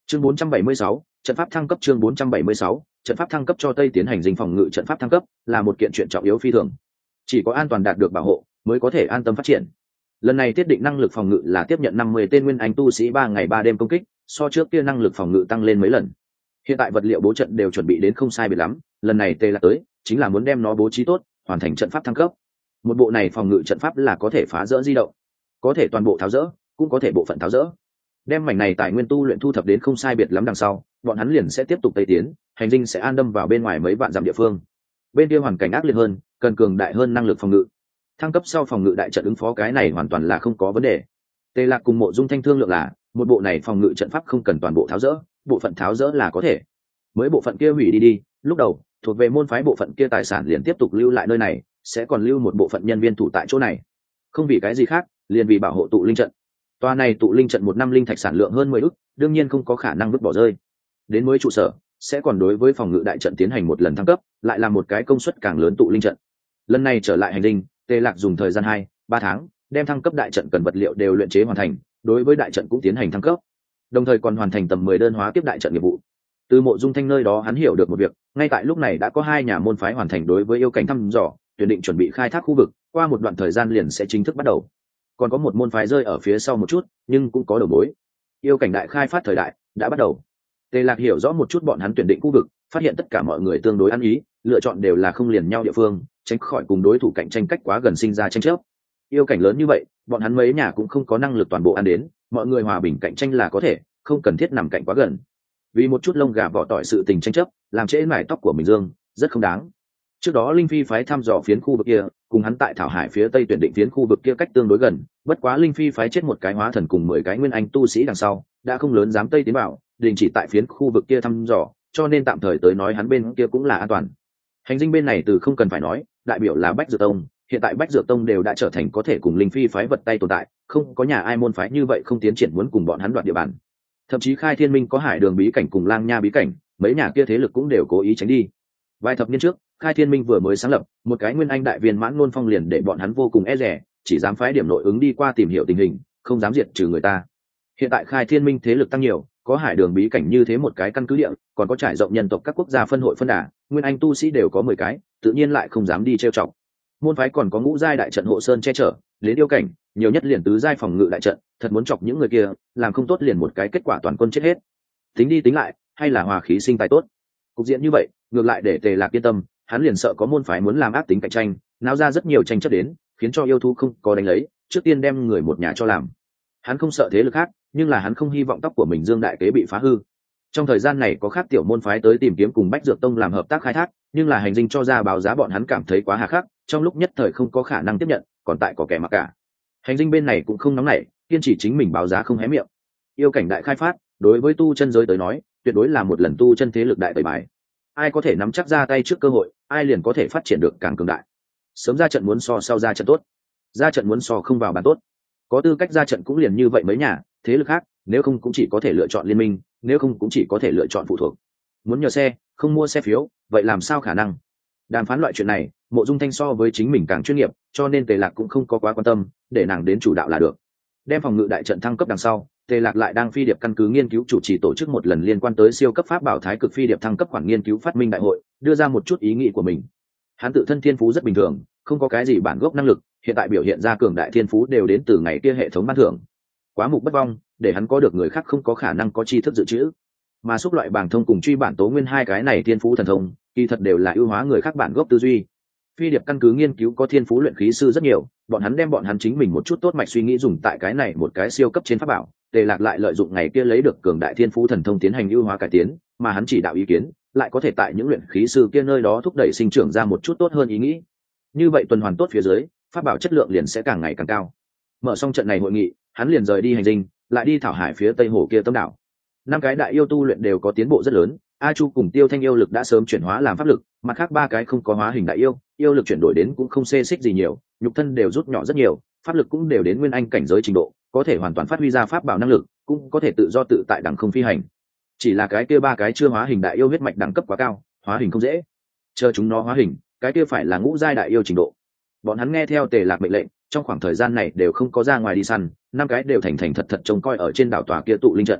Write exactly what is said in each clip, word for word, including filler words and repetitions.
chương bốn trăm bảy mươi sáu, trận pháp thăng cấp. Chương bốn trăm bảy mươi sáu, trận pháp thăng cấp. Cho Tây tiến hành dinh phòng ngự trận pháp thăng cấp là một kiện chuyện trọng yếu phi thường, chỉ có an toàn đạt được bảo hộ mới có thể an tâm phát triển. Lần này thiết định năng lực phòng ngự là tiếp nhận năm mươi tên nguyên anh tu sĩ ba ngày ba đêm công kích, so trước kia năng lực phòng ngự tăng lên mấy lần. Hiện tại vật liệu bố trận đều chuẩn bị đến không sai biệt lắm, lần này Tề Lạc tới chính là muốn đem nó bố trí tốt, hoàn thành trận pháp thăng cấp. Một bộ này phòng ngự trận pháp là có thể phá rỡ di động, có thể toàn bộ tháo rỡ, cũng có thể bộ phận tháo rỡ. Đem mảnh này tài nguyên tu luyện thu thập đến không sai biệt lắm đằng sau, bọn hắn liền sẽ tiếp tục tây tiến, hành dinh sẽ an đâm vào bên ngoài mấy vạn dặm địa phương. Bên kia hoàn cảnh ác liệt hơn, cần cường đại hơn năng lực phòng ngự. Thăng cấp sau phòng ngự đại trận ứng phó cái này hoàn toàn là không có vấn đề. Tề Lạc cùng Mộ Dung Thanh thương lượng là, một bộ này phòng ngự trận pháp không cần toàn bộ tháo rỡ, bộ phận tháo rỡ là có thể. Mới bộ phận kia hủy đi đi, lúc đầu thuộc về môn phái bộ phận kia tài sản liền tiếp tục lưu lại nơi này, sẽ còn lưu một bộ phận nhân viên thủ tại chỗ này. Không vì cái gì khác, liền vì bảo hộ tụ linh trận. Toa này tụ linh trận một năm linh thạch sản lượng hơn mười ức, đương nhiên không có khả năng vứt bỏ rơi. Đến mới trụ sở, sẽ còn đối với phòng ngự đại trận tiến hành một lần thăng cấp, lại là một cái công suất càng lớn tụ linh trận. Lần này trở lại hành dinh, Tề Lạc dùng thời gian hai, ba tháng, đem thăng cấp đại trận cần vật liệu đều luyện chế hoàn thành, đối với đại trận cũng tiến hành thăng cấp. Đồng thời còn hoàn thành tầm mười đơn hóa tiếp đại trận nghiệp vụ. Từ Mộ Dung Thanh nơi đó hắn hiểu được một việc, ngay tại lúc này đã có hai nhà môn phái hoàn thành đối với yêu cảnh thăm dò, tuyển định chuẩn bị khai thác khu vực, qua một đoạn thời gian liền sẽ chính thức bắt đầu. Còn có một môn phái rơi ở phía sau một chút, nhưng cũng có đầu mối. Yêu cảnh đại khai phát thời đại đã bắt đầu. Tề Lạc hiểu rõ một chút bọn hắn tuyển định khu vực, phát hiện tất cả mọi người tương đối ăn ý, lựa chọn đều là không liền nhau địa phương, tránh khỏi cùng đối thủ cạnh tranh cách quá gần sinh ra tranh chấp. Yêu cảnh lớn như vậy, bọn hắn mấy nhà cũng không có năng lực toàn bộ ăn đến, mọi người hòa bình cạnh tranh là có thể, không cần thiết nằm cạnh quá gần. Vì một chút lông gà vỏ tỏi sự tình tranh chấp, làm trễ mải tóc của mình Dương, rất không đáng. Trước đó Linh Phi phái thăm dò phiến khu vực kia, cùng hắn tại Thảo Hải phía tây tuyển định phiến khu vực kia cách tương đối gần, bất quá Linh Phi phái chết một cái hóa thần cùng mười cái nguyên anh tu sĩ đằng sau, đã không lớn dám tây tiến bảo, đình chỉ tại phiến khu vực kia thăm dò, cho nên tạm thời tới nói hắn bên kia cũng là an toàn. Hành dinh bên này từ không cần phải nói, đại biểu là Bách Dược Tông, hiện tại Bách Dược Tông đều đã trở thành có thể cùng Linh Phi phái vật tay tồn tại, không có nhà ai môn phái như vậy không tiến triển muốn cùng bọn hắn đoạt địa bàn. Thậm chí Khai Thiên Minh có Hải Đường bí cảnh cùng Lang Nha bí cảnh, mấy nhà kia thế lực cũng đều cố ý tránh đi. Vài thập niên trước, Khai Thiên Minh vừa mới sáng lập, một cái nguyên anh đại viên mãn Nôn Phong liền để bọn hắn vô cùng e dè, chỉ dám phái điểm nội ứng đi qua tìm hiểu tình hình, không dám diệt trừ người ta. Hiện tại Khai Thiên Minh thế lực tăng nhiều, có Hải Đường bí cảnh như thế một cái căn cứ địa, còn có trải rộng nhân tộc các quốc gia phân hội phân đà, nguyên anh tu sĩ đều có mười cái, tự nhiên lại không dám đi trêu chọc. Môn phái còn có ngũ giai đại trận hộ sơn che chở, đến yêu cảnh, nhiều nhất liền tứ giai phòng ngự đại trận, thật muốn chọc những người kia, làm không tốt liền một cái kết quả toàn quân chết hết. Tính đi tính lại, hay là hòa khí sinh tài tốt. Cục diện như vậy, ngược lại để Tề Lạc yên tâm, hắn liền sợ có môn phái muốn làm ác tính cạnh tranh, náo ra rất nhiều tranh chấp đến, khiến cho yêu thú không có đánh lấy, trước tiên đem người một nhà cho làm. Hắn không sợ thế lực khác, nhưng là hắn không hy vọng tóc của mình Dương đại kế bị phá hư. Trong thời gian này có khác tiểu môn phái tới tìm kiếm cùng Bách Dược Tông làm hợp tác khai thác, nhưng là hành dinh cho ra báo giá bọn hắn cảm thấy quá hà khắc, trong lúc nhất thời không có khả năng tiếp nhận, còn tại có kẻ mặc cả. Hành dinh bên này cũng không nóng nảy, kiên trì chính mình báo giá không hé miệng. Yêu cảnh đại khai phát, đối với tu chân giới tới nói, tuyệt đối là một lần tu chân thế lực đại tẩy bài. Ai có thể nắm chắc ra tay trước cơ hội, ai liền có thể phát triển được càng cường đại. Sớm ra trận muốn so sau ra trận tốt, ra trận muốn so không vào bàn tốt. Có tư cách ra trận cũng liền như vậy mấy nhà, thế lực khác, nếu không cũng chỉ có thể lựa chọn liên minh, nếu không cũng chỉ có thể lựa chọn phụ thuộc. Muốn nhờ xe, không mua xe phiếu, vậy làm sao khả năng? Đàm phán loại chuyện này, Mộ Dung Thanh so với chính mình càng chuyên nghiệp, cho nên Tề Lạc cũng không có quá quan tâm, để nàng đến chủ đạo là được. Đem phòng ngự đại trận thăng cấp đằng sau, Tề Lạc lại đang phi điệp căn cứ nghiên cứu chủ trì tổ chức một lần liên quan tới siêu cấp pháp bảo thái cực phi điệp thăng cấp khoản nghiên cứu phát minh đại hội, đưa ra một chút ý nghĩ của mình. Hắn tự thân thiên phú rất bình thường, không có cái gì bản gốc năng lực, hiện tại biểu hiện ra cường đại thiên phú đều đến từ ngày kia hệ thống ban thưởng. Quá mục bất vong, để hắn có được người khác không có khả năng có tri thức dự trữ. Mà xúc loại bảng thông cùng truy bản tố nguyên hai cái này thiên phú thần thông, kỳ thật đều là ưu hóa người khác bản gốc tư duy. Phi điệp căn cứ nghiên cứu có thiên phú luyện khí sư rất nhiều, bọn hắn đem bọn hắn chính mình một chút tốt mạch suy nghĩ dùng tại cái này một cái siêu cấp trên pháp bảo. Tề Lạc lại lợi dụng ngày kia lấy được cường đại thiên phú thần thông tiến hành ưu hóa cải tiến, mà hắn chỉ đạo ý kiến, lại có thể tại những luyện khí sư kia nơi đó thúc đẩy sinh trưởng ra một chút tốt hơn ý nghĩ. Như vậy tuần hoàn tốt phía dưới, pháp bảo chất lượng liền sẽ càng ngày càng cao. Mở xong trận này hội nghị, hắn liền rời đi hành dinh, lại đi Thảo Hải phía tây hồ kia tâm đảo. Năm cái đại yêu tu luyện đều có tiến bộ rất lớn, A Chu cùng Tiêu Thanh yêu lực đã sớm chuyển hóa làm pháp lực, mặt khác ba cái không có hóa hình đại yêu, yêu lực chuyển đổi đến cũng không xê xích gì nhiều, nhục thân đều rút nhỏ rất nhiều, pháp lực cũng đều đến nguyên anh cảnh giới trình độ, có thể hoàn toàn phát huy ra pháp bảo năng lực, cũng có thể tự do tự tại đẳng không phi hành. Chỉ là cái kia ba cái chưa hóa hình đại yêu huyết mạch đẳng cấp quá cao, hóa hình không dễ. Chờ chúng nó hóa hình, cái kia phải là ngũ giai đại yêu trình độ. Bọn hắn nghe theo Tề Lạc mệnh lệnh, trong khoảng thời gian này đều không có ra ngoài đi săn, năm cái đều thành thành thật thật trông coi ở trên đảo tòa kia tụ linh trận.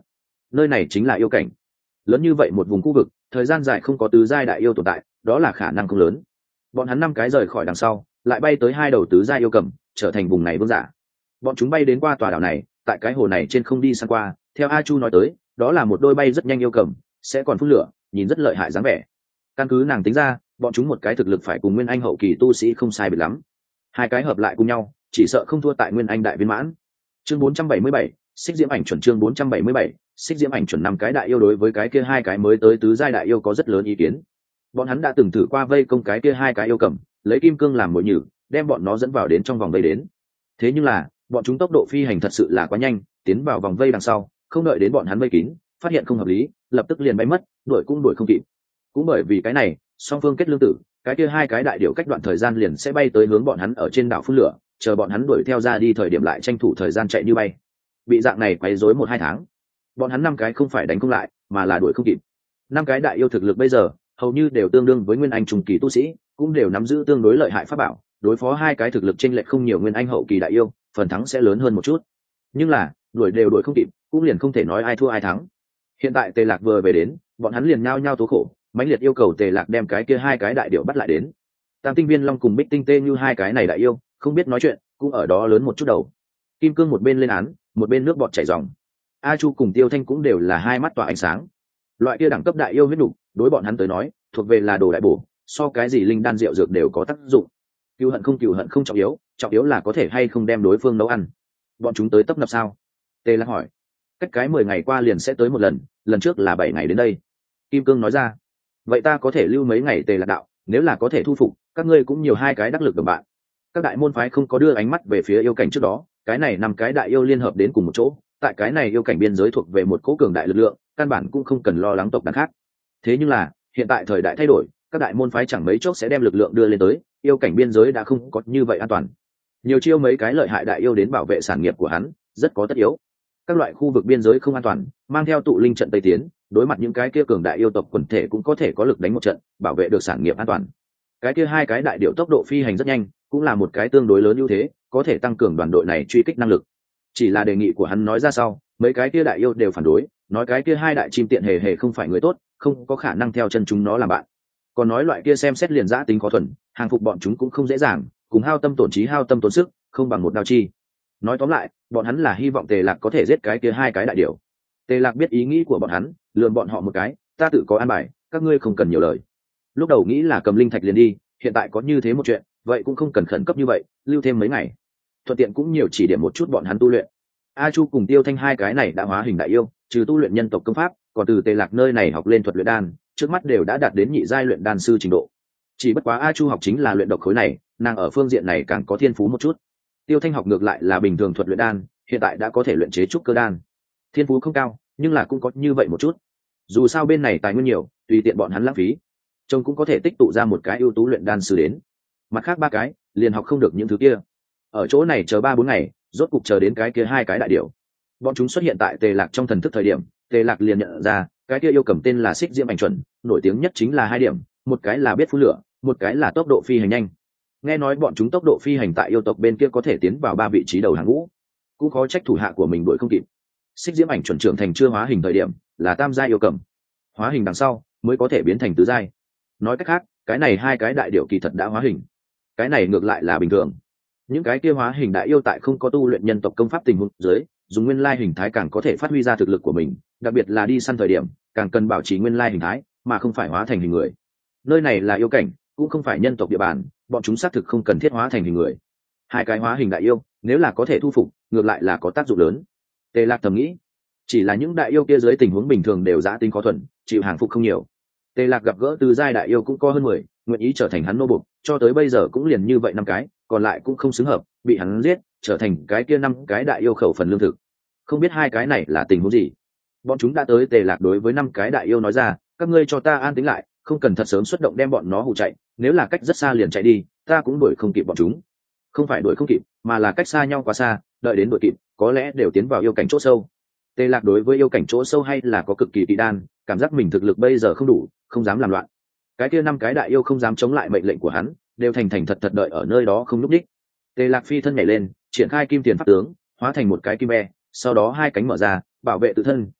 nơi này chính là yêu cảnh. Lớn như vậy một vùng khu vực, thời gian dài không có tứ giai đại yêu tồn tại, đó là khả năng không lớn. Bọn hắn năm cái rời khỏi đằng sau, lại bay tới hai đầu tứ giai yêu cầm, trở thành vùng này vương giả. Bọn chúng bay đến qua tòa đảo này, tại cái hồ này trên không đi sang qua, theo A Chu nói tới, đó là một đôi bay rất nhanh yêu cầm, sẽ còn phun lửa, nhìn rất lợi hại dáng vẻ. Căn cứ nàng tính ra, bọn chúng một cái thực lực phải cùng nguyên anh hậu kỳ tu sĩ không sai biệt lắm, hai cái hợp lại cùng nhau chỉ sợ không thua tại nguyên anh đại viên mãn. Chương bốn trăm bảy mươi bảy, xích diễm ảnh chuẩn. Chương bốn trăm bảy mươi bảy, xích diễm ảnh chuẩn. Năm cái đại yêu đối với cái kia hai cái mới tới tứ giai đại yêu có rất lớn ý kiến. Bọn hắn đã từng thử qua vây công cái kia hai cái yêu cầm, lấy kim cương làm mồi nhử, đem bọn nó dẫn vào đến trong vòng vây đến. Thế nhưng là bọn chúng tốc độ phi hành thật sự là quá nhanh, tiến vào vòng vây đằng sau, không đợi đến bọn hắn vây kín, phát hiện không hợp lý, lập tức liền bay mất, đuổi cũng đuổi không kịp. Cũng bởi vì cái này, song phương kết lương tử, cái kia hai cái đại điểu cách đoạn thời gian liền sẽ bay tới hướng bọn hắn ở trên đảo phun lửa, chờ bọn hắn đuổi theo ra đi thời điểm lại tranh thủ thời gian chạy như bay. Bị dạng này quấy rối một hai tháng, bọn hắn năm cái không phải đánh không lại, mà là đuổi không kịp. Năm cái đại yêu thực lực bây giờ hầu như đều tương đương với nguyên anh trung kỳ tu sĩ, cũng đều nắm giữ tương đối lợi hại pháp bảo, đối phó hai cái thực lực chênh lệch không nhiều nguyên anh hậu kỳ đại yêu, phần thắng sẽ lớn hơn một chút. Nhưng là đuổi đều đuổi không kịp, cũng liền không thể nói ai thua ai thắng. Hiện tại Tề Lạc vừa về đến, bọn hắn liền nhao nhao tố khổ, mãnh liệt yêu cầu Tề Lạc đem cái kia hai cái đại điểu bắt lại đến. Tam tinh viên long cùng bích tinh tê như hai cái này đại yêu không biết nói chuyện, cũng ở đó lớn một chút đầu. Kim cương một bên lên án, một bên nước bọt chảy ròng. A Chu cùng Tiêu Thanh cũng đều là hai mắt tỏa ánh sáng. Loại kia đẳng cấp đại yêu huyết nục, đối bọn hắn tới nói thuộc về là đồ đại bổ, so cái gì linh đan rượu dược đều có tác dụng. Cừu hận không cừu hận không trọng yếu, trọng yếu là có thể hay không đem đối phương nấu ăn. Bọn chúng tới tấp nập sao? Tề Lạc hỏi. Cách cái mười ngày qua liền sẽ tới một lần, lần trước là bảy ngày đến đây. Kim cương nói ra. Vậy ta có thể lưu mấy ngày Tề Lạc đạo, nếu là có thể thu phục, các ngươi cũng nhiều hai cái đắc lực đồng bạn. Các đại môn phái không có đưa ánh mắt về phía yêu cảnh trước đó, cái này năm cái đại yêu liên hợp đến cùng một chỗ, tại cái này yêu cảnh biên giới thuộc về một cố cường đại lực lượng, căn bản cũng không cần lo lắng tộc đàn khác. Thế nhưng là hiện tại thời đại thay đổi, các đại môn phái chẳng mấy chốc sẽ đem lực lượng đưa lên tới, yêu cảnh biên giới đã không có như vậy an toàn. Nhiều chiêu mấy cái lợi hại đại yêu đến bảo vệ sản nghiệp của hắn, rất có tất yếu. Các loại khu vực biên giới không an toàn, mang theo tụ linh trận tây tiến, đối mặt những cái kia cường đại yêu tộc quần thể cũng có thể có lực đánh một trận, bảo vệ được sản nghiệp an toàn. Cái kia hai cái đại điểu tốc độ phi hành rất nhanh, cũng là một cái tương đối lớn ưu thế, có thể tăng cường đoàn đội này truy kích năng lực. Chỉ là đề nghị của hắn nói ra sau, mấy cái kia đại yêu đều phản đối, nói cái kia hai đại chim tiện hề hề không phải người tốt, không có khả năng theo chân chúng nó làm bạn. Còn nói loại kia xem xét liền giã tính khó thuần, hàng phục bọn chúng cũng không dễ dàng, cùng hao tâm tổn trí hao tâm tổn sức, không bằng một đao chi. Nói tóm lại, bọn hắn là hy vọng Tề Lạc có thể giết cái kia hai cái đại điểu. Tề Lạc biết ý nghĩ của bọn hắn, lườm bọn họ một cái, ta tự có an bài, các ngươi không cần nhiều lời. Lúc đầu nghĩ là cầm linh thạch liền đi, hiện tại có như thế một chuyện, vậy cũng không cần khẩn cấp như vậy, lưu thêm mấy ngày, thuận tiện cũng nhiều chỉ điểm một chút bọn hắn tu luyện. A Chu cùng Tiêu Thanh hai cái này đã hóa hình đại yêu, trừ tu luyện nhân tộc công pháp, còn từ Tề Lạc nơi này học lên thuật luyện đan, trước mắt đều đã đạt đến nhị giai luyện đan sư trình độ. Chỉ bất quá A Chu học chính là luyện độc khối này, nàng ở phương diện này càng có thiên phú một chút. Tiêu Thanh học ngược lại là bình thường thuật luyện đan, hiện tại đã có thể luyện chế trúc cơ đan. Thiên phú không cao, nhưng là cũng có như vậy một chút. Dù sao bên này tài nguyên nhiều, tùy tiện bọn hắn lãng phí, trông cũng có thể tích tụ ra một cái ưu tú luyện đan sư đến. Mặt khác ba cái liền học không được những thứ kia. Ở chỗ này chờ ba bốn ngày, rốt cục chờ đến cái kia hai cái đại điểu. Bọn chúng xuất hiện tại Tề Lạc trong thần thức thời điểm, Tề Lạc liền nhận ra cái kia yêu cầm tên là xích diễm ảnh chuẩn, nổi tiếng nhất chính là hai điểm, một cái là biết phun lửa, một cái là tốc độ phi hành nhanh. Nghe nói bọn chúng tốc độ phi hành tại yêu tộc bên kia có thể tiến vào ba vị trí đầu hàng ngũ, cũng khó trách thủ hạ của mình đuổi không kịp. Xích diễm ảnh chuẩn trưởng thành chưa hóa hình thời điểm là tam giai yêu cầm, hóa hình đằng sau mới có thể biến thành tứ giai. Nói cách khác, cái này hai cái đại điểu kỳ thật đã hóa hình. Cái này ngược lại là bình thường. Những cái kia hóa hình đại yêu tại không có tu luyện nhân tộc công pháp tình huống dưới, dùng nguyên lai hình thái càng có thể phát huy ra thực lực của mình, đặc biệt là đi săn thời điểm, càng cần bảo trì nguyên lai hình thái, mà không phải hóa thành hình người. Nơi này là yêu cảnh, cũng không phải nhân tộc địa bàn, bọn chúng xác thực không cần thiết hóa thành hình người. Hai cái hóa hình đại yêu, nếu là có thể thu phục, ngược lại là có tác dụng lớn. Tề Lạc thầm nghĩ, chỉ là những đại yêu kia dưới tình huống bình thường đều giã tính khó thuần, chịu hàng phục không nhiều. Tề Lạc gặp gỡ từ giai đại yêu cũng có hơn mười, nguyện ý trở thành hắn nô bộc, cho tới bây giờ cũng liền như vậy năm cái, còn lại cũng không xứng hợp, bị hắn giết, trở thành cái kia năm cái đại yêu khẩu phần lương thực. Không biết hai cái này là tình huống gì. Bọn chúng đã tới. Tề Lạc đối với năm cái đại yêu nói ra, các ngươi cho ta an tĩnh lại, không cần thật sớm xuất động đem bọn nó hù chạy, nếu là cách rất xa liền chạy đi, ta cũng đuổi không kịp bọn chúng. Không phải đuổi không kịp, mà là cách xa nhau quá xa, đợi đến đuổi kịp, có lẽ đều tiến vào yêu cảnh chỗ sâu. Tề Lạc đối với yêu cảnh chỗ sâu hay là có cực kỳ kỵ đan, cảm giác mình thực lực bây giờ không đủ, không dám làm loạn. Cái kia năm cái đại yêu không dám chống lại mệnh lệnh của hắn, đều thành thành thật thật đợi ở nơi đó không núp đích. Tề Lạc phi thân nhảy lên, triển khai kim tiền pháp tướng, hóa thành một cái kim be, sau đó hai cánh mở ra, bảo vệ tự thân,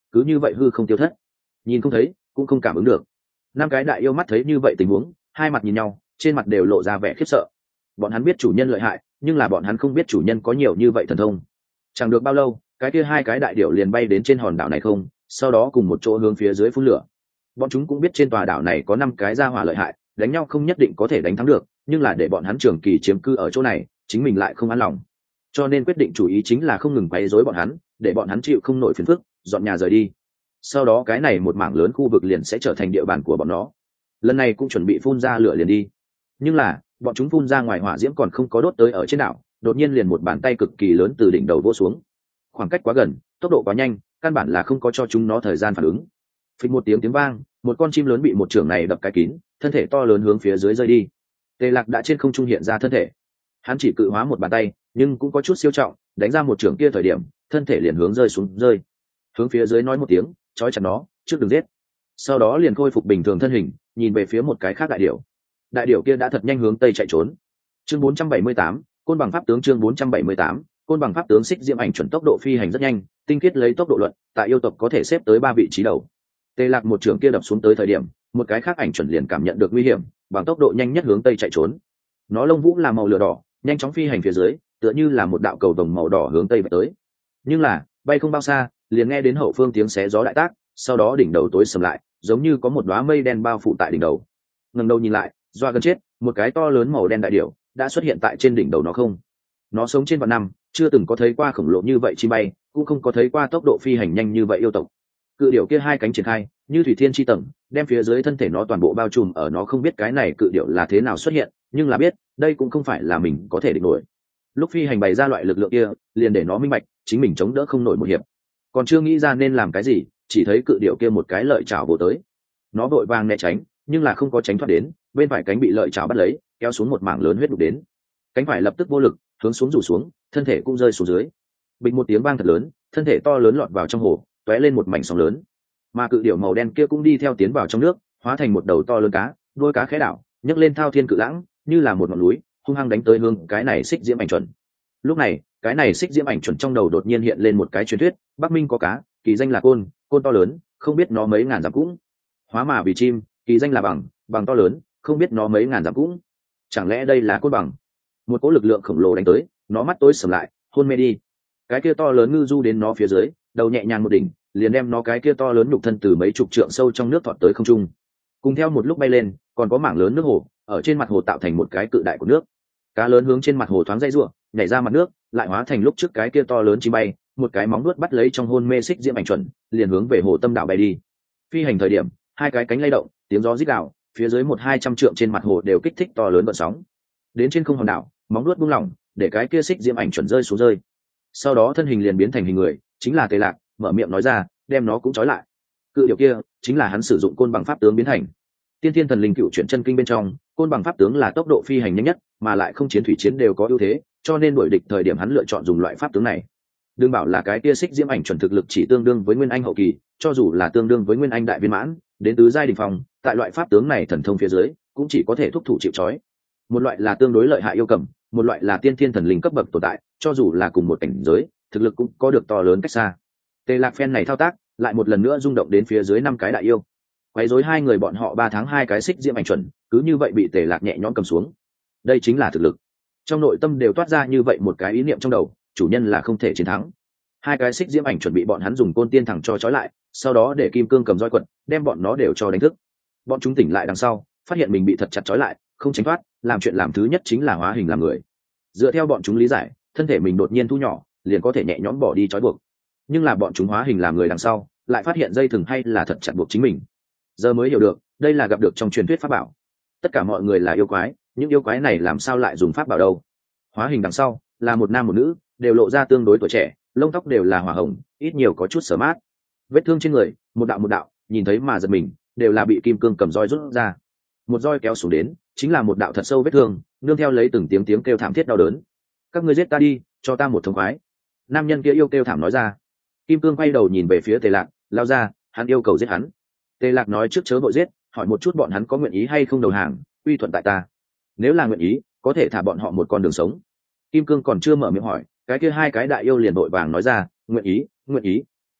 cứ như vậy hư không tiêu thất, nhìn không thấy cũng không cảm ứng được. Năm cái đại yêu mắt thấy như vậy tình huống, hai mặt nhìn nhau, trên mặt đều lộ ra vẻ khiếp sợ. Bọn hắn biết chủ nhân lợi hại, nhưng là bọn hắn không biết chủ nhân có nhiều như vậy thần thông. Chẳng được bao lâu, cái kia hai cái đại điểu liền bay đến trên hòn đảo này không, sau đó cùng một chỗ hướng phía dưới phun lửa. Bọn chúng cũng biết trên tòa đảo này có năm cái gia hỏa lợi hại, đánh nhau không nhất định có thể đánh thắng được, nhưng là để bọn hắn trường kỳ chiếm cư ở chỗ này, chính mình lại không an lòng. Cho nên quyết định chủ ý chính là không ngừng quấy rối bọn hắn, để bọn hắn chịu không nổi phiền phức, dọn nhà rời đi. Sau đó cái này một mảng lớn khu vực liền sẽ trở thành địa bàn của bọn nó. Lần này cũng chuẩn bị phun ra lửa liền đi, nhưng là bọn chúng phun ra ngoài hỏa diễm còn không có đốt tới ở trên đảo, đột nhiên liền một bàn tay cực kỳ lớn từ đỉnh đầu vỗ xuống. Khoảng cách quá gần, tốc độ quá nhanh, căn bản là không có cho chúng nó thời gian phản ứng. Phịch một tiếng tiếng vang, một con chim lớn bị một chưởng này đập cái kín, thân thể to lớn hướng phía dưới rơi đi. Tề Lạc đã trên không trung hiện ra thân thể, hắn chỉ cự hóa một bàn tay, nhưng cũng có chút siêu trọng, đánh ra một chưởng kia thời điểm, thân thể liền hướng rơi xuống rơi, hướng phía dưới nói một tiếng, trói chặt nó, trước đừng giết. Sau đó liền khôi phục bình thường thân hình, nhìn về phía một cái khác đại điểu. Đại điểu kia đã thật nhanh hướng tây chạy trốn. Chương bốn trăm bảy mươi tám, côn bằng pháp tướng. Chương bốn trăm bảy mươi tám, côn bằng pháp tướng. Xích diễm ảnh chuẩn tốc độ phi hành rất nhanh, tinh khiết lấy tốc độ luận, tại yêu tộc có thể xếp tới ba vị trí đầu. Tề Lạc một trường kia đập xuống tới thời điểm, một cái khác ảnh chuẩn liền cảm nhận được nguy hiểm, bằng tốc độ nhanh nhất hướng tây chạy trốn. Nó lông vũ là màu lửa đỏ, nhanh chóng phi hành phía dưới, tựa như là một đạo cầu vồng màu đỏ hướng tây bay tới. Nhưng là, bay không bao xa, liền nghe đến hậu phương tiếng xé gió đại tác, sau đó đỉnh đầu tối sầm lại, giống như có một đóa mây đen bao phủ tại đỉnh đầu. Ngẩng đầu nhìn lại, doa gần chết, một cái to lớn màu đen đại điểu đã xuất hiện tại trên đỉnh đầu nó không. Nó sống trên vạn năm, chưa từng có thấy qua khổng lồ như vậy chim bay, cũng không có thấy qua tốc độ phi hành nhanh như vậy yêu tộc. Cự điểu kia hai cánh triển khai, như thủy thiên chi tầng, đem phía dưới thân thể nó toàn bộ bao trùm ở. Nó không biết cái này cự điểu là thế nào xuất hiện, nhưng là biết, đây cũng không phải là mình có thể địch nổi. Lúc phi hành bày ra loại lực lượng kia, liền để nó minh bạch, chính mình chống đỡ không nổi một hiệp. Còn chưa nghĩ ra nên làm cái gì, chỉ thấy cự điểu kia một cái lợi chảo vồ tới. Nó vội vàng né tránh, nhưng là không có tránh thoát đến, bên phải cánh bị lợi chảo bắt lấy, kéo xuống một mảng lớn huyết đục đến. Cánh phải lập tức vô lực, hướng xuống rủ xuống, thân thể cũng rơi xuống dưới. Bịch một tiếng vang thật lớn, thân thể to lớn lọt vào trong hồ, tóe lên một mảnh sóng lớn. Mà cự điểu màu đen kia cũng đi theo tiến vào trong nước, hóa thành một đầu to lớn cá, đuôi cá khẽ đảo, nhấc lên thao thiên cự lãng, như là một ngọn núi, hung hăng đánh tới hướng cái này xích diễm ảnh chuẩn. Lúc này, cái này xích diễm ảnh chuẩn trong đầu đột nhiên hiện lên một cái truyền thuyết, Bắc Minh có cá, kỳ danh là côn, côn to lớn, không biết nó mấy ngàn dặm cũng. Hóa mà vì chim, kỳ danh là bằng, bằng to lớn, không biết nó mấy ngàn dặm cũng. Chẳng lẽ đây là côn bằng? Một cỗ lực lượng khổng lồ đánh tới, nó mắt tối sầm lại, hôn mê đi. Cái kia to lớn ngư du đến nó phía dưới, đầu nhẹ nhàng một đỉnh, liền đem nó cái kia to lớn nhục thân từ mấy chục trượng sâu trong nước thọt tới không trung. Cùng theo một lúc bay lên, còn có mảng lớn nước hồ, ở trên mặt hồ tạo thành một cái cự đại của nước. Cá lớn hướng trên mặt hồ thoáng dây rủa, nhảy ra mặt nước, lại hóa thành lúc trước cái kia to lớn chim bay, một cái móng vuốt bắt lấy trong hôn mê xích diễm ảnh chuẩn, liền hướng về hồ tâm đảo bay đi. Phi hành thời điểm, hai cái cánh lay động, tiếng gió rít gào, phía dưới một hai trăm trượng trên mặt hồ đều kích thích to lớn gợn sóng. Đến trên không hòn đảo, móng vuốt buông lỏng, để cái kia xích diễm ảnh chuẩn rơi xuống rơi. Sau đó thân hình liền biến thành hình người, chính là Tề Lạc, mở miệng nói ra, đem nó cũng trói lại. Cự điểu kia chính là hắn sử dụng côn bằng pháp tướng biến thành. Tiên Thiên Thần Linh Cựu Chuyển Chân Kinh bên trong, côn bằng pháp tướng là tốc độ phi hành nhanh nhất, mà lại không chiến thủy chiến đều có ưu thế, cho nên đuổi địch thời điểm hắn lựa chọn dùng loại pháp tướng này. Đừng bảo là cái kia xích diễm ảnh chuẩn thực lực chỉ tương đương với nguyên anh hậu kỳ, cho dù là tương đương với nguyên anh đại viên mãn, đến tứ giai đỉnh phong, tại loại pháp tướng này thần thông phía dưới, cũng chỉ có thể thúc thủ chịu trói. Một loại là tương đối lợi hại yêu cầm, một loại là tiên thiên thần linh cấp bậc tồn tại, cho dù là cùng một cảnh giới, thực lực cũng có được to lớn cách xa. Tề Lạc phen này thao tác, lại một lần nữa rung động đến phía dưới năm cái đại yêu. Quấy rối hai người bọn họ ba tháng hai cái xích diễm ảnh chuẩn, cứ như vậy bị Tề Lạc nhẹ nhõm cầm xuống. Đây chính là thực lực. Trong nội tâm đều toát ra như vậy một cái ý niệm trong đầu, chủ nhân là không thể chiến thắng. Hai cái xích diễm ảnh chuẩn bị bọn hắn dùng côn tiên thẳng cho trói lại, sau đó để kim cương cầm roi quật, đem bọn nó đều cho đánh thức. Bọn chúng tỉnh lại đằng sau, phát hiện mình bị thật chặt trói lại, không tránh thoát, làm chuyện làm thứ nhất chính là hóa hình làm người. Dựa theo bọn chúng lý giải, thân thể mình đột nhiên thu nhỏ, liền có thể nhẹ nhõm bỏ đi trói buộc. Nhưng là bọn chúng hóa hình làm người đằng sau, lại phát hiện dây thừng hay là thật chặt buộc chính mình. Giờ mới hiểu được, đây là gặp được trong truyền thuyết pháp bảo. Tất cả mọi người là yêu quái, những yêu quái này làm sao lại dùng pháp bảo đâu? Hóa hình đằng sau, là một nam một nữ, đều lộ ra tương đối tuổi trẻ, lông tóc đều là hỏa hồng, ít nhiều có chút sở mát. Vết thương trên người, một đạo một đạo, nhìn thấy mà giật mình, đều là bị kim cương cầm roi rút ra. Một roi kéo xuống đến, chính là một đạo thật sâu vết thương, nương theo lấy từng tiếng tiếng kêu thảm thiết đau đớn. Các ngươi giết ta đi, cho ta một thống khoái. Nam nhân kia yêu kêu thảm nói ra. Kim cương quay đầu nhìn về phía Tề Lạc, lao ra, hắn yêu cầu giết hắn. Tề Lạc nói trước chớ vội giết, hỏi một chút bọn hắn có nguyện ý hay không đầu hàng, quy thuận tại ta. Nếu là nguyện ý, có thể thả bọn họ một con đường sống. Kim cương còn chưa mở miệng hỏi, cái kia hai cái đại yêu liền vội vàng nói ra, nguyện ý, nguyện ý.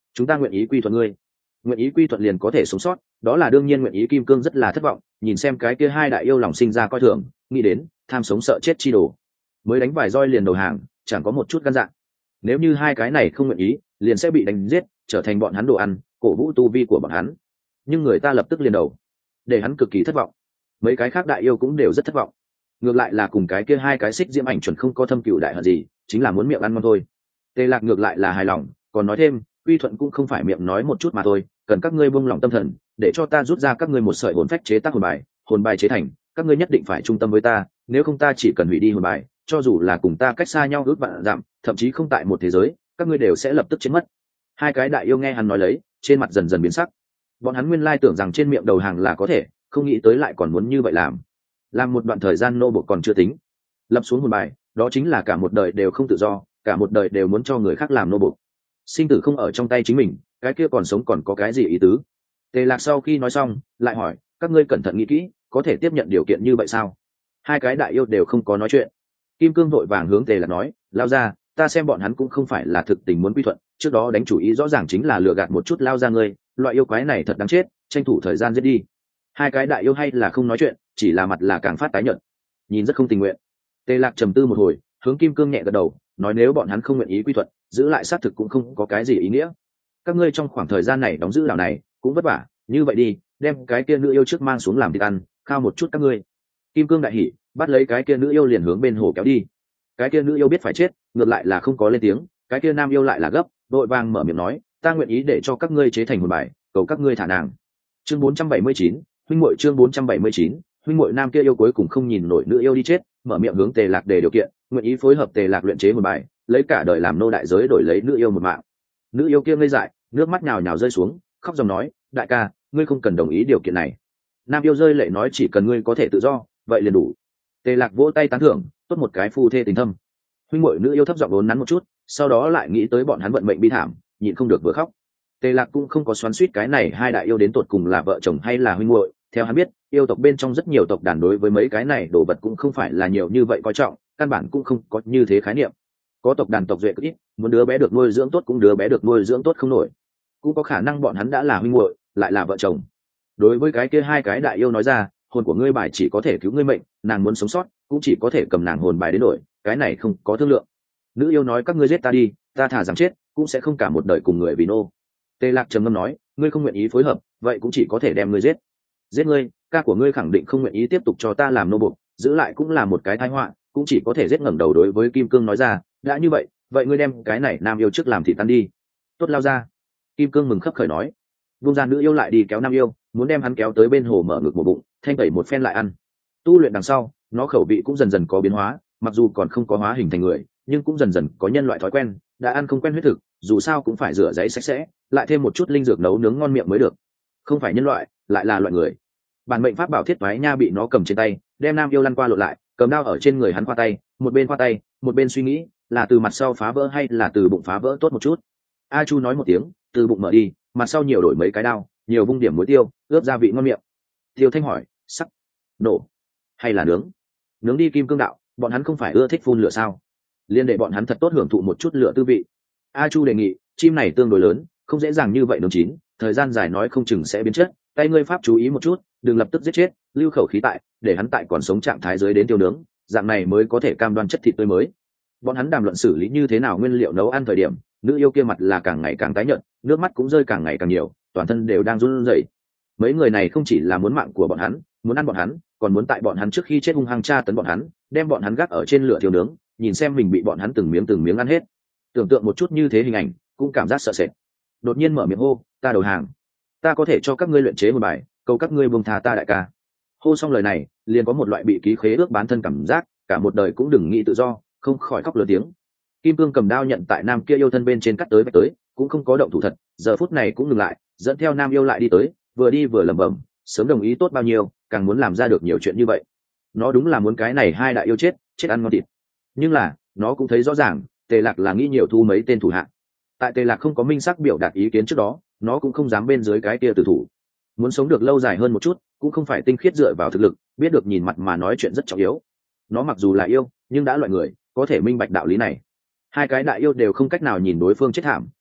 chúng ta nguyện ý quy thuận ngươi. Nguyện ý quy thuận liền có thể sống sót, đó là đương nhiên. Nguyện ý kim cương rất là thất vọng, nhìn xem cái kia hai đại yêu lòng sinh ra coi thường, nghĩ đến tham sống sợ chết chi đồ, mới đánh vài roi liền đầu hàng, chẳng có một chút gan dạ. Nếu như hai cái này không nguyện ý, liền sẽ bị đánh giết, trở thành bọn hắn đồ ăn, cổ vũ tu vi của bọn hắn. Nhưng người ta lập tức liền đầu, để hắn cực kỳ thất vọng. Mấy cái khác đại yêu cũng đều rất thất vọng, ngược lại là cùng cái kia hai cái xích diễm ảnh chuẩn không có thâm cựu đại hận gì, chính là muốn miệng ăn ngon thôi. Tề Lạc ngược lại là hài lòng, còn nói thêm, quy thuận cũng không phải miệng nói một chút mà thôi, cần các ngươi buông lòng tâm thần, để cho ta rút ra các ngươi một sợi hồn phách chế tác hồn bài. Hồn bài chế thành, các ngươi nhất định phải trung tâm với ta, nếu không ta chỉ cần hủy đi hồn bài, cho dù là cùng ta cách xa nhau ước vạn dặm, thậm chí không tại một thế giới, các ngươi đều sẽ lập tức chết mất. Hai cái đại yêu nghe hắn nói lấy, trên mặt dần dần biến sắc. Bọn hắn nguyên lai tưởng rằng trên miệng đầu hàng là có thể, không nghĩ tới lại còn muốn như vậy làm. Làm một đoạn thời gian nô bộc còn chưa tính, lập xuống hồn bài, đó chính là cả một đời đều không tự do, cả một đời đều muốn cho người khác làm nô bộc. Sinh tử không ở trong tay chính mình, cái kia còn sống còn có cái gì ý tứ? Tề Lạc sau khi nói xong, lại hỏi, các ngươi cẩn thận nghĩ kỹ, có thể tiếp nhận điều kiện như vậy sao? Hai cái đại yêu đều không có nói chuyện. Kim Cương vội vàng hướng Tề Lạc nói, lao ra, ta xem bọn hắn cũng không phải là thực tình muốn quy thuận, trước đó đánh chủ ý rõ ràng chính là lừa gạt một chút lao ra ngươi, loại yêu quái này thật đáng chết, tranh thủ thời gian giết đi. Hai cái đại yêu hay là không nói chuyện, chỉ là mặt là càng phát tái nhợt, nhìn rất không tình nguyện. Tề Lạc trầm tư một hồi, hướng Kim Cương nhẹ gật đầu, nói nếu bọn hắn không nguyện ý quy thuận, giữ lại xác thực cũng không có cái gì ý nghĩa. Các ngươi trong khoảng thời gian này đóng giữ đảo này cũng vất vả, như vậy đi, đem cái kia nữ yêu trước mang xuống làm thịt ăn, khao một chút các ngươi. Kim Cương đại hỉ, bắt lấy cái kia nữ yêu liền hướng bên hồ kéo đi. Cái kia nữ yêu biết phải chết, ngược lại là không có lên tiếng. Cái kia nam yêu lại là gấp, đội vàng mở miệng nói, ta nguyện ý để cho các ngươi chế thành hồn bài, cầu các ngươi thả nàng. Chương bốn trăm bảy mươi chín, huynh muội. Chương bốn trăm bảy mươi chín, huynh muội. Nam kia yêu cuối cùng không nhìn nổi nữ yêu đi chết, mở miệng hướng Tề Lạc đề điều kiện, nguyện ý phối hợp Tề Lạc luyện chế hồn bài, lấy cả đời làm nô đại giới đổi lấy nữ yêu một mạng. Nữ yêu kia ngây dại, nước mắt nhào nhào rơi xuống, khóc dòng nói, đại ca, ngươi không cần đồng ý điều kiện này. Nam yêu rơi lệ nói, chỉ cần ngươi có thể tự do, vậy liền đủ. Tề Lạc vỗ tay tán thưởng, tốt một cái phu thê tình thâm. Huynh muội. Nữ yêu thấp giọng ốn nắn một chút, sau đó lại nghĩ tới bọn hắn vận mệnh bi thảm, nhịn không được vừa khóc. Tề Lạc cũng không có xoắn xuýt cái này hai đại yêu đến tột cùng là vợ chồng hay là huynh muội. Theo hắn biết, yêu tộc bên trong rất nhiều tộc đàn đối với mấy cái này đồ vật cũng không phải là nhiều như vậy coi trọng, căn bản cũng không có như thế khái niệm. Có tộc đàn tộc duệ cực ít, muốn đứa bé được nuôi dưỡng tốt cũng đứa bé được nuôi dưỡng tốt không nổi, cũng có khả năng bọn hắn đã là huynh muội, lại là vợ chồng. Đối với cái kia hai cái đại yêu nói ra, hồn của ngươi bài chỉ có thể cứu ngươi mệnh, nàng muốn sống sót cũng chỉ có thể cầm nàng hồn bài đến đổi, cái này không có thương lượng. Nữ yêu nói, các ngươi giết ta đi, ta thà rằng chết cũng sẽ không cả một đời cùng người vì nô. Tề Lạc trầm ngâm nói, ngươi không nguyện ý phối hợp, vậy cũng chỉ có thể đem ngươi giết. Giết ngươi, ca của ngươi khẳng định không nguyện ý tiếp tục cho ta làm nô buộc, giữ lại cũng là một cái tai họa, cũng chỉ có thể giết. Ngẩng đầu đối với Kim Cương nói ra, đã như vậy, vậy ngươi đem cái này nam yêu trước làm thịt tan đi. Tốt, lao ra. Kim Cương mừng khấp khởi nói. Vung ra nữ yêu lại đi kéo nam yêu, muốn đem hắn kéo tới bên hồ mở ngực một bụng, thanh tẩy một phen lại ăn. Tu luyện đằng sau, nó khẩu vị cũng dần dần có biến hóa, mặc dù còn không có hóa hình thành người, nhưng cũng dần dần có nhân loại thói quen, đã ăn không quen huyết thực, dù sao cũng phải rửa giấy sạch sẽ, lại thêm một chút linh dược nấu nướng ngon miệng mới được. Không phải nhân loại, lại là loại người. Bản mệnh pháp bảo thiết toái nha bị nó cầm trên tay, đem nam yêu lăn qua lộn lại, cầm đao ở trên người hắn khoa tay, một bên khoa tay, một bên suy nghĩ, là từ mặt sau phá vỡ hay là từ bụng phá vỡ tốt một chút. A Chu nói một tiếng, từ bụng mở đi, mặt sau nhiều đổi mấy cái đao, nhiều vung điểm muối tiêu, ướp gia vị ngon miệng. Tiêu Thanh hỏi, sắc, nổ, hay là nướng? Nướng đi. Kim Cương đạo, bọn hắn không phải ưa thích phun lửa sao? Liên để bọn hắn thật tốt hưởng thụ một chút lửa tư vị. A Chu đề nghị, chim này tương đối lớn, không dễ dàng như vậy nướng chín, thời gian dài nói không chừng sẽ biến chất. Tay ngươi pháp chú ý một chút, đừng lập tức giết chết, lưu khẩu khí tại, để hắn tại còn sống trạng thái dưới đến tiêu nướng, dạng này mới có thể cam đoan chất thịt tươi mới. Bọn hắn đàm luận xử lý như thế nào nguyên liệu nấu ăn thời điểm, nữ yêu kia mặt là càng ngày càng tái nhợt, nước mắt cũng rơi càng ngày càng nhiều, toàn thân đều đang run rẩy. Mấy người này không chỉ là muốn mạng của bọn hắn, muốn ăn bọn hắn, còn muốn tại bọn hắn trước khi chết hung hăng tra tấn bọn hắn, đem bọn hắn gác ở trên lửa thiêu nướng, nhìn xem mình bị bọn hắn từng miếng từng miếng ăn hết. Tưởng tượng một chút như thế hình ảnh, cũng cảm giác sợ sệt. Đột nhiên mở miệng hô, ta đầu hàng, ta có thể cho các ngươi luyện chế một bài, cầu các ngươi buông tha ta đại ca. Hô xong lời này, liền có một loại bị ký khế ước bán thân cảm giác, cả một đời cũng đừng nghĩ tự do, không khỏi khóc lớn tiếng. Kim Cương cầm đao nhận tại nam kia yêu thân bên trên cắt tới vạch tới, cũng không có động thủ thật, giờ phút này cũng ngừng lại, dẫn theo nam yêu lại đi tới, vừa đi vừa lẩm bẩm, sớm đồng ý tốt bao nhiêu, càng muốn làm ra được nhiều chuyện như vậy. Nó đúng là muốn cái này hai đại yêu chết, chết ăn ngon thịt. Nhưng là, nó cũng thấy rõ ràng, Tề Lạc là nghĩ nhiều thu mấy tên thủ hạ. Tại Tề Lạc không có minh xác biểu đạt ý kiến trước đó, nó cũng không dám bên dưới cái kia tử thủ. Muốn sống được lâu dài hơn một chút, cũng không phải tinh khiết dựa vào thực lực, biết được nhìn mặt mà nói chuyện rất trọng yếu. Nó mặc dù là yêu, nhưng đã loại người, có thể minh bạch đạo lý này. Hai cái đại yêu đều không cách nào nhìn đối phương chết thảm,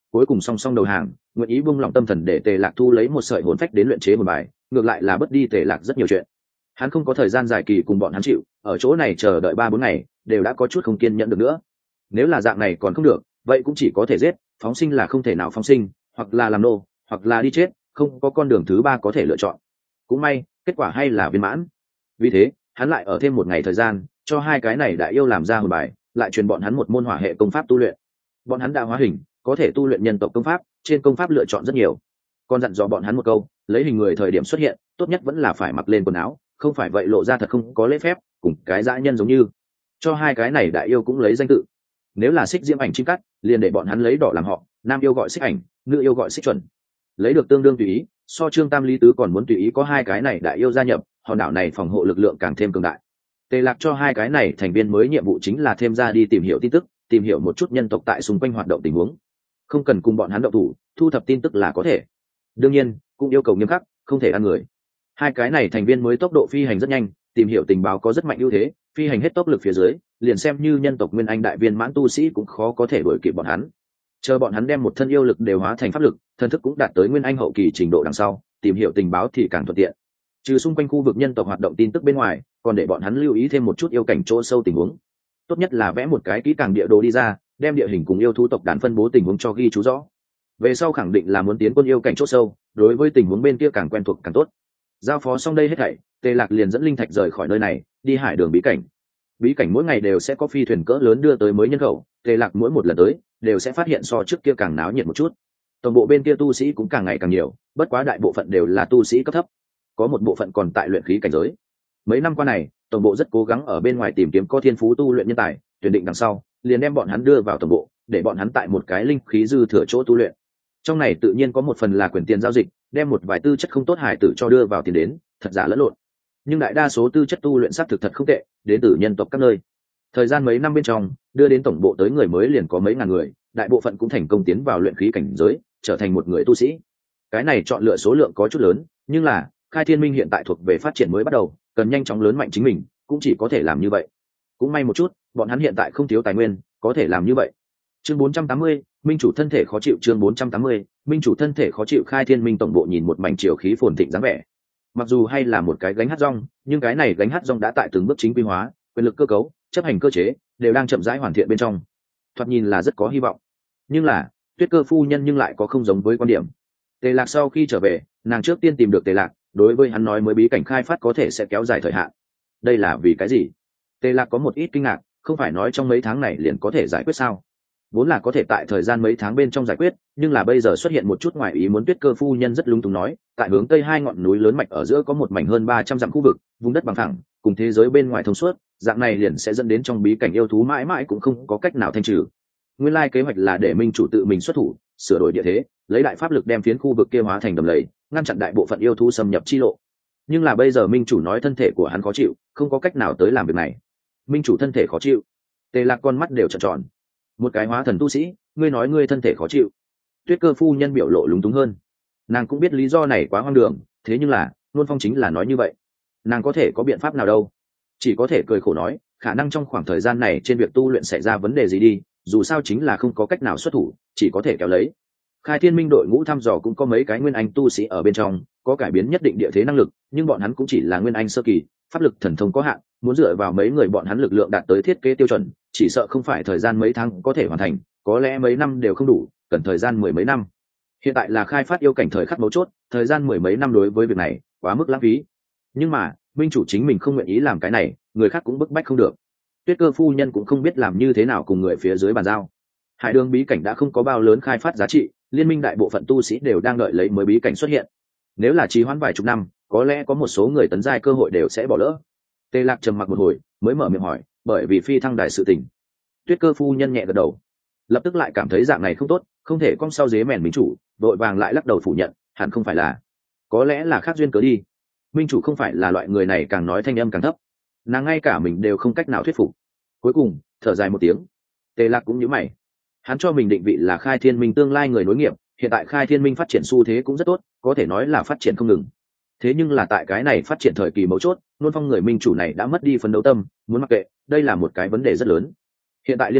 cuối cùng song song đầu hàng, nguyện ý buông lòng tâm thần để Tề Lạc thu lấy một sợi hồn phách đến luyện chế một bài, ngược lại là bất đi Tề Lạc rất nhiều chuyện. Hắn không có thời gian dài kỳ cùng bọn hắn chịu, ở chỗ này chờ đợi ba bốn ngày, đều đã có chút không kiên nhẫn được nữa. Nếu là dạng này còn không được, vậy cũng chỉ có thể giết, phóng sinh là không thể nào phóng sinh, hoặc là làm nô, hoặc là đi chết, không có con đường thứ ba có thể lựa chọn. Cũng may, kết quả hay là viên mãn. Vì thế, hắn lại ở thêm một ngày thời gian, cho hai cái này đại yêu làm ra hồn bài, lại truyền bọn hắn một môn hỏa hệ công pháp tu luyện. Bọn hắn đã hóa hình, có thể tu luyện nhân tộc công pháp, trên công pháp lựa chọn rất nhiều. Còn dặn dò bọn hắn một câu, lấy hình người thời điểm xuất hiện, tốt nhất vẫn là phải mặc lên quần áo, không phải vậy lộ ra thật không có lễ phép, cùng cái dã nhân giống như. Cho hai cái này đại yêu cũng lấy danh tự. Nếu là xích diễm ảnh chim cắt, liền để bọn hắn lấy đỏ làm họ, nam yêu gọi xích ảnh, nữ yêu gọi xích chuẩn. Lấy được tương đương tùy ý, so Trương Tam Lý Tứ còn muốn tùy ý có hai cái này đại yêu gia nhập, hòn đảo này phòng hộ lực lượng càng thêm cường đại. Tề Lạc cho hai cái này thành viên mới nhiệm vụ chính là thêm ra đi tìm hiểu tin tức, tìm hiểu một chút nhân tộc tại xung quanh hoạt động tình huống. Không cần cùng bọn hắn động thủ, thu thập tin tức là có thể. Đương nhiên, cũng yêu cầu nghiêm khắc, không thể ăn người. Hai cái này thành viên mới tốc độ phi hành rất nhanh, tìm hiểu tình báo có rất mạnh ưu thế, phi hành hết tốc lực phía dưới, liền xem như nhân tộc nguyên anh đại viên mãn tu sĩ cũng khó có thể đuổi kịp bọn hắn. Chờ bọn hắn đem một thân yêu lực đều hóa thành pháp lực, thân thức cũng đạt tới nguyên anh hậu kỳ trình độ đằng sau, tìm hiểu tình báo thì càng thuận tiện. Trừ xung quanh khu vực nhân tộc hoạt động tin tức bên ngoài, còn để bọn hắn lưu ý thêm một chút yêu cảnh chỗ sâu tình huống. Tốt nhất là vẽ một cái kỹ càng địa đồ đi ra, đem địa hình cùng yêu thú tộc đàn phân bố tình huống cho ghi chú rõ. Về sau khẳng định là muốn tiến quân yêu cảnh chỗ sâu, đối với tình huống bên kia càng quen thuộc càng tốt. Giao phó xong đây hết thảy, Tề Lạc liền dẫn linh thạch rời khỏi nơi này, đi hải đường bí cảnh. Bí cảnh mỗi ngày đều sẽ có phi thuyền cỡ lớn đưa tới mới nhân khẩu, Tề Lạc mỗi một lần tới, đều sẽ phát hiện so trước kia càng náo nhiệt một chút. Tổng bộ bên kia tu sĩ cũng càng ngày càng nhiều, bất quá đại bộ phận đều là tu sĩ cấp thấp, có một bộ phận còn tại luyện khí cảnh giới. Mấy năm qua này, tổng bộ rất cố gắng ở bên ngoài tìm kiếm có thiên phú tu luyện nhân tài, tuyển định đằng sau, liền đem bọn hắn đưa vào tổng bộ, để bọn hắn tại một cái linh khí dư thừa chỗ tu luyện. Trong này tự nhiên có một phần là quyền tiền giao dịch, đem một vài tư chất không tốt hải tử cho đưa vào tiền đến, thật giả lẫn lộn. Nhưng đại đa số tư chất tu luyện xác thực thật không tệ, đến từ nhân tộc các nơi. Thời gian mấy năm bên trong, đưa đến tổng bộ tới người mới liền có mấy ngàn người, đại bộ phận cũng thành công tiến vào luyện khí cảnh giới, trở thành một người tu sĩ. Cái này chọn lựa số lượng có chút lớn, nhưng là Khai Thiên Minh hiện tại thuộc về phát triển mới bắt đầu, cần nhanh chóng lớn mạnh chính mình, cũng chỉ có thể làm như vậy. Cũng may một chút, bọn hắn hiện tại không thiếu tài nguyên, có thể làm như vậy. Chương bốn trăm tám mươi, Minh chủ thân thể khó chịu. Chương bốn trăm tám mươi, Minh chủ thân thể khó chịu. Khai Thiên Minh tổng bộ nhìn một mảnh triều khí phồn thịnh dáng vẻ. Mặc dù hay là một cái gánh hát rong, nhưng cái này gánh hát rong đã tại từng bước chính quy hóa, quyền lực cơ cấu, chấp hành cơ chế đều đang chậm rãi hoàn thiện bên trong. Thoạt nhìn là rất có hy vọng. Nhưng là, Tuyết Cơ phu nhân nhưng lại có không giống với quan điểm. Tề Lạc sau khi trở về, nàng trước tiên tìm được Tề Lạc, đối với hắn nói mới bí cảnh khai phát có thể sẽ kéo dài thời hạn. Đây là vì cái gì? Tề Lạc có một ít kinh ngạc, không phải nói trong mấy tháng này liền có thể giải quyết sao? Vốn là có thể tại thời gian mấy tháng bên trong giải quyết, nhưng là bây giờ xuất hiện một chút ngoài ý muốn. Tuyết Cơ phu nhân rất lung túng nói, tại hướng tây hai ngọn núi lớn mạch ở giữa có một mảnh hơn ba trăm dặm khu vực, vùng đất bằng phẳng, cùng thế giới bên ngoài thông suốt, dạng này liền sẽ dẫn đến trong bí cảnh yêu thú mãi mãi cũng không có cách nào thanh trừ. Nguyên lai kế hoạch là để Minh chủ tự mình xuất thủ, sửa đổi địa thế, lấy đại pháp lực đem phiến khu vực kia hóa thành đầm lầy, ngăn chặn đại bộ phận yêu thú xâm nhập chi lộ. Nhưng là bây giờ Minh chủ nói thân thể của hắn khó chịu, không có cách nào tới làm việc này. Minh chủ thân thể khó chịu? Tề Lạc con mắt đều trợn tròn. Một cái hóa thần tu sĩ, ngươi nói ngươi thân thể khó chịu? Tuyết Cơ phu nhân biểu lộ lúng túng hơn. Nàng cũng biết lý do này quá hoang đường, thế nhưng là Luân Phong chính là nói như vậy, nàng có thể có biện pháp nào đâu? Chỉ có thể cười khổ nói, khả năng trong khoảng thời gian này trên việc tu luyện xảy ra vấn đề gì đi, dù sao chính là không có cách nào xuất thủ, chỉ có thể kéo lấy. Khai Thiên Minh đội ngũ thăm dò cũng có mấy cái nguyên anh tu sĩ ở bên trong, có cải biến nhất định địa thế năng lực, nhưng bọn hắn cũng chỉ là nguyên anh sơ kỳ, pháp lực thần thông có hạn, muốn dựa vào mấy người bọn hắn lực lượng đạt tới thiết kế tiêu chuẩn, chỉ sợ không phải thời gian mấy tháng có thể hoàn thành, có lẽ mấy năm đều không đủ, cần thời gian mười mấy năm. Hiện tại là khai phát yêu cảnh thời khắc mấu chốt, thời gian mười mấy năm đối với việc này quá mức lãng phí. Nhưng mà Minh chủ chính mình không nguyện ý làm cái này, người khác cũng bức bách không được. Tuyết Cơ phu nhân cũng không biết làm như thế nào cùng người phía dưới bàn giao. Hải đường bí cảnh đã không có bao lớn khai phát giá trị, liên minh đại bộ phận tu sĩ đều đang đợi lấy mới bí cảnh xuất hiện. Nếu là trì hoãn vài chục năm, có lẽ có một số người tấn giai cơ hội đều sẽ bỏ lỡ. Tề Lạc trầm mặc một hồi, mới mở miệng hỏi, bởi vì phi thăng đài sự tình. Tuyết Cơ phu nhân nhẹ gật đầu, lập tức lại cảm thấy dạng này không tốt, không thể cong sau dế mèn minh chủ, đội vàng lại lắc đầu phủ nhận, hẳn không phải là, có lẽ là khác duyên cớ đi. Minh chủ không phải là loại người này, càng nói thanh âm càng thấp, nàng ngay cả mình đều không cách nào thuyết phục. Cuối cùng thở dài một tiếng. Tề Lạc cũng nhíu mày, hắn cho mình định vị là Khai Thiên Minh tương lai người nối nghiệp, hiện tại Khai Thiên Minh phát triển xu thế cũng rất tốt, có thể nói là phát triển không ngừng. Thế nhưng là tại cái này phát triển thời kỳ mấu chốt, Luân Phong người minh chủ này đã mất đi phấn đấu tâm, muốn mặc kệ, đây là một cái vấn đề rất lớn. Hiện tại liên minh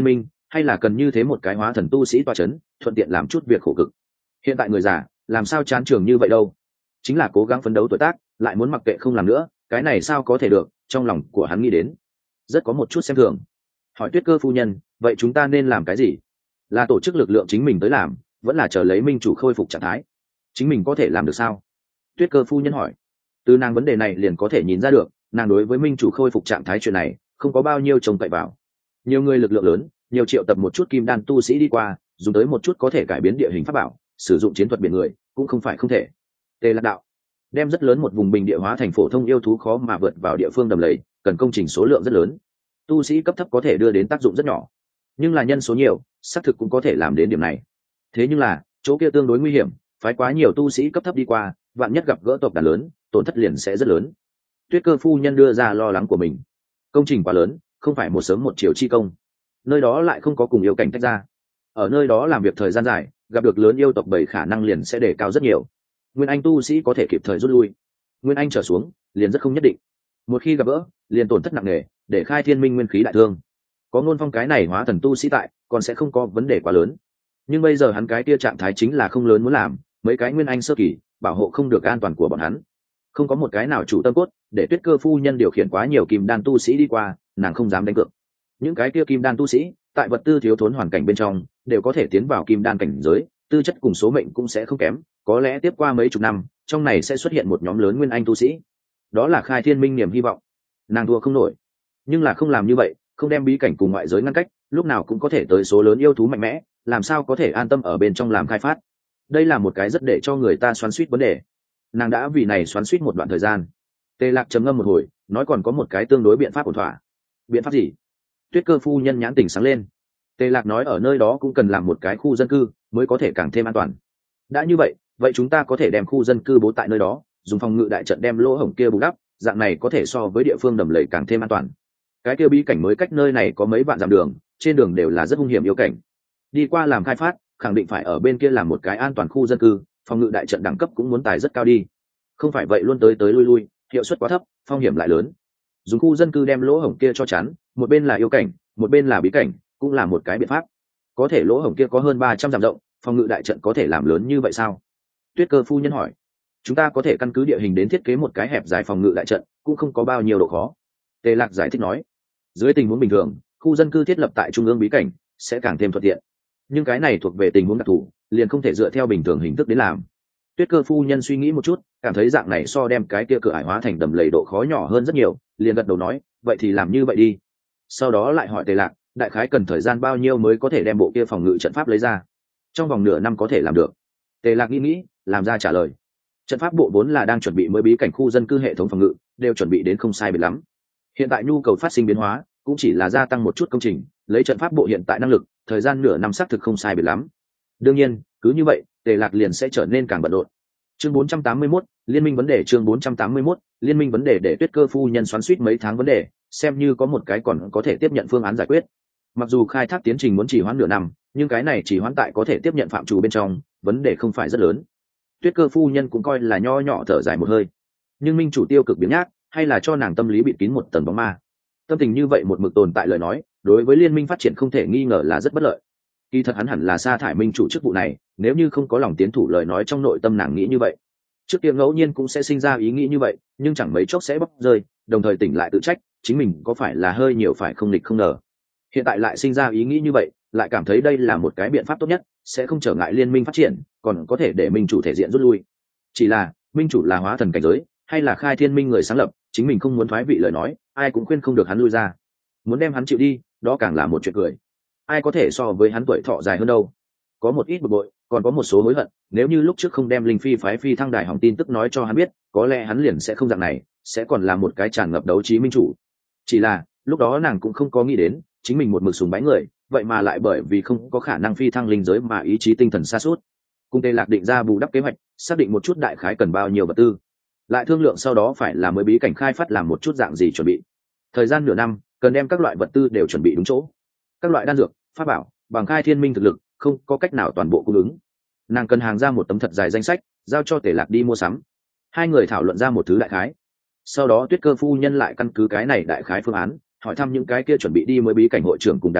hay là cần như thế một cái hóa thần tu sĩ toa c h ấ n thuận tiện làm chút việc khổ cực. Hiện tại người già làm sao chán trường như vậy đâu, chính là cố gắng phấn đấu tuổi tác, lại muốn mặc kệ không làm nữa, cái này sao có thể được. Trong lòng của hắn nghĩ đến, rất có một chút xem thường. Hỏi Tuyết Cơ phu nhân, vậy chúng ta nên làm cái gì? Là tổ chức lực lượng chính mình tới làm, vẫn là chờ lấy minh chủ khôi phục trạng thái? Chính mình có thể làm được sao? Tuyết Cơ phu nhân hỏi. Từ nàng vấn đề này liền có thể nhìn ra được, nàng đối với minh chủ khôi phục trạng thái chuyện này không có bao nhiêu trông cậy vào. Nhiều người lực lượng lớn, nhiều triệu tập một chút kim đan tu sĩ đi qua, dùng tới một chút có thể cải biến địa hình pháp bảo, sử dụng chiến thuật biển người cũng không phải không thể. Tề Lạc đạo, đem rất lớn một vùng bình địa hóa thành phổ thông yêu thú khó mà vượt vào địa phương đầm lầy, cần công trình số lượng rất lớn, tu sĩ cấp thấp có thể đưa đến tác dụng rất nhỏ, nhưng là nhân số nhiều, xác thực cũng có thể làm đến điểm này. Thế nhưng là chỗ kia tương đối nguy hiểm, phái quá nhiều tu sĩ cấp thấp đi qua, vạn nhất gặp gỡ tộc đàn lớn, tổn thất liền sẽ rất lớn. Tuyết Cơ phu nhân đưa ra lo lắng của mình. Công trình quá lớn, không phải một sớm một chiều chi công, nơi đó lại không có cùng yêu cảnh tách ra, ở nơi đó làm việc thời gian dài, gặp được lớn yêu tộc bảy khả năng liền sẽ đề cao rất nhiều. Nguyên anh tu sĩ có thể kịp thời rút lui, nguyên anh trở xuống liền rất không nhất định, một khi gặp gỡ liền tổn thất nặng nề, để khai thiên minh nguyên khí đại thương. Có Ngôn Phong cái này hóa thần tu sĩ tại, còn sẽ không có vấn đề quá lớn. Nhưng bây giờ hắn cái kia trạng thái chính là không lớn muốn làm, mấy cái nguyên anh sơ kỳ bảo hộ không được an toàn của bọn hắn, không có một cái nào chủ tâm cốt để Tuyết Cơ phu nhân điều khiển quá nhiều kim đan tu sĩ đi qua, nàng không dám đánh cược. Những cái kia kim đan tu sĩ tại vật tư thiếu thốn hoàn cảnh bên trong đều có thể tiến vào kim đan cảnh giới, tư chất cùng số mệnh cũng sẽ không kém, có lẽ tiếp qua mấy chục năm trong này sẽ xuất hiện một nhóm lớn nguyên anh tu sĩ, đó là khai thiên minh niềm hy vọng. Nàng thua không nổi, nhưng là không làm như vậy, không đem bí cảnh cùng ngoại giới ngăn cách, lúc nào cũng có thể tới số lớn yêu thú mạnh mẽ, làm sao có thể an tâm ở bên trong làm khai phát. Đây là một cái rất để cho người ta xoắn xuýt vấn đề. Nàng đã vì này xoắn xuýt một đoạn thời gian. Tề Lạc trầm ngâm một hồi, nói còn có một cái tương đối biện pháp ổn thỏa. Biện pháp gì? Tuyết Cơ phu nhân nhãn tỉnh sáng lên. Tề Lạc nói ở nơi đó cũng cần làm một cái khu dân cư mới có thể càng thêm an toàn. Đã như vậy, vậy chúng ta có thể đem khu dân cư bố tại nơi đó, dùng phòng ngự đại trận đem lỗ hổng kia bù đắp, dạng này có thể so với địa phương đầm lầy càng thêm an toàn. Cái kia bí cảnh mới cách nơi này có mấy vạn dặm đường, trên đường đều là rất hung hiểm yêu cảnh. Đi qua làm khai phát, khẳng định phải ở bên kia làm một cái an toàn khu dân cư, phòng ngự đại trận đẳng cấp cũng muốn tài rất cao đi. Không phải vậy luôn tới tới lui lui, hiệu suất quá thấp, phong hiểm lại lớn. Dùng khu dân cư đem lỗ hổng kia cho chắn, một bên là yêu cảnh, một bên là bí cảnh, cũng là một cái biện pháp. Có thể lỗ hổng kia có hơn ba trăm dặm rộng, phòng ngự đại trận có thể làm lớn như vậy sao? Tuyết Cơ phu nhân hỏi. Chúng ta có thể căn cứ địa hình đến thiết kế một cái hẹp dài phòng ngự đại trận, cũng không có bao nhiêu độ khó. Tề Lạc giải thích nói. Dưới tình huống bình thường, khu dân cư thiết lập tại trung ương bí cảnh sẽ càng thêm thuận tiện, nhưng cái này thuộc về tình huống đặc thù, liền không thể dựa theo bình thường hình thức đến làm. Tuyết Cơ phu nhân suy nghĩ một chút, cảm thấy dạng này so đem cái kia cửa ải hóa thành đầm lầy độ khó nhỏ hơn rất nhiều, liền gật đầu nói, vậy thì làm như vậy đi. Sau đó lại hỏi Tề Lạc, đại khái cần thời gian bao nhiêu mới có thể đem bộ kia phòng ngự trận pháp lấy ra? Trong vòng nửa năm có thể làm được. Tề Lạc nghĩ nghĩ, làm ra trả lời. Trận pháp bộ vốn là đang chuẩn bị mới bí cảnh khu dân cư hệ thống phòng ngự, đều chuẩn bị đến không sai biệt lắm. Hiện tại nhu cầu phát sinh biến hóa, cũng chỉ là gia tăng một chút công trình, lấy trận pháp bộ hiện tại năng lực, thời gian nửa năm xác thực không sai biệt lắm. Đương nhiên, cứ như vậy, Tề Lạc liền sẽ trở nên càng bận rộn. Chương bốn trăm tám mươi mốt, liên minh vấn đề. Chương bốn trăm tám mươi mốt, liên minh vấn đề. Để Tuyết Cơ phu nhân xoắn xuýt mấy tháng vấn đề, xem như có một cái còn có thể tiếp nhận phương án giải quyết. Mặc dù khai thác tiến trình muốn chỉ hoãn nửa năm, nhưng cái này chỉ hoãn tại có thể tiếp nhận phạm trù bên trong, vấn đề không phải rất lớn. Tuyết Cơ phu nhân cũng coi là nho nhỏ thở dài một hơi. Nhưng minh chủ tiêu cực biến nhác, hay là cho nàng tâm lý bịt kín một tầng bóng ma. Tâm tình như vậy một mực tồn tại lời nói, đối với liên minh phát triển không thể nghi ngờ là rất bất lợi. Kỳ thật hắn hẳn là sa thải minh chủ chức vụ này, nếu như không có lòng tiến thủ lời nói, trong nội tâm nàng nghĩ như vậy. Trước kia ngẫu nhiên cũng sẽ sinh ra ý nghĩ như vậy, nhưng chẳng mấy chốc sẽ bóc rơi, đồng thời tỉnh lại tự trách, chính mình có phải là hơi nhiều phải không nghịch không ngờ. Hiện tại lại sinh ra ý nghĩ như vậy, lại cảm thấy đây là một cái biện pháp tốt nhất, sẽ không trở ngại liên minh phát triển, còn có thể để minh chủ thể diện rút lui. Chỉ là minh chủ là hóa thần cảnh giới, hay là khai thiên minh người sáng lập, chính mình không muốn thoái vị lời nói, ai cũng khuyên không được hắn lui ra. Muốn đem hắn chịu đi, đó càng là một chuyện cười. Ai có thể so với hắn tuổi thọ dài hơn đâu. Có một ít bực bội, còn có một số hối hận, nếu như lúc trước không đem linh phi phái phi thăng đài hỏng tin tức nói cho hắn biết, có lẽ hắn liền sẽ không dạng này, sẽ còn là một cái tràn ngập đấu trí minh chủ. Chỉ là lúc đó nàng cũng không có nghĩ đến, chính mình một mực sùng bái người, vậy mà lại bởi vì không có khả năng phi thăng linh giới mà ý chí tinh thần sa sút. Cùng Tề Lạc định ra bù đắp kế hoạch, xác định một chút đại khái cần bao nhiêu vật tư, lại thương lượng sau đó phải làm mới bí cảnh khai phát làm một chút dạng gì chuẩn bị. Thời gian nửa năm, cần đem các loại vật tư đều chuẩn bị đúng chỗ. Các loại đan dược, pháp bảo, bằng khai thiên minh thực lực, không có cách nào toàn bộ cung ứng. Nàng cần hàng ra một tấm thật dài danh sách, giao cho Tề Lạc đi mua sắm. Hai người thảo luận ra một thứ đại khái. Sau đó Tuyết Cơ phu nhân lại căn cứ cái này đại khái phương án, hỏi thăm những cái kia chuẩn bị đi mới bí cảnh hội trưởng cùng đa chủ,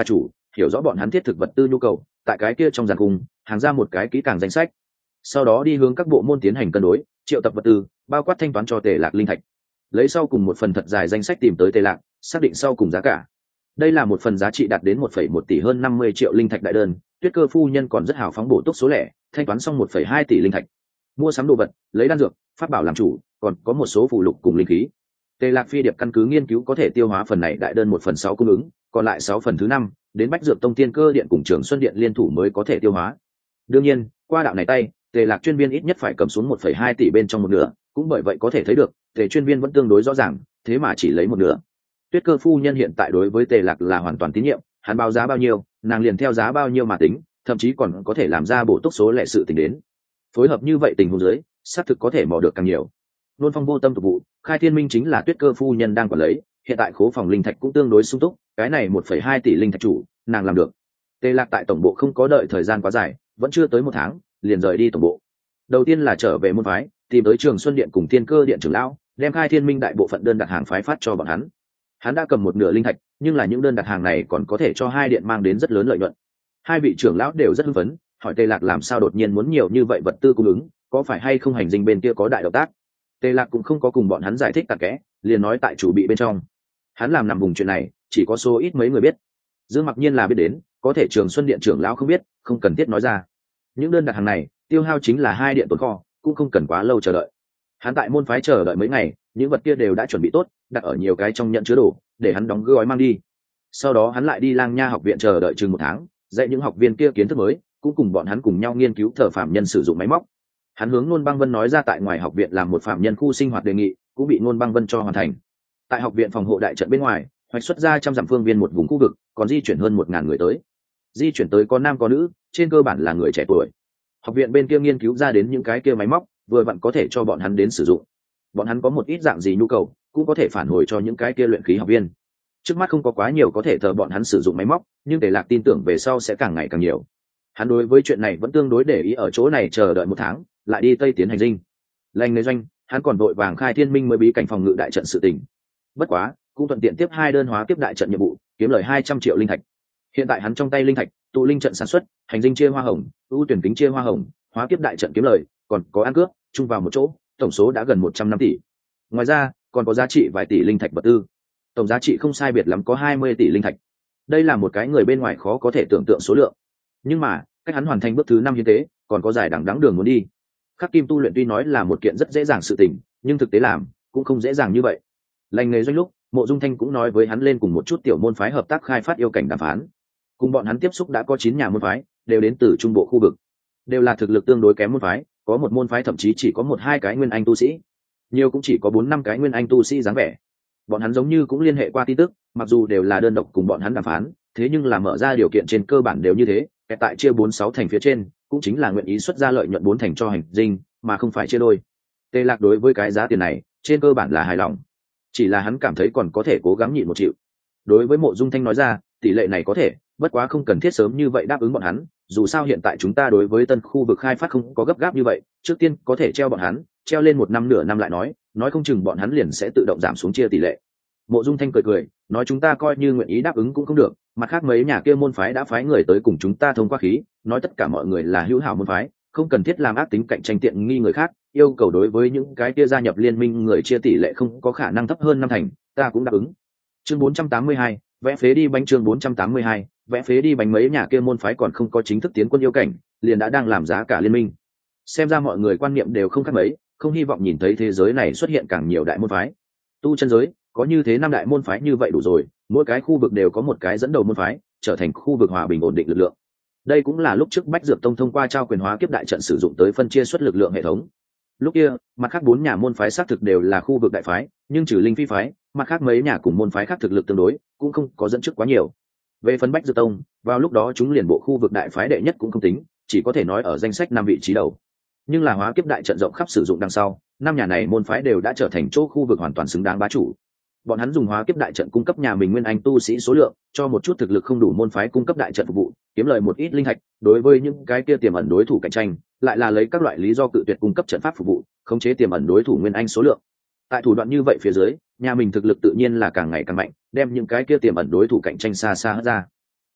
hiểu rõ bọn hắn thiết thực vật tư nhu cầu, tại cái kia trong giàn cung hàng ra một cái kỹ càng danh sách, sau đó đi hướng các bộ môn tiến hành cân đối, triệu tập vật tư, bao quát thanh toán cho Tề Lạc linh thạch, lấy sau cùng một phần thật dài danh sách tìm tới Tề Lạc, xác định sau cùng giá cả. Đây là một phần giá trị đạt đến một phẩy một tỷ hơn năm mươi triệu linh thạch đại đơn, Tuyết Cơ phu nhân còn rất hào phóng bổ túc số lẻ, thanh toán xong một phẩy hai tỷ linh thạch. Mua sắm đồ vật, lấy đan dược, pháp bảo làm chủ, còn có một số phụ lục cùng linh khí. Tề Lạc Phi điệp căn cứ nghiên cứu có thể tiêu hóa phần này đại đơn một phần sáu cung ứng, còn lại sáu phần thứ năm đến Bách Dược Tông Tiên Cơ Điện cùng Trường Xuân Điện liên thủ mới có thể tiêu hóa. Đương nhiên, qua đạo này tay, Tề Lạc chuyên viên ít nhất phải cầm xuống một phẩy hai tỷ bên trong một nửa, cũng bởi vậy có thể thấy được, Tề chuyên viên vẫn tương đối rõ ràng, thế mà chỉ lấy một nửa. Tuyết Cơ phu nhân hiện tại đối với Tề Lạc là hoàn toàn tín nhiệm, hắn báo giá bao nhiêu, nàng liền theo giá bao nhiêu mà tính, thậm chí còn có thể làm ra bổ túc số lẻ sự tình đến. Phối hợp như vậy tình huống dưới, xác thực có thể mò được càng nhiều. Nôn Phong vô tâm tục vụ, Khai Thiên Minh chính là Tuyết Cơ phu nhân đang quản lấy, hiện tại khố phòng linh thạch cũng tương đối sung túc, cái này một phẩy hai tỷ linh thạch chủ, nàng làm được. Tề Lạc tại tổng bộ không có đợi thời gian quá dài, vẫn chưa tới một tháng, liền rời đi tổng bộ. Đầu tiên là trở về môn phái, tìm tới Trường Xuân Điện cùng Tiên Cơ Điện trưởng lão, đem Khai Thiên Minh đại bộ phận đơn đặt hàng phái phát cho bọn hắn. Hắn đã cầm một nửa linh thạch, nhưng là những đơn đặt hàng này còn có thể cho hai điện mang đến rất lớn lợi nhuận. Hai vị trưởng lão đều rất hưng phấn, hỏi Tề Lạc làm sao đột nhiên muốn nhiều như vậy vật tư cung ứng, có phải hay không hành dinh bên kia có đại động tác. Tề Lạc cũng không có cùng bọn hắn giải thích cặn kẽ, liền nói tại chủ bị bên trong. Hắn làm nằm vùng chuyện này, chỉ có số ít mấy người biết. Dương Mặc Nhiên là biết đến, có thể Trường Xuân Điện trưởng lão không biết, không cần thiết nói ra. Những đơn đặt hàng này, tiêu hao chính là hai điện tồn kho, cũng không cần quá lâu chờ đợi. Hắn tại môn phái chờ đợi mấy ngày, những vật kia đều đã chuẩn bị tốt, đặt ở nhiều cái trong nhận chứa đồ, để hắn đóng gói mang đi. Sau đó hắn lại đi Lang Nha học viện chờ đợi chừng một tháng, dạy những học viên kia kiến thức mới, cũng cùng bọn hắn cùng nhau nghiên cứu thợ phạm nhân sử dụng máy móc. Hắn hướng Nôn Băng Vân nói ra tại ngoài học viện làm một phạm nhân khu sinh hoạt đề nghị, cũng bị Nôn Băng Vân cho hoàn thành. Tại học viện phòng hộ đại trận bên ngoài, hoạch xuất ra trăm dặm phương viên một vùng khu vực, còn di chuyển hơn một ngàn người tới. Di chuyển tới có nam có nữ, trên cơ bản là người trẻ tuổi. Học viện bên kia nghiên cứu ra đến những cái kia máy móc, vừa vặn có thể cho bọn hắn đến sử dụng. Bọn hắn có một ít dạng gì nhu cầu, cũng có thể phản hồi cho những cái kia luyện khí học viên. Trước mắt không có quá nhiều có thể thờ bọn hắn sử dụng máy móc, nhưng Tề Lạc tin tưởng về sau sẽ càng ngày càng nhiều. Hắn đối với chuyện này vẫn tương đối để ý, ở chỗ này chờ đợi một tháng, lại đi Tây tiến hành dinh. Lành người doanh, hắn còn vội vàng khai Thiên Minh mới bí cảnh phòng ngự đại trận sự tình. Bất quá, cũng thuận tiện tiếp hai đơn hóa tiếp đại trận nhiệm vụ, kiếm lời hai trăm triệu linh thạch. Hiện tại hắn trong tay linh thạch, tụ linh trận sản xuất, hành dinh chia hoa hồng, ưu tuyển kính chia hoa hồng, hóa kiếp đại trận kiếm lời, còn có ăn cướp, chung vào một chỗ, tổng số đã gần một trăm năm tỷ. Ngoài ra, còn có giá trị vài tỷ linh thạch vật tư. Tổng giá trị không sai biệt lắm có hai mươi tỷ linh thạch. Đây là một cái người bên ngoài khó có thể tưởng tượng số lượng. Nhưng mà, cách hắn hoàn thành bước thứ năm hiến tế, còn có dài đằng đẵng đường muốn đi. Khắc kim tu luyện tuy nói là một kiện rất dễ dàng sự tình, nhưng thực tế làm cũng không dễ dàng như vậy. Lành nghề doanh lúc, Mộ Dung Thanh cũng nói với hắn lên cùng một chút tiểu môn phái hợp tác khai phát yêu cảnh đàm phán. Cùng bọn hắn tiếp xúc đã có chín nhà môn phái, đều đến từ trung bộ khu vực, đều là thực lực tương đối kém môn phái, có một môn phái thậm chí chỉ có một hai cái nguyên anh tu sĩ, nhiều cũng chỉ có bốn năm cái nguyên anh tu sĩ dáng vẻ. Bọn hắn giống như cũng liên hệ qua tin tức, mặc dù đều là đơn độc cùng bọn hắn đàm phán, thế nhưng là mở ra điều kiện trên cơ bản đều như thế, tại chia bốn sáu thành phía trên, cũng chính là nguyện ý xuất ra lợi nhuận bốn thành cho hành dinh, mà không phải chia đôi. Tề Lạc đối với cái giá tiền này, trên cơ bản là hài lòng, chỉ là hắn cảm thấy còn có thể cố gắng nhịn một triệu. Đối với Mộ Dung Thanh nói ra, tỷ lệ này có thể, bất quá không cần thiết sớm như vậy đáp ứng bọn hắn, dù sao hiện tại chúng ta đối với tân khu vực khai phát không có gấp gáp như vậy, trước tiên có thể treo bọn hắn, treo lên một năm nửa năm lại nói, nói không chừng bọn hắn liền sẽ tự động giảm xuống chia tỷ lệ. Mộ Dung Thanh cười cười, nói chúng ta coi như nguyện ý đáp ứng cũng không được, mặt khác mấy nhà kia môn phái đã phái người tới cùng chúng ta thông qua khí, nói tất cả mọi người là hữu hảo môn phái, không cần thiết làm ác tính cạnh tranh tiện nghi người khác, yêu cầu đối với những cái kia gia nhập liên minh người chia tỷ lệ không có khả năng thấp hơn năm thành, ta cũng đáp ứng. Chương bốn trăm tám mươi hai, vẽ phế đi bánh. Chương bốn trăm tám mươi hai, vẽ phế đi bánh. Mấy nhà kia môn phái còn không có chính thức tiến quân yêu cảnh, liền đã đang làm giá cả liên minh. Xem ra mọi người quan niệm đều không khác mấy, không hy vọng nhìn thấy thế giới này xuất hiện càng nhiều đại môn phái. Tu chân giới có như thế năm đại môn phái như vậy đủ rồi, mỗi cái khu vực đều có một cái dẫn đầu môn phái, trở thành khu vực hòa bình ổn định lực lượng. Đây cũng là lúc trước Bách Dược Tông thông qua trao quyền hóa kiếp đại trận sử dụng tới phân chia xuất lực lượng hệ thống. Lúc kia, mặt khác bốn nhà môn phái xác thực đều là khu vực đại phái, nhưng trừ Linh Phi phái, mặt khác mấy nhà cùng môn phái khác thực lực tương đối, cũng không có dẫn trước quá nhiều. Về phần Bách Dược Tông, vào lúc đó chúng liền bộ khu vực đại phái đệ nhất cũng không tính, chỉ có thể nói ở danh sách năm vị trí đầu. Nhưng là hóa kiếp đại trận rộng khắp sử dụng đằng sau, năm nhà này môn phái đều đã trở thành chỗ khu vực hoàn toàn xứng đáng bá chủ. Bọn hắn dùng hóa kiếp đại trận cung cấp nhà mình nguyên anh tu sĩ số lượng, cho một chút thực lực không đủ môn phái cung cấp đại trận phục vụ, kiếm lời một ít linh thạch. Đối với những cái kia tiềm ẩn đối thủ cạnh tranh, lại là lấy các loại lý do cự tuyệt cung cấp trận pháp phục vụ, khống chế tiềm ẩn đối thủ nguyên anh số lượng. Tại thủ đoạn như vậy phía dưới, nhà mình thực lực tự nhiên là càng ngày càng mạnh, đem những cái kia tiềm ẩn đối thủ cạnh tranh xa xa hất ra.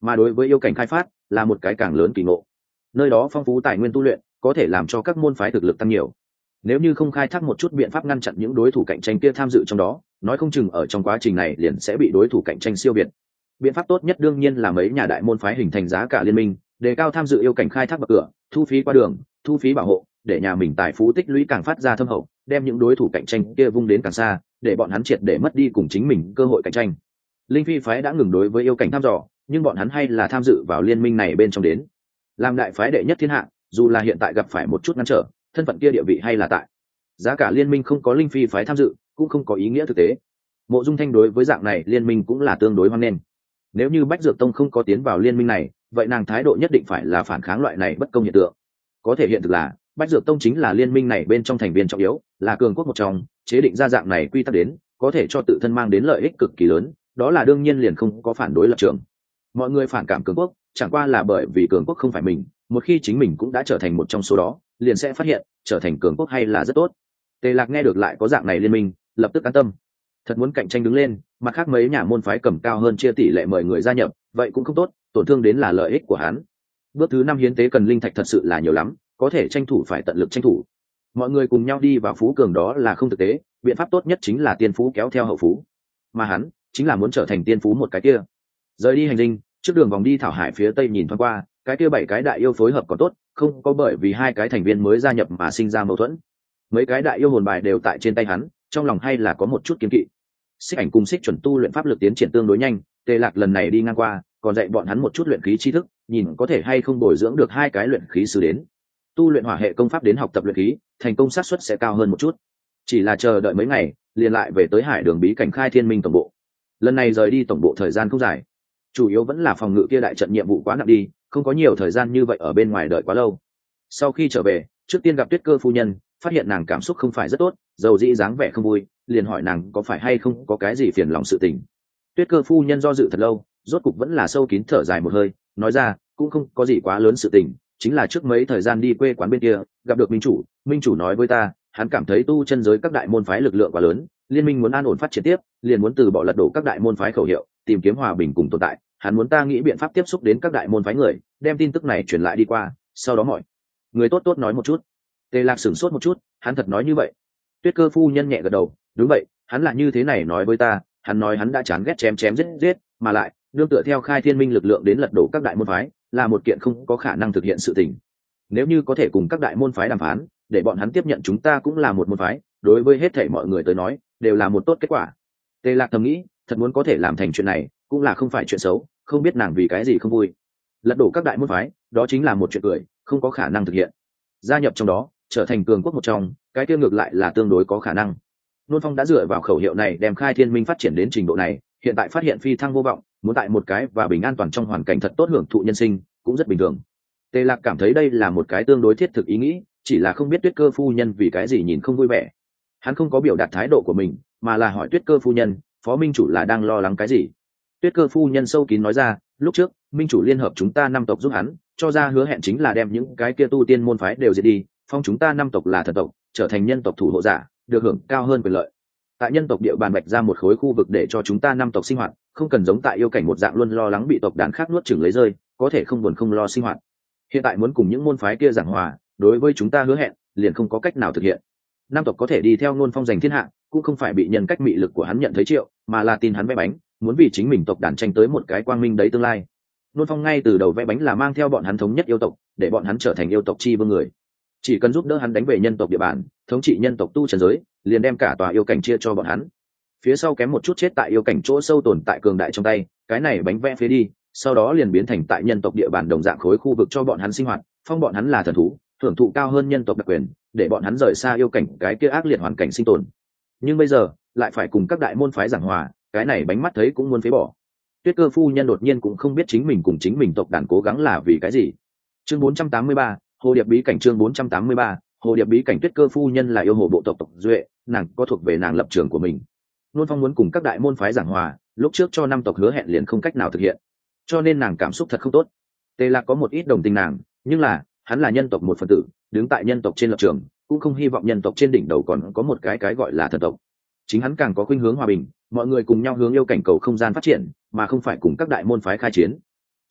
mà đối với yêu cảnh khai phát là một cái càng lớn kỳ ngộ. Nơi đó phong phú tài nguyên tu luyện, có thể làm cho các môn phái thực lực tăng nhiều. Nếu như không khai thác một chút biện pháp ngăn chặn những đối thủ cạnh tranh kia tham dự trong đó, nói không chừng ở trong quá trình này liền sẽ bị đối thủ cạnh tranh siêu việt. Biện pháp tốt nhất đương nhiên là mấy nhà đại môn phái hình thành giá cả liên minh, đề cao tham dự yêu cảnh khai thác bậc cửa, thu phí qua đường, thu phí bảo hộ, để nhà mình tài phú tích lũy càng phát ra thâm hậu, đem những đối thủ cạnh tranh kia vung đến càng xa, để bọn hắn triệt để mất đi cùng chính mình cơ hội cạnh tranh. Linh Phi phái đã ngừng đối với yêu cảnh thăm dò, nhưng bọn hắn hay là tham dự vào liên minh này bên trong đến. Làm đại phái đệ nhất thiên hạ, dù là hiện tại gặp phải một chút ngăn trở, thân phận kia địa vị hay là tại. Giá cả liên minh không có Linh Phi phái tham dự, cũng không có ý nghĩa thực tế. Mộ Dung Thanh đối với dạng này liên minh cũng là tương đối hoan nghênh. Nếu như Bách Dược Tông không có tiến vào liên minh này, vậy nàng thái độ nhất định phải là phản kháng loại này bất công hiện tượng. Có thể hiện thực là Bách Dược Tông chính là liên minh này bên trong thành viên trọng yếu, là cường quốc một trong, chế định ra dạng này quy tắc đến, có thể cho tự thân mang đến lợi ích cực kỳ lớn, đó là đương nhiên liền không có phản đối lập trường. Mọi người phản cảm cường quốc, chẳng qua là bởi vì cường quốc không phải mình, một khi chính mình cũng đã trở thành một trong số đó, liền sẽ phát hiện trở thành cường quốc hay là rất tốt. Tề Lạc nghe được lại có dạng này liên minh, lập tức an tâm. Thật muốn cạnh tranh đứng lên, mặt khác mấy nhà môn phái cầm cao hơn chia tỷ lệ mời người gia nhập, vậy cũng không tốt, tổn thương đến là lợi ích của hắn. Bước thứ năm hiến tế cần linh thạch thật sự là nhiều lắm, có thể tranh thủ phải tận lực tranh thủ. Mọi người cùng nhau đi vào phú cường đó là không thực tế, biện pháp tốt nhất chính là tiên phú kéo theo hậu phú, mà hắn chính là muốn trở thành tiên phú một cái kia. Rời đi hành dinh, trước đường vòng đi thảo hải phía tây nhìn thoáng qua, cái kia bảy cái đại yêu phối hợp còn tốt, không có bởi vì hai cái thành viên mới gia nhập mà sinh ra mâu thuẫn. Mấy cái đại yêu hồn bài đều tại trên tay hắn, trong lòng hay là có một chút kiên kỵ. Xích Ảnh cùng Xích Chuẩn tu luyện pháp lực tiến triển tương đối nhanh, Tề Lạc lần này đi ngang qua, còn dạy bọn hắn một chút luyện khí tri thức, nhìn có thể hay không bồi dưỡng được hai cái luyện khí sư đến. Tu luyện hỏa hệ công pháp đến học tập luyện khí, thành công xác suất sẽ cao hơn một chút. Chỉ là chờ đợi mấy ngày, liền lại về tới Hải Đường bí cảnh khai Thiên Minh tổng bộ. Lần này rời đi tổng bộ thời gian không dài, chủ yếu vẫn là phòng ngự kia đại trận nhiệm vụ quá nặng đi, không có nhiều thời gian như vậy ở bên ngoài đợi quá lâu. Sau khi trở về, trước tiên gặp Tuyết Cơ phu nhân, phát hiện nàng cảm xúc không phải rất tốt, dầu dĩ dáng vẻ không vui, liền hỏi nàng có phải hay không có cái gì phiền lòng sự tình. Tuyết Cơ phu nhân do dự thật lâu, rốt cục vẫn là sâu kín thở dài một hơi, nói ra cũng không có gì quá lớn sự tình, chính là trước mấy thời gian đi quê quán bên kia gặp được minh chủ, minh chủ nói với ta, hắn cảm thấy tu chân giới các đại môn phái lực lượng quá lớn, liên minh muốn an ổn phát triển tiếp, liền muốn từ bỏ lật đổ các đại môn phái khẩu hiệu, tìm kiếm hòa bình cùng tồn tại. Hắn muốn ta nghĩ biện pháp tiếp xúc đến các đại môn phái người, đem tin tức này truyền lại đi qua, sau đó mọi người tốt tốt nói một chút. Tề Lạc sửng sốt một chút, hắn thật nói như vậy? Tuyết Cơ phu nhân nhẹ gật đầu, đúng vậy, hắn là như thế này nói với ta, hắn nói hắn đã chán ghét chém chém giết giết, mà lại nương tựa theo khai thiên minh lực lượng đến lật đổ các đại môn phái, là một kiện không có khả năng thực hiện sự tình. Nếu như có thể cùng các đại môn phái đàm phán, để bọn hắn tiếp nhận chúng ta cũng là một môn phái, đối với hết thảy mọi người tới nói, đều là một tốt kết quả. Tề Lạc thầm nghĩ, thật muốn có thể làm thành chuyện này, cũng là không phải chuyện xấu, không biết nàng vì cái gì không vui. Lật đổ các đại môn phái, đó chính là một chuyện cười, không có khả năng thực hiện. Gia nhập trong đó, trở thành cường quốc một trong, cái kia ngược lại là tương đối có khả năng. Nôn Phong đã dựa vào khẩu hiệu này đem khai thiên minh phát triển đến trình độ này, hiện tại phát hiện phi thăng vô vọng, muốn tại một cái và bình an toàn trong hoàn cảnh thật tốt hưởng thụ nhân sinh, cũng rất bình thường. Tề Lạc cảm thấy đây là một cái tương đối thiết thực ý nghĩ, chỉ là không biết Tuyết Cơ phu nhân vì cái gì nhìn không vui vẻ. Hắn không có biểu đạt thái độ của mình, mà là hỏi Tuyết Cơ phu nhân, phó minh chủ là đang lo lắng cái gì. Tuyết Cơ phu nhân sâu kín nói ra, lúc trước minh chủ liên hợp chúng ta năm tộc giúp hắn, cho ra hứa hẹn chính là đem những cái kia tu tiên môn phái đều diệt đi, phong chúng ta năm tộc là thần tộc, trở thành nhân tộc thủ hộ giả, được hưởng cao hơn quyền lợi. Tại nhân tộc địa bàn bạch ra một khối khu vực để cho chúng ta năm tộc sinh hoạt, không cần giống tại yêu cảnh một dạng luôn lo lắng bị tộc đàn khác nuốt chửng lấy rơi, có thể không buồn không lo sinh hoạt. Hiện tại muốn cùng những môn phái kia giảng hòa, đối với chúng ta hứa hẹn, liền không có cách nào thực hiện. Năm tộc có thể đi theo Nôn Phong giành thiên hạ, cũng không phải bị nhân cách mị lực của hắn nhận thấy triệu, mà là tin hắn vẽ bánh, muốn vì chính mình tộc đàn tranh tới một cái quang minh đấy tương lai. Nôn Phong ngay từ đầu vẽ bánh là mang theo bọn hắn thống nhất yêu tộc, để bọn hắn trở thành yêu tộc chi vương người. Chỉ cần giúp đỡ hắn đánh về nhân tộc địa bàn, thống trị nhân tộc tu trần giới, liền đem cả tòa yêu cảnh chia cho bọn hắn. Phía sau kém một chút chết tại yêu cảnh chỗ sâu tồn tại cường đại trong tay, cái này bánh vẽ phế đi, sau đó liền biến thành tại nhân tộc địa bàn đồng dạng khối khu vực cho bọn hắn sinh hoạt, phong bọn hắn là thần thú, hưởng thụ cao hơn nhân tộc đặc quyền, để bọn hắn rời xa yêu cảnh cái kia ác liệt hoàn cảnh sinh tồn. Nhưng bây giờ lại phải cùng các đại môn phái giảng hòa, cái này bánh mắt thấy cũng muốn phế bỏ. Tuyết Cơ phu nhân đột nhiên cũng không biết chính mình cùng chính mình tộc đàn cố gắng là vì cái gì. Chương bốn trăm tám mươi ba, Hồ Điệp bí cảnh. Chương bốn trăm tám mươi ba, Hồ Điệp bí cảnh. Tuyết Cơ phu nhân là yêu hồ bộ tộc tộc duệ, nàng có thuộc về nàng lập trường của mình. Nôn Phong muốn cùng các đại môn phái giảng hòa, lúc trước cho năm tộc hứa hẹn liền không cách nào thực hiện, cho nên nàng cảm xúc thật không tốt. Tề Lạc có một ít đồng tình nàng, nhưng là hắn là nhân tộc một phần tử, đứng tại nhân tộc trên lập trường, cũng không hy vọng nhân tộc trên đỉnh đầu còn có một cái cái gọi là thần tộc. Chính hắn càng có khuynh hướng hòa bình, mọi người cùng nhau hướng yêu cảnh cầu không gian phát triển, mà không phải cùng các đại môn phái khai chiến.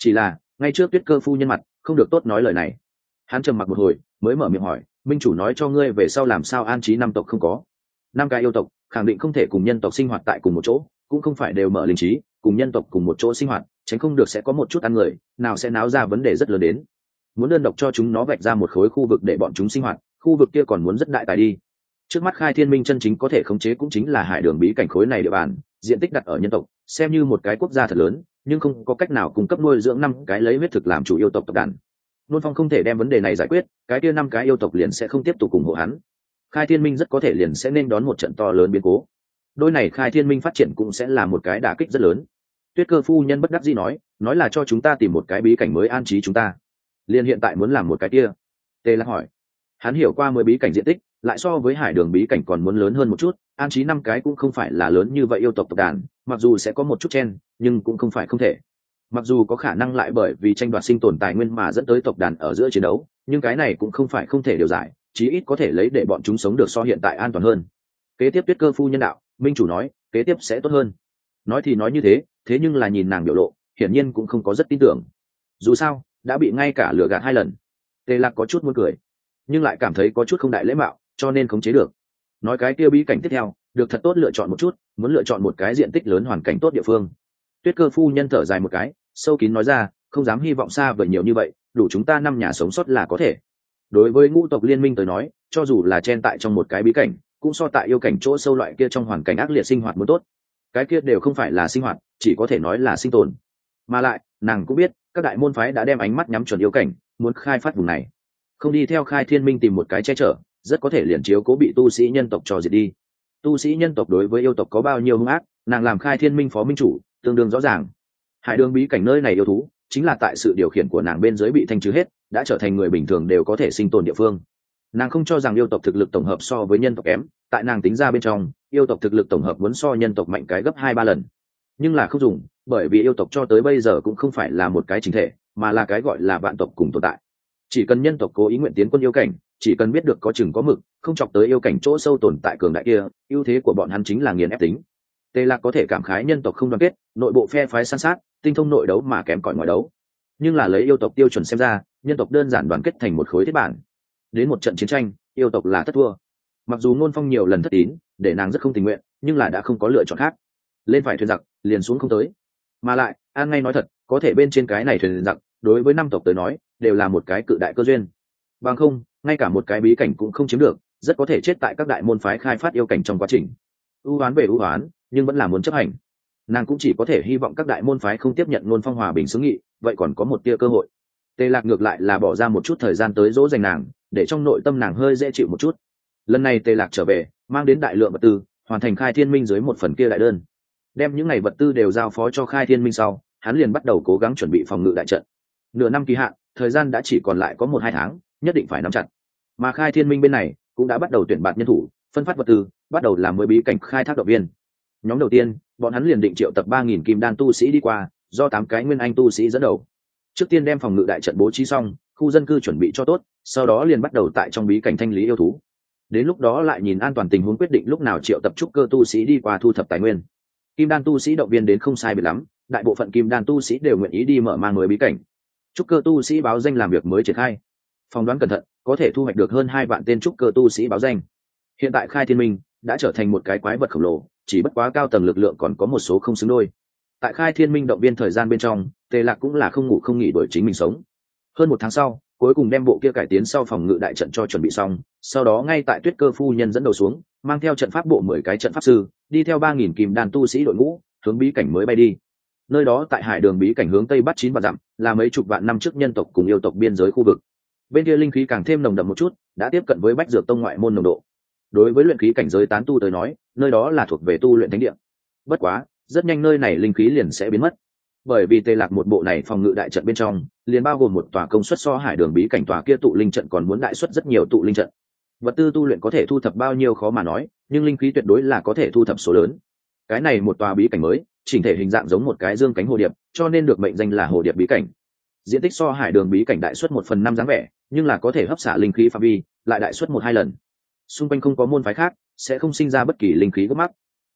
chỉ là ngay trước Tuyết Cơ phu nhân mặt không được tốt nói lời này. Hắn trầm mặc một hồi mới mở miệng hỏi, minh chủ nói cho ngươi về sau làm sao an trí năm tộc không có? Năm cái yêu tộc khẳng định không thể cùng nhân tộc sinh hoạt tại cùng một chỗ, cũng không phải đều mở linh trí cùng nhân tộc cùng một chỗ sinh hoạt, tránh không được sẽ có một chút ăn người nào sẽ náo ra vấn đề rất lớn đến. Muốn đơn độc cho chúng nó vạch ra một khối khu vực để bọn chúng sinh hoạt, khu vực kia còn muốn rất đại tài đi. Trước mắt Khai Thiên Minh chân chính có thể khống chế cũng chính là hải đường bí cảnh khối này địa bàn, diện tích đặt ở nhân tộc xem như một cái quốc gia thật lớn, nhưng không có cách nào cung cấp nuôi dưỡng năm cái lấy huyết thực làm chủ yêu tộc tộc đàn. Nôn Phong không thể đem vấn đề này giải quyết, cái kia năm cái yêu tộc liền sẽ không tiếp tục ủng hộ hắn. Khai Thiên Minh rất có thể liền sẽ nên đón một trận to lớn biến cố. Đôi này Khai Thiên Minh phát triển cũng sẽ là một cái đả kích rất lớn. Tuyết Cơ phu nhân bất đắc dĩ nói, nói là cho chúng ta tìm một cái bí cảnh mới an trí chúng ta. Liên hiện tại muốn làm một cái kia. Tề Lạc hỏi. Hắn hiểu qua mới bí cảnh diện tích, lại so với hải đường bí cảnh còn muốn lớn hơn một chút, an trí năm cái cũng không phải là lớn như vậy yêu tộc tộc đàn, mặc dù sẽ có một chút chen, nhưng cũng không phải không thể. Mặc dù có khả năng lại bởi vì tranh đoạt sinh tồn tài nguyên mà dẫn tới tộc đàn ở giữa chiến đấu, nhưng cái này cũng không phải không thể điều giải, chí ít có thể lấy để bọn chúng sống được so hiện tại an toàn hơn. Kế tiếp Tuyết Cơ phu nhân đạo, minh chủ nói, kế tiếp sẽ tốt hơn. Nói thì nói như thế, thế nhưng là nhìn nàng biểu lộ, hiển nhiên cũng không có rất tin tưởng. Dù sao, đã bị ngay cả lừa gạt hai lần. Tề Lạc có chút muốn cười, nhưng lại cảm thấy có chút không đại lễ mạo, cho nên khống chế được. Nói cái kia bí cảnh tiếp theo, được thật tốt lựa chọn một chút, muốn lựa chọn một cái diện tích lớn hoàn cảnh tốt địa phương. Tuyết Cơ phu nhân thở dài một cái, sâu kín nói ra, không dám hy vọng xa vời nhiều như vậy, đủ chúng ta năm nhà sống sót là có thể. Đối với ngũ tộc liên minh tới nói, cho dù là chen tại trong một cái bí cảnh, cũng so tại yêu cảnh chỗ sâu loại kia trong hoàn cảnh ác liệt sinh hoạt muốn tốt. Cái kia đều không phải là sinh hoạt, chỉ có thể nói là sinh tồn. Mà lại, nàng cũng biết, các đại môn phái đã đem ánh mắt nhắm chuẩn yêu cảnh, muốn khai phát vùng này. Không đi theo Khai Thiên Minh tìm một cái che chở, rất có thể liền chiếu cố bị tu sĩ nhân tộc trò diệt đi. Tu sĩ nhân tộc đối với yêu tộc có bao nhiêu hung ác, nàng làm Khai Thiên Minh phó minh chủ, tương đương rõ ràng. Hải đường bí cảnh nơi này yêu thú, chính là tại sự điều khiển của nàng bên dưới bị thanh trừ hết, đã trở thành người bình thường đều có thể sinh tồn địa phương. Nàng không cho rằng yêu tộc thực lực tổng hợp so với nhân tộc kém, tại nàng tính ra bên trong, yêu tộc thực lực tổng hợp muốn so nhân tộc mạnh cái gấp hai ba lần. Nhưng là không dùng, bởi vì yêu tộc cho tới bây giờ cũng không phải là một cái chính thể, mà là cái gọi là vạn tộc cùng tồn tại. Chỉ cần nhân tộc cố ý nguyện tiến quân yêu cảnh, chỉ cần biết được có chừng có mực, không chọc tới yêu cảnh chỗ sâu tồn tại cường đại kia, ưu thế của bọn hắn chính là nghiền ép tính. Tề Lạc có thể cảm khái nhân tộc không đoàn kết, nội bộ phe phái san sát, tinh thông nội đấu mà kém cỏi ngoại đấu. Nhưng là lấy yêu tộc tiêu chuẩn xem ra, nhân tộc đơn giản đoàn kết thành một khối thiết bản. Đến một trận chiến tranh, yêu tộc là tất thua. Mặc dù Nôn Phong nhiều lần thất tín, để nàng rất không tình nguyện, nhưng là đã không có lựa chọn khác. Lên phải thuyền giặc, liền xuống không tới. Mà lại, An ngay nói thật, có thể bên trên cái này thuyền giặc, đối với năm tộc tới nói, đều là một cái cự đại cơ duyên. Bằng không, ngay cả một cái bí cảnh cũng không chiếm được, rất có thể chết tại các đại môn phái khai phát yêu cảnh trong quá trình. Ưu oán về ưu oán, nhưng vẫn là muốn chấp hành. Nàng cũng chỉ có thể hy vọng các đại môn phái không tiếp nhận Nôn Phong hòa bình xứng nghị, vậy còn có một tia cơ hội. Tề Lạc ngược lại là bỏ ra một chút thời gian tới dỗ dành nàng, để trong nội tâm nàng hơi dễ chịu một chút. Lần này Tề Lạc trở về, mang đến đại lượng vật tư, hoàn thành Khai Thiên Minh dưới một phần kia đại đơn. Đem những ngày vật tư đều giao phó cho Khai Thiên Minh sau, hắn liền bắt đầu cố gắng chuẩn bị phòng ngự đại trận. Nửa năm kỳ hạn, thời gian đã chỉ còn lại có một hai tháng, nhất định phải nắm chặt. Mà Khai Thiên Minh bên này cũng đã bắt đầu tuyển bạt nhân thủ, phân phát vật tư, bắt đầu làm mới bí cảnh khai thác động viên. Nhóm đầu tiên, bọn hắn liền định triệu tập ba nghìn kim đan tu sĩ đi qua, do tám cái nguyên anh tu sĩ dẫn đầu. Trước tiên đem phòng ngự đại trận bố trí xong, khu dân cư chuẩn bị cho tốt, sau đó liền bắt đầu tại trong bí cảnh thanh lý yêu thú. Đến lúc đó lại nhìn an toàn tình huống quyết định lúc nào triệu tập trúc cơ tu sĩ đi qua thu thập tài nguyên. Kim đan tu sĩ động viên đến không sai biệt lắm, đại bộ phận kim đan tu sĩ đều nguyện ý đi mở mang mới bí cảnh. Trúc cơ tu sĩ báo danh làm việc mới triển khai. Phỏng đoán cẩn thận, có thể thu hoạch được hơn hai vạn tên trúc cơ tu sĩ báo danh. Hiện tại Khai Thiên Minh đã trở thành một cái quái vật khổng lồ, chỉ bất quá cao tầng lực lượng còn có một số không xứng đôi. Tại Khai Thiên Minh động viên thời gian bên trong, Tề Lạc cũng là không ngủ không nghỉ đuổi chính mình sống. Hơn một tháng sau, cuối cùng đem bộ kia cải tiến sau phòng ngự đại trận cho chuẩn bị xong, sau đó ngay tại Tuyết Cơ phu nhân dẫn đầu xuống, mang theo trận pháp bộ mười cái trận pháp sư, đi theo ba nghìn kim đan tu sĩ đội ngũ, hướng bí cảnh mới bay đi. Nơi đó tại hải đường bí cảnh hướng tây bắt chín vạn dặm, là mấy chục vạn năm trước nhân tộc cùng yêu tộc biên giới khu vực. Bên kia linh khí càng thêm nồng đậm một chút, đã tiếp cận với Bách Dược Tông ngoại môn nồng độ. Đối với luyện khí cảnh giới tán tu tới nói, nơi đó là thuộc về tu luyện thánh địa. Bất quá, rất nhanh nơi này linh khí liền sẽ biến mất, bởi vì Tề Lạc một bộ này phòng ngự đại trận bên trong liền bao gồm một tòa công suất so hải đường bí cảnh tòa kia tụ linh trận còn muốn đại suất rất nhiều tụ linh trận. Vật tư tu luyện có thể thu thập bao nhiêu khó mà nói, nhưng linh khí tuyệt đối là có thể thu thập số lớn. Cái này một tòa bí cảnh mới, chỉnh thể hình dạng giống một cái dương cánh hồ điệp, cho nên được mệnh danh là hồ điệp bí cảnh. Diện tích so hải đường bí cảnh đại suất một phần năm dáng vẻ, nhưng là có thể hấp xả linh khí phạm vi lại đại suất một hai lần. Xung quanh không có môn phái khác, sẽ không sinh ra bất kỳ linh khí gấp mắc.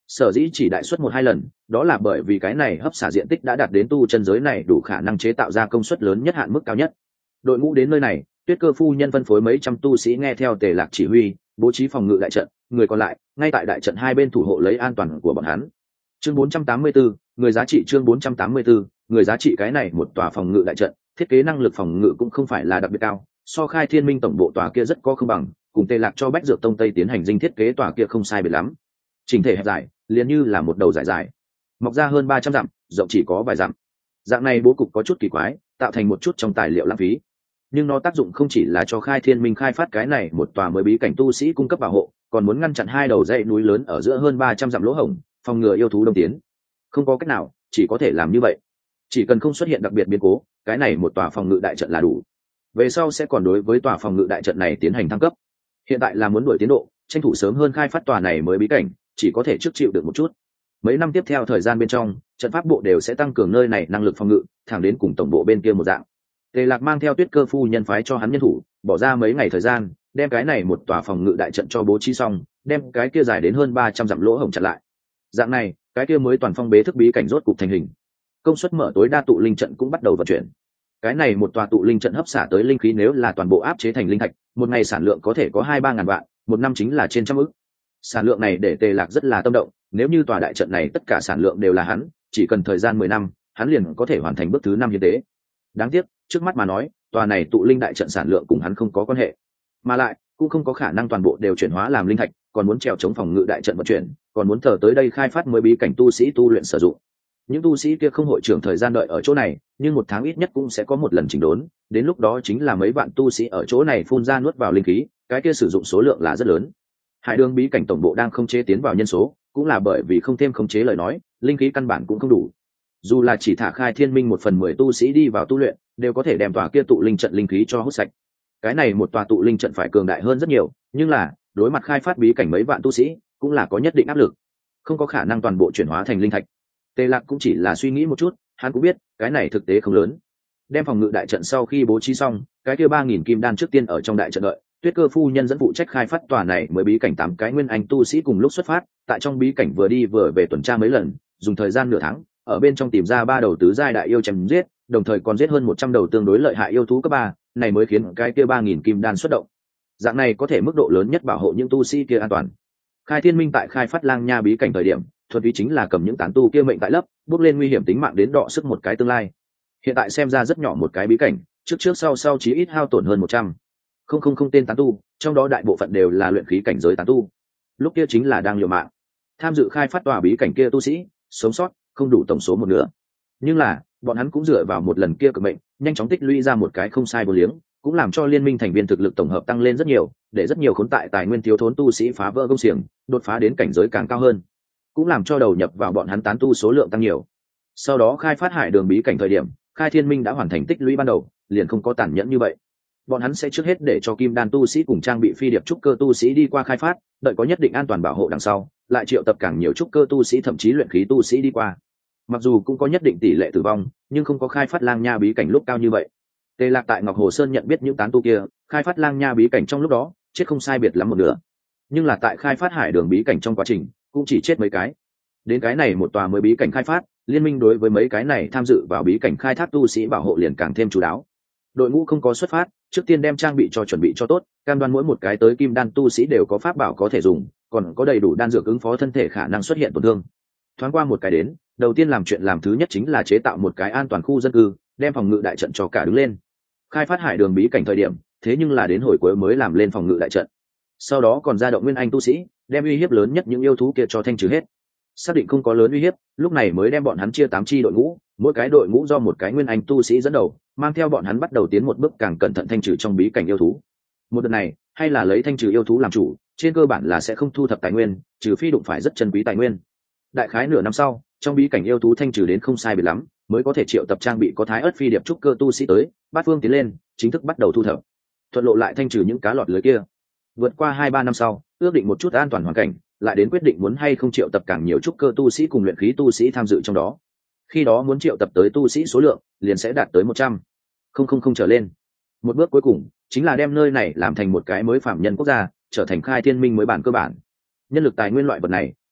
Sở dĩ chỉ đại suất một hai lần, đó là bởi vì cái này hấp xả diện tích đã đạt đến tu chân giới này đủ khả năng chế tạo ra công suất lớn nhất hạn mức cao nhất. Đội ngũ đến nơi này, Tuyết Cơ phu nhân phân phối mấy trăm tu sĩ nghe theo Tề Lạc chỉ huy, bố trí phòng ngự đại trận, người còn lại ngay tại đại trận hai bên thủ hộ lấy an toàn của bọn hắn. Chương bốn trăm tám mươi tư, người giá trị chương bốn trăm tám mươi tư, người giá trị cái này một tòa phòng ngự đại trận, thiết kế năng lực phòng ngự cũng không phải là đặc biệt cao, so Khai Thiên Minh tổng bộ tòa kia rất có không bằng, cùng Tề Lạc cho Bách Dược Tông Tây tiến hành dinh thiết kế tòa kia không sai biệt lắm. Chỉnh thể hẹp dài, liền như là một đầu dài dài, mọc ra hơn ba trăm dặm, rộng chỉ có vài dặm. Dạng này bố cục có chút kỳ quái, tạo thành một chút trong tài liệu lãng phí. Nhưng nó tác dụng không chỉ là cho Khai Thiên Minh khai phát cái này một tòa mới bí cảnh tu sĩ cung cấp bảo hộ, còn muốn ngăn chặn hai đầu dãy núi lớn ở giữa hơn ba trăm dặm lỗ hổng, phòng ngừa yêu thú đông tiến. Không có cách nào, chỉ có thể làm như vậy. Chỉ cần không xuất hiện đặc biệt biến cố, cái này một tòa phòng ngự đại trận là đủ. Về sau sẽ còn đối với tòa phòng ngự đại trận này tiến hành thăng cấp. Hiện tại là muốn đuổi tiến độ, tranh thủ sớm hơn khai phát tòa này mới bí cảnh, chỉ có thể trước chịu được một chút. Mấy năm tiếp theo thời gian bên trong, trận pháp bộ đều sẽ tăng cường nơi này năng lực phòng ngự, thẳng đến cùng tổng bộ bên kia một dạng. Tề Lạc mang theo Tuyết Cơ phu nhân phái cho hắn nhân thủ, bỏ ra mấy ngày thời gian, đem cái này một tòa phòng ngự đại trận cho bố trí xong, đem cái kia dài đến hơn ba trăm dặm lỗ hổng chặn lại. Dạng này, cái kia mới toàn phong bế thức bí cảnh rốt cục thành hình. Công suất mở tối đa tụ linh trận cũng bắt đầu vận chuyển. Cái này một tòa tụ linh trận hấp xả tới linh khí nếu là toàn bộ áp chế thành linh thạch, một ngày sản lượng có thể có hai ba ngàn vạn, một năm chính là trên trăm ức. Sản lượng này để Tề Lạc rất là tâm động, nếu như tòa đại trận này tất cả sản lượng đều là hắn, chỉ cần thời gian mười năm, hắn liền có thể hoàn thành bước thứ năm hiến tế. Đáng tiếc, trước mắt mà nói, tòa này tụ linh đại trận sản lượng cùng hắn không có quan hệ, mà lại cũng không có khả năng toàn bộ đều chuyển hóa làm linh thạch, còn muốn trèo chống phòng ngự đại trận vận chuyển, còn muốn thờ tới đây khai phát mới bí cảnh tu sĩ tu luyện sử dụng. Những tu sĩ kia không hội trưởng thời gian đợi ở chỗ này, nhưng một tháng ít nhất cũng sẽ có một lần chỉnh đốn, đến lúc đó chính là mấy vạn tu sĩ ở chỗ này phun ra nuốt vào linh khí, cái kia sử dụng số lượng là rất lớn. Hải Đường bí cảnh tổng bộ đang không chế tiến vào nhân số, cũng là bởi vì không thêm khống chế lời nói, linh khí căn bản cũng không đủ. Dù là chỉ thả Khai Thiên Minh một phần mười tu sĩ đi vào tu luyện, đều có thể đem tòa kia tụ linh trận linh khí cho hút sạch. Cái này một tòa tụ linh trận phải cường đại hơn rất nhiều, nhưng là đối mặt khai phát bí cảnh mấy vạn tu sĩ, cũng là có nhất định áp lực, không có khả năng toàn bộ chuyển hóa thành linh thạch. Tề Lạc cũng chỉ là suy nghĩ một chút, hắn cũng biết cái này thực tế không lớn. Đem phòng ngự đại trận sau khi bố trí xong, cái kia ba nghìn kim đan trước tiên ở trong đại trận đợi. Tuyết Cơ phu nhân dẫn phụ trách khai phát tòa này mới bí cảnh tám cái nguyên anh tu sĩ cùng lúc xuất phát, tại trong bí cảnh vừa đi vừa về tuần tra mấy lần, dùng thời gian nửa tháng, ở bên trong tìm ra ba đầu tứ giai đại yêu chém giết, đồng thời còn giết hơn một trăm đầu tương đối lợi hại yêu thú cấp ba, này mới khiến cái kia ba nghìn kim đan xuất động. Dạng này có thể mức độ lớn nhất bảo hộ những tu sĩ kia an toàn. Khai Thiên Minh tại khai phát Lang Nha bí cảnh thời điểm, thuần túy chính là cầm những tán tu kia mệnh tại lớp, bước lên nguy hiểm tính mạng đến đọ sức một cái tương lai. Hiện tại xem ra rất nhỏ một cái bí cảnh, trước trước sau sau chí ít hao tổn hơn một trăm không không không tên tán tu, trong đó đại bộ phận đều là luyện khí cảnh giới tán tu. Lúc kia chính là đang liều mạng. Tham dự khai phát tòa bí cảnh kia tu sĩ, sống sót không đủ tổng số một nửa. Nhưng là, bọn hắn cũng dựa vào một lần kia cực mệnh, nhanh chóng tích lũy ra một cái không sai vô liếng, cũng làm cho liên minh thành viên thực lực tổng hợp tăng lên rất nhiều, để rất nhiều khốn tại tài nguyên thiếu thốn tu sĩ phá vỡ công xiềng, đột phá đến cảnh giới càng cao hơn, cũng làm cho đầu nhập vào bọn hắn tán tu số lượng tăng nhiều. Sau đó khai phát Hải Đường bí cảnh thời điểm, Khai Thiên Minh đã hoàn thành tích lũy ban đầu, liền không có tàn nhẫn như vậy. Bọn hắn sẽ trước hết để cho kim đan tu sĩ cùng trang bị phi điệp trúc cơ tu sĩ đi qua khai phát, đợi có nhất định an toàn bảo hộ đằng sau, lại triệu tập càng nhiều trúc cơ tu sĩ thậm chí luyện khí tu sĩ đi qua. Mặc dù cũng có nhất định tỷ lệ tử vong, nhưng không có khai phát Lang Nha bí cảnh lúc cao như vậy. Tề Lạc tại Ngọc Hồ Sơn nhận biết những tán tu kia, khai phát Lang Nha bí cảnh trong lúc đó, chết không sai biệt lắm một nửa. Nhưng là tại khai phát Hải Đường bí cảnh trong quá trình, cũng chỉ chết mấy cái. Đến cái này một tòa mới bí cảnh khai phát, liên minh đối với mấy cái này tham dự vào bí cảnh khai thác tu sĩ bảo hộ liền càng thêm chú đáo. Đội ngũ không có xuất phát, trước tiên đem trang bị cho chuẩn bị cho tốt, cam đoan mỗi một cái tới kim đan tu sĩ đều có pháp bảo có thể dùng, còn có đầy đủ đan dược ứng phó thân thể khả năng xuất hiện tổn thương. Thoáng qua một cái đến, đầu tiên làm chuyện làm thứ nhất chính là chế tạo một cái an toàn khu dân cư, đem phòng ngự đại trận cho cả đứng lên. Khai phát Hải Đường bí cảnh thời điểm, thế nhưng là đến hồi cuối mới làm lên phòng ngự đại trận. Sau đó còn ra động nguyên anh tu sĩ, đem uy hiếp lớn nhất những yêu thú kia cho thanh trừ hết. Xác định không có lớn uy hiếp, lúc này mới đem bọn hắn chia tám chi đội ngũ, mỗi cái đội ngũ do một cái nguyên anh tu sĩ dẫn đầu, mang theo bọn hắn bắt đầu tiến một bước càng cẩn thận thanh trừ trong bí cảnh yêu thú. Một đợt này, hay là lấy thanh trừ yêu thú làm chủ, trên cơ bản là sẽ không thu thập tài nguyên, trừ phi đụng phải rất chân quý tài nguyên. Đại khái nửa năm sau, trong bí cảnh yêu thú thanh trừ đến không sai biệt lắm, mới có thể triệu tập trang bị có thái ớt phi điệp trúc cơ tu sĩ tới, bát phương tiến lên, chính thức bắt đầu thu thập. Thuận lộ lại thanh trừ những cá lọt lưới kia. Vượt qua hai ba năm sau, ước định một chút an toàn hoàn cảnh, lại đến quyết định muốn hay không triệu tập càng nhiều trúc cơ tu sĩ cùng luyện khí tu sĩ tham dự trong đó. Khi đó muốn triệu tập tới tu sĩ số lượng liền sẽ đạt tới một trăm không không không trở lên. Một bước cuối cùng chính là đem nơi này làm thành một cái mới phạm nhân quốc gia, trở thành Khai Thiên Minh mới bản cơ bản. Nhân lực tài nguyên loại vật này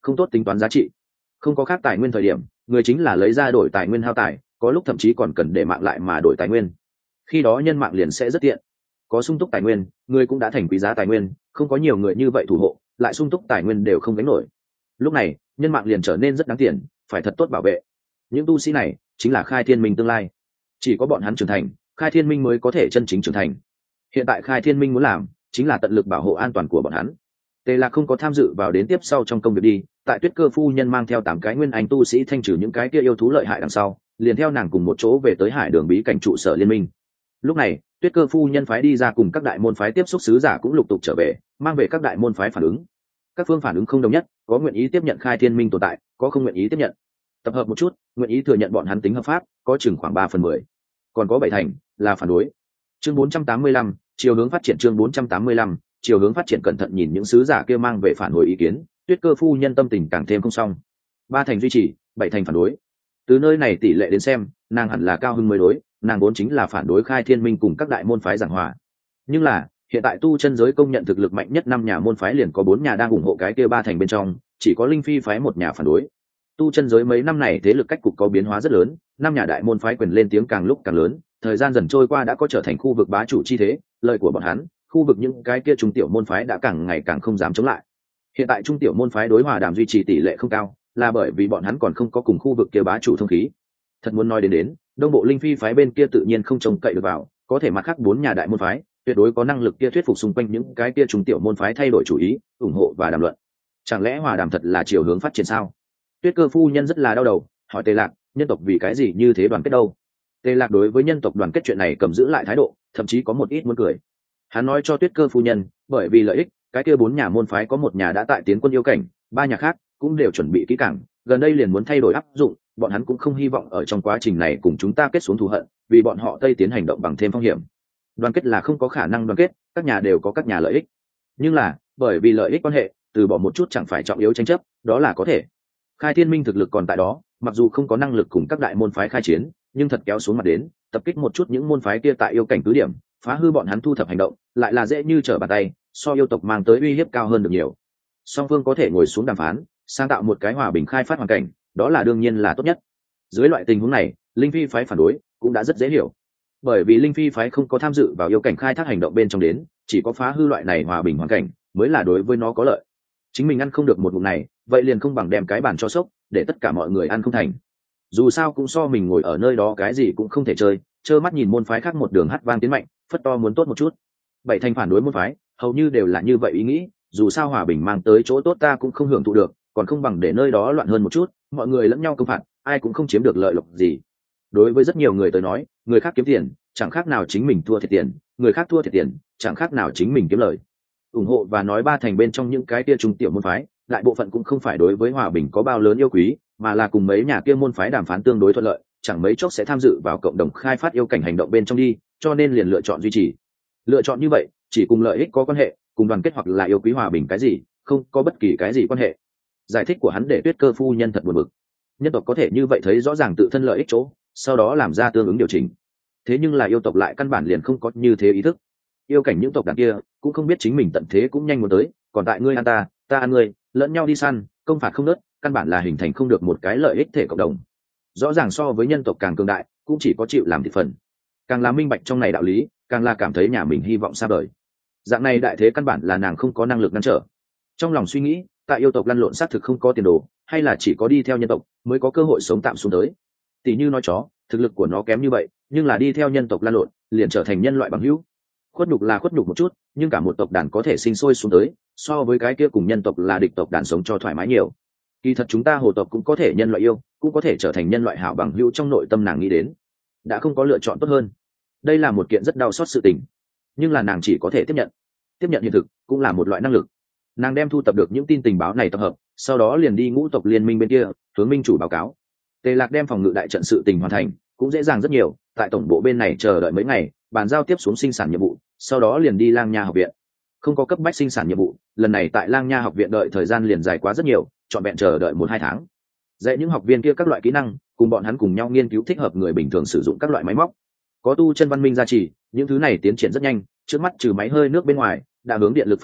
không tốt tính toán giá trị. Không có khác tài nguyên thời điểm, người chính là lấy ra đổi tài nguyên hao tài, có lúc thậm chí còn cần để mạng lại mà đổi tài nguyên. Khi đó nhân mạng liền sẽ rất tiện. Có sung túc tài nguyên, người cũng đã thành quý giá tài nguyên, không có nhiều người như vậy thủ hộ, lại sung túc tài nguyên đều không gánh nổi. Lúc này, nhân mạng liền trở nên rất đáng tiền, phải thật tốt bảo vệ. Những tu sĩ này chính là Khai Thiên Minh tương lai. Chỉ có bọn hắn trưởng thành, Khai Thiên Minh mới có thể chân chính trưởng thành. Hiện tại Khai Thiên Minh muốn làm chính là tận lực bảo hộ an toàn của bọn hắn. Tề Lạc không có tham dự vào đến tiếp sau trong công việc đi, tại Tuyết Cơ phu nhân mang theo tám cái nguyên anh tu sĩ thanh trừ những cái kia yêu thú lợi hại đằng sau, liền theo nàng cùng một chỗ về tới Hải Đường bí cảnh trụ sở liên minh. Lúc này, Tuyết Cơ phu nhân phái đi ra cùng các đại môn phái tiếp xúc sứ giả cũng lục tục trở về, mang về các đại môn phái phản ứng. Các phương phản ứng không đồng nhất, có nguyện ý tiếp nhận Khai Thiên Minh tồn tại, có không nguyện ý tiếp nhận. Tập hợp một chút, nguyện ý thừa nhận bọn hắn tính hợp pháp, có chừng khoảng ba phần mười. Còn có bảy thành là phản đối. Chương bốn trăm tám mươi lăm, chiều hướng phát triển chương bốn trăm tám mươi lăm, chiều hướng phát triển cẩn thận nhìn những sứ giả kia mang về phản hồi ý kiến, Tuyết Cơ phu nhân tâm tình càng thêm không xong. Ba thành duy trì, bảy thành phản đối. Từ nơi này tỷ lệ đến xem, nàng hẳn là cao hơn mới đối, nàng vốn chính là phản đối Khai Thiên Minh cùng các đại môn phái giảng hòa. Nhưng là, hiện tại tu chân giới công nhận thực lực mạnh nhất năm nhà môn phái liền có bốn nhà đang ủng hộ cái kia ba thành bên trong, chỉ có Linh Phi phái một nhà phản đối. Tu chân giới mấy năm này thế lực cách cục có biến hóa rất lớn, năm nhà đại môn phái quyền lên tiếng càng lúc càng lớn, thời gian dần trôi qua đã có trở thành khu vực bá chủ chi thế, lợi của bọn hắn, khu vực những cái kia trung tiểu môn phái đã càng ngày càng không dám chống lại. Hiện tại trung tiểu môn phái đối hòa đàm duy trì tỷ lệ không cao, là bởi vì bọn hắn còn không có cùng khu vực kia bá chủ thông khí. Thật muốn nói đến đến, Đông Bộ Linh Phi phái bên kia tự nhiên không trông cậy được vào, có thể mặt khác bốn nhà đại môn phái, tuyệt đối có năng lực kia thuyết phục xung quanh những cái kia trung tiểu môn phái thay đổi chủ ý, ủng hộ và đàm luận. Chẳng lẽ hòa đàm thật là chiều hướng phát triển sao? Tuyết Cơ phu nhân rất là đau đầu, hỏi Tề Lạc, nhân tộc vì cái gì như thế đoàn kết đâu? Tề Lạc đối với nhân tộc đoàn kết chuyện này cầm giữ lại thái độ, thậm chí có một ít muốn cười. Hắn nói cho Tuyết Cơ phu nhân, bởi vì lợi ích, cái kia bốn nhà môn phái có một nhà đã tại tiến quân yêu cảnh, ba nhà khác cũng đều chuẩn bị kỹ càng, gần đây liền muốn thay đổi áp dụng, bọn hắn cũng không hy vọng ở trong quá trình này cùng chúng ta kết xuống thù hận, vì bọn họ Tây tiến hành động bằng thêm phong hiểm. Đoàn kết là không có khả năng đoàn kết, các nhà đều có các nhà lợi ích. Nhưng là, bởi vì lợi ích quan hệ, từ bỏ một chút chẳng phải trọng yếu tranh chấp, đó là có thể. Khai Thiên Minh thực lực còn tại đó, mặc dù không có năng lực cùng các đại môn phái khai chiến, nhưng thật kéo xuống mặt đến, tập kích một chút những môn phái kia tại yêu cảnh cứ điểm, phá hư bọn hắn thu thập hành động, lại là dễ như trở bàn tay, so yêu tộc mang tới uy hiếp cao hơn được nhiều. Song phương có thể ngồi xuống đàm phán, sáng tạo một cái hòa bình khai phát hoàn cảnh, đó là đương nhiên là tốt nhất. Dưới loại tình huống này, Linh Phi phái phản đối cũng đã rất dễ hiểu, bởi vì Linh Phi phái không có tham dự vào yêu cảnh khai thác hành động bên trong đến, chỉ có phá hư loại này hòa bình hoàn cảnh mới là đối với nó có lợi. Chính mình ăn không được một ngụm này, vậy liền không bằng đem cái bàn cho sốc, để tất cả mọi người ăn không thành. Dù sao cũng so mình ngồi ở nơi đó cái gì cũng không thể chơi, trơ mắt nhìn môn phái khác một đường hắt vang tiến mạnh, phất to muốn tốt một chút. Bảy thành phản đối môn phái, hầu như đều là như vậy ý nghĩ, dù sao hòa bình mang tới chỗ tốt ta cũng không hưởng thụ được, còn không bằng để nơi đó loạn hơn một chút, mọi người lẫn nhau công phạt, ai cũng không chiếm được lợi lộc gì. Đối với rất nhiều người tới nói, người khác kiếm tiền, chẳng khác nào chính mình thua thiệt tiền, người khác thua thiệt tiền, chẳng khác nào chính mình kiếm lời. Ủng hộ và nói ba thành bên trong những cái kia trung tiểu môn phái, đại bộ phận cũng không phải đối với hòa bình có bao lớn yêu quý, mà là cùng mấy nhà kia môn phái đàm phán tương đối thuận lợi, chẳng mấy chốc sẽ tham dự vào cộng đồng khai phát yêu cảnh hành động bên trong đi, cho nên liền lựa chọn duy trì. Lựa chọn như vậy, chỉ cùng lợi ích có quan hệ, cùng đoàn kết hoặc là yêu quý hòa bình cái gì, không có bất kỳ cái gì quan hệ. Giải thích của hắn để Tuyết Cơ phu nhân thật buồn bực. Nhân tộc có thể như vậy thấy rõ ràng tự thân lợi ích chỗ, sau đó làm ra tương ứng điều chỉnh. Thế nhưng là yêu tộc lại căn bản liền không có như thế ý thức. Yêu cảnh những tộc đàn kia cũng không biết chính mình tận thế cũng nhanh muốn tới, còn tại ngươi ăn ta, ta ăn ngươi, lẫn nhau đi săn, công phạt không nớt, căn bản là hình thành không được một cái lợi ích thể cộng đồng. Rõ ràng so với nhân tộc càng cường đại, cũng chỉ có chịu làm thị phần. Càng là minh bạch trong này đạo lý, càng là cảm thấy nhà mình hy vọng xa vời. Dạng này đại thế căn bản là nàng không có năng lực ngăn trở. Trong lòng suy nghĩ, tại yêu tộc lăn lộn xác thực không có tiền đồ, hay là chỉ có đi theo nhân tộc mới có cơ hội sống tạm xuống tới. Tỷ như nói chó, thực lực của nó kém như vậy, nhưng là đi theo nhân tộc lăn lộn, liền trở thành nhân loại bằng hữu. Khuất nhục là khuất nhục một chút, nhưng cả một tộc đàn có thể sinh sôi xuống tới, so với cái kia cùng nhân tộc là địch tộc đàn sống cho thoải mái nhiều. Kỳ thật chúng ta hồ tộc cũng có thể nhân loại yêu, cũng có thể trở thành nhân loại hảo bằng hữu trong nội tâm nàng nghĩ đến. Đã không có lựa chọn tốt hơn. Đây là một kiện rất đau xót sự tình, nhưng là nàng chỉ có thể tiếp nhận. Tiếp nhận hiện thực cũng là một loại năng lực. Nàng đem thu tập được những tin tình báo này tập hợp, sau đó liền đi ngũ tộc liên minh bên kia, hướng minh chủ báo cáo. Tề Lạc đem phòng ngự đại trận sự tình hoàn thành, cũng dễ dàng rất nhiều, tại tổng bộ bên này chờ đợi mấy ngày, bàn giao tiếp xuống sinh sản nhiệm vụ, sau đó liền đi Lang Nha học viện. Không có cấp bách sinh sản nhiệm vụ, lần này tại Lang Nha học viện đợi thời gian liền dài quá rất nhiều, trọn vẹn chờ đợi một hai tháng. Dạy những học viên kia các loại kỹ năng, cùng bọn hắn cùng nhau nghiên cứu thích hợp người bình thường sử dụng các loại máy móc. Có tu chân văn minh gia trì, những thứ này tiến triển rất nhanh, trước mắt trừ máy hơi nước bên ngoài, đã hướng điện lực phát triển,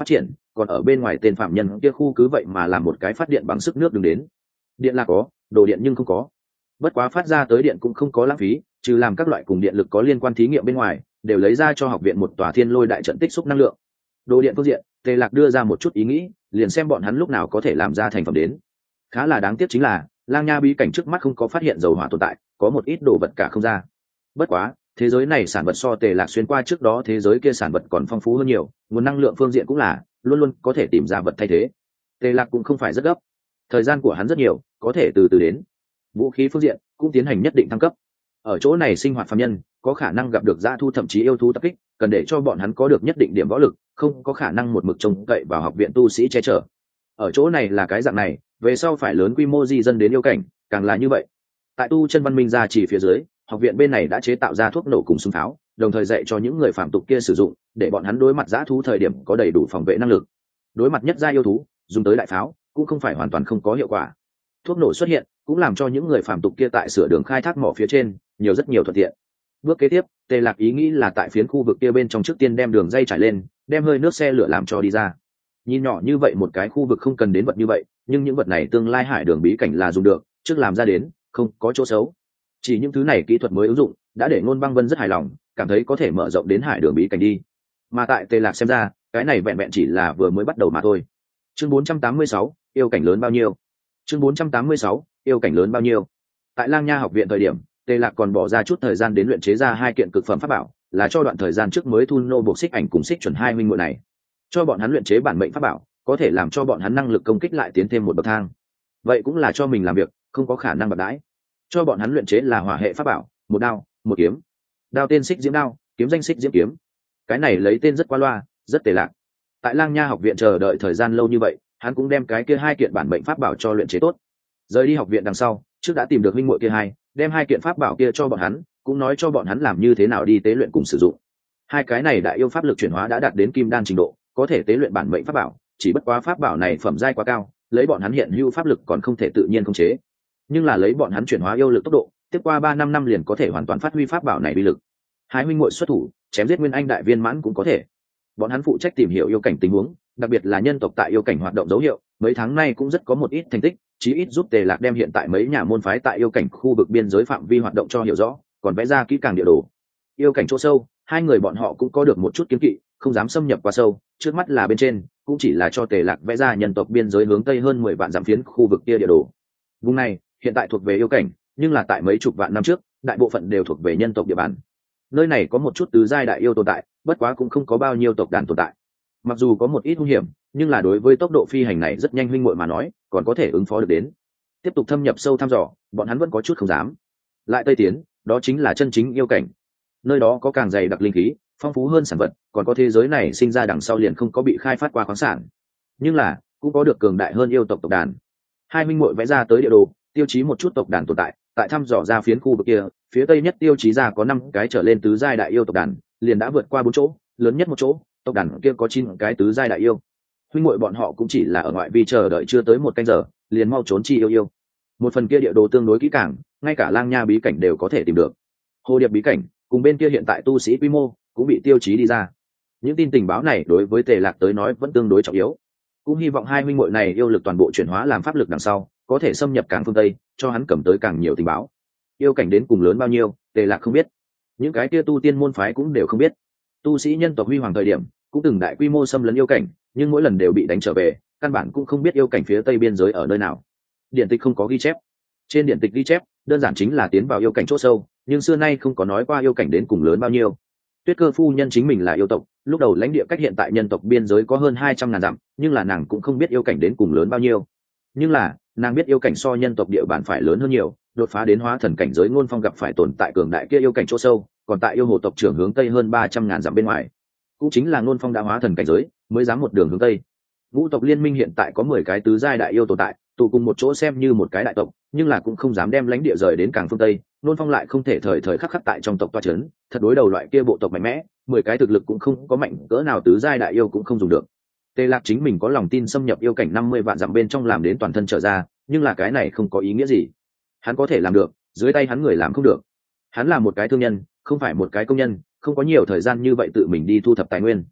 còn ở bên ngoài tên phạm nhân kia khu cứ vậy mà làm một cái phát điện bằng sức nước đừng đến. Điện là có, đồ điện nhưng không có. Bất quá phát ra tới điện cũng không có lãng phí, trừ làm các loại cùng điện lực có liên quan thí nghiệm bên ngoài, đều lấy ra cho học viện một tòa thiên lôi đại trận tích xúc năng lượng. Đồ điện phương diện, Tề Lạc đưa ra một chút ý nghĩ, liền xem bọn hắn lúc nào có thể làm ra thành phẩm đến. Khá là đáng tiếc chính là, Lang Nha bí cảnh trước mắt không có phát hiện dầu hỏa tồn tại, có một ít đồ vật cả không ra. Bất quá, thế giới này sản vật so Tề Lạc xuyên qua trước đó thế giới kia sản vật còn phong phú hơn nhiều, nguồn năng lượng phương diện cũng là luôn luôn có thể tìm ra vật thay thế. Tề Lạc cũng không phải rất gấp, thời gian của hắn rất nhiều, có thể từ từ đến. Vũ khí phương diện cũng tiến hành nhất định thăng cấp. Ở chỗ này sinh hoạt phàm nhân có khả năng gặp được dã thu thậm chí yêu thú tập kích, cần để cho bọn hắn có được nhất định điểm võ lực, không có khả năng một mực trông cậy vào học viện tu sĩ che chở. Ở chỗ này là cái dạng này, về sau phải lớn quy mô di dân đến yêu cảnh, càng là như vậy. Tại tu chân văn minh ra chỉ phía dưới, học viện bên này đã chế tạo ra thuốc nổ cùng súng pháo, đồng thời dạy cho những người phạm tục kia sử dụng, để bọn hắn đối mặt dã thú thời điểm có đầy đủ phòng vệ năng lực. Đối mặt nhất gia yêu thú, dùng tới đại pháo cũng không phải hoàn toàn không có hiệu quả. Thuốc nổ xuất hiện cũng làm cho những người phạm tục kia tại sửa đường khai thác mỏ phía trên nhiều rất nhiều thuận tiện. Bước kế tiếp, Tề Lạc ý nghĩ là tại phiến khu vực kia bên trong trước tiên đem đường dây trải lên, đem hơi nước xe lửa làm cho đi ra. Nhìn nhỏ như vậy một cái khu vực không cần đến vật như vậy, nhưng những vật này tương lai hải đường bí cảnh là dùng được, trước làm ra đến không có chỗ xấu. Chỉ những thứ này kỹ thuật mới ứng dụng đã để Ngôn Băng Vân rất hài lòng, cảm thấy có thể mở rộng đến hải đường bí cảnh đi. Mà tại Tề Lạc xem ra, cái này vẹn vẹn chỉ là vừa mới bắt đầu mà thôi. Chương bốn trăm tám mươi sáu, yêu cảnh lớn bao nhiêu? Chương bốn trăm tám mươi sáu, yêu cảnh lớn bao nhiêu? Tại Lang Nha học viện thời điểm, Tề Lạc còn bỏ ra chút thời gian đến luyện chế ra hai kiện cực phẩm pháp bảo, là cho đoạn thời gian trước mới thu nô buộc xích ảnh cùng xích chuẩn hai minh muội này. Cho bọn hắn luyện chế bản mệnh pháp bảo, có thể làm cho bọn hắn năng lực công kích lại tiến thêm một bậc thang. Vậy cũng là cho mình làm việc, không có khả năng bạc đãi. Cho bọn hắn luyện chế là hỏa hệ pháp bảo, một đao, một kiếm. Đao tên xích diễm đao, kiếm danh xích diễm kiếm. Cái này lấy tên rất qua loa, rất Tề Lạc. Tại Lang Nha học viện chờ đợi thời gian lâu như vậy, hắn cũng đem cái kia hai kiện bản mệnh pháp bảo cho luyện chế tốt. Rời đi học viện đằng sau, trước đã tìm được huynh muội kia hai, đem hai kiện pháp bảo kia cho bọn hắn, cũng nói cho bọn hắn làm như thế nào đi tế luyện cùng sử dụng. Hai cái này đại yêu pháp lực chuyển hóa đã đạt đến kim đan trình độ, có thể tế luyện bản mệnh pháp bảo, chỉ bất quá pháp bảo này phẩm giai quá cao, lấy bọn hắn hiện hữu pháp lực còn không thể tự nhiên khống chế. Nhưng là lấy bọn hắn chuyển hóa yêu lực tốc độ, tiếp qua ba năm năm liền có thể hoàn toàn phát huy pháp bảo này uy lực. Hai huynh muội xuất thủ, chém giết nguyên anh đại viên mãn cũng có thể. Bọn hắn phụ trách tìm hiểu yêu cảnh tình huống, đặc biệt là nhân tộc tại yêu cảnh hoạt động dấu hiệu, mấy tháng nay cũng rất có một ít thành tích, chí ít giúp Tề Lạc đem hiện tại mấy nhà môn phái tại yêu cảnh khu vực biên giới phạm vi hoạt động cho hiểu rõ, còn vẽ ra kỹ càng địa đồ. Yêu cảnh chỗ sâu, hai người bọn họ cũng có được một chút kiến kỵ, không dám xâm nhập quá sâu, trước mắt là bên trên, cũng chỉ là cho Tề Lạc vẽ ra nhân tộc biên giới hướng tây hơn mười vạn dặm phiến khu vực kia địa đồ. Vùng này hiện tại thuộc về yêu cảnh, nhưng là tại mấy chục vạn năm trước, đại bộ phận đều thuộc về nhân tộc địa bàn. Nơi này có một chút tứ giai đại yêu tồn tại, bất quá cũng không có bao nhiêu tộc đàn tồn tại. Mặc dù có một ít hung hiểm, nhưng là đối với tốc độ phi hành này rất nhanh huynh muội mà nói, còn có thể ứng phó được đến. Tiếp tục thâm nhập sâu thăm dò, bọn hắn vẫn có chút không dám. Lại tây tiến, đó chính là chân chính yêu cảnh. Nơi đó có càng dày đặc linh khí, phong phú hơn sản vật, còn có thế giới này sinh ra đằng sau liền không có bị khai phát qua khoáng sản. Nhưng là, cũng có được cường đại hơn yêu tộc tộc đàn. Hai huynh muội vẽ ra tới địa đồ, tiêu chí một chút tộc đàn tồn tại, tại thăm dò ra phiến khu vực kia, phía tây nhất tiêu chí ra có năm cái trở lên tứ giai đại yêu tộc đàn, liền đã vượt qua bốn chỗ, lớn nhất một chỗ, tộc đàn kia có chín cái tứ giai đại yêu. Huynh muội bọn họ cũng chỉ là ở ngoại vi chờ đợi chưa tới một canh giờ, liền mau trốn chi yêu yêu. Một phần kia địa đồ tương đối kỹ càng, ngay cả Lang Nha bí cảnh đều có thể tìm được. Hồ Điệp bí cảnh, cùng bên kia hiện tại tu sĩ quy mô cũng bị tiêu chí đi ra. Những tin tình báo này đối với Tề Lạc tới nói vẫn tương đối trọng yếu. Cũng hy vọng hai huynh muội này yêu lực toàn bộ chuyển hóa làm pháp lực đằng sau, có thể xâm nhập càng phương tây, cho hắn cầm tới càng nhiều tình báo. Yêu cảnh đến cùng lớn bao nhiêu, Tề Lạc không biết. Những cái kia tu tiên môn phái cũng đều không biết. Tu sĩ nhân tộc huy hoàng thời điểm, cũng từng đại quy mô xâm lấn yêu cảnh, nhưng mỗi lần đều bị đánh trở về, căn bản cũng không biết yêu cảnh phía tây biên giới ở nơi nào. Điển tịch không có ghi chép. Trên điển tịch ghi chép, đơn giản chính là tiến vào yêu cảnh chỗ sâu, nhưng xưa nay không có nói qua yêu cảnh đến cùng lớn bao nhiêu. Tuyết Cơ phu nhân chính mình là yêu tộc, lúc đầu lãnh địa cách hiện tại nhân tộc biên giới có hơn hai trăm ngàn dặm, nhưng là nàng cũng không biết yêu cảnh đến cùng lớn bao nhiêu. Nhưng là, nàng biết yêu cảnh so nhân tộc địa bàn phải lớn hơn nhiều, đột phá đến hóa thần cảnh giới Ngôn Phong gặp phải tồn tại cường đại kia yêu cảnh chỗ sâu, còn tại yêu hồ tộc trưởng hướng tây hơn ba trăm ngàn dặm bên ngoài. Cũng chính là Ngôn Phong đã hóa thần cảnh giới, mới dám một đường hướng tây. Ngũ tộc liên minh hiện tại có mười cái tứ giai đại yêu tồn tại, tụ cùng một chỗ xem như một cái đại tộc, nhưng là cũng không dám đem lãnh địa rời đến càng phương tây. Ngôn Phong lại không thể thời thời khắc khắc tại trong tộc toa chấn, thật đối đầu loại kia bộ tộc mạnh mẽ, mười cái thực lực cũng không có mạnh cỡ nào tứ giai đại yêu cũng không dùng được. Tề Lạc chính mình có lòng tin xâm nhập yêu cảnh năm mươi vạn dặm bên trong làm đến toàn thân trở ra, nhưng là cái này không có ý nghĩa gì. Hắn có thể làm được, dưới tay hắn người làm không được. Hắn là một cái thương nhân, không phải một cái công nhân, không có nhiều thời gian như vậy tự mình đi thu thập tài nguyên.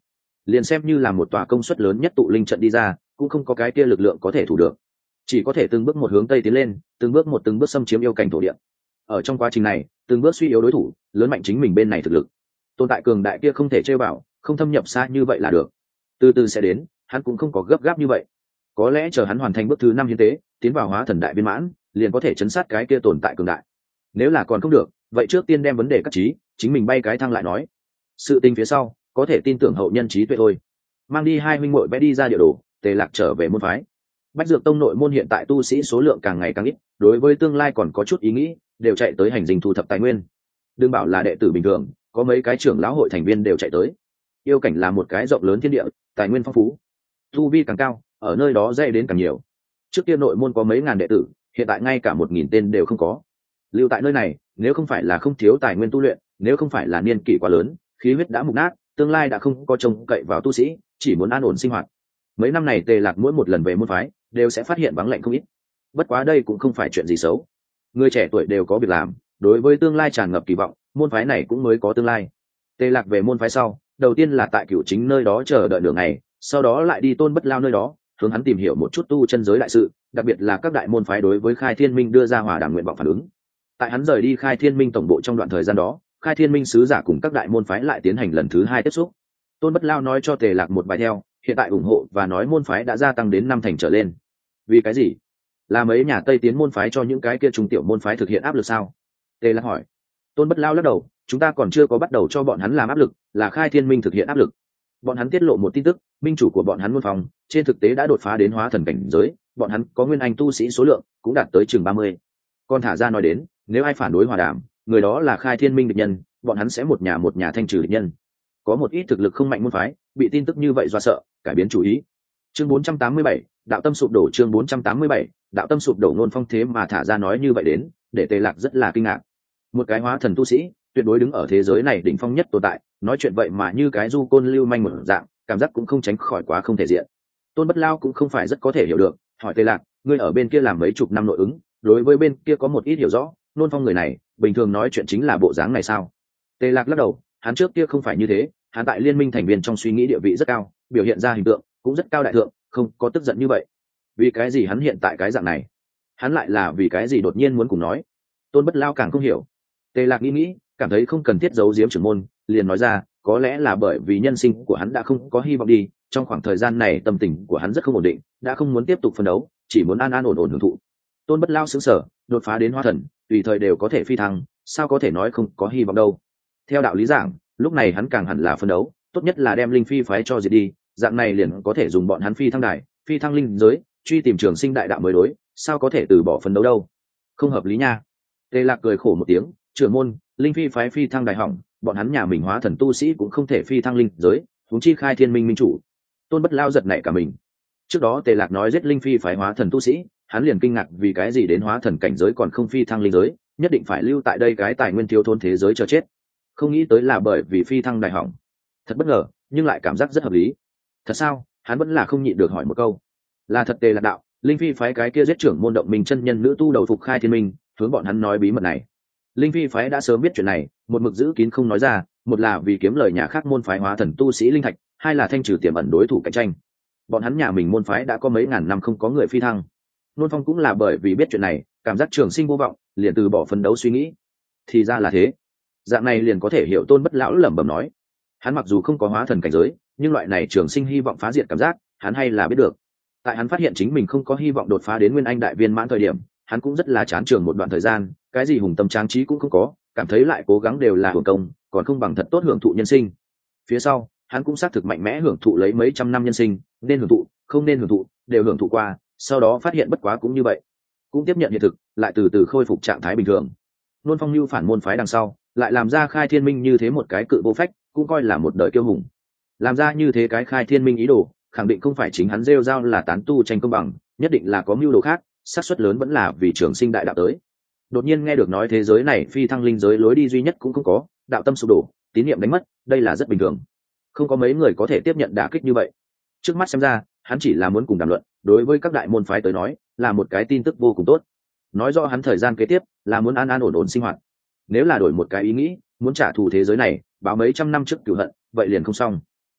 liền xem như là một tòa công suất lớn nhất tụ linh trận đi ra cũng không có cái kia lực lượng có thể thủ được, chỉ có thể từng bước một hướng tây tiến lên, từng bước một từng bước xâm chiếm yêu cảnh thổ địa. Ở trong quá trình này từng bước suy yếu đối thủ, lớn mạnh chính mình bên này thực lực. Tồn tại cường đại kia không thể chơi vào, không thâm nhập xa như vậy là được, từ từ sẽ đến. Hắn cũng không có gấp gáp như vậy, có lẽ chờ hắn hoàn thành bước thứ năm hiến tế, tiến vào hóa thần đại viên mãn, liền có thể chấn sát cái kia tồn tại cường đại. Nếu là còn không được, vậy trước tiên đem vấn đề cắt trí, chính mình bay cái thăng lại nói. Sự tình phía sau có thể tin tưởng hậu nhân trí tuệ thôi. Mang đi hai huynh muội vẽ đi ra địa đồ, Tề Lạc trở về môn phái. Bách Dược Tông nội môn hiện tại tu sĩ số lượng càng ngày càng ít, đối với tương lai còn có chút ý nghĩ, đều chạy tới hành dinh thu thập tài nguyên. Đừng bảo là đệ tử bình thường, có mấy cái trưởng lão hội thành viên đều chạy tới. Yêu cảnh là một cái rộng lớn thiên địa, tài nguyên phong phú, tu vi càng cao, ở nơi đó dạy đến càng nhiều. Trước kia nội môn có mấy ngàn đệ tử, hiện tại ngay cả một nghìn tên đều không có. Lưu tại nơi này, nếu không phải là không thiếu tài nguyên tu luyện, nếu không phải là niên kỷ quá lớn, khí huyết đã mục nát, tương lai đã không có trông cậy vào tu sĩ, chỉ muốn an ổn sinh hoạt. Mấy năm này Tề Lạc mỗi một lần về môn phái, đều sẽ phát hiện vắng lạnh không ít. Bất quá đây cũng không phải chuyện gì xấu. Người trẻ tuổi đều có việc làm, đối với tương lai tràn ngập kỳ vọng, môn phái này cũng mới có tương lai. Tề Lạc về môn phái sau, đầu tiên là tại Cửu Chính nơi đó chờ đợi nửa ngày, sau đó lại đi Tôn Bất Lao nơi đó, hướng hắn tìm hiểu một chút tu chân giới đại sự, đặc biệt là các đại môn phái đối với Khai Thiên Minh đưa ra hòa đàm nguyện vọng phản ứng. Tại hắn rời đi Khai Thiên Minh tổng bộ trong đoạn thời gian đó, Khai Thiên Minh sứ giả cùng các đại môn phái lại tiến hành lần thứ hai tiếp xúc. Tôn Bất Lao nói cho Tề Lạc một bài theo, hiện tại ủng hộ và nói môn phái đã gia tăng đến năm thành trở lên. Vì cái gì? Là mấy nhà Tây tiến môn phái cho những cái kia trung tiểu môn phái thực hiện áp lực sao? Tề Lạc hỏi. Tôn Bất Lao lắc đầu, chúng ta còn chưa có bắt đầu cho bọn hắn làm áp lực, là Khai Thiên Minh thực hiện áp lực. Bọn hắn tiết lộ một tin tức, minh chủ của bọn hắn môn phòng trên thực tế đã đột phá đến hóa thần cảnh giới, bọn hắn có nguyên anh tu sĩ số lượng cũng đạt tới chừng ba mươi. Còn thả ra nói đến, nếu ai phản đối hòa đàm, người đó là Khai Thiên Minh địch nhân, bọn hắn sẽ một nhà một nhà thanh trừ địch nhân. Có một ít thực lực không mạnh môn phái, bị tin tức như vậy dọa sợ, cải biến chủ ý. Chương bốn trăm tám mươi bảy, đạo tâm sụp đổ. Chương bốn trăm tám mươi bảy, đạo tâm sụp đổ. Nôn Phong thế mà thả ra nói như vậy đến, để Tề Lạc rất là kinh ngạc. Một cái hóa thần tu sĩ, tuyệt đối đứng ở thế giới này đỉnh phong nhất tồn tại, nói chuyện vậy mà như cái du côn lưu manh một dạng, cảm giác cũng không tránh khỏi quá không thể diện. Tôn Bất Lao cũng không phải rất có thể hiểu được, hỏi Tề Lạc, ngươi ở bên kia làm mấy chục năm nội ứng, đối với bên kia có một ít hiểu rõ, Nôn Phong người này, bình thường nói chuyện chính là bộ dáng này sao? Tề Lạc lắc đầu, hắn trước kia không phải như thế, hắn tại liên minh thành viên trong suy nghĩ địa vị rất cao, biểu hiện ra hình tượng cũng rất cao đại thượng, không có tức giận như vậy. Vì cái gì hắn hiện tại cái dạng này? Hắn lại là vì cái gì đột nhiên muốn cùng nói? Tôn Bất Lao càng không hiểu. Tề Lạc nghĩ nghĩ, cảm thấy không cần thiết giấu giếm trưởng môn, liền nói ra, có lẽ là bởi vì nhân sinh của hắn đã không có hy vọng đi, trong khoảng thời gian này tâm tình của hắn rất không ổn định, đã không muốn tiếp tục phấn đấu, chỉ muốn an an ổn ổn hưởng thụ. Tôn Bất Lao sững sờ, đột phá đến hóa thần, tùy thời đều có thể phi thăng, sao có thể nói không có hy vọng đâu? Theo đạo lý giảng, lúc này hắn càng hẳn là phấn đấu, tốt nhất là đem linh phi phái cho diệt đi, dạng này liền có thể dùng bọn hắn phi thăng đài, phi thăng linh giới, truy tìm trường sinh đại đạo mới đối, sao có thể từ bỏ phấn đấu đâu? Không hợp lý nha. Tề Lạc cười khổ một tiếng, trưởng môn, linh phi phái phi thăng đại hỏng, bọn hắn nhà mình hóa thần tu sĩ cũng không thể phi thăng linh giới, huống chi Khai Thiên Minh minh chủ. Tôn Bất Lao giật nảy cả mình. Trước đó Tề Lạc nói giết linh phi phái hóa thần tu sĩ, hắn liền kinh ngạc vì cái gì đến hóa thần cảnh giới còn không phi thăng linh giới, nhất định phải lưu tại đây cái tài nguyên thiếu thốn thế giới chờ chết. Không nghĩ tới là bởi vì phi thăng đại hỏng. Thật bất ngờ, nhưng lại cảm giác rất hợp lý. Thật sao? Hắn vẫn là không nhịn được hỏi một câu. Là thật Tề Lạc đạo, linh phi phái cái kia giết trưởng môn động mình chân nhân nữ tu đầu phục Khai Thiên Minh, hướng bọn hắn nói bí mật này. Linh phi phái đã sớm biết chuyện này, một mực giữ kín không nói ra, một là vì kiếm lời nhà khác môn phái hóa thần tu sĩ linh thạch, hai là thanh trừ tiềm ẩn đối thủ cạnh tranh. Bọn hắn nhà mình môn phái đã có mấy ngàn năm không có người phi thăng. Nôn Phong cũng là bởi vì biết chuyện này, cảm giác trường sinh vô vọng, liền từ bỏ phấn đấu suy nghĩ. Thì ra là thế. Dạng này liền có thể hiểu Tôn Bất Lão lẩm bẩm nói. Hắn mặc dù không có hóa thần cảnh giới, nhưng loại này trường sinh hy vọng phá diệt cảm giác, hắn hay là biết được. Tại hắn phát hiện chính mình không có hy vọng đột phá đến nguyên anh đại viên mãn thời điểm, hắn cũng rất là chán trường một đoạn thời gian, cái gì hùng tâm tráng trí cũng không có, cảm thấy lại cố gắng đều là hưởng công, còn không bằng thật tốt hưởng thụ nhân sinh. Phía sau, hắn cũng xác thực mạnh mẽ hưởng thụ lấy mấy trăm năm nhân sinh, nên hưởng thụ, không nên hưởng thụ, đều hưởng thụ qua, sau đó phát hiện bất quá cũng như vậy, cũng tiếp nhận hiện thực, lại từ từ khôi phục trạng thái bình thường. Nôn Phong lưu phản môn phái đằng sau, lại làm ra Khai Thiên Minh như thế một cái cự vô phách, cũng coi là một đời kiêu hùng. Làm ra như thế cái Khai Thiên Minh ý đồ, khẳng định không phải chính hắn rêu rao là tán tu tranh công bằng, nhất định là có mưu đồ khác, xác suất lớn vẫn là vì trường sinh đại đạo tới. Đột nhiên nghe được nói thế giới này phi thăng linh giới lối đi duy nhất cũng không có, đạo tâm sụp đổ, tín niệm đánh mất, đây là rất bình thường. Không có mấy người có thể tiếp nhận đả kích như vậy. Trước mắt xem ra, hắn chỉ là muốn cùng đàm luận, đối với các đại môn phái tới nói, là một cái tin tức vô cùng tốt. Nói rõ hắn thời gian kế tiếp là muốn an an ổn ổn sinh hoạt. Nếu là đổi một cái ý nghĩ, muốn trả thù thế giới này, báo mấy trăm năm trước cửu hận, vậy liền không xong.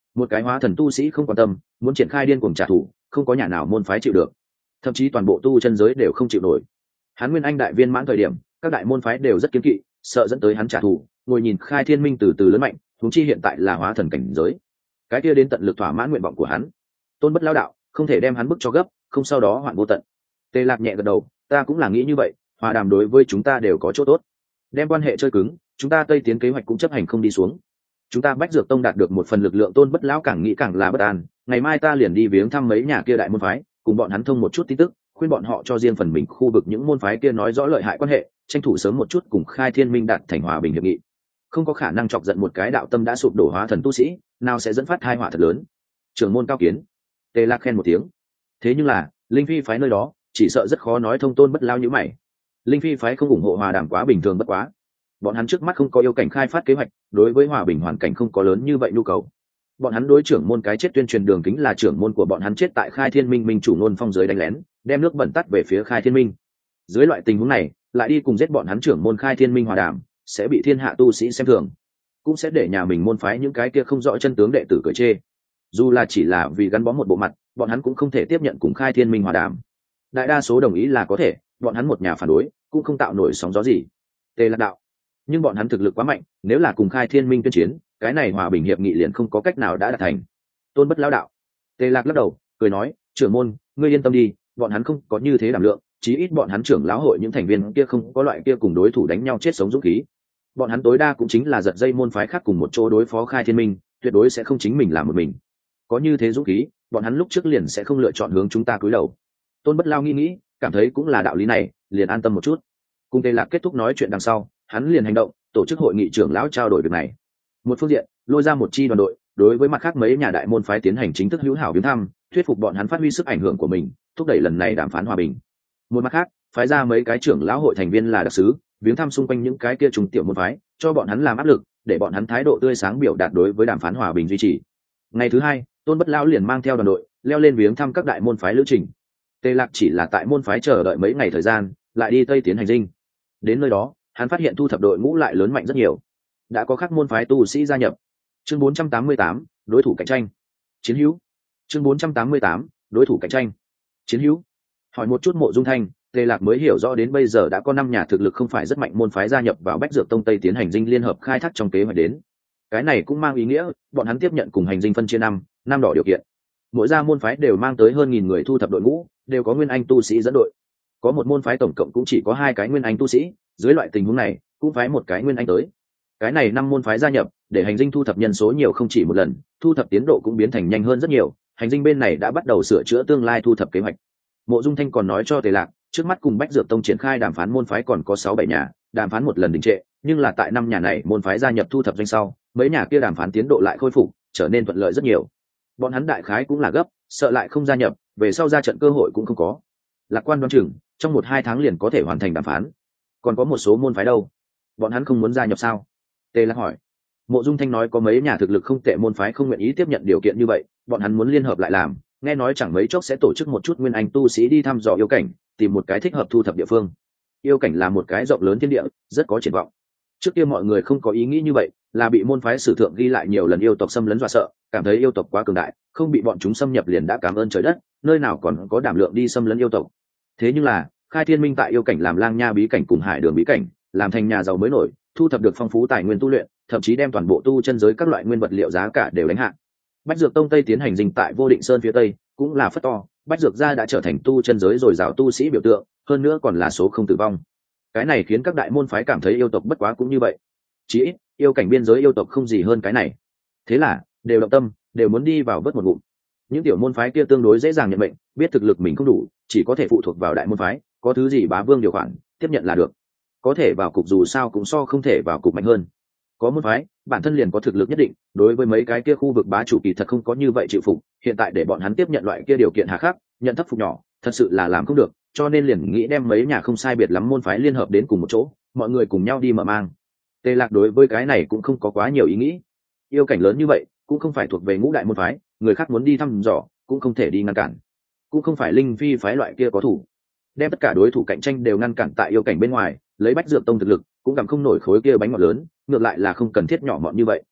một cái hóa thần tu sĩ không quan tâm, muốn triển khai điên cuồng trả thù, không có nhà nào môn phái chịu được, thậm chí toàn bộ tu chân giới đều không chịu nổi. Hắn nguyên anh đại viên mãn thời điểm, các đại môn phái đều rất kiên kỵ, sợ dẫn tới hắn trả thù, ngồi nhìn khai thiên minh từ từ lớn mạnh, huống chi hiện tại là hóa thần cảnh giới, cái kia đến tận lực thỏa mãn nguyện vọng của hắn. Tôn Bất Lão đạo không thể đem hắn bức cho gấp, không sau đó hoạn vô tận. Tề Lạc nhẹ gật đầu, ta cũng là nghĩ như vậy, hòa đàm đối với chúng ta đều có chỗ tốt. Đem quan hệ chơi cứng, chúng ta Tây tiến kế hoạch cũng chấp hành không đi xuống. Chúng ta Bách Dược Tông đạt được một phần lực lượng. Tôn Bất Lão càng nghĩ càng là bất an, ngày mai ta liền đi viếng thăm mấy nhà kia đại môn phái, cùng bọn hắn thông một chút tin tức, khuyên bọn họ cho riêng phần mình khu vực những môn phái kia nói rõ lợi hại quan hệ, tranh thủ sớm một chút cùng Khai Thiên Minh đạt thành hòa bình hiệp nghị. Không có khả năng chọc giận một cái đạo tâm đã sụp đổ hóa thần tu sĩ, nào sẽ dẫn phát tai họa thật lớn. Trưởng môn cao kiến. Tề Lạc khen một tiếng. Thế nhưng là Linh Phi phái nơi đó chỉ sợ rất khó nói thông. Tôn Bất Lão nhíu mày. Linh Phi phái không ủng hộ hòa đàm quá bình thường bất quá, bọn hắn trước mắt không có yêu cảnh khai phát kế hoạch, đối với hòa bình hoàn cảnh không có lớn như vậy nhu cầu. Bọn hắn đối trưởng môn cái chết tuyên truyền đường kính là trưởng môn của bọn hắn chết tại Khai Thiên Minh minh chủ Nôn Phong dưới đánh lén, đem nước bẩn tắt về phía Khai Thiên Minh. Dưới loại tình huống này, lại đi cùng giết bọn hắn trưởng môn Khai Thiên Minh hòa đàm, sẽ bị thiên hạ tu sĩ xem thường, cũng sẽ để nhà mình môn phái những cái kia không rõ chân tướng đệ tử cười chê. Dù là chỉ là vì gắn bó một bộ mặt, bọn hắn cũng không thể tiếp nhận cùng Khai Thiên Minh hòa đàm. Đại đa số đồng ý là có thể, bọn hắn một nhà phản đối cũng không tạo nổi sóng gió gì. Tề Lạc đạo, nhưng bọn hắn thực lực quá mạnh, nếu là cùng Khai Thiên Minh tuyên chiến, cái này hòa bình hiệp nghị liền không có cách nào đã đạt thành. Tôn Bất Lão đạo. Tề Lạc lắc đầu cười nói, trưởng môn ngươi yên tâm đi, bọn hắn không có như thế đảm lượng, chí ít bọn hắn trưởng lão hội những thành viên kia không có loại kia cùng đối thủ đánh nhau chết sống dũng khí. Bọn hắn tối đa cũng chính là giật dây môn phái khác cùng một chỗ đối phó Khai Thiên Minh, tuyệt đối sẽ không chính mình làm một mình. Có như thế dũng khí, bọn hắn lúc trước liền sẽ không lựa chọn hướng chúng ta cúi đầu. Tôn Bất Lão nghĩ nghĩ, cảm thấy cũng là đạo lý này, liền an tâm một chút. Cùng Tề Lạc kết thúc nói chuyện đằng sau, hắn liền hành động, tổ chức hội nghị trưởng lão trao đổi việc này. Một phương diện, lôi ra một chi đoàn đội, đối với mặt khác mấy nhà đại môn phái tiến hành chính thức hữu hảo viếng thăm, thuyết phục bọn hắn phát huy sức ảnh hưởng của mình, thúc đẩy lần này đàm phán hòa bình. Một mặt khác, phái ra mấy cái trưởng lão hội thành viên là đặc sứ, viếng thăm xung quanh những cái kia trùng tiểu môn phái, cho bọn hắn làm áp lực, để bọn hắn thái độ tươi sáng biểu đạt đối với đàm phán hòa bình duy trì. Ngày thứ hai, Tôn Bất Lão liền mang theo đoàn đội leo lên viếng thăm các đại môn phái lữ trình. Tề Lạc chỉ là tại môn phái chờ đợi mấy ngày thời gian, lại đi Tây tiến hành dinh. Đến nơi đó, hắn phát hiện thu thập đội ngũ lại lớn mạnh rất nhiều, đã có các môn phái tu sĩ gia nhập. Chương bốn trăm tám mươi tám, đối thủ cạnh tranh. Chiến hữu. Chương bốn trăm tám mươi tám, đối thủ cạnh tranh. Chiến hữu. Hỏi một chút Mộ Dung Thanh, Tề Lạc mới hiểu rõ đến bây giờ đã có năm nhà thực lực không phải rất mạnh môn phái gia nhập vào Bách Dược Tông Tây tiến hành dinh liên hợp khai thác trong kế hoạch đến. Cái này cũng mang ý nghĩa, bọn hắn tiếp nhận cùng hành dinh phân chia năm, năm đỏ điều kiện. Mỗi gia môn phái đều mang tới hơn nghìn người thu thập đội ngũ, đều có nguyên anh tu sĩ dẫn đội. Có một môn phái tổng cộng cũng chỉ có hai cái nguyên anh tu sĩ, dưới loại tình huống này, cũng phái một cái nguyên anh tới. Cái này năm môn phái gia nhập, để hành dinh thu thập nhân số nhiều không chỉ một lần, thu thập tiến độ cũng biến thành nhanh hơn rất nhiều. Hành dinh bên này đã bắt đầu sửa chữa tương lai thu thập kế hoạch. Mộ Dung Thanh còn nói cho Tề Lạc, trước mắt cùng Bách Dược Tông triển khai đàm phán môn phái còn có sáu bảy nhà, đàm phán một lần đình trệ, nhưng là tại năm nhà này môn phái gia nhập thu thập doanh sau, mấy nhà kia đàm phán tiến độ lại khôi phục, trở nên thuận lợi rất nhiều. Bọn hắn đại khái cũng là gấp, sợ lại không gia nhập, về sau ra trận cơ hội cũng không có. Lạc Quan đoán chừng, trong một hai tháng liền có thể hoàn thành đàm phán. Còn có một số môn phái đâu, bọn hắn không muốn gia nhập sao? Tề Lạc hỏi. Mộ Dung Thanh nói có mấy nhà thực lực không tệ môn phái không nguyện ý tiếp nhận điều kiện như vậy, bọn hắn muốn liên hợp lại làm, nghe nói chẳng mấy chốc sẽ tổ chức một chút nguyên anh tu sĩ đi thăm dò yêu cảnh, tìm một cái thích hợp thu thập địa phương. Yêu cảnh là một cái rộng lớn thiên địa, rất có triển vọng. Trước kia mọi người không có ý nghĩ như vậy, là bị môn phái sử thượng ghi lại nhiều lần yêu tộc xâm lấn dọa sợ, cảm thấy yêu tộc quá cường đại, không bị bọn chúng xâm nhập liền đã cảm ơn trời đất, nơi nào còn có đảm lượng đi xâm lấn yêu tộc. Thế nhưng là, Khai Thiên Minh tại yêu cảnh làm Lang Nha bí cảnh cùng Hải Đường bí cảnh, làm thành nhà giàu mới nổi, thu thập được phong phú tài nguyên tu luyện, thậm chí đem toàn bộ tu chân giới các loại nguyên vật liệu giá cả đều đánh hạ. Bách Dược Tông Tây tiến hành dinh tại Vô Định Sơn phía tây, cũng là phất to, Bách Dược gia đã trở thành tu chân giới rồi rào tu sĩ biểu tượng, hơn nữa còn là số không tử vong. Cái này khiến các đại môn phái cảm thấy yêu tộc bất quá cũng như vậy. Chỉ ít, yêu cảnh biên giới yêu tộc không gì hơn cái này. Thế là, đều động tâm, đều muốn đi vào vớt một ngụm. Những tiểu môn phái kia tương đối dễ dàng nhận mệnh, biết thực lực mình không đủ, chỉ có thể phụ thuộc vào đại môn phái, có thứ gì bá vương điều khoản, tiếp nhận là được. Có thể vào cục dù sao cũng so không thể vào cục mạnh hơn. Có môn phái, bản thân liền có thực lực nhất định, đối với mấy cái kia khu vực bá chủ kỳ thật không có như vậy chịu phục, hiện tại để bọn hắn tiếp nhận loại kia điều kiện hà khắc, nhận thấp phục nhỏ, thật sự là làm không được, cho nên liền nghĩ đem mấy nhà không sai biệt lắm môn phái liên hợp đến cùng một chỗ, mọi người cùng nhau đi mở mang. Tề Lạc đối với cái này cũng không có quá nhiều ý nghĩ. Yêu cảnh lớn như vậy, cũng không phải thuộc về ngũ đại môn phái, người khác muốn đi thăm dò, cũng không thể đi ngăn cản. Cũng không phải Linh Phi phái loại kia có thủ, đem tất cả đối thủ cạnh tranh đều ngăn cản tại yêu cảnh bên ngoài, lấy Bách Dược Tông thực lực, cũng cầm không nổi khối kia bánh ngọt lớn, ngược lại là không cần thiết nhỏ mọn như vậy.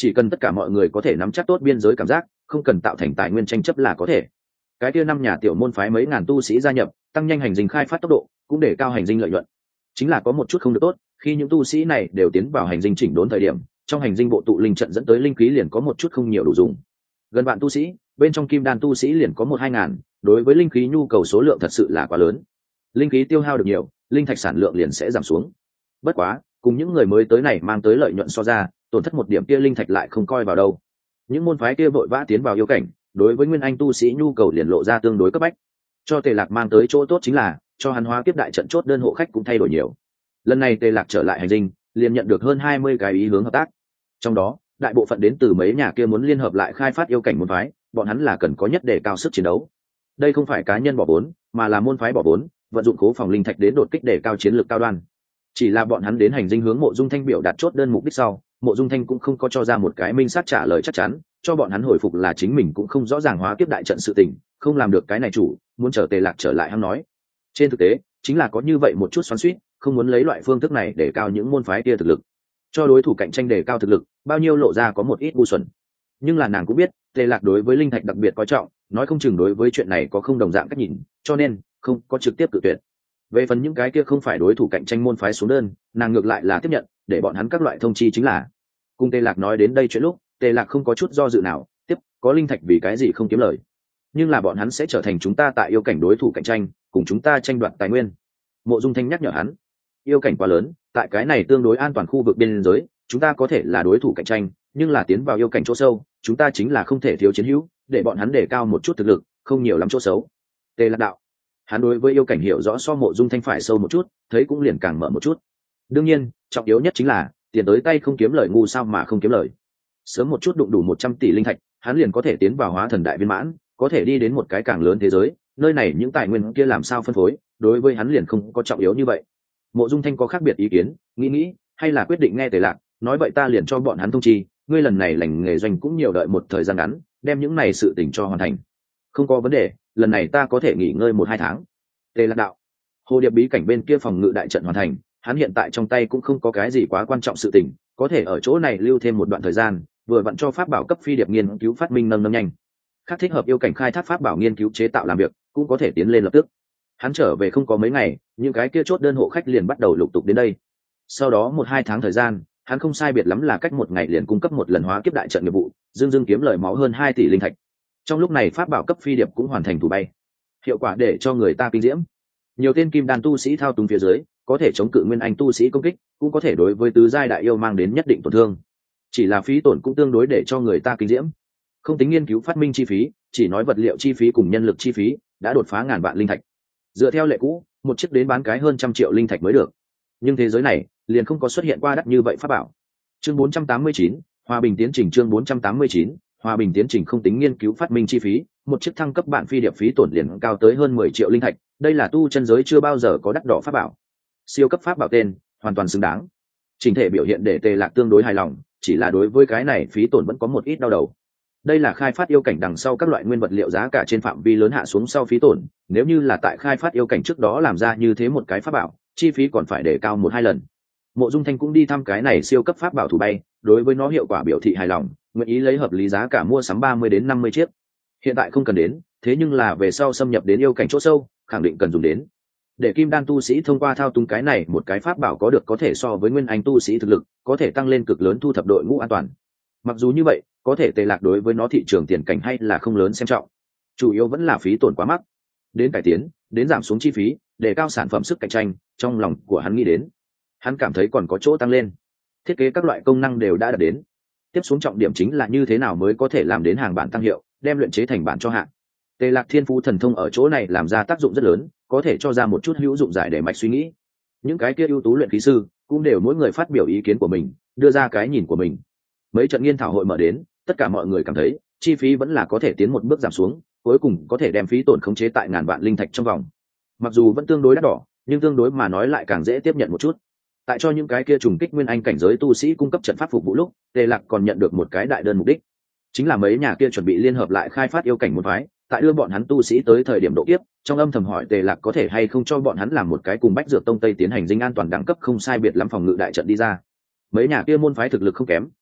chỉ cần tất cả mọi người có thể nắm chắc tốt biên giới cảm giác, không cần tạo thành tài nguyên tranh chấp là có thể. Cái kia năm nhà tiểu môn phái mấy ngàn tu sĩ gia nhập, tăng nhanh hành dinh khai phát tốc độ, cũng để cao hành dinh lợi nhuận. Chính là có một chút không được tốt, khi những tu sĩ này đều tiến vào hành dinh chỉnh đốn thời điểm, trong hành dinh bộ tụ linh trận dẫn tới linh khí liền có một chút không nhiều đủ dùng. Gần vạn tu sĩ, bên trong kim đan tu sĩ liền có một hai ngàn, đối với linh khí nhu cầu số lượng thật sự là quá lớn. Linh khí tiêu hao được nhiều, linh thạch sản lượng liền sẽ giảm xuống. Bất quá, cùng những người mới tới này mang tới lợi nhuận so ra, tổn thất một điểm kia linh thạch lại không coi vào đâu. Những môn phái kia vội vã tiến vào yêu cảnh, đối với nguyên anh tu sĩ nhu cầu liền lộ ra tương đối cấp bách. Cho Tề Lạc mang tới chỗ tốt chính là, cho hắn hóa kiếp đại trận chốt đơn hộ khách cũng thay đổi nhiều. Lần này Tề Lạc trở lại hành dinh, liền nhận được hơn hai mươi cái ý hướng hợp tác. Trong đó, đại bộ phận đến từ mấy nhà kia muốn liên hợp lại khai phát yêu cảnh môn phái, bọn hắn là cần có nhất để cao sức chiến đấu. Đây không phải cá nhân bỏ vốn, mà là môn phái bỏ vốn, vận dụng khố phòng linh thạch đến đột kích để cao chiến lược cao đoan. Chỉ là bọn hắn đến hành dinh hướng Mộ Dung Thanh biểu đạt chốt đơn mục đích sau, Mộ Dung Thanh cũng không có cho ra một cái minh xác trả lời chắc chắn, cho bọn hắn hồi phục là chính mình cũng không rõ ràng hóa kiếp đại trận sự tình, không làm được cái này chủ, muốn chờ Tề Lạc trở lại hắn nói. Trên thực tế, chính là có như vậy một chút xoắn xuýt, không muốn lấy loại phương thức này để cao những môn phái kia thực lực, cho đối thủ cạnh tranh đề cao thực lực, bao nhiêu lộ ra có một ít ngu xuẩn. Nhưng là nàng cũng biết, Tề Lạc đối với linh thạch đặc biệt coi trọng, nói không chừng đối với chuyện này có không đồng dạng cách nhìn, cho nên không có trực tiếp cự tuyệt. Về phần những cái kia không phải đối thủ cạnh tranh môn phái xuống đơn, nàng ngược lại là tiếp nhận, để bọn hắn các loại thông chi chính là. Cùng Tề Lạc nói đến đây chuyện lúc, Tề Lạc không có chút do dự nào, tiếp, có linh thạch vì cái gì không kiếm lời. Nhưng là bọn hắn sẽ trở thành chúng ta tại yêu cảnh đối thủ cạnh tranh, cùng chúng ta tranh đoạt tài nguyên. Mộ Dung Thanh nhắc nhở hắn, yêu cảnh quá lớn, tại cái này tương đối an toàn khu vực biên giới, chúng ta có thể là đối thủ cạnh tranh, nhưng là tiến vào yêu cảnh chỗ sâu, chúng ta chính là không thể thiếu chiến hữu, để bọn hắn đề cao một chút thực lực, không nhiều lắm chỗ xấu. Tề Lạc đạo, hắn đối với yêu cảnh hiểu rõ so Mộ Dung Thanh phải sâu một chút, thấy cũng liền càng mở một chút. Đương nhiên, trọng yếu nhất chính là tiền tới tay không kiếm lời ngu sao mà không kiếm lời. Sớm một chút đụng đủ một trăm tỷ linh thạch, hắn liền có thể tiến vào hóa thần đại viên mãn, có thể đi đến một cái càng lớn thế giới, nơi này những tài nguyên kia làm sao phân phối, đối với hắn liền không có trọng yếu như vậy. Mộ Dung Thanh có khác biệt ý kiến, nghĩ nghĩ, hay là quyết định nghe Tề Lạc, nói vậy ta liền cho bọn hắn thông chi, ngươi lần này lành nghề doanh cũng nhiều đợi một thời gian ngắn, đem những này sự tình cho hoàn thành. Không có vấn đề, lần này ta có thể nghỉ ngơi một hai tháng. Tề Lạc đạo, hồ điệp bí cảnh bên kia phòng ngự đại trận hoàn thành, hắn hiện tại trong tay cũng không có cái gì quá quan trọng sự tình, có thể ở chỗ này lưu thêm một đoạn thời gian, vừa vặn cho pháp bảo cấp phi điệp nghiên cứu phát minh nâng nâng nhanh. Khác thích hợp yêu cảnh khai thác pháp bảo nghiên cứu chế tạo làm việc, cũng có thể tiến lên lập tức. Hắn trở về không có mấy ngày, những cái kia chốt đơn hộ khách liền bắt đầu lục tục đến đây. Sau đó một hai tháng thời gian, hắn không sai biệt lắm là cách một ngày liền cung cấp một lần hóa kiếp đại trận nghiệp vụ, dương dương kiếm lời máu hơn hai tỷ linh thạch. Trong lúc này pháp bảo cấp phi điệp cũng hoàn thành thủ bay, hiệu quả để cho người ta kinh diễm. Nhiều tên kim đan tu sĩ thao túng phía dưới, có thể chống cự nguyên anh tu sĩ công kích, cũng có thể đối với tứ giai đại yêu mang đến nhất định tổn thương. Chỉ là phí tổn cũng tương đối để cho người ta kinh diễm. Không tính nghiên cứu phát minh chi phí, chỉ nói vật liệu chi phí cùng nhân lực chi phí, đã đột phá ngàn vạn linh thạch. Dựa theo lệ cũ, một chiếc đến bán cái hơn trăm triệu linh thạch mới được. Nhưng thế giới này, liền không có xuất hiện qua đắt như vậy pháp bảo. Chương bốn trăm tám mươi chín, Hòa bình tiến trình chương bốn trăm tám mươi chín, Hòa bình tiến trình không tính nghiên cứu phát minh chi phí, một chiếc thăng cấp bản phi điệp phí tổn liền cao tới hơn mười triệu linh thạch, đây là tu chân giới chưa bao giờ có đắt đỏ pháp bảo. Siêu cấp pháp bảo tên, hoàn toàn xứng đáng. Trình thể biểu hiện để Tề Lạc tương đối hài lòng, chỉ là đối với cái này phí tổn vẫn có một ít đau đầu. Đây là khai phát yêu cảnh đằng sau các loại nguyên vật liệu giá cả trên phạm vi lớn hạ xuống sau phí tổn, nếu như là tại khai phát yêu cảnh trước đó làm ra như thế một cái pháp bảo, chi phí còn phải để cao một hai lần. Mộ Dung Thanh cũng đi thăm cái này siêu cấp pháp bảo thủ bay, đối với nó hiệu quả biểu thị hài lòng, nguyện ý lấy hợp lý giá cả mua sắm ba mươi đến năm mươi chiếc. Hiện tại không cần đến, thế nhưng là về sau xâm nhập đến yêu cảnh chỗ sâu, khẳng định cần dùng đến. Để kim đan tu sĩ thông qua thao túng cái này một cái pháp bảo có được có thể so với nguyên anh tu sĩ thực lực, có thể tăng lên cực lớn thu thập đội ngũ an toàn. Mặc dù như vậy, có thể Tề Lạc đối với nó thị trường tiền cảnh hay là không lớn xem trọng, chủ yếu vẫn là phí tổn quá mắc. Đến cải tiến, đến giảm xuống chi phí, để cao sản phẩm sức cạnh tranh, trong lòng của hắn nghĩ đến, hắn cảm thấy còn có chỗ tăng lên. Thiết kế các loại công năng đều đã đạt đến, tiếp xuống trọng điểm chính là như thế nào mới có thể làm đến hàng bản tăng hiệu, đem luyện chế thành bản cho hạng. Tề Lạc thiên phú thần thông ở chỗ này làm ra tác dụng rất lớn, có thể cho ra một chút hữu dụng giải để mạch suy nghĩ. Những cái kia ưu tú luyện khí sư cũng đều mỗi người phát biểu ý kiến của mình, đưa ra cái nhìn của mình. Mấy trận nghiên thảo hội mở đến, tất cả mọi người cảm thấy chi phí vẫn là có thể tiến một bước giảm xuống, cuối cùng có thể đem phí tổn khống chế tại ngàn vạn linh thạch trong vòng. Mặc dù vẫn tương đối đắt đỏ, nhưng tương đối mà nói lại càng dễ tiếp nhận một chút. Tại cho những cái kia trùng kích nguyên anh cảnh giới tu sĩ cung cấp trận pháp phục vụ lúc, Tề Lạc còn nhận được một cái đại đơn mục đích, chính là mấy nhà kia chuẩn bị liên hợp lại khai phát yêu cảnh một phái, tại đưa bọn hắn tu sĩ tới thời điểm độ kiếp, trong âm thầm hỏi Tề Lạc có thể hay không cho bọn hắn làm một cái cùng Bách Dược Tông Tây tiến hành dinh an toàn đẳng cấp không sai biệt lắm phòng ngự đại trận đi ra. Mấy nhà kia môn phái thực lực không kém,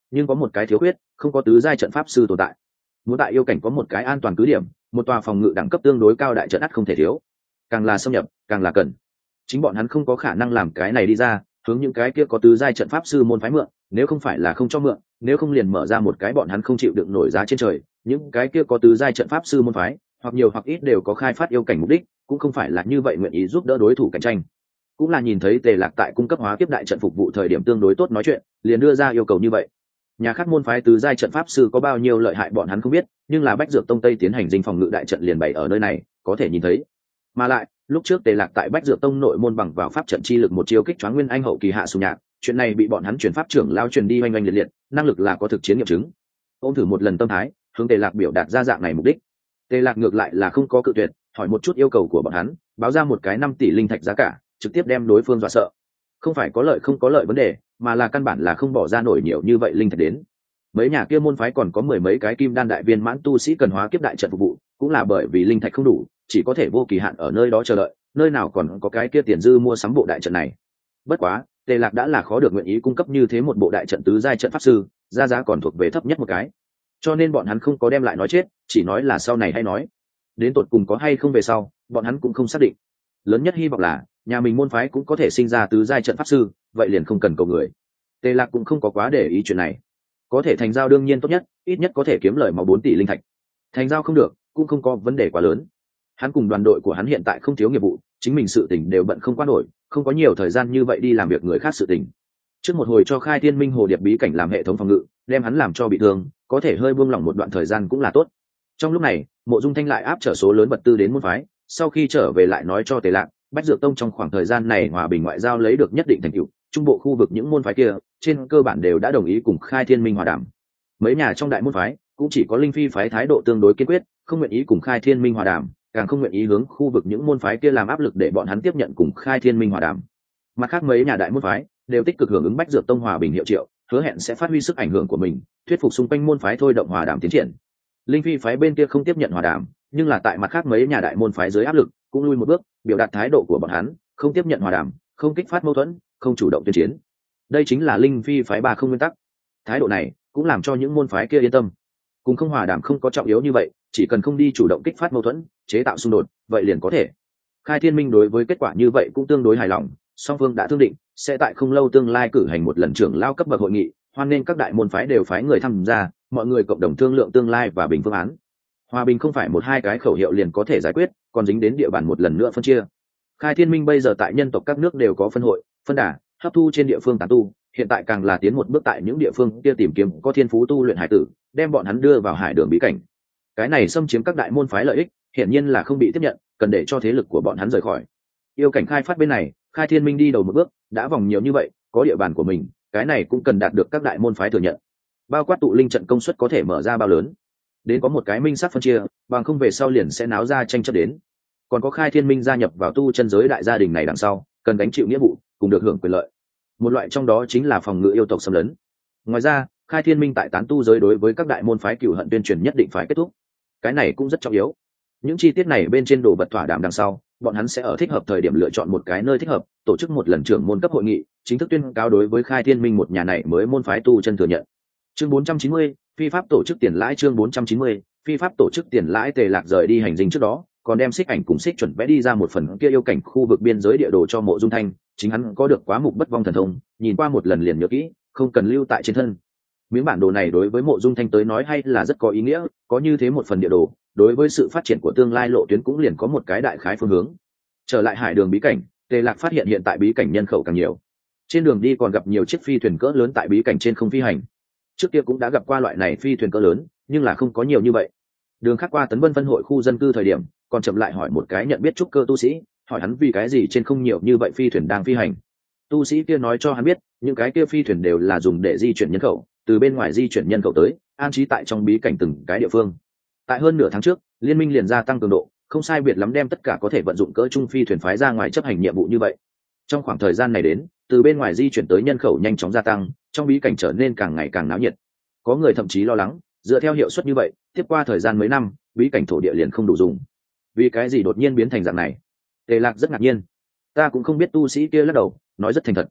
nhưng có một cái thiếu khuyết, không có tứ giai trận pháp sư tồn tại. Muốn tại yêu cảnh có một cái an toàn cứ điểm, một tòa phòng ngự đẳng cấp tương đối cao đại trận ắt không thể thiếu. Càng là xâm nhập càng là cần. Chính bọn hắn không có khả năng làm cái này đi ra, hướng những cái kia có tứ giai trận pháp sư môn phái mượn, nếu không phải là không cho mượn, nếu không liền mở ra một cái bọn hắn không chịu đựng nổi giá trên trời. Những cái kia có tứ giai trận pháp sư môn phái, hoặc nhiều hoặc ít đều có khai phát yêu cảnh mục đích, cũng không phải là như vậy nguyện ý giúp đỡ đối thủ cạnh tranh. Cũng là nhìn thấy Tề Lạc tại cung cấp hóa kiếp đại trận phục vụ thời điểm tương đối tốt nói chuyện, liền đưa ra yêu cầu như vậy. Nhà khác môn phái tứ giai trận pháp sư có bao nhiêu lợi hại bọn hắn không biết, nhưng là Bách Dược Tông Tây tiến hành dinh phòng ngự đại trận liền bày ở nơi này, có thể nhìn thấy. Mà lại, lúc trước Tề Lạc tại Bách Dược Tông nội môn bằng vào pháp trận chi lực một chiêu kích choáng nguyên anh hậu kỳ hạ sùng nhạc, chuyện này bị bọn hắn truyền pháp trưởng lao truyền đi oanh oanh liệt liệt, năng lực là có thực chiến nghiệm chứng. Ôm thử một lần tâm thái, hướng Tề Lạc biểu đạt ra dạng này mục đích. Tề Lạc ngược lại là không có cự tuyệt, hỏi một chút yêu cầu của bọn hắn, báo ra một cái năm tỷ linh thạch giá cả, trực tiếp đem đối phương dọa sợ. Không phải có lợi không có lợi vấn đề, mà là căn bản là không bỏ ra nổi nhiều như vậy linh thạch đến. Mấy nhà kia môn phái còn có mười mấy cái kim đan đại viên mãn tu sĩ cần hóa kiếp đại trận phục vụ, cũng là bởi vì linh thạch không đủ, chỉ có thể vô kỳ hạn ở nơi đó chờ đợi, nơi nào còn có cái kia tiền dư mua sắm bộ đại trận này. Bất quá, Tề Lạc đã là khó được nguyện ý cung cấp như thế một bộ đại trận tứ giai trận pháp sư, giá giá còn thuộc về thấp nhất một cái. Cho nên bọn hắn không có đem lại nói chết, chỉ nói là sau này hay nói. Đến tột cùng có hay không về sau, bọn hắn cũng không xác định. Lớn nhất hy vọng là nhà mình môn phái cũng có thể sinh ra tứ giai trận pháp sư, vậy liền không cần cầu người. Tề Lạc cũng không có quá để ý chuyện này. Có thể thành giao đương nhiên tốt nhất, ít nhất có thể kiếm lời máu bốn tỷ linh thạch. Thành giao không được, cũng không có vấn đề quá lớn. Hắn cùng đoàn đội của hắn hiện tại không thiếu nghiệp vụ, chính mình sự tình đều bận không qua nổi, không có nhiều thời gian như vậy đi làm việc người khác sự tình. Trước một hồi cho Khai Thiên Minh Hồ Điệp bí cảnh làm hệ thống phòng ngự, đem hắn làm cho bị thương, có thể hơi buông lỏng một đoạn thời gian cũng là tốt. Trong lúc này, Mộ Dung Thanh lại áp trở số lớn vật tư đến môn phái, sau khi trở về lại nói cho Tề Lạc, Bách Dược Tông trong khoảng thời gian này hòa bình ngoại giao lấy được nhất định thành tựu, trung bộ khu vực những môn phái kia, trên cơ bản đều đã đồng ý cùng Khai Thiên Minh hòa đàm. Mấy nhà trong đại môn phái, cũng chỉ có Linh Phi phái thái độ tương đối kiên quyết, không nguyện ý cùng Khai Thiên Minh hòa đàm, càng không nguyện ý hướng khu vực những môn phái kia làm áp lực để bọn hắn tiếp nhận cùng Khai Thiên Minh hòa đàm. Mặt khác mấy nhà đại môn phái đều tích cực hưởng ứng Bách Dược Tông hòa bình hiệu triệu, hứa hẹn sẽ phát huy sức ảnh hưởng của mình, thuyết phục xung quanh môn phái thôi động hòa đàm tiến triển. Linh Phi phái bên kia không tiếp nhận hòa đàm, nhưng là tại mặt khác mấy nhà đại môn phái dưới áp lực, cũng lui một bước, biểu đạt thái độ của bọn hắn, không tiếp nhận hòa đàm, không kích phát mâu thuẫn, không chủ động tuyên chiến. Đây chính là Linh Phi phái ba không nguyên tắc. Thái độ này cũng làm cho những môn phái kia yên tâm. Cùng không hòa đàm không có trọng yếu như vậy, chỉ cần không đi chủ động kích phát mâu thuẫn, chế tạo xung đột, vậy liền có thể. Khai Thiên Minh đối với kết quả như vậy cũng tương đối hài lòng, song phương đã thương định, sẽ tại không lâu tương lai cử hành một lần trưởng lao cấp bậc hội nghị, hoan nên các đại môn phái đều phái người tham gia, mọi người cộng đồng thương lượng tương lai và bình phương án. Hòa bình không phải một hai cái khẩu hiệu liền có thể giải quyết, còn dính đến địa bàn một lần nữa phân chia. Khai Thiên Minh bây giờ tại nhân tộc các nước đều có phân hội, phân đà, hấp thu trên địa phương tán tu, hiện tại càng là tiến một bước tại những địa phương kia tìm kiếm có thiên phú tu luyện hải tử, đem bọn hắn đưa vào hải đường bí cảnh. Cái này xâm chiếm các đại môn phái lợi ích, hiển nhiên là không bị tiếp nhận, cần để cho thế lực của bọn hắn rời khỏi. Yêu cảnh khai phát bên này, Khai Thiên Minh đi đầu một bước, đã vòng nhiều như vậy, có địa bàn của mình, cái này cũng cần đạt được các đại môn phái thừa nhận. Bao quát tụ linh trận công suất có thể mở ra bao lớn, đến có một cái minh sắc phân chia, bằng không về sau liền sẽ náo ra tranh chấp đến. Còn có Khai Thiên Minh gia nhập vào tu chân giới đại gia đình này đằng sau, cần gánh chịu nghĩa vụ, cùng được hưởng quyền lợi. Một loại trong đó chính là phòng ngự yêu tộc xâm lấn. Ngoài ra, Khai Thiên Minh tại tán tu giới đối với các đại môn phái cửu hận tuyên truyền nhất định phải kết thúc. Cái này cũng rất trọng yếu. Những chi tiết này bên trên đồ vật thỏa đàm đằng sau, bọn hắn sẽ ở thích hợp thời điểm lựa chọn một cái nơi thích hợp, tổ chức một lần trưởng môn cấp hội nghị, chính thức tuyên cáo đối với Khai Thiên Minh một nhà này mới môn phái tu chân thừa nhận. Chương bốn trăm chín mươi, phi pháp tổ chức tiền lãi. Chương bốn trăm chín mươi, phi pháp tổ chức tiền lãi. Tề Lạc rời đi hành dinh trước đó, còn đem xích ảnh cùng xích chuẩn vẽ đi ra một phần kia yêu cảnh khu vực biên giới địa đồ cho Mộ Dung Thanh, chính hắn có được quá mục bất vong thần thông, nhìn qua một lần liền nhớ kỹ, không cần lưu tại trên thân. Miếng bản đồ này đối với Mộ Dung Thanh tới nói hay là rất có ý nghĩa, có như thế một phần địa đồ, đối với sự phát triển của tương lai lộ tuyến cũng liền có một cái đại khái phương hướng. Trở lại hải đường bí cảnh, Tề Lạc phát hiện hiện tại bí cảnh nhân khẩu càng nhiều. Trên đường đi còn gặp nhiều chiếc phi thuyền cỡ lớn tại bí cảnh trên không phi hành. Trước kia cũng đã gặp qua loại này phi thuyền cỡ lớn, nhưng là không có nhiều như vậy. Đường khác qua Tấn Vân phân hội khu dân cư thời điểm, còn chậm lại hỏi một cái nhận biết trúc cơ tu sĩ, hỏi hắn vì cái gì trên không nhiều như vậy phi thuyền đang phi hành. Tu sĩ kia nói cho hắn biết, những cái kia phi thuyền đều là dùng để di chuyển nhân khẩu, từ bên ngoài di chuyển nhân khẩu tới, an trí tại trong bí cảnh từng cái địa phương. Tại hơn nửa tháng trước, liên minh liền gia tăng cường độ, không sai biệt lắm đem tất cả có thể vận dụng cỡ trung phi thuyền phái ra ngoài chấp hành nhiệm vụ như vậy. Trong khoảng thời gian này đến, từ bên ngoài di chuyển tới nhân khẩu nhanh chóng gia tăng, trong bí cảnh trở nên càng ngày càng náo nhiệt. Có người thậm chí lo lắng, dựa theo hiệu suất như vậy, tiếp qua thời gian mấy năm, bí cảnh thổ địa liền không đủ dùng. Vì cái gì đột nhiên biến thành dạng này? Tề Lạc rất ngạc nhiên. Ta cũng không biết, tu sĩ kia lắc đầu, nói rất thành thật.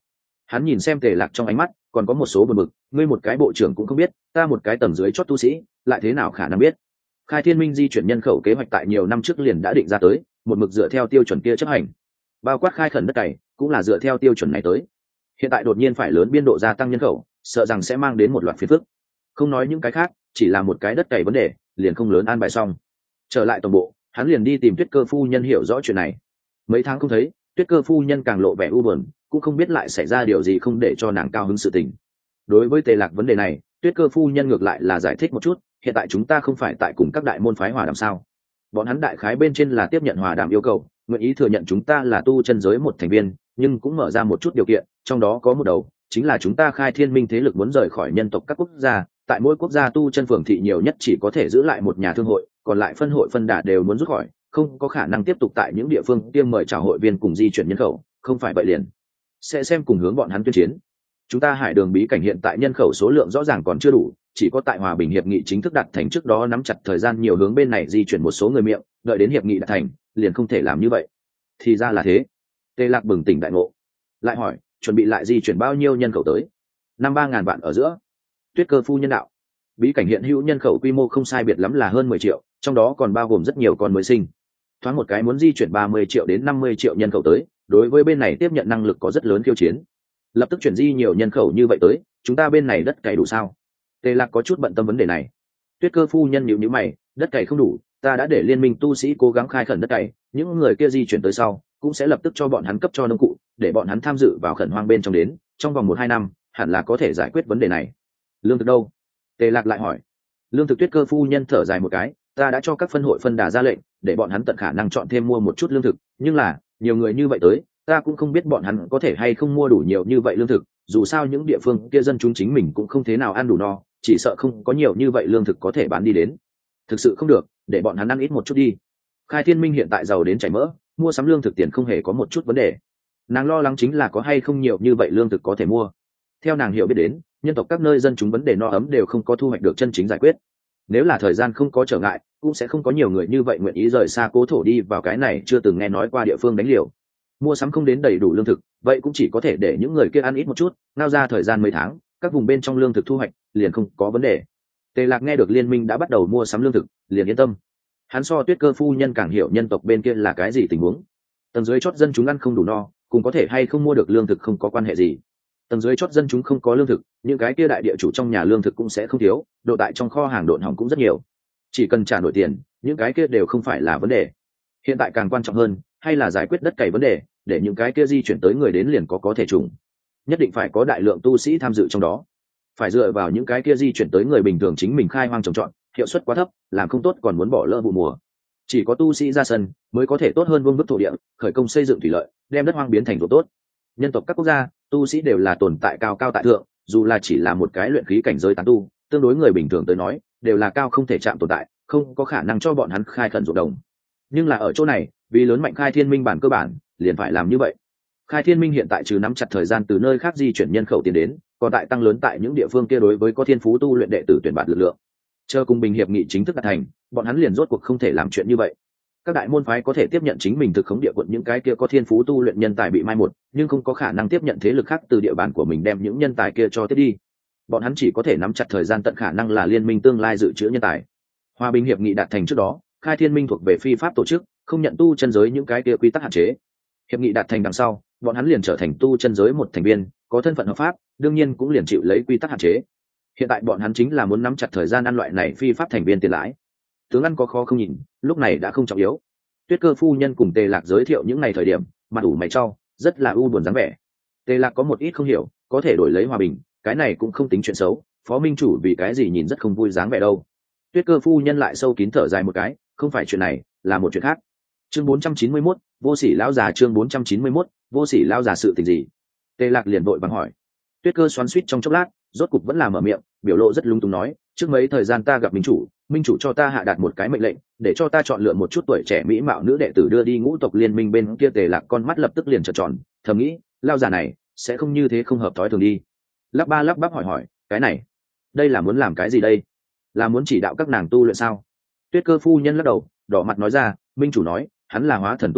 Hắn nhìn xem Tề Lạc trong ánh mắt còn có một số buồn bực, ngươi một cái bộ trưởng cũng không biết, ta một cái tầng dưới chót tu sĩ lại thế nào khả năng biết. Khai Thiên Minh di chuyển nhân khẩu kế hoạch tại nhiều năm trước liền đã định ra tới, một mực dựa theo tiêu chuẩn kia chấp hành, bao quát khai khẩn đất cày cũng là dựa theo tiêu chuẩn này tới. Hiện tại đột nhiên phải lớn biên độ gia tăng nhân khẩu, sợ rằng sẽ mang đến một loạt phiền phức. Không nói những cái khác, chỉ là một cái đất cày vấn đề liền không lớn an bài xong. Trở lại tổng bộ, hắn liền đi tìm Tuyết Cơ phu nhân hiểu rõ chuyện này. Mấy tháng không thấy, Tuyết Cơ phu nhân càng lộ vẻ u buồn, cũng không biết lại xảy ra điều gì không để cho nàng cao hứng sự tình. Đối với Tề Lạc vấn đề này, Tuyết Cơ phu nhân ngược lại là giải thích một chút, hiện tại chúng ta không phải tại cùng các đại môn phái hòa đàm sao? Bọn hắn đại khái bên trên là tiếp nhận hòa đàm yêu cầu, nguyện ý thừa nhận chúng ta là tu chân giới một thành viên, nhưng cũng mở ra một chút điều kiện, trong đó có một đầu chính là chúng ta Khai Thiên Minh thế lực muốn rời khỏi nhân tộc các quốc gia, tại mỗi quốc gia tu chân phường thị nhiều nhất chỉ có thể giữ lại một nhà thương hội, còn lại phân hội phân đà đều muốn rút khỏi, không có khả năng tiếp tục tại những địa phương tiêm mời chào hội viên cùng di chuyển nhân khẩu, không phải vậy liền sẽ xem cùng hướng bọn hắn tuyên chiến. Chúng ta Hải Đường bí cảnh hiện tại nhân khẩu số lượng rõ ràng còn chưa đủ, chỉ có tại hòa bình hiệp nghị chính thức đạt thành trước đó nắm chặt thời gian nhiều hướng bên này di chuyển một số người miệng, đợi đến hiệp nghị đạt thành liền không thể làm như vậy. Thì ra là thế. Tề Lạc bừng tỉnh đại ngộ, lại hỏi chuẩn bị lại di chuyển bao nhiêu nhân khẩu tới? Năm ba ngàn vạn ở giữa. Tuyết Cơ phu nhân đạo, bí cảnh hiện hữu nhân khẩu quy mô không sai biệt lắm là hơn mười triệu, trong đó còn bao gồm rất nhiều con mới sinh. Thoáng một cái muốn di chuyển ba mươi triệu đến năm mươi triệu nhân khẩu tới, đối với bên này tiếp nhận năng lực có rất lớn khiêu chiến. Lập tức chuyển di nhiều nhân khẩu như vậy tới, chúng ta bên này đất cày đủ sao? Tề Lạc có chút bận tâm vấn đề này. Tuyết Cơ phu nhân nhíu nhíu mày, đất cày không đủ, ta đã để liên minh tu sĩ cố gắng khai khẩn đất cày, những người kia di chuyển tới sau cũng sẽ lập tức cho bọn hắn cấp cho nông cụ, để bọn hắn tham dự vào khẩn hoang bên trong đến, trong vòng một hai năm hẳn là có thể giải quyết vấn đề này. Lương thực đâu? Tề Lạc lại hỏi. Lương thực Tuyết Cơ phu nhân thở dài một cái, ta đã cho các phân hội phân đà ra lệnh, để bọn hắn tận khả năng chọn thêm mua một chút lương thực, nhưng là nhiều người như vậy tới, ta cũng không biết bọn hắn có thể hay không mua đủ nhiều như vậy lương thực, dù sao những địa phương kia dân chúng chính mình cũng không thế nào ăn đủ no, chỉ sợ không có nhiều như vậy lương thực có thể bán đi đến. Thực sự không được, để bọn hắn ăn ít một chút đi. Khai Thiên Minh hiện tại giàu đến chảy mỡ, mua sắm lương thực tiền không hề có một chút vấn đề. Nàng lo lắng chính là có hay không nhiều như vậy lương thực có thể mua. Theo nàng hiểu biết đến, nhân tộc các nơi dân chúng vấn đề no ấm đều không có thu hoạch được chân chính giải quyết. Nếu là thời gian không có trở ngại, cũng sẽ không có nhiều người như vậy nguyện ý rời xa cố thổ đi vào cái này chưa từng nghe nói qua địa phương đánh liều. Mua sắm không đến đầy đủ lương thực, vậy cũng chỉ có thể để những người kia ăn ít một chút, ngao ra thời gian mấy tháng, các vùng bên trong lương thực thu hoạch liền không có vấn đề. Tề Lạc nghe được liên minh đã bắt đầu mua sắm lương thực, liền yên tâm. Hắn so Tuyết Cơ phu nhân càng hiểu nhân tộc bên kia là cái gì tình huống. Tầng dưới chót dân chúng ăn không đủ no, cùng có thể hay không mua được lương thực không có quan hệ gì. Tầng dưới chót dân chúng không có lương thực, những cái kia đại địa chủ trong nhà lương thực cũng sẽ không thiếu, độ tại trong kho hàng độn hỏng cũng rất nhiều. Chỉ cần trả nổi tiền, những cái kia đều không phải là vấn đề. Hiện tại càng quan trọng hơn, hay là giải quyết đất cày vấn đề, để những cái kia di chuyển tới người đến liền có có thể trùng. Nhất định phải có đại lượng tu sĩ tham dự trong đó. Phải dựa vào những cái kia di chuyển tới người bình thường chính mình khai hoang trồng trọt, hiệu suất quá thấp, làm không tốt còn muốn bỏ lỡ vụ mùa. Chỉ có tu sĩ ra sân mới có thể tốt hơn vương bức thổ địa, khởi công xây dựng thủy lợi, đem đất hoang biến thành ruộng tốt. Nhân tộc các quốc gia, tu sĩ đều là tồn tại cao cao tại thượng, dù là chỉ là một cái luyện khí cảnh giới tán tu, tương đối người bình thường tới nói, đều là cao không thể chạm tồn tại, không có khả năng cho bọn hắn khai khẩn ruộng đồng. Nhưng là ở chỗ này, vì lớn mạnh Khai Thiên Minh bản cơ bản, liền phải làm như vậy. Khai Thiên Minh hiện tại trừ nắm chặt thời gian từ nơi khác di chuyển nhân khẩu tiến đến, còn tại tăng lớn tại những địa phương kia đối với có thiên phú tu luyện đệ tử tuyển bạt lực lượng. Chờ cùng bình hiệp nghị chính thức đạt thành, bọn hắn liền rốt cuộc không thể làm chuyện như vậy. Các đại môn phái có thể tiếp nhận chính mình thực khống địa quận những cái kia có thiên phú tu luyện nhân tài bị mai một, nhưng không có khả năng tiếp nhận thế lực khác từ địa bàn của mình đem những nhân tài kia cho tiếp đi. Bọn hắn chỉ có thể nắm chặt thời gian tận khả năng là liên minh tương lai dự trữ nhân tài. Hòa bình hiệp nghị đạt thành trước đó, Khai Thiên Minh thuộc về phi pháp tổ chức, không nhận tu chân giới những cái kia quy tắc hạn chế. Hiệp nghị đạt thành đằng sau, bọn hắn liền trở thành tu chân giới một thành viên, có thân phận hợp pháp, đương nhiên cũng liền chịu lấy quy tắc hạn chế. Hiện tại bọn hắn chính là muốn nắm chặt thời gian ăn loại này phi pháp thành viên tiền lãi. Tướng ăn có khó không nhìn, lúc này đã không trọng yếu. Tuyết Cơ phu nhân cùng Tề Lạc giới thiệu những ngày thời điểm, mặt ủ mày trao, rất là u buồn dáng vẻ. Tề Lạc có một ít không hiểu, có thể đổi lấy hòa bình, cái này cũng không tính chuyện xấu, phó minh chủ vì cái gì nhìn rất không vui dáng vẻ đâu. Tuyết Cơ phu nhân lại sâu kín thở dài một cái, không phải chuyện này, là một chuyện khác. Chương bốn trăm chín mươi mốt, vô sỉ lão già chương bốn trăm chín mươi mốt, vô sỉ lão già sự tình gì? Tề Lạc liền vội vàng hỏi. Tuyết Cơ xoắn xuýt trong chốc lát, rốt cục vẫn là mở miệng, biểu lộ rất lung túng nói, trước mấy thời gian ta gặp minh chủ, minh chủ cho ta hạ đạt một cái mệnh lệnh, để cho ta chọn lựa một chút tuổi trẻ mỹ mạo nữ đệ tử đưa đi ngũ tộc liên minh bên kia. Tề Lạc con mắt lập tức liền trợn tròn, thầm nghĩ, lão già này sẽ không như thế không hợp thói thường đi. Lắp ba lắp bắp hỏi hỏi, cái này, đây là muốn làm cái gì đây? Là muốn chỉ đạo các nàng tu luyện sao? Tuyết Cơ phu nhân lắc đầu, đỏ mặt nói ra, minh chủ nói, hắn là hóa thần tu sĩ,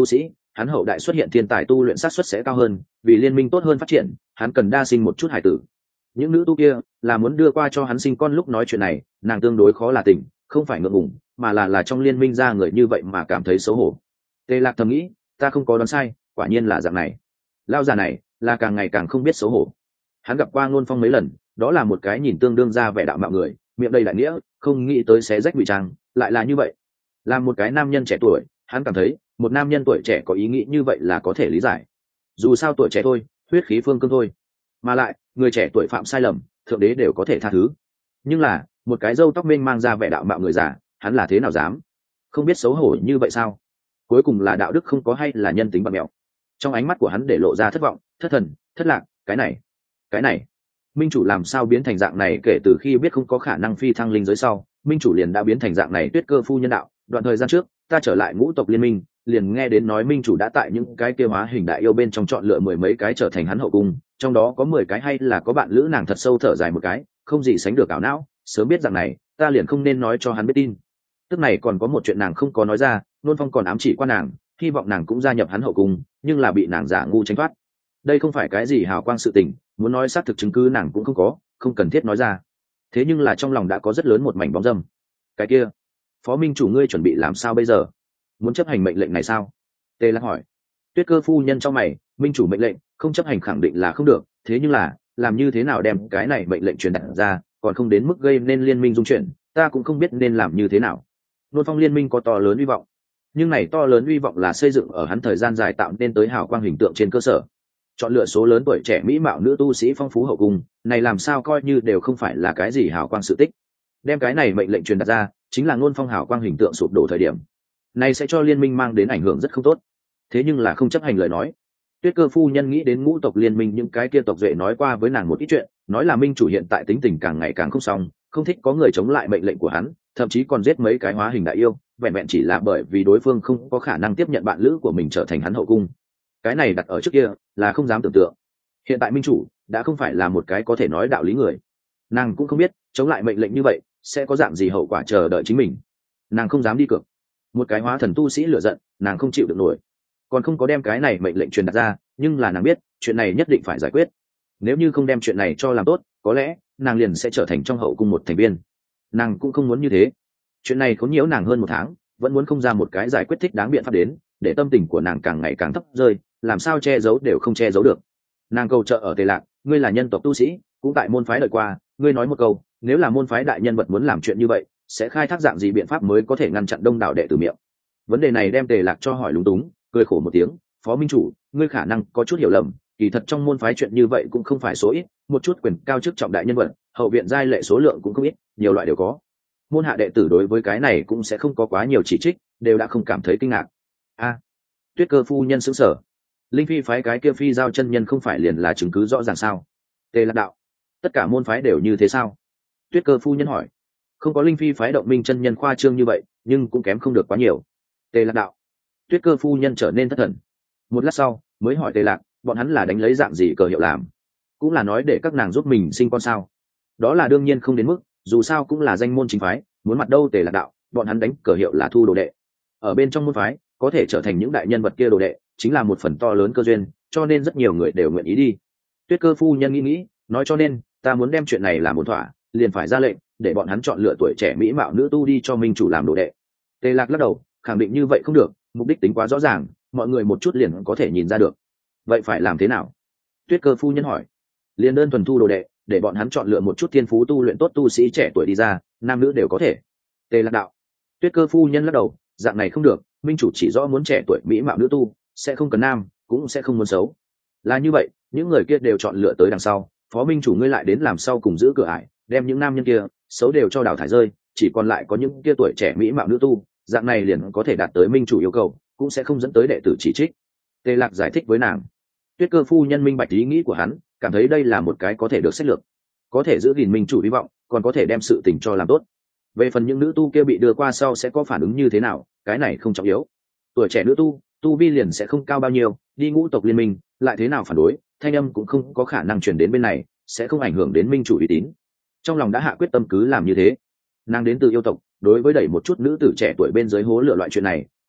hắn hậu đại xuất hiện thiên tài tu luyện sát suất sẽ cao hơn, vì liên minh tốt hơn phát triển hắn cần đa sinh một chút hải tử. Những nữ tu kia là muốn đưa qua cho hắn sinh con, lúc nói chuyện này nàng tương đối khó là tình, không phải ngượng ngùng mà là là trong liên minh ra người như vậy mà cảm thấy xấu hổ. Tề Lạc thầm nghĩ, ta không có đoán sai, quả nhiên là dạng này. Lao già này là càng ngày càng không biết xấu hổ. Hắn gặp qua Ngôn Phong mấy lần, đó là một cái nhìn tương đương ra vẻ đạo mạo người, miệng đầy đại nghĩa, không nghĩ tới xé rách ngụy trang lại là như vậy. Là một cái nam nhân trẻ tuổi, hắn cảm thấy một nam nhân tuổi trẻ có ý nghĩ như vậy là có thể lý giải. Dù sao tuổi trẻ thôi, huyết khí phương cương thôi, mà lại người trẻ tuổi phạm sai lầm thượng đế đều có thể tha thứ. Nhưng là một cái râu tóc mênh mang ra vẻ đạo mạo người già, hắn là thế nào dám không biết xấu hổ như vậy sao? Cuối cùng là đạo đức không có hay là nhân tính bặm mẹo? Trong ánh mắt của hắn để lộ ra thất vọng, thất thần, thất lạc. Cái này cái này minh chủ làm sao biến thành dạng này? Kể từ khi biết không có khả năng phi thăng linh giới sau, minh chủ liền đã biến thành dạng này. Tuyết Cơ phu nhân đạo, đoạn thời gian trước ta trở lại ngũ tộc liên minh, liền nghe đến nói minh chủ đã tại những cái kia hóa hình đại yêu bên trong chọn lựa mười mấy cái trở thành hắn hậu cung, trong đó có mười cái hay là có bạn lữ. Nàng thật sâu thở dài một cái, không gì sánh được ảo não, sớm biết dạng này ta liền không nên nói cho hắn biết tin. Tức này còn có một chuyện nàng không có nói ra, Nôn Phong còn ám chỉ qua nàng, hy vọng nàng cũng gia nhập hắn hậu cung, nhưng là bị nàng giả ngu tránh thoát. Đây không phải cái gì hào quang sự tình, muốn nói xác thực chứng cứ nàng cũng không có, không cần thiết nói ra. Thế nhưng là trong lòng đã có rất lớn một mảnh bóng dâm. Cái kia, phó minh chủ ngươi chuẩn bị làm sao bây giờ? Muốn chấp hành mệnh lệnh này sao? Tề Lạc hỏi. Tuyết Cơ phu nhân trong mày, minh chủ mệnh lệnh không chấp hành khẳng định là không được, thế nhưng là làm như thế nào đem cái này mệnh lệnh truyền đạt ra, còn không đến mức gây nên liên minh dung chuyển, ta cũng không biết nên làm như thế nào. Nôn Phong liên minh có to lớn hy vọng, nhưng này to lớn hy vọng là xây dựng ở hắn thời gian dài tạo nên tới hào quang hình tượng trên cơ sở. Chọn lựa số lớn tuổi trẻ mỹ mạo nữ tu sĩ phong phú hậu cung, này làm sao coi như đều không phải là cái gì hào quang sự tích. Đem cái này mệnh lệnh truyền đạt ra, chính là Nôn Phong hào quang hình tượng sụp đổ thời điểm. Này sẽ cho liên minh mang đến ảnh hưởng rất không tốt. Thế nhưng là không chấp hành lời nói. Tuyết Cơ phu nhân nghĩ đến ngũ tộc liên minh những cái kia tộc duệ nói qua với nàng một ít chuyện, nói là minh chủ hiện tại tính tình càng ngày càng không xong, không thích có người chống lại mệnh lệnh của hắn, thậm chí còn giết mấy cái hóa hình đại yêu, vẹn vẹn chỉ là bởi vì đối phương không có khả năng tiếp nhận bạn lữ của mình trở thành hắn hậu cung. Cái này đặt ở trước kia là không dám tưởng tượng. Hiện tại minh chủ đã không phải là một cái có thể nói đạo lý người. Nàng cũng không biết chống lại mệnh lệnh như vậy sẽ có dạng gì hậu quả chờ đợi chính mình. Nàng không dám đi cược. Một cái hóa thần tu sĩ lựa giận, nàng không chịu được nổi. Còn không có đem cái này mệnh lệnh truyền đạt ra, nhưng là nàng biết chuyện này nhất định phải giải quyết. Nếu như không đem chuyện này cho làm tốt, có lẽ nàng liền sẽ trở thành trong hậu cung một thành viên. Nàng cũng không muốn như thế. Chuyện này khốn nhiễu nàng hơn một tháng, vẫn muốn không ra một cái giải quyết thích đáng biện pháp đến, để tâm tình của nàng càng ngày càng thấp rơi, làm sao che giấu đều không che giấu được. Nàng cầu trợ ở Tề Lạc, ngươi là nhân tộc tu sĩ, cũng tại môn phái đợi qua, ngươi nói một câu, nếu là môn phái đại nhân vật muốn làm chuyện như vậy, sẽ khai thác dạng gì biện pháp mới có thể ngăn chặn đông đảo đệ tử miệng? Vấn đề này đem Tề Lạc cho hỏi lúng túng, cười khổ một tiếng, phó minh chủ, ngươi khả năng có chút hiểu lầm, kỳ thật trong môn phái chuyện như vậy cũng không phải số ít, một chút quyền cao chức trọng đại nhân vật, hậu viện giai lệ số lượng cũng không ít, nhiều loại đều có. Môn hạ đệ tử đối với cái này cũng sẽ không có quá nhiều chỉ trích, đều đã không cảm thấy kinh ngạc. A, Tuyết Cơ phu nhân sững sờ. Linh phi phái cái kia phi giao chân nhân không phải liền là chứng cứ rõ ràng sao? Tề Lạc đạo, tất cả môn phái đều như thế sao? Tuyết Cơ phu nhân hỏi. Không có linh phi phái động minh chân nhân khoa trương như vậy, nhưng cũng kém không được quá nhiều. Tề Lạc đạo. Tuyết Cơ phu nhân trở nên thất thần. Một lát sau mới hỏi Tề Lạc, bọn hắn là đánh lấy dạng gì cờ hiệu làm? Cũng là nói để các nàng giúp mình sinh con sao? Đó là đương nhiên không đến mức, dù sao cũng là danh môn chính phái, muốn mặt đâu Tề Lạc đạo, bọn hắn đánh cờ hiệu là thu đồ đệ. Ở bên trong môn phái, có thể trở thành những đại nhân vật kia đồ đệ, chính là một phần to lớn cơ duyên, cho nên rất nhiều người đều nguyện ý đi. Tuyết Cơ phu nhân nghĩ nghĩ, nói cho nên, ta muốn đem chuyện này làm một thỏa, liền phải ra lệnh, để bọn hắn chọn lựa tuổi trẻ mỹ mạo nữ tu đi cho minh chủ làm đồ đệ. Tề Lạc lắc đầu, khẳng định như vậy không được, mục đích tính quá rõ ràng, mọi người một chút liền có thể nhìn ra được. Vậy phải làm thế nào? Tuyết Cơ phu nhân hỏi. Liền đơn thuần thu đồ đệ, để bọn hắn chọn lựa một chút thiên phú tu luyện tốt tu sĩ trẻ tuổi đi ra, nam nữ đều có thể. Tề Lạc đạo. Tuyết Cơ phu nhân lắc đầu, dạng này không được, minh chủ chỉ rõ muốn trẻ tuổi mỹ mạo nữ tu, sẽ không cần nam, cũng sẽ không muốn xấu. Là như vậy, những người kia đều chọn lựa tới đằng sau, phó minh chủ ngươi lại đến làm sau cùng giữ cửa ải, đem những nam nhân kia xấu đều cho đào thải rơi, chỉ còn lại có những kia tuổi trẻ mỹ mạo nữ tu, dạng này liền có thể đạt tới minh chủ yêu cầu, cũng sẽ không dẫn tới đệ tử chỉ trích. Tề Lạc giải thích với nàng. Tuyết Cơ phu nhân minh bạch ý nghĩ của hắn, cảm thấy đây là một cái có thể được xét lược, có thể giữ gìn minh chủ hy vọng, còn có thể đem sự tình cho làm tốt. Về phần những nữ tu kia bị đưa qua sau sẽ có phản ứng như thế nào, cái này không trọng yếu. Tuổi trẻ nữ tu, tu vi liền sẽ không cao bao nhiêu, đi ngũ tộc liên minh, lại thế nào phản đối, thanh âm cũng không có khả năng truyền đến bên này, sẽ không ảnh hưởng đến minh chủ uy tín. Trong lòng đã hạ quyết tâm cứ làm như thế. Nàng đến từ yêu tộc, đối với đẩy một chút nữ tử trẻ tuổi bên dưới hố lửa loại chuyện này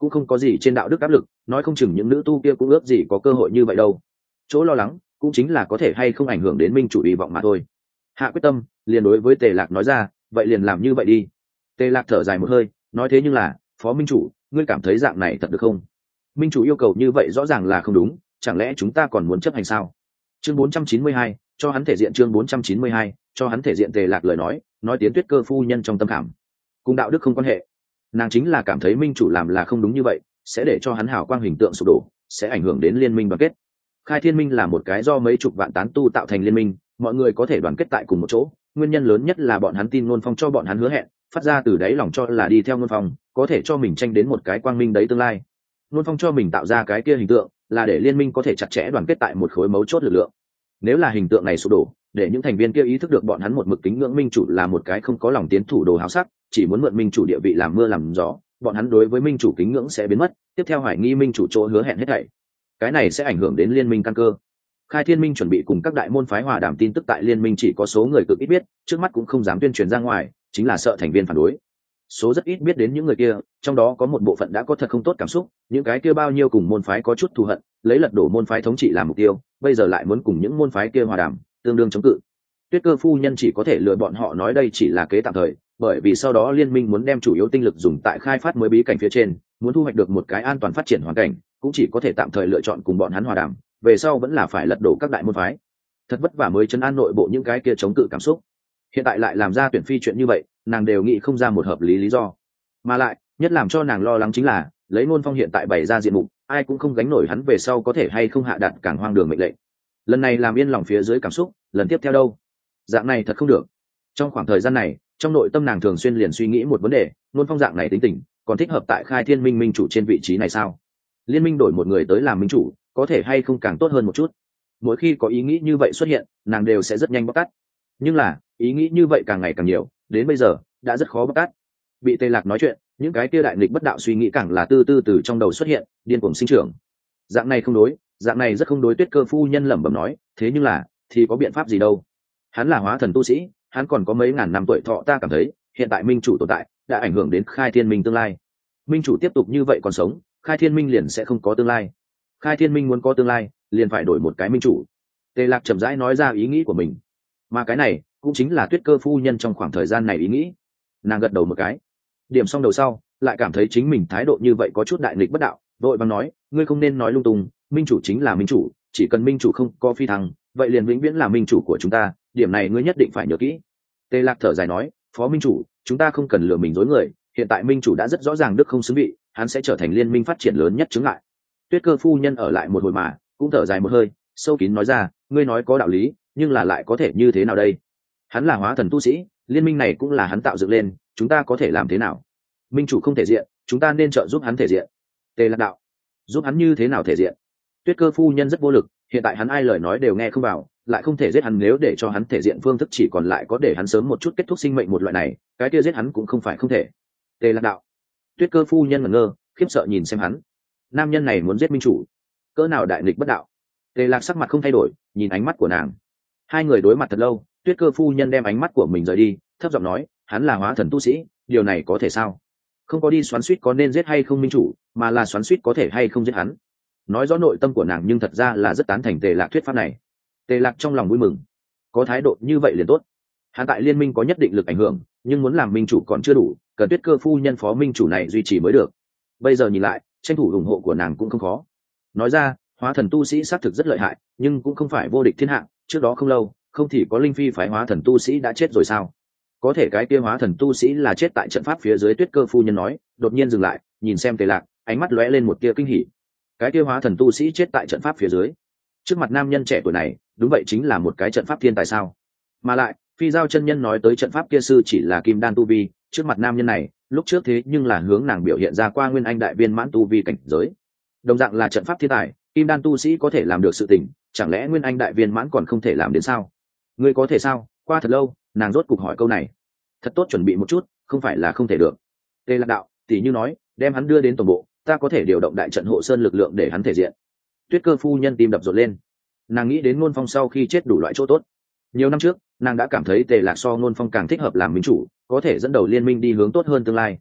cũng không có gì trên đạo đức áp lực, nói không chừng những nữ tu kia cũng ước gì có cơ hội như vậy đâu. Chỗ lo lắng cũng chính là có thể hay không ảnh hưởng đến minh chủ hy vọng mà thôi. Hạ quyết tâm liền đối với Tề Lạc nói ra, vậy liền làm như vậy đi. Tề Lạc thở dài một hơi, nói thế nhưng là phó minh chủ, ngươi cảm thấy dạng này thật được không? Minh chủ yêu cầu như vậy rõ ràng là không đúng, chẳng lẽ chúng ta còn muốn chấp hành sao? Chương bốn trăm chín mươi hai, cho hắn thể diện. Chương bốn trăm chín mươi hai, cho hắn thể diện. Tề Lạc lời nói nói tiến Tuyết Cơ phu nhân trong tâm khảm, cùng đạo đức không quan hệ. Nàng chính là cảm thấy minh chủ làm là không đúng như vậy, sẽ để cho hắn hào quang hình tượng sụp đổ, sẽ ảnh hưởng đến liên minh đoàn kết. Khai Thiên Minh là một cái do mấy chục vạn tán tu tạo thành liên minh, mọi người có thể đoàn kết tại cùng một chỗ, nguyên nhân lớn nhất là bọn hắn tin Nôn Phong cho bọn hắn hứa hẹn, phát ra từ đáy lòng cho là đi theo Nôn Phong, có thể cho mình tranh đến một cái quang minh đấy tương lai. Nôn Phong cho mình tạo ra cái kia hình tượng, là để liên minh có thể chặt chẽ đoàn kết tại một khối mấu chốt lực lượng. Nếu là hình tượng này sụp đổ, để những thành viên kia ý thức được bọn hắn một mực kính ngưỡng minh chủ là một cái không có lòng tiến thủ đồ háo sắc, chỉ muốn mượn minh chủ địa vị làm mưa làm gió, bọn hắn đối với minh chủ kính ngưỡng sẽ biến mất, tiếp theo hoài nghi minh chủ chỗ hứa hẹn hết thảy. Cái này sẽ ảnh hưởng đến liên minh căn cơ. Khai Thiên Minh chuẩn bị cùng các đại môn phái hòa đàm tin tức tại liên minh chỉ có số người cực ít biết, trước mắt cũng không dám tuyên truyền ra ngoài, chính là sợ thành viên phản đối. Số rất ít biết đến những người kia, trong đó có một bộ phận đã có thật không tốt cảm xúc, những cái kia bao nhiêu cùng môn phái có chút thù hận, lấy lật đổ môn phái thống trị làm mục tiêu, bây giờ lại muốn cùng những môn phái kia hòa đàm, tương đương chống cự. Tuyết Cơ phu nhân chỉ có thể lừa bọn họ nói đây chỉ là kế tạm thời, bởi vì sau đó liên minh muốn đem chủ yếu tinh lực dùng tại khai phát mới bí cảnh phía trên, muốn thu hoạch được một cái an toàn phát triển hoàn cảnh, cũng chỉ có thể tạm thời lựa chọn cùng bọn hắn hòa đàm, về sau vẫn là phải lật đổ các đại môn phái. Thật vất vả mới trấn an nội bộ những cái kia chống cự cảm xúc, hiện tại lại làm ra tuyển phi chuyện như vậy, nàng đều nghĩ không ra một hợp lý lý do. Mà lại nhất làm cho nàng lo lắng chính là lấy Nôn Phong hiện tại bày ra diện mục, ai cũng không gánh nổi hắn về sau có thể hay không hạ đạt càng hoang đường mệnh lệnh. Lần này làm yên lòng phía dưới cảm xúc, lần tiếp theo đâu? Dạng này thật không được. Trong khoảng thời gian này, trong nội tâm nàng thường xuyên liền suy nghĩ một vấn đề, Nôn Phong dạng này tính tình, còn thích hợp tại Khai Thiên Minh minh chủ trên vị trí này sao? Liên minh đổi một người tới làm minh chủ, có thể hay không càng tốt hơn một chút? Mỗi khi có ý nghĩ như vậy xuất hiện, nàng đều sẽ rất nhanh bóc tát. Nhưng là, ý nghĩ như vậy càng ngày càng nhiều, đến bây giờ đã rất khó bóc tát. Bị Tề Lạc nói chuyện, những cái kia đại nghịch bất đạo suy nghĩ càng là từ từ từ trong đầu xuất hiện, điên cuồng sinh trưởng. Dạng này không đối, dạng này rất không đối. Tuyết Cơ phu nhân lẩm bẩm nói, thế nhưng là, thì có biện pháp gì đâu? Hắn là hóa thần tu sĩ, hắn còn có mấy ngàn năm tuổi thọ, ta cảm thấy, hiện tại minh chủ tồn tại, đã ảnh hưởng đến Khai Thiên Minh tương lai. Minh chủ tiếp tục như vậy còn sống, Khai Thiên Minh liền sẽ không có tương lai. Khai Thiên Minh muốn có tương lai, liền phải đổi một cái minh chủ. Tề Lạc chậm rãi nói ra ý nghĩ của mình, mà cái này cũng chính là Tuyết Cơ phu nhân trong khoảng thời gian này ý nghĩ. Nàng gật đầu một cái, điểm xong đầu sau, lại cảm thấy chính mình thái độ như vậy có chút đại nghịch bất đạo, vội vàng nói, ngươi không nên nói lung tung, minh chủ chính là minh chủ, chỉ cần minh chủ không có phi thăng, vậy liền vĩnh viễn là minh chủ của chúng ta, điểm này ngươi nhất định phải nhớ kỹ. Tề Lạc thở dài nói, phó minh chủ, chúng ta không cần lừa mình dối người, hiện tại minh chủ đã rất rõ ràng đức không xứng vị, hắn sẽ trở thành liên minh phát triển lớn nhất chứng lại. Tuyết Cơ phu nhân ở lại một hồi mà cũng thở dài một hơi, sâu kín nói ra, ngươi nói có đạo lý, nhưng là lại có thể như thế nào đây? Hắn là hóa thần tu sĩ, liên minh này cũng là hắn tạo dựng lên, chúng ta có thể làm thế nào? Minh chủ không thể diện, chúng ta nên trợ giúp hắn thể diện. Tề Lạc đạo, giúp hắn như thế nào thể diện? Tuyết Cơ phu nhân rất vô lực, hiện tại hắn ai lời nói đều nghe không vào, lại không thể giết hắn, nếu để cho hắn thể diện phương thức chỉ còn lại có để hắn sớm một chút kết thúc sinh mệnh một loại này, cái kia giết hắn cũng không phải không thể. Tề Lạc đạo, Tuyết Cơ phu nhân ngẩn ngơ, khiếp sợ nhìn xem hắn. Nam nhân này muốn giết minh chủ, cỡ nào đại nghịch bất đạo. Tề Lạc sắc mặt không thay đổi, nhìn ánh mắt của nàng. Hai người đối mặt thật lâu, Tuyết Cơ phu nhân đem ánh mắt của mình rời đi, thấp giọng nói, hắn là hóa thần tu sĩ, điều này có thể sao? Không có đi xoắn suýt có nên giết hay không minh chủ, mà là xoắn suýt có thể hay không giết hắn. Nói rõ nội tâm của nàng, nhưng thật ra là rất tán thành Tề Lạc thuyết pháp này. Tề Lạc trong lòng vui mừng, có thái độ như vậy liền tốt. Hắn tại liên minh có nhất định lực ảnh hưởng, nhưng muốn làm minh chủ còn chưa đủ, cần Tuyết Cơ phu nhân phó minh chủ này duy trì mới được. Bây giờ nhìn lại, tranh thủ ủng hộ của nàng cũng không khó. Nói ra, hóa thần tu sĩ xác thực rất lợi hại, nhưng cũng không phải vô địch thiên hạ. Trước đó không lâu, không thì có linh phi phái hóa thần tu sĩ đã chết rồi sao? Có thể cái kia hóa thần tu sĩ là chết tại trận pháp phía dưới. Tuyết Cơ phu nhân nói, đột nhiên dừng lại, nhìn xem Tề Lạc, ánh mắt lóe lên một tia kinh hỉ. Cái kia hóa thần tu sĩ chết tại trận pháp phía dưới, trước mặt nam nhân trẻ tuổi này, đúng vậy chính là một cái trận pháp thiên tài sao? Mà lại, Phi Giao chân nhân nói tới trận pháp kia sư chỉ là kim đan tu vi, trước mặt nam nhân này, lúc trước thế nhưng là hướng nàng biểu hiện ra qua nguyên anh đại viên mãn tu vi cảnh giới. Đồng dạng là trận pháp thiên tài, kim đan tu sĩ có thể làm được sự tình, chẳng lẽ nguyên anh đại viên mãn còn không thể làm đến sao? Ngươi có thể sao? Qua thật lâu, nàng rốt cục hỏi câu này. Thật tốt chuẩn bị một chút, không phải là không thể được. Tề Lạc đạo, tỷ như nói, đem hắn đưa đến tổng bộ, ta có thể điều động đại trận hộ sơn lực lượng để hắn thể diện. Tuyết Cơ phu nhân tim đập rộn lên, nàng nghĩ đến Nôn Phong sau khi chết đủ loại chỗ tốt. Nhiều năm trước, nàng đã cảm thấy Tề Lạc so Nôn Phong càng thích hợp làm minh chủ, có thể dẫn đầu liên minh đi hướng tốt hơn tương lai.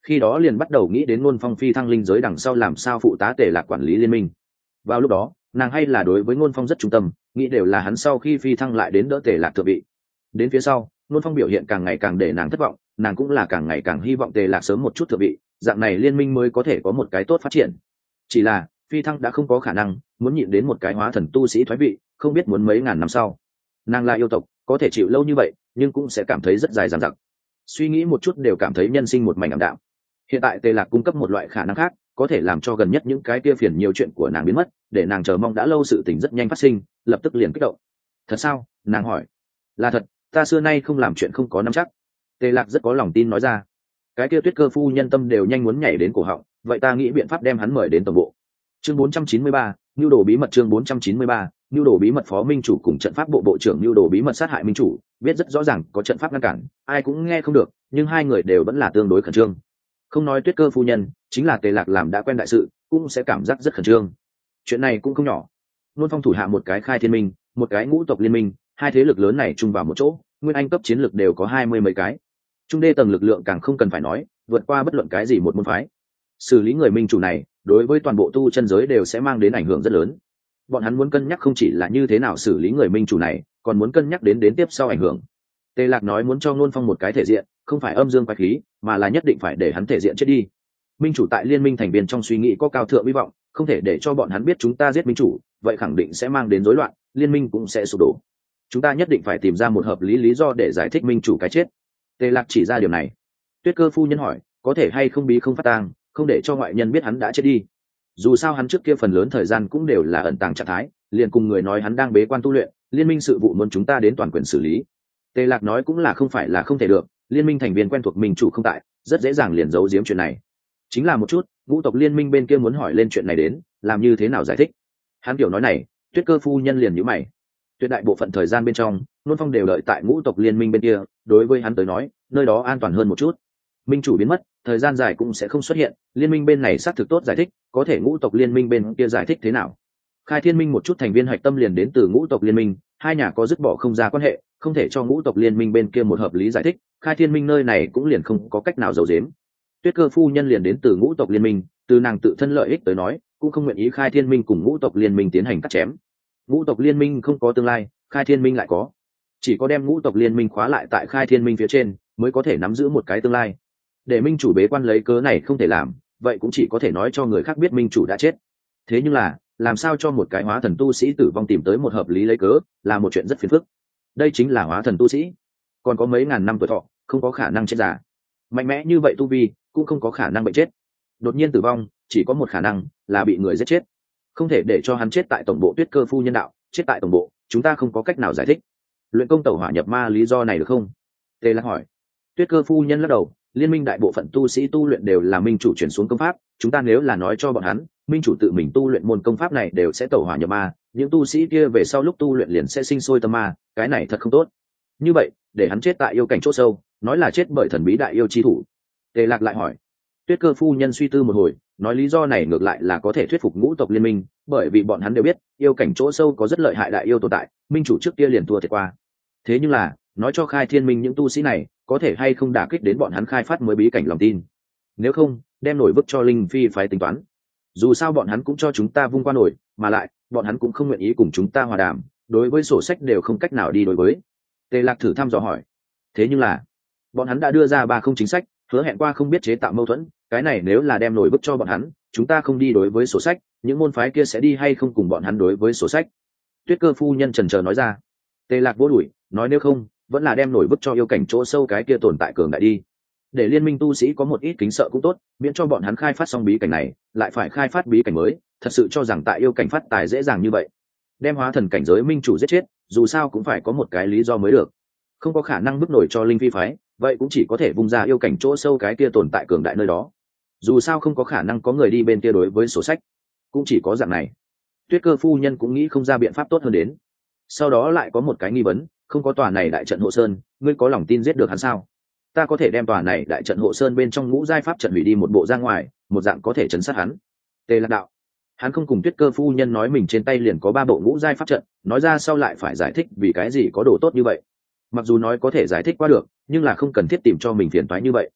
khi đó liền bắt đầu nghĩ đến Ngôn Phong phi thăng linh giới đằng sau làm sao phụ tá Tề Lạc quản lý liên minh. Vào lúc đó nàng hay là đối với Ngôn Phong rất trung tâm, nghĩ đều là hắn sau khi phi thăng lại đến đỡ Tề Lạc thượng vị. Đến phía sau Ngôn Phong biểu hiện càng ngày càng để nàng thất vọng, nàng cũng là càng ngày càng hy vọng Tề Lạc sớm một chút thượng vị, dạng này liên minh mới có thể có một cái tốt phát triển. Chỉ là phi thăng đã không có khả năng, muốn nhịn đến một cái hóa thần tu sĩ thoái vị không biết muốn mấy ngàn năm sau. Nàng là yêu tộc, có thể chịu lâu như vậy nhưng cũng sẽ cảm thấy rất dài dằng dặc, suy nghĩ một chút đều cảm thấy nhân sinh một mảnh ảm đạm. Hiện tại Tề Lạc cung cấp một loại khả năng khác, có thể làm cho gần nhất những cái kia phiền nhiều chuyện của nàng biến mất, để nàng chờ mong đã lâu sự tình rất nhanh phát sinh, lập tức liền kích động. Thật sao? Nàng hỏi. Là thật, ta xưa nay không làm chuyện không có nắm chắc. Tề Lạc rất có lòng tin nói ra. Cái kia Tuyết Cơ phu nhân tâm đều nhanh muốn nhảy đến cổ họng, vậy ta nghĩ biện pháp đem hắn mời đến tổng bộ. Chương bốn trăm chín mươi ba, nhu đồ bí mật. Chương bốn trăm chín mươi ba, nhu đồ bí mật. Phó minh chủ cùng trận pháp bộ bộ trưởng nhu đồ bí mật sát hại minh chủ, biết rất rõ ràng có trận pháp ngăn cản, ai cũng nghe không được, nhưng hai người đều vẫn là tương đối khẩn trương. Không nói Tuyết Cơ phu nhân, chính là Tề Lạc làm đã quen đại sự cũng sẽ cảm giác rất khẩn trương. Chuyện này cũng không nhỏ. Luân Phong thủ hạ một cái Khai Thiên Minh, một cái Ngũ tộc liên minh, hai thế lực lớn này chung vào một chỗ, nguyên anh cấp chiến lực đều có hai mươi mấy cái, trung đê tầng lực lượng càng không cần phải nói, vượt qua bất luận cái gì một môn phái. Xử lý người minh chủ này đối với toàn bộ tu chân giới đều sẽ mang đến ảnh hưởng rất lớn. Bọn hắn muốn cân nhắc không chỉ là như thế nào xử lý người minh chủ này, còn muốn cân nhắc đến đến tiếp sau ảnh hưởng. Tề Lạc nói muốn cho Luân Phong một cái thể diện, không phải âm dương quái khí, mà là nhất định phải để hắn thể diện chết đi. Minh chủ tại liên minh thành viên trong suy nghĩ có cao thượng hy vọng, không thể để cho bọn hắn biết chúng ta giết minh chủ, vậy khẳng định sẽ mang đến rối loạn, liên minh cũng sẽ sụp đổ. Chúng ta nhất định phải tìm ra một hợp lý lý do để giải thích minh chủ cái chết. Tề Lạc chỉ ra điều này. Tuyết Cơ phu nhân hỏi, có thể hay không bí không phát tang, không để cho ngoại nhân biết hắn đã chết đi. Dù sao hắn trước kia phần lớn thời gian cũng đều là ẩn tàng trạng thái, liền cùng người nói hắn đang bế quan tu luyện, liên minh sự vụ muốn chúng ta đến toàn quyền xử lý. Tề Lạc nói cũng là không phải là không thể được, liên minh thành viên quen thuộc minh chủ không tại, rất dễ dàng liền giấu giếm chuyện này. Chính là một chút, Ngũ tộc liên minh bên kia muốn hỏi lên chuyện này đến, làm như thế nào giải thích. Hắn kiểu nói này, Tuyết Cơ phu nhân liền nhíu mày. Tuyệt đại bộ phận thời gian bên trong, Luân Phong đều đợi tại Ngũ tộc liên minh bên kia, đối với hắn tới nói, nơi đó an toàn hơn một chút. Minh chủ biến mất, thời gian dài cũng sẽ không xuất hiện, liên minh bên này xác thực tốt giải thích, có thể Ngũ tộc liên minh bên kia giải thích thế nào? Khai Thiên Minh một chút thành viên hạch tâm liền đến từ Ngũ tộc liên minh, hai nhà có dứt bỏ không ra quan hệ, không thể cho Ngũ tộc liên minh bên kia một hợp lý giải thích, Khai Thiên Minh nơi này cũng liền không có cách nào giấu giếm. Tuyết Cơ phu nhân liền đến từ Ngũ tộc liên minh, từ nàng tự thân lợi ích tới nói, cũng không nguyện ý Khai Thiên Minh cùng Ngũ tộc liên minh tiến hành cắt chém. Ngũ tộc liên minh không có tương lai, Khai Thiên Minh lại có, chỉ có đem Ngũ tộc liên minh khóa lại tại Khai Thiên Minh phía trên, mới có thể nắm giữ một cái tương lai. Để minh chủ bế quan lấy cớ này không thể làm, vậy cũng chỉ có thể nói cho người khác biết minh chủ đã chết. Thế nhưng là, làm sao cho một cái hóa thần tu sĩ tử vong tìm tới một hợp lý lấy cớ, là một chuyện rất phiền phức. Đây chính là hóa thần tu sĩ, còn có mấy ngàn năm tuổi thọ, không có khả năng chết già. Mạnh mẽ như vậy tu vi, cũng không có khả năng bệnh chết. Đột nhiên tử vong, chỉ có một khả năng, là bị người giết chết. Không thể để cho hắn chết tại tổng bộ Tuyết Cơ phu nhân đạo, chết tại tổng bộ, chúng ta không có cách nào giải thích. Luyện công tẩu hỏa nhập ma lý do này được không? Tề Lạc hỏi. Tuyết Cơ phu nhân lắc đầu, liên minh đại bộ phận tu sĩ tu luyện đều là minh chủ chuyển xuống công pháp, chúng ta nếu là nói cho bọn hắn, minh chủ tự mình tu luyện môn công pháp này đều sẽ tẩu hỏa nhập ma, những tu sĩ kia về sau lúc tu luyện liền sẽ sinh sôi tâm ma, cái này thật không tốt. Như vậy, để hắn chết tại yêu cảnh chỗ sâu, nói là chết bởi thần bí đại yêu chi thủ. Tề Lạc lại hỏi. Tuyết Cơ phu nhân suy tư một hồi, nói lý do này ngược lại là có thể thuyết phục Ngũ tộc liên minh, bởi vì bọn hắn đều biết, yêu cảnh chỗ sâu có rất lợi hại đại yêu tồn tại, minh chủ trước kia liền thua thiệt qua. Thế nhưng là, nói cho Khai Thiên Minh những tu sĩ này, có thể hay không đả kích đến bọn hắn khai phát mới bí cảnh lòng tin. Nếu không, đem nổi bức cho Linh Phi phái tính toán. Dù sao bọn hắn cũng cho chúng ta vung qua nổi, mà lại, bọn hắn cũng không nguyện ý cùng chúng ta hòa đàm, đối với sổ sách đều không cách nào đi đối với. Tề Lạc thử thăm dò hỏi. Thế nhưng là, bọn hắn đã đưa ra ba không chính sách, hứa hẹn qua không biết chế tạo mâu thuẫn, cái này nếu là đem nổi bức cho bọn hắn, chúng ta không đi đối với sổ sách, những môn phái kia sẽ đi hay không cùng bọn hắn đối với sổ sách? Tuyết Cơ phu nhân chần chờ nói ra. Tề Lạc vô đuổi, nói nếu không, vẫn là đem nổi bức cho yêu cảnh chỗ sâu cái kia tồn tại cường đại đi, để liên minh tu sĩ có một ít kính sợ cũng tốt, miễn cho bọn hắn khai phát xong bí cảnh này lại phải khai phát bí cảnh mới, thật sự cho rằng tại yêu cảnh phát tài dễ dàng như vậy. Đem hóa thần cảnh giới minh chủ giết chết, dù sao cũng phải có một cái lý do mới được, không có khả năng bức nổi cho Linh Phi phái, vậy cũng chỉ có thể vung ra yêu cảnh chỗ sâu cái kia tồn tại cường đại nơi đó. Dù sao không có khả năng có người đi bên kia đối với sổ sách, cũng chỉ có dạng này. Tuyết Cơ phu nhân cũng nghĩ không ra biện pháp tốt hơn đến. Sau đó lại có một cái nghi vấn, không có tòa này đại trận hộ sơn, ngươi có lòng tin giết được hắn sao? Ta có thể đem tòa này đại trận hộ sơn bên trong ngũ giai pháp trận hủy đi một bộ ra ngoài, một dạng có thể chấn sát hắn. Tề Lạc đạo. Hắn không cùng Tuyết Cơ phu nhân nói mình trên tay liền có ba bộ ngũ giai pháp trận, nói ra sau lại phải giải thích vì cái gì có đồ tốt như vậy. Mặc dù nói có thể giải thích qua được, nhưng là không cần thiết tìm cho mình phiền toái như vậy.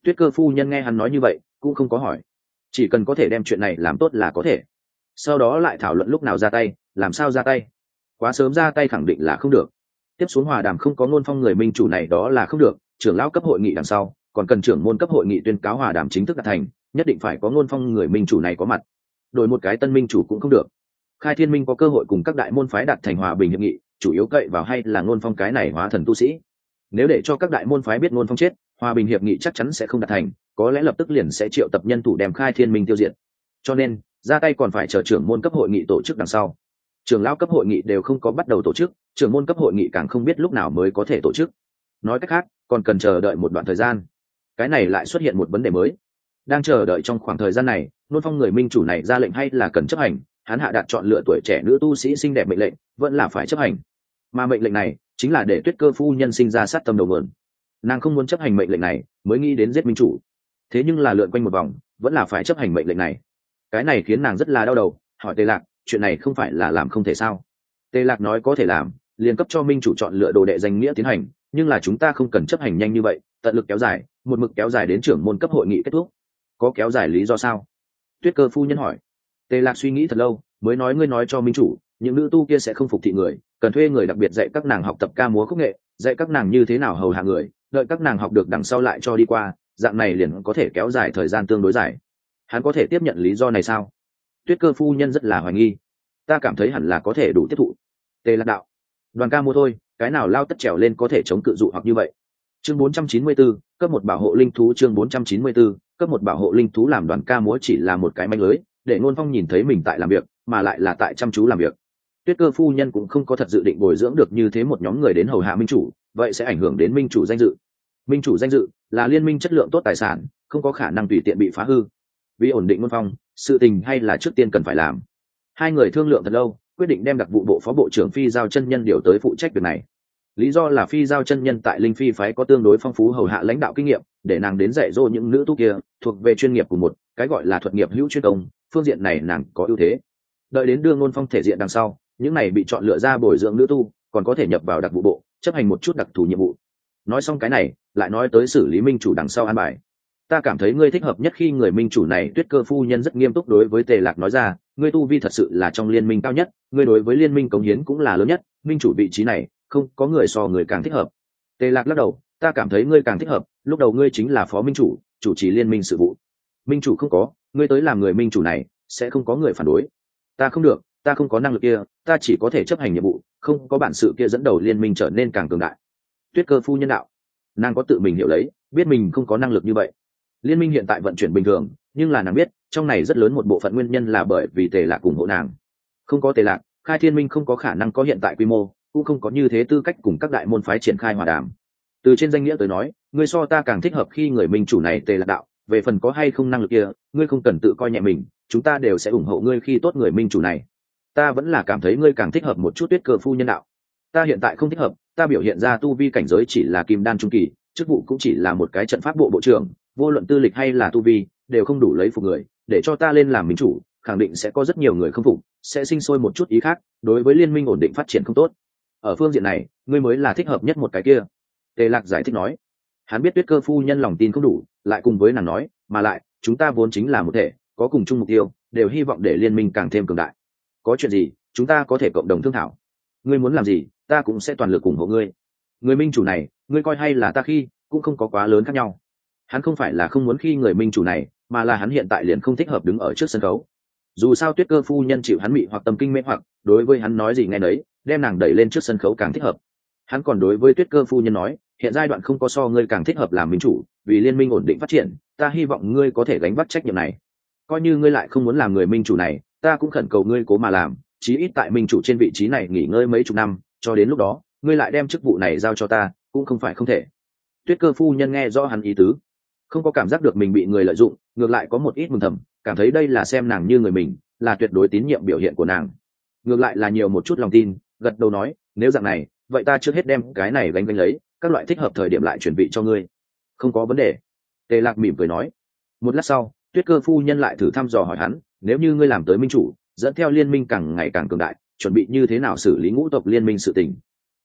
Tuyết Cơ phu nhân nghe hắn nói như vậy cũng không có hỏi, chỉ cần có thể đem chuyện này làm tốt là có thể, sau đó lại thảo luận lúc nào ra tay, làm sao ra tay. Quá sớm ra tay khẳng định là không được. Tiếp xuống hòa đàm không có Ngôn Phong người minh chủ này đó là không được, trưởng lão cấp hội nghị đằng sau còn cần trưởng môn cấp hội nghị tuyên cáo hòa đàm chính thức đạt thành, nhất định phải có Ngôn Phong người minh chủ này có mặt. Đổi một cái tân minh chủ cũng không được. Khai Thiên Minh có cơ hội cùng các đại môn phái đạt thành hòa bình hiệp nghị, chủ yếu cậy vào hay là Ngôn Phong cái này hóa thần tu sĩ. Nếu để cho các đại môn phái biết Ngôn Phong chết, hòa bình hiệp nghị chắc chắn sẽ không đạt thành, có lẽ lập tức liền sẽ triệu tập nhân thủ đem Khai Thiên Minh tiêu diệt. Cho nên ra tay còn phải chờ trưởng môn cấp hội nghị tổ chức đằng sau. Trưởng lão cấp hội nghị đều không có bắt đầu tổ chức, trưởng môn cấp hội nghị càng không biết lúc nào mới có thể tổ chức. Nói cách khác, còn cần chờ đợi một đoạn thời gian. Cái này lại xuất hiện một vấn đề mới. Đang chờ đợi trong khoảng thời gian này, Ngôn Phong người minh chủ này ra lệnh hay là cần chấp hành, hắn hạ đạt chọn lựa tuổi trẻ nữ tu sĩ xinh đẹp mệnh lệnh, vẫn là phải chấp hành. Mà mệnh lệnh này chính là để Tuyết Cơ phu nhân sinh ra sát tâm đầu mượn. Nàng không muốn chấp hành mệnh lệnh này, mới nghĩ đến giết minh chủ. Thế nhưng là lượn quanh một vòng, vẫn là phải chấp hành mệnh lệnh này. Cái này khiến nàng rất là đau đầu, hỏi Tề Lạc, chuyện này không phải là làm không thể sao? Tề Lạc nói có thể làm, liền cấp cho minh chủ chọn lựa đồ đệ danh nghĩa tiến hành, nhưng là chúng ta không cần chấp hành nhanh như vậy, tận lực kéo dài, một mực kéo dài đến trưởng môn cấp hội nghị kết thúc. Có kéo dài lý do sao? Tuyết Cơ phu nhân hỏi. Tề Lạc suy nghĩ thật lâu, mới nói ngươi nói cho minh chủ, những nữ tu kia sẽ không phục thị người, cần thuê người đặc biệt dạy các nàng học tập ca múa khúc nghệ, dạy các nàng như thế nào hầu hạ người, đợi các nàng học được đằng sau lại cho đi qua, dạng này liền có thể kéo dài thời gian tương đối dài. Hắn có thể tiếp nhận lý do này sao? Tuyết Cơ phu nhân rất là hoài nghi. Ta cảm thấy hẳn là có thể đủ tiếp thụ. Tề Lạc đạo. Đoàn ca múa thôi, cái nào lao tất trèo lên có thể chống cự dụ hoặc như vậy. Chương bốn trăm chín mươi bốn, cấp một bảo hộ linh thú. Chương bốn trăm chín mươi bốn, cấp một bảo hộ linh thú. Làm đoàn ca múa chỉ là một cái manh lưới, để Ngôn Phong nhìn thấy mình tại làm việc, mà lại là tại chăm chú làm việc. Tuyết Cơ phu nhân cũng không có thật dự định bồi dưỡng được như thế một nhóm người đến hầu hạ minh chủ, vậy sẽ ảnh hưởng đến minh chủ danh dự. Minh chủ danh dự là liên minh chất lượng tốt tài sản, không có khả năng tùy tiện bị phá hư. Vì ổn định Ngôn Phong, sự tình hay là trước tiên cần phải làm. Hai người thương lượng thật lâu, quyết định đem đặc vụ bộ phó bộ trưởng Phi Giao chân nhân điều tới phụ trách việc này. Lý do là Phi Giao chân nhân tại Linh Phi phái có tương đối phong phú hầu hạ lãnh đạo kinh nghiệm, để nàng đến dạy dỗ những nữ tu kia, thuộc về chuyên nghiệp của một cái gọi là thuật nghiệp hữu chuyên công, phương diện này nàng có ưu thế. Đợi đến đưa Ngôn Phong thể diện đằng sau, những này bị chọn lựa ra bồi dưỡng nữ tu, còn có thể nhập vào đặc vụ bộ, chấp hành một chút đặc thù nhiệm vụ. Nói xong cái này, lại nói tới xử lý minh chủ đằng sau an bài. Ta cảm thấy ngươi thích hợp nhất khi người minh chủ này. Tuyết Cơ phu nhân rất nghiêm túc đối với Tề Lạc nói ra, ngươi tu vi thật sự là trong liên minh cao nhất, ngươi đối với liên minh cống hiến cũng là lớn nhất, minh chủ vị trí này không có người so người càng thích hợp. Tề Lạc lắc đầu, ta cảm thấy ngươi càng thích hợp, lúc đầu ngươi chính là phó minh chủ, chủ trì liên minh sự vụ. Minh chủ không có, ngươi tới làm người minh chủ này, sẽ không có người phản đối. Ta không được, ta không có năng lực kia, ta chỉ có thể chấp hành nhiệm vụ, không có bản sự kia dẫn đầu liên minh trở nên càng cường đại. Tuyết Cơ phu nhân đạo. Nàng có tự mình hiểu lấy, biết mình không có năng lực như vậy. Liên minh hiện tại vận chuyển bình thường, nhưng là nàng biết trong này rất lớn một bộ phận nguyên nhân là bởi vì Tề Lạc ủng hộ nàng. Không có Tề Lạc, Khai Thiên Minh không có khả năng có hiện tại quy mô, cũng không có như thế tư cách cùng các đại môn phái triển khai hòa đàm. Từ trên danh nghĩa tới nói, ngươi so ta càng thích hợp khi người minh chủ này. Tề Lạc đạo, về phần có hay không năng lực kia, ngươi không cần tự coi nhẹ mình, chúng ta đều sẽ ủng hộ ngươi khi tốt người minh chủ này. Ta vẫn là cảm thấy ngươi càng thích hợp một chút. Tuyết Cơ phu nhân đạo. Ta hiện tại không thích hợp, ta biểu hiện ra tu vi cảnh giới chỉ là kim đan trung kỳ, chức vụ cũng chỉ là một cái trận pháp bộ bộ trưởng, vô luận tư lịch hay là tu vi đều không đủ lấy phục người, để cho ta lên làm minh chủ khẳng định sẽ có rất nhiều người không phục, sẽ sinh sôi một chút ý khác, đối với liên minh ổn định phát triển không tốt. Ở phương diện này ngươi mới là thích hợp nhất một cái kia. Tề Lạc giải thích nói. Hắn biết Tuyết Cơ phu nhân lòng tin không đủ, lại cùng với nàng nói, mà lại chúng ta vốn chính là một thể, có cùng chung mục tiêu, đều hy vọng để liên minh càng thêm cường đại. Có chuyện gì chúng ta có thể cộng đồng thương thảo, ngươi muốn làm gì ta cũng sẽ toàn lực ủng hộ ngươi. Người minh chủ này ngươi coi hay là ta khi, cũng không có quá lớn khác nhau. Hắn không phải là không muốn khi người minh chủ này, mà là hắn hiện tại liền không thích hợp đứng ở trước sân khấu. Dù sao Tuyết Cơ phu nhân chịu hắn mị hoặc tâm kinh mê hoặc, đối với hắn nói gì nghe nấy, đem nàng đẩy lên trước sân khấu càng thích hợp. Hắn còn đối với Tuyết Cơ phu nhân nói, hiện giai đoạn không có so ngươi càng thích hợp làm minh chủ, vì liên minh ổn định phát triển, ta hy vọng ngươi có thể gánh vác trách nhiệm này. Coi như ngươi lại không muốn làm người minh chủ này, ta cũng khẩn cầu ngươi cố mà làm, chí ít tại minh chủ trên vị trí này nghỉ ngơi mấy chục năm, cho đến lúc đó ngươi lại đem chức vụ này giao cho ta, cũng không phải không thể. Tuyết Cơ phu nhân nghe rõ hắn ý tứ, không có cảm giác được mình bị người lợi dụng, ngược lại có một ít mừng thầm, cảm thấy đây là xem nàng như người mình, là tuyệt đối tín nhiệm biểu hiện của nàng. Ngược lại là nhiều một chút lòng tin, gật đầu nói, nếu dạng này, vậy ta trước hết đem cái này gánh gánh lấy, các loại thích hợp thời điểm lại chuẩn bị cho ngươi. Không có vấn đề. Tề Lạc mỉm cười nói. Một lát sau, Tuyết Cơ phu nhân lại thử thăm dò hỏi hắn, nếu như ngươi làm tới minh chủ, dẫn theo liên minh càng ngày càng cường đại, chuẩn bị như thế nào xử lý ngũ tộc liên minh sự tình.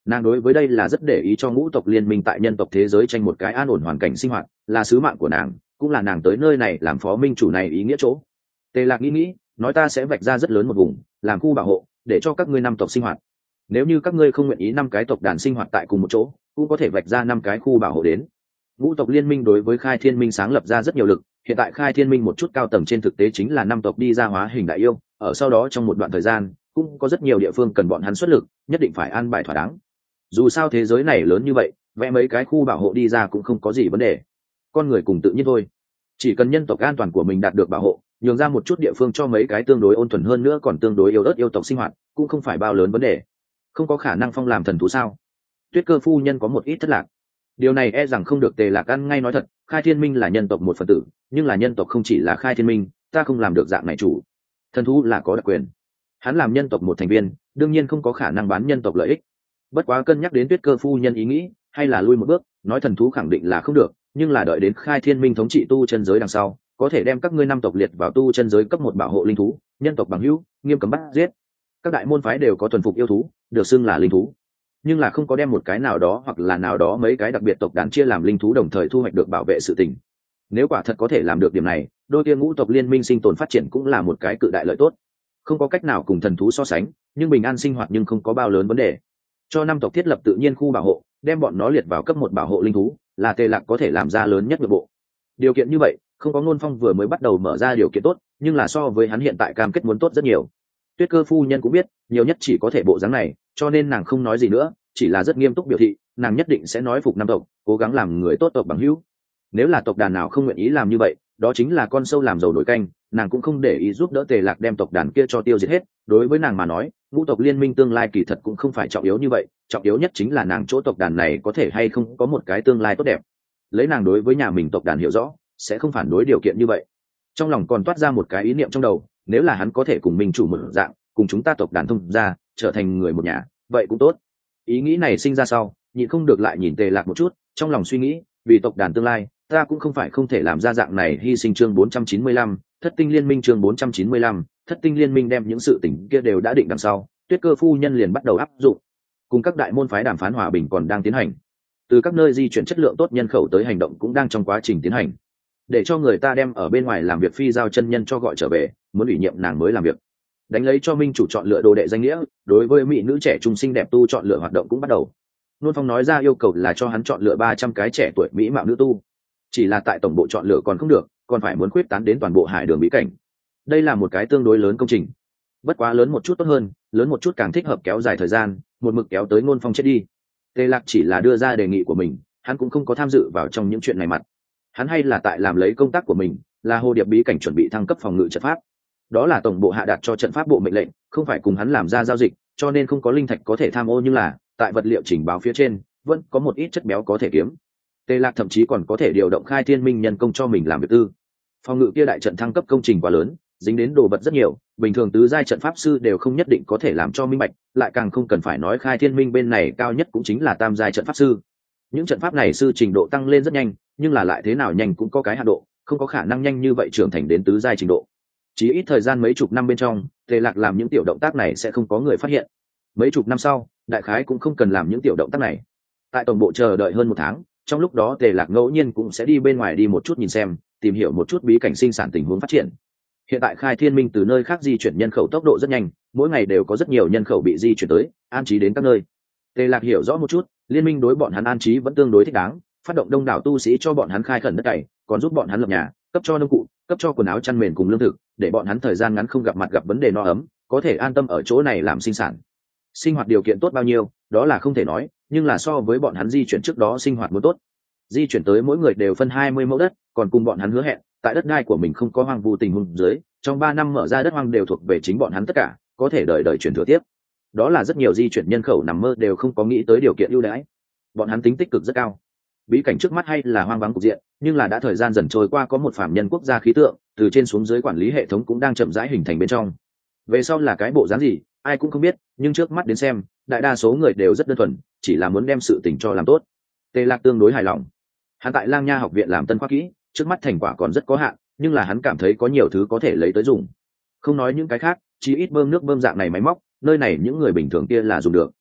Nàng đối với đây là rất để ý cho ngũ tộc liên minh tại nhân tộc thế giới tranh một cái an ổn hoàn cảnh sinh hoạt, là sứ mạng của nàng, cũng là nàng tới nơi này làm phó minh chủ này ý nghĩa chỗ. Tề Lạc nghĩ nghĩ, nói ta sẽ vạch ra rất lớn một vùng, làm khu bảo hộ, để cho các ngươi năm tộc sinh hoạt. Nếu như các ngươi không nguyện ý năm cái tộc đàn sinh hoạt tại cùng một chỗ, cũng có thể vạch ra năm cái khu bảo hộ đến. Ngũ tộc liên minh đối với Khai Thiên Minh sáng lập ra rất nhiều lực, hiện tại Khai Thiên Minh một chút cao tầng trên thực tế chính là năm tộc đi ra hóa hình đại yêu, ở sau đó trong một đoạn thời gian, cũng có rất nhiều địa phương cần bọn hắn xuất lực, nhất định phải an bài thỏa đáng. Dù sao thế giới này lớn như vậy, vẽ mấy cái khu bảo hộ đi ra cũng không có gì vấn đề. Con người cùng tự nhiên thôi. Chỉ cần nhân tộc an toàn của mình đạt được bảo hộ, nhường ra một chút địa phương cho mấy cái tương đối ôn thuần hơn nữa còn tương đối yêu ớt yêu tộc sinh hoạt, cũng không phải bao lớn vấn đề. Không có khả năng phong làm thần thú sao? Tuyết Cơ phu nhân có một ít thất lạc. Điều này e rằng không được Tề Lạc ăn ngay nói thật, Khai Thiên Minh là nhân tộc một phần tử, nhưng là nhân tộc không chỉ là Khai Thiên Minh, ta không làm được dạng này chủ. Thần thú là có đặc quyền. Hắn làm nhân tộc một thành viên, đương nhiên không có khả năng bán nhân tộc lợi ích. Bất quá cân nhắc đến Tuyết Cơ phu nhân ý nghĩ, hay là lui một bước, nói thần thú khẳng định là không được, nhưng là đợi đến Khai Thiên Minh thống trị tu chân giới đằng sau, có thể đem các ngươi năm tộc liệt vào tu chân giới cấp một bảo hộ linh thú, nhân tộc bằng hữu, nghiêm cấm bắt giết. Các đại môn phái đều có thuần phục yêu thú, được xưng là linh thú, nhưng là không có đem một cái nào đó hoặc là nào đó mấy cái đặc biệt tộc đàn chia làm linh thú đồng thời thu hoạch được bảo vệ sự tình. Nếu quả thật có thể làm được điểm này, đôi kia ngũ tộc liên minh sinh tồn phát triển cũng là một cái cự đại lợi tốt. Không có cách nào cùng thần thú so sánh, nhưng bình an sinh hoạt nhưng không có bao lớn vấn đề. Cho năm tộc thiết lập tự nhiên khu bảo hộ, đem bọn nó liệt vào cấp một bảo hộ linh thú, là Tề Lạc có thể làm ra lớn nhất nội bộ. Điều kiện như vậy, không có Ngôn Phong vừa mới bắt đầu mở ra điều kiện tốt, nhưng là so với hắn hiện tại cam kết muốn tốt rất nhiều. Tuyết Cơ phu nhân cũng biết, nhiều nhất chỉ có thể bộ dáng này, cho nên nàng không nói gì nữa, chỉ là rất nghiêm túc biểu thị, nàng nhất định sẽ nói phục năm tộc, cố gắng làm người tốt tộc bằng hữu. Nếu là tộc đàn nào không nguyện ý làm như vậy, đó chính là con sâu làm dầu nổi canh, nàng cũng không để ý giúp đỡ Tề Lạc đem tộc đàn kia cho tiêu diệt hết. Đối với nàng mà nói, ngũ tộc liên minh tương lai kỳ thật cũng không phải trọng yếu như vậy, trọng yếu nhất chính là nàng chỗ tộc đàn này có thể hay không có một cái tương lai tốt đẹp. Lấy nàng đối với nhà mình tộc đàn hiểu rõ, sẽ không phản đối điều kiện như vậy. Trong lòng còn toát ra một cái ý niệm trong đầu, nếu là hắn có thể cùng mình chủ một dạng, cùng chúng ta tộc đàn thông ra, trở thành người một nhà, vậy cũng tốt. Ý nghĩ này sinh ra sau, nhịn không được lại nhìn Tề Lạc một chút, trong lòng suy nghĩ, vì tộc đàn tương lai, ta cũng không phải không thể làm ra dạng này hy sinh. Chương bốn trăm chín mươi lăm, Thất tinh liên minh. Chương bốn trăm chín mươi lăm, Thất tinh liên minh đem những sự tình kia đều đã định đằng sau, Tuyết Cơ phu nhân liền bắt đầu áp dụng. Cùng các đại môn phái đàm phán hòa bình còn đang tiến hành. Từ các nơi di chuyển chất lượng tốt nhân khẩu tới hành động cũng đang trong quá trình tiến hành. Để cho người ta đem ở bên ngoài làm việc phi giao chân nhân cho gọi trở về, muốn ủy nhiệm nàng mới làm việc. Đánh lấy cho minh chủ chọn lựa đồ đệ danh nghĩa, đối với mỹ nữ trẻ trung xinh đẹp tu chọn lựa hoạt động cũng bắt đầu. Nôn Phong nói ra yêu cầu là cho hắn chọn lựa ba trăm cái trẻ tuổi mỹ mạo nữ tu. Chỉ là tại tổng bộ chọn lựa còn không được, còn phải muốn khuyết tán đến toàn bộ hải đường bí cảnh. Đây là một cái tương đối lớn công trình. Bất quá lớn một chút tốt hơn, lớn một chút càng thích hợp kéo dài thời gian, một mực kéo tới Nôn Phong chết đi. Tề Lạc chỉ là đưa ra đề nghị của mình, hắn cũng không có tham dự vào trong những chuyện này mặt. Hắn hay là tại làm lấy công tác của mình, là hồ điệp bí cảnh chuẩn bị thăng cấp phòng ngự trận pháp. Đó là tổng bộ hạ đạt cho trận pháp bộ mệnh lệnh, không phải cùng hắn làm ra giao dịch, cho nên không có linh thạch có thể tham ô, nhưng là tại vật liệu chỉnh báo phía trên vẫn có một ít chất béo có thể kiếm. Tề Lạc thậm chí còn có thể điều động Khai Thiên Minh nhân công cho mình làm việc tư. Phòng ngự kia đại trận thăng cấp công trình quá lớn, dính đến đồ vật rất nhiều, bình thường tứ giai trận pháp sư đều không nhất định có thể làm cho minh bạch, lại càng không cần phải nói Khai Thiên Minh bên này cao nhất cũng chính là tam giai trận pháp sư. Những trận pháp này sư trình độ tăng lên rất nhanh, nhưng là lại thế nào nhanh cũng có cái hạn độ, không có khả năng nhanh như vậy trưởng thành đến tứ giai trình độ. Chỉ ít thời gian mấy chục năm bên trong, Tề Lạc làm những tiểu động tác này sẽ không có người phát hiện. Mấy chục năm sau, đại khái cũng không cần làm những tiểu động tác này. Tại tổng bộ chờ đợi hơn một tháng, trong lúc đó Tề Lạc ngẫu nhiên cũng sẽ đi bên ngoài đi một chút nhìn xem, tìm hiểu một chút bí cảnh sinh sản tình huống phát triển. Hiện tại Khai Thiên Minh từ nơi khác di chuyển nhân khẩu tốc độ rất nhanh, mỗi ngày đều có rất nhiều nhân khẩu bị di chuyển tới, an trí đến các nơi. Tề Lạc hiểu rõ một chút, liên minh đối bọn hắn an trí vẫn tương đối thích đáng, phát động đông đảo tu sĩ cho bọn hắn khai khẩn đất cày, còn giúp bọn hắn lập nhà, cấp cho nông cụ, cấp cho quần áo chăn mền cùng lương thực, để bọn hắn thời gian ngắn không gặp mặt gặp vấn đề no ấm, có thể an tâm ở chỗ này làm sinh sản. Sinh hoạt điều kiện tốt bao nhiêu, đó là không thể nói, nhưng là so với bọn hắn di chuyển trước đó sinh hoạt muốn tốt. Di chuyển tới mỗi người đều phân hai mươi mẫu đất, còn cùng bọn hắn hứa hẹn, tại đất đai của mình không có hoang vu tình huống dưới, trong ba năm mở ra đất hoang đều thuộc về chính bọn hắn tất cả, có thể đời đời chuyển thừa tiếp. Đó là rất nhiều di chuyển nhân khẩu nằm mơ đều không có nghĩ tới điều kiện ưu đãi. Bọn hắn tính tích cực rất cao. Bí cảnh trước mắt hay là hoang vắng cục diện, nhưng là đã thời gian dần trôi qua có một phàm nhân quốc gia khí tượng, từ trên xuống dưới quản lý hệ thống cũng đang chậm rãi hình thành bên trong. Về sau là cái bộ dáng gì, ai cũng không biết, nhưng trước mắt đến xem, đại đa số người đều rất đơn thuần, chỉ là muốn đem sự tình cho làm tốt. Tề Lạc tương đối hài lòng. Hắn tại Lang Nha học viện làm tân khoa kỹ, trước mắt thành quả còn rất có hạn, nhưng là hắn cảm thấy có nhiều thứ có thể lấy tới dùng. Không nói những cái khác, chỉ ít bơm nước bơm dạng này máy móc, nơi này những người bình thường kia là dùng được.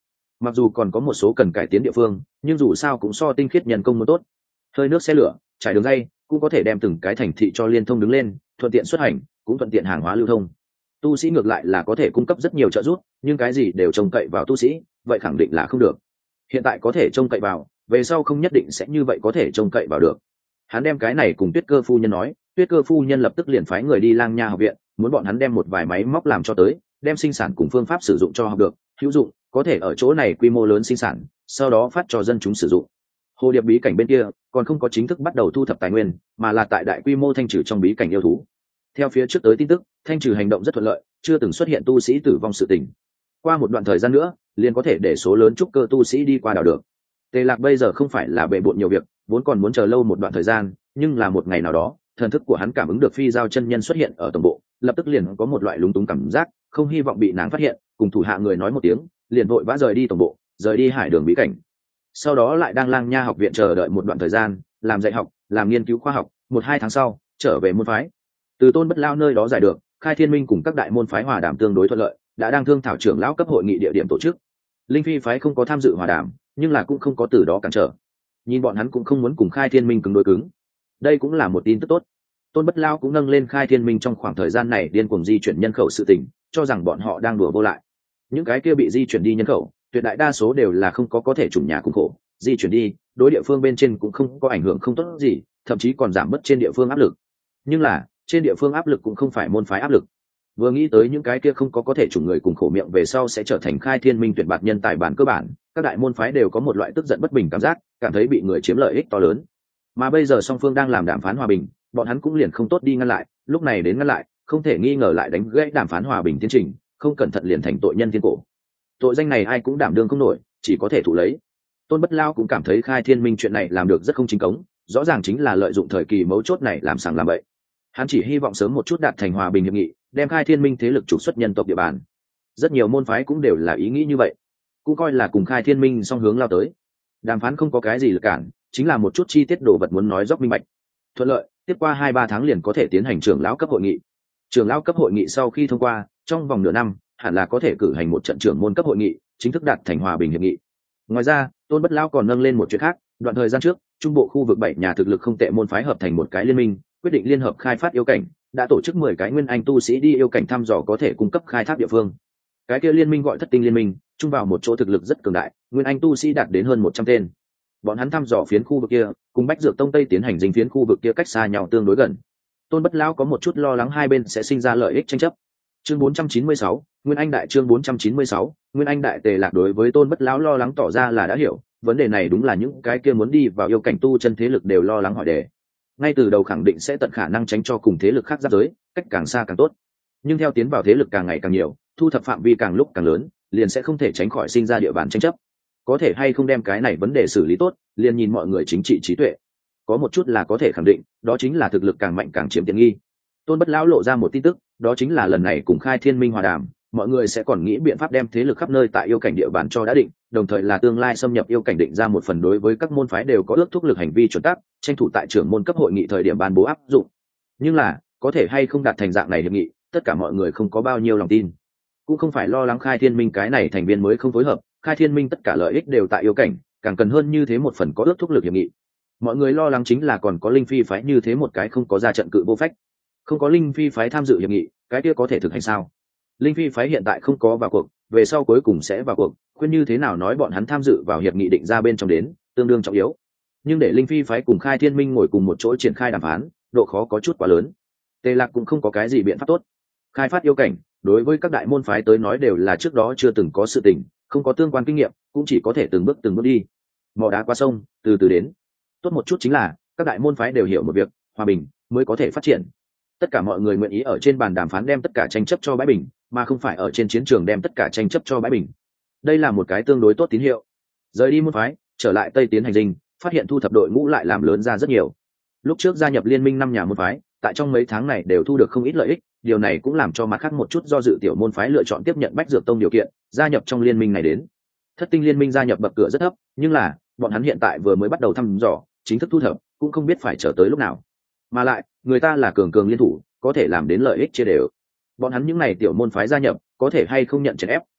mặc dù còn có một số cần cải tiến địa phương, nhưng dù sao cũng so tinh khiết nhân công muốn tốt. Hơi nước xe lửa, trải đường dây cũng có thể đem từng cái thành thị cho liên thông đứng lên, thuận tiện xuất hành, cũng thuận tiện hàng hóa lưu thông. Tu sĩ ngược lại là có thể cung cấp rất nhiều trợ giúp, nhưng cái gì đều trông cậy vào tu sĩ, vậy khẳng định là không được. Hiện tại có thể trông cậy vào, về sau không nhất định sẽ như vậy có thể trông cậy vào được. Hắn đem cái này cùng Tuyết Cơ phu nhân nói, Tuyết Cơ phu nhân lập tức liền phái người đi Lang Nha học viện, muốn bọn hắn đem một vài máy móc làm cho tới, đem sinh sản cùng phương pháp sử dụng cho học được, hữu dụng, có thể ở chỗ này quy mô lớn sinh sản, sau đó phát cho dân chúng sử dụng. Hồ Điệp bí cảnh bên kia còn không có chính thức bắt đầu thu thập tài nguyên, mà là tại đại quy mô thanh trừ trong bí cảnh yêu thú. Theo phía trước tới tin tức, thanh trừ hành động rất thuận lợi, chưa từng xuất hiện tu sĩ tử vong sự tình. Qua một đoạn thời gian nữa, liền có thể để số lớn trúc cơ tu sĩ đi qua đảo được. Tề Lạc bây giờ không phải là bệ bội nhiều việc, vốn còn muốn chờ lâu một đoạn thời gian, nhưng là một ngày nào đó, thần thức của hắn cảm ứng được phi giao chân nhân xuất hiện ở tổng bộ, lập tức liền có một loại lúng túng cảm giác, không hy vọng bị nàng phát hiện, cùng thủ hạ người nói một tiếng, liền vội vã rời đi tổng bộ, rời đi hải đường bí cảnh. Sau đó lại đang Lang Nha học viện chờ đợi một đoạn thời gian, làm dạy học, làm nghiên cứu khoa học, một hai tháng sau, trở về môn phái. Từ Tôn Bất Lao nơi đó giải được, Khai Thiên Minh cùng các đại môn phái hòa đàm tương đối thuận lợi, đã đang thương thảo trưởng lão cấp hội nghị địa điểm tổ chức. Linh Phi phái không có tham dự hòa đàm, nhưng là cũng không có từ đó cản trở. Nhìn bọn hắn cũng không muốn cùng Khai Thiên Minh cứng đối cứng. Đây cũng là một tin tức tốt. Tôn Bất Lao cũng nâng lên Khai Thiên Minh trong khoảng thời gian này điên cuồng di chuyển nhân khẩu sự tình, cho rằng bọn họ đang đùa vô lại. Những cái kia bị di chuyển đi nhân khẩu, tuyệt đại đa số đều là không có có thể chủng nhà cùng khổ, di chuyển đi, đối địa phương bên trên cũng không có ảnh hưởng không tốt gì, thậm chí còn giảm bớt trên địa phương áp lực. Nhưng là, trên địa phương áp lực cũng không phải môn phái áp lực. Vừa nghĩ tới những cái kia không có có thể chủng người cùng khổ miệng về sau sẽ trở thành Khai Thiên Minh tuyển bạt nhân tài bản cơ bản, các đại môn phái đều có một loại tức giận bất bình cảm giác, cảm thấy bị người chiếm lợi ích to lớn. Mà bây giờ song phương đang làm đàm phán hòa bình, bọn hắn cũng liền không tốt đi ngăn lại, lúc này đến ngăn lại, không thể nghi ngờ lại đánh gãy đàm phán hòa bình tiến trình, không cẩn thận liền thành tội nhân thiên cổ. Tội danh này ai cũng đảm đương không nổi, chỉ có thể thụ lấy. Tôn Bất Lao cũng cảm thấy Khai Thiên Minh chuyện này làm được rất không chính cống, rõ ràng chính là lợi dụng thời kỳ mấu chốt này làm sàng làm bậy. Hắn chỉ hy vọng sớm một chút đạt thành hòa bình hiệp nghị, đem Khai Thiên Minh thế lực trục xuất nhân tộc địa bàn. Rất nhiều môn phái cũng đều là ý nghĩ như vậy, cũng coi là cùng Khai Thiên Minh song hướng lao tới. Đàm phán không có cái gì lực cản, chính là một chút chi tiết đồ vật muốn nói dốc minh bạch. Thuận lợi, tiếp qua hai ba tháng liền có thể tiến hành trưởng lão cấp hội nghị. Trưởng lão cấp hội nghị sau khi thông qua, trong vòng nửa năm, hẳn là có thể cử hành một trận trưởng môn cấp hội nghị, chính thức đạt thành hòa bình hiệp nghị. Ngoài ra, Tôn Bất Lão còn nâng lên một chuyện khác, đoạn thời gian trước, trung bộ khu vực bảy nhà thực lực không tệ môn phái hợp thành một cái liên minh, quyết định liên hợp khai phát yêu cảnh, đã tổ chức mười cái nguyên anh tu sĩ đi yêu cảnh thăm dò có thể cung cấp khai thác địa phương. Cái kia liên minh gọi Thất Tinh Liên Minh, chung vào một chỗ thực lực rất cường đại, nguyên anh tu sĩ đạt đến hơn một trăm tên. Bọn hắn thăm dò phiến khu vực kia, cùng Bách Dược Tông Tây tiến hành dính phiến khu vực kia cách xa nhau tương đối gần. Tôn Bất Lão có một chút lo lắng hai bên sẽ sinh ra lợi ích tranh chấp. Chương bốn trăm chín mươi sáu, Nguyên Anh đại chương bốn trăm chín mươi sáu, Nguyên Anh đại Tề Lạc đối với Tôn Bất Lão lo lắng tỏ ra là đã hiểu, vấn đề này đúng là những cái kia muốn đi vào yêu cảnh tu chân thế lực đều lo lắng hỏi đề. Ngay từ đầu khẳng định sẽ tận khả năng tránh cho cùng thế lực khác giáp giới, cách càng xa càng tốt. Nhưng theo tiến vào thế lực càng ngày càng nhiều, thu thập phạm vi càng lúc càng lớn, liền sẽ không thể tránh khỏi sinh ra địa bàn tranh chấp. Có thể hay không đem cái này vấn đề xử lý tốt, liền nhìn mọi người chính trị trí tuệ. Có một chút là có thể khẳng định, đó chính là thực lực càng mạnh càng chiếm tiện nghi. Tôn Bất Lão lộ ra một tin tức, đó chính là lần này cùng Khai Thiên Minh hòa đàm, mọi người sẽ còn nghĩ biện pháp đem thế lực khắp nơi tại yêu cảnh địa bàn cho đã định, đồng thời là tương lai xâm nhập yêu cảnh định ra một phần đối với các môn phái đều có ước thúc lực hành vi chuẩn tắc, tranh thủ tại trưởng môn cấp hội nghị thời điểm ban bố áp dụng. Nhưng là, có thể hay không đạt thành dạng này hiệp nghị, tất cả mọi người không có bao nhiêu lòng tin. Cũng không phải lo lắng Khai Thiên Minh cái này thành viên mới không phối hợp, Khai Thiên Minh tất cả lợi ích đều tại yêu cảnh, càng cần hơn như thế một phần có ước thúc lực hiệp nghị. Mọi người lo lắng chính là còn có Linh Phi phái như thế một cái không có ra trận cự vô phách. Không có Linh Phi phái tham dự hiệp nghị, cái kia có thể thực hành sao? Linh Phi phái hiện tại không có vào cuộc, về sau cuối cùng sẽ vào cuộc, khuyên như thế nào nói bọn hắn tham dự vào hiệp nghị định ra bên trong đến, tương đương trọng yếu. Nhưng để Linh Phi phái cùng Khai Thiên Minh ngồi cùng một chỗ triển khai đàm phán, độ khó có chút quá lớn. Tề Lạc cũng không có cái gì biện pháp tốt. Khai phát yêu cảnh, đối với các đại môn phái tới nói đều là trước đó chưa từng có sự tình, không có tương quan kinh nghiệm, cũng chỉ có thể từng bước từng bước đi. Mò đá qua sông, từ từ đến. Tốt một chút chính là, các đại môn phái đều hiểu một việc, hòa bình mới có thể phát triển. Tất cả mọi người nguyện ý ở trên bàn đàm phán đem tất cả tranh chấp cho bãi bình, mà không phải ở trên chiến trường đem tất cả tranh chấp cho bãi bình. Đây là một cái tương đối tốt tín hiệu. Rời đi môn phái, trở lại Tây tiến hành dinh, phát hiện thu thập đội ngũ lại làm lớn ra rất nhiều. Lúc trước gia nhập liên minh năm nhà môn phái, tại trong mấy tháng này đều thu được không ít lợi ích, điều này cũng làm cho mặt khác một chút do dự tiểu môn phái lựa chọn tiếp nhận Bách Dược Tông điều kiện, gia nhập trong liên minh này đến. Thất Tinh Liên Minh gia nhập bậc cửa rất thấp, nhưng là bọn hắn hiện tại vừa mới bắt đầu thăm dò, chính thức thu thập, cũng không biết phải chờ tới lúc nào. Mà lại, người ta là cường cường liên thủ, có thể làm đến lợi ích chia đều. Bọn hắn những này tiểu môn phái gia nhập, có thể hay không nhận chèn ép,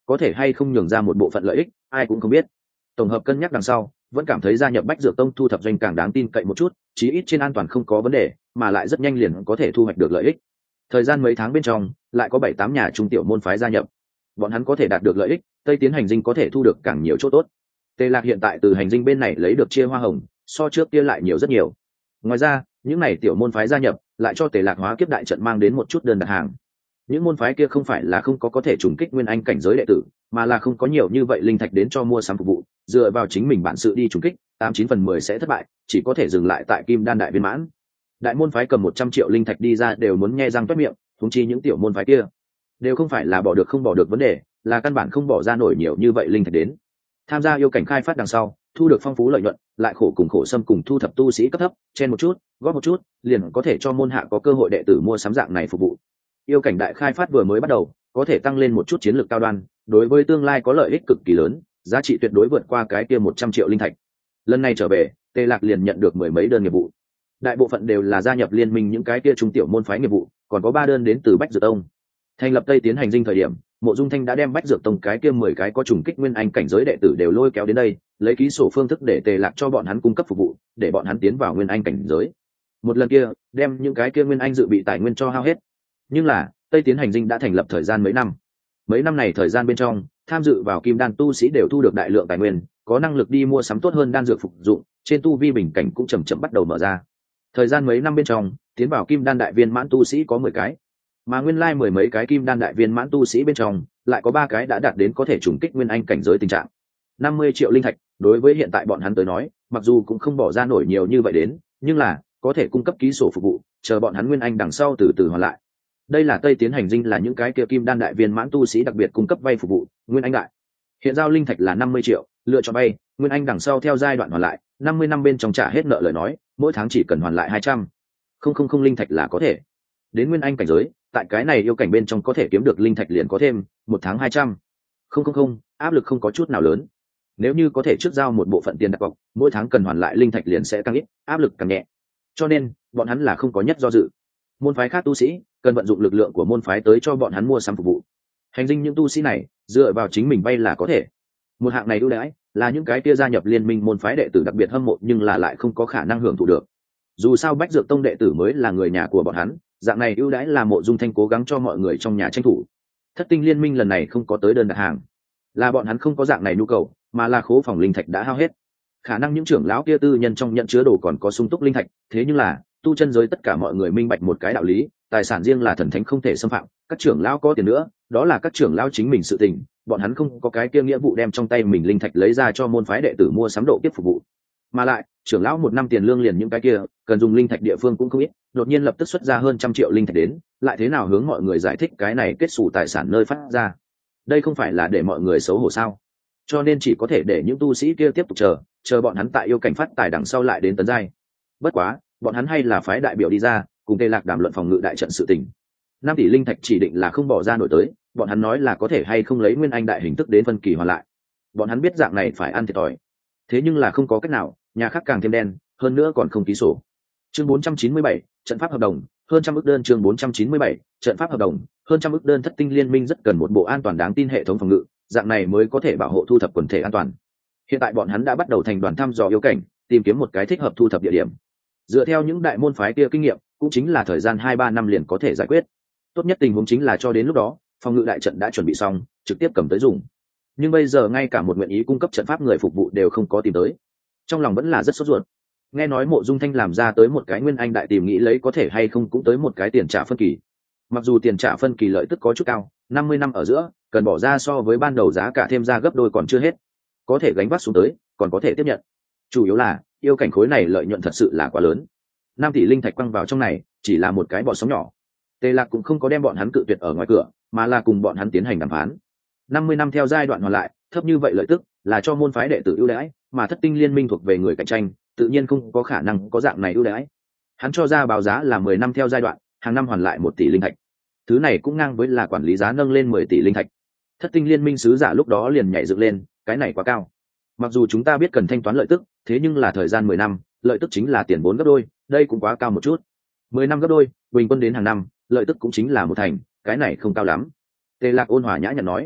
có thể hay không nhường ra một bộ phận lợi ích ai cũng không biết. Tổng hợp cân nhắc đằng sau vẫn cảm thấy gia nhập Bách Dược Tông thu thập doanh càng đáng tin cậy một chút, chí ít trên an toàn không có vấn đề, mà lại rất nhanh liền có thể thu hoạch được lợi ích. Thời gian mấy tháng bên trong lại có bảy tám nhà trung tiểu môn phái gia nhập, bọn hắn có thể đạt được lợi ích, Tây Tiến hành dinh có thể thu được càng nhiều chỗ tốt. Tề Lạc hiện tại từ hành dinh bên này lấy được chia hoa hồng so trước kia lại nhiều rất nhiều. Ngoài ra những này tiểu môn phái gia nhập lại cho Tề Lạc hóa kiếp đại trận mang đến một chút đơn đặt hàng. Những môn phái kia không phải là không có có thể trùng kích nguyên anh cảnh giới đệ tử, mà là không có nhiều như vậy linh thạch đến cho mua sắm phục vụ, dựa vào chính mình bản sự đi trùng kích tám chín phần mười sẽ thất bại, chỉ có thể dừng lại tại kim đan đại viên mãn. Đại môn phái cầm một trăm triệu linh thạch đi ra đều muốn nhe răng toét miệng, thúng chi những tiểu môn phái kia đều không phải là bỏ được không bỏ được vấn đề, là căn bản không bỏ ra nổi nhiều như vậy linh thạch đến. Tham gia yêu cảnh khai phát đằng sau thu được phong phú lợi nhuận, lại khổ cùng khổ xâm cùng thu thập tu sĩ cấp thấp, chen một chút góp một chút liền có thể cho môn hạ có cơ hội đệ tử mua sắm dạng này phục vụ. Yêu cảnh đại khai phát vừa mới bắt đầu có thể tăng lên một chút chiến lược cao đoan, đối với tương lai có lợi ích cực kỳ lớn, giá trị tuyệt đối vượt qua cái kia một trăm triệu linh thạch. Lần này trở về Tề Lạc liền nhận được mười mấy đơn nghiệp vụ, đại bộ phận đều là gia nhập liên minh những cái kia trung tiểu môn phái nghiệp vụ, còn có ba đơn đến từ Bách Dược Tông. Thành lập Tây Tiến hành dinh thời điểm, Mộ Dung Thanh đã đem Bách Dược Tông cái kia mười cái có trùng kích nguyên anh cảnh giới đệ tử đều lôi kéo đến đây, lấy ký sổ phương thức để Tề Lạc cho bọn hắn cung cấp phục vụ, để bọn hắn tiến vào nguyên anh cảnh giới. Một lần kia đem những cái kia nguyên anh dự bị tài nguyên cho hao hết. Nhưng là Tây Tiến hành dinh đã thành lập thời gian mấy năm, mấy năm này thời gian bên trong tham dự vào kim đan tu sĩ đều thu được đại lượng tài nguyên, có năng lực đi mua sắm tốt hơn đan dược phục dụng, trên tu vi bình cảnh cũng chậm chậm bắt đầu mở ra. Thời gian mấy năm bên trong tiến vào kim đan đại viên mãn tu sĩ có mười cái, mà nguyên lai mười mấy cái kim đan đại viên mãn tu sĩ bên trong lại có ba cái đã đạt đến có thể trùng kích nguyên anh cảnh giới tình trạng. Năm mươi triệu linh thạch đối với hiện tại bọn hắn tới nói mặc dù cũng không bỏ ra nổi nhiều như vậy đến, nhưng là có thể cung cấp ký sổ phục vụ, chờ bọn hắn nguyên anh đằng sau từ từ hoàn lại. Đây là Tây Tiến hành dinh là những cái kia kim đan đại viên mãn tu sĩ đặc biệt cung cấp vay phục vụ nguyên anh đại. Hiện giao linh thạch là năm mươi triệu, lựa chọn vay nguyên anh đằng sau theo giai đoạn hoàn lại, năm mươi năm bên trong trả hết nợ lời nói mỗi tháng chỉ cần hoàn lại hai trăm không không không linh thạch là có thể đến nguyên anh cảnh giới. Tại cái này yêu cảnh bên trong có thể kiếm được linh thạch liền có thêm một tháng hai trăm không không không, áp lực không có chút nào lớn. Nếu như có thể trước giao một bộ phận tiền đặt cọc, mỗi tháng cần hoàn lại linh thạch liền sẽ càng ít, áp lực càng nhẹ. Cho nên bọn hắn là không có nhất do dự. Môn phái khác tu sĩ cần vận dụng lực lượng của môn phái tới cho bọn hắn mua sắm phục vụ. Hành dinh những tu sĩ này dựa vào chính mình vay là có thể. Một hạng này ưu đãi là những cái kia gia nhập liên minh môn phái đệ tử đặc biệt hâm mộ nhưng là lại không có khả năng hưởng thụ được. Dù sao Bách Dược Tông đệ tử mới là người nhà của bọn hắn, dạng này ưu đãi là Mộ Dung Thanh cố gắng cho mọi người trong nhà tranh thủ. Thất tinh liên minh lần này không có tới đơn đặt hàng, là bọn hắn không có dạng này nhu cầu, mà là khố phòng linh thạch đã hao hết. Khả năng những trưởng lão kia tư nhân trong nhận chứa đồ còn có sung túc linh thạch, thế nhưng là tu chân giới tất cả mọi người minh bạch một cái đạo lý, tài sản riêng là thần thánh không thể xâm phạm, các trưởng lão có tiền nữa đó là các trưởng lão chính mình sự tình, bọn hắn không có cái kia nghĩa vụ đem trong tay mình linh thạch lấy ra cho môn phái đệ tử mua sắm độ tiếp phục vụ. Mà lại trưởng lão một năm tiền lương liền những cái kia cần dùng linh thạch địa phương cũng không ít, đột nhiên lập tức xuất ra hơn trăm triệu linh thạch đến, lại thế nào hướng mọi người giải thích cái này kết xù tài sản nơi phát ra? Đây không phải là để mọi người xấu hổ sao? Cho nên chỉ có thể để những tu sĩ kia tiếp tục chờ chờ bọn hắn tại yêu cảnh phát tài đằng sau lại đến tấn giai. Bất quá bọn hắn hay là phái đại biểu đi ra cùng Tề Lạc đàm luận phòng ngự đại trận sự tình. Năm tỷ linh thạch chỉ định là không bỏ ra nổi tới, bọn hắn nói là có thể hay không lấy nguyên anh đại hình thức đến phân kỳ hoàn lại. Bọn hắn biết dạng này phải ăn thiệt thòi, thế nhưng là không có cách nào, nhà khác càng thêm đen, hơn nữa còn không ký sổ. Chương bốn trăm chín mươi bảy, trận pháp hợp đồng, hơn trăm ức đơn. Chương bốn trăm chín mươi bảy, trận pháp hợp đồng, hơn trăm ức đơn. Thất tinh liên minh rất cần một bộ an toàn đáng tin hệ thống phòng ngự, dạng này mới có thể bảo hộ thu thập quần thể an toàn. Hiện tại bọn hắn đã bắt đầu thành đoàn thăm dò yêu cảnh, tìm kiếm một cái thích hợp thu thập địa điểm. Dựa theo những đại môn phái kia kinh nghiệm, cũng chính là thời gian hai ba năm liền có thể giải quyết. Tốt nhất tình huống chính là cho đến lúc đó, phòng ngự đại trận đã chuẩn bị xong, trực tiếp cầm tới dùng. Nhưng bây giờ ngay cả một nguyện ý cung cấp trận pháp người phục vụ đều không có tìm tới, trong lòng vẫn là rất sốt ruột. Nghe nói Mộ Dung Thanh làm ra tới một cái nguyên anh đại tìm nghĩ lấy có thể hay không cũng tới một cái tiền trả phân kỳ. Mặc dù tiền trả phân kỳ lợi tức có chút cao, năm mươi năm ở giữa cần bỏ ra so với ban đầu giá cả thêm ra gấp đôi còn chưa hết, có thể gánh vác xuống tới còn có thể tiếp nhận. Chủ yếu là yêu cảnh khối này lợi nhuận thật sự là quá lớn, năm tỷ linh thạch quăng vào trong này chỉ là một cái bọt sóng nhỏ. Tề Lạc cũng không có đem bọn hắn cự tuyệt ở ngoài cửa, mà là cùng bọn hắn tiến hành đàm phán. năm mươi năm theo giai đoạn hoàn lại, thấp như vậy lợi tức là cho môn phái đệ tử ưu đãi, mà Thất tinh liên minh thuộc về người cạnh tranh, tự nhiên không có khả năng có dạng này ưu đãi. Hắn cho ra báo giá là mười năm theo giai đoạn, hàng năm hoàn lại một tỷ linh thạch. Thứ này cũng ngang với là quản lý giá nâng lên mười tỷ linh thạch. Thất tinh liên minh sứ giả lúc đó liền nhảy dựng lên, cái này quá cao. Mặc dù chúng ta biết cần thanh toán lợi tức, thế nhưng là thời gian mười năm, lợi tức chính là tiền vốn gấp đôi, đây cũng quá cao một chút. mười năm gấp đôi, bình quân đến hàng năm, lợi tức cũng chính là một thành, cái này không cao lắm. Tề Lạc ôn hòa nhã nhặn nói.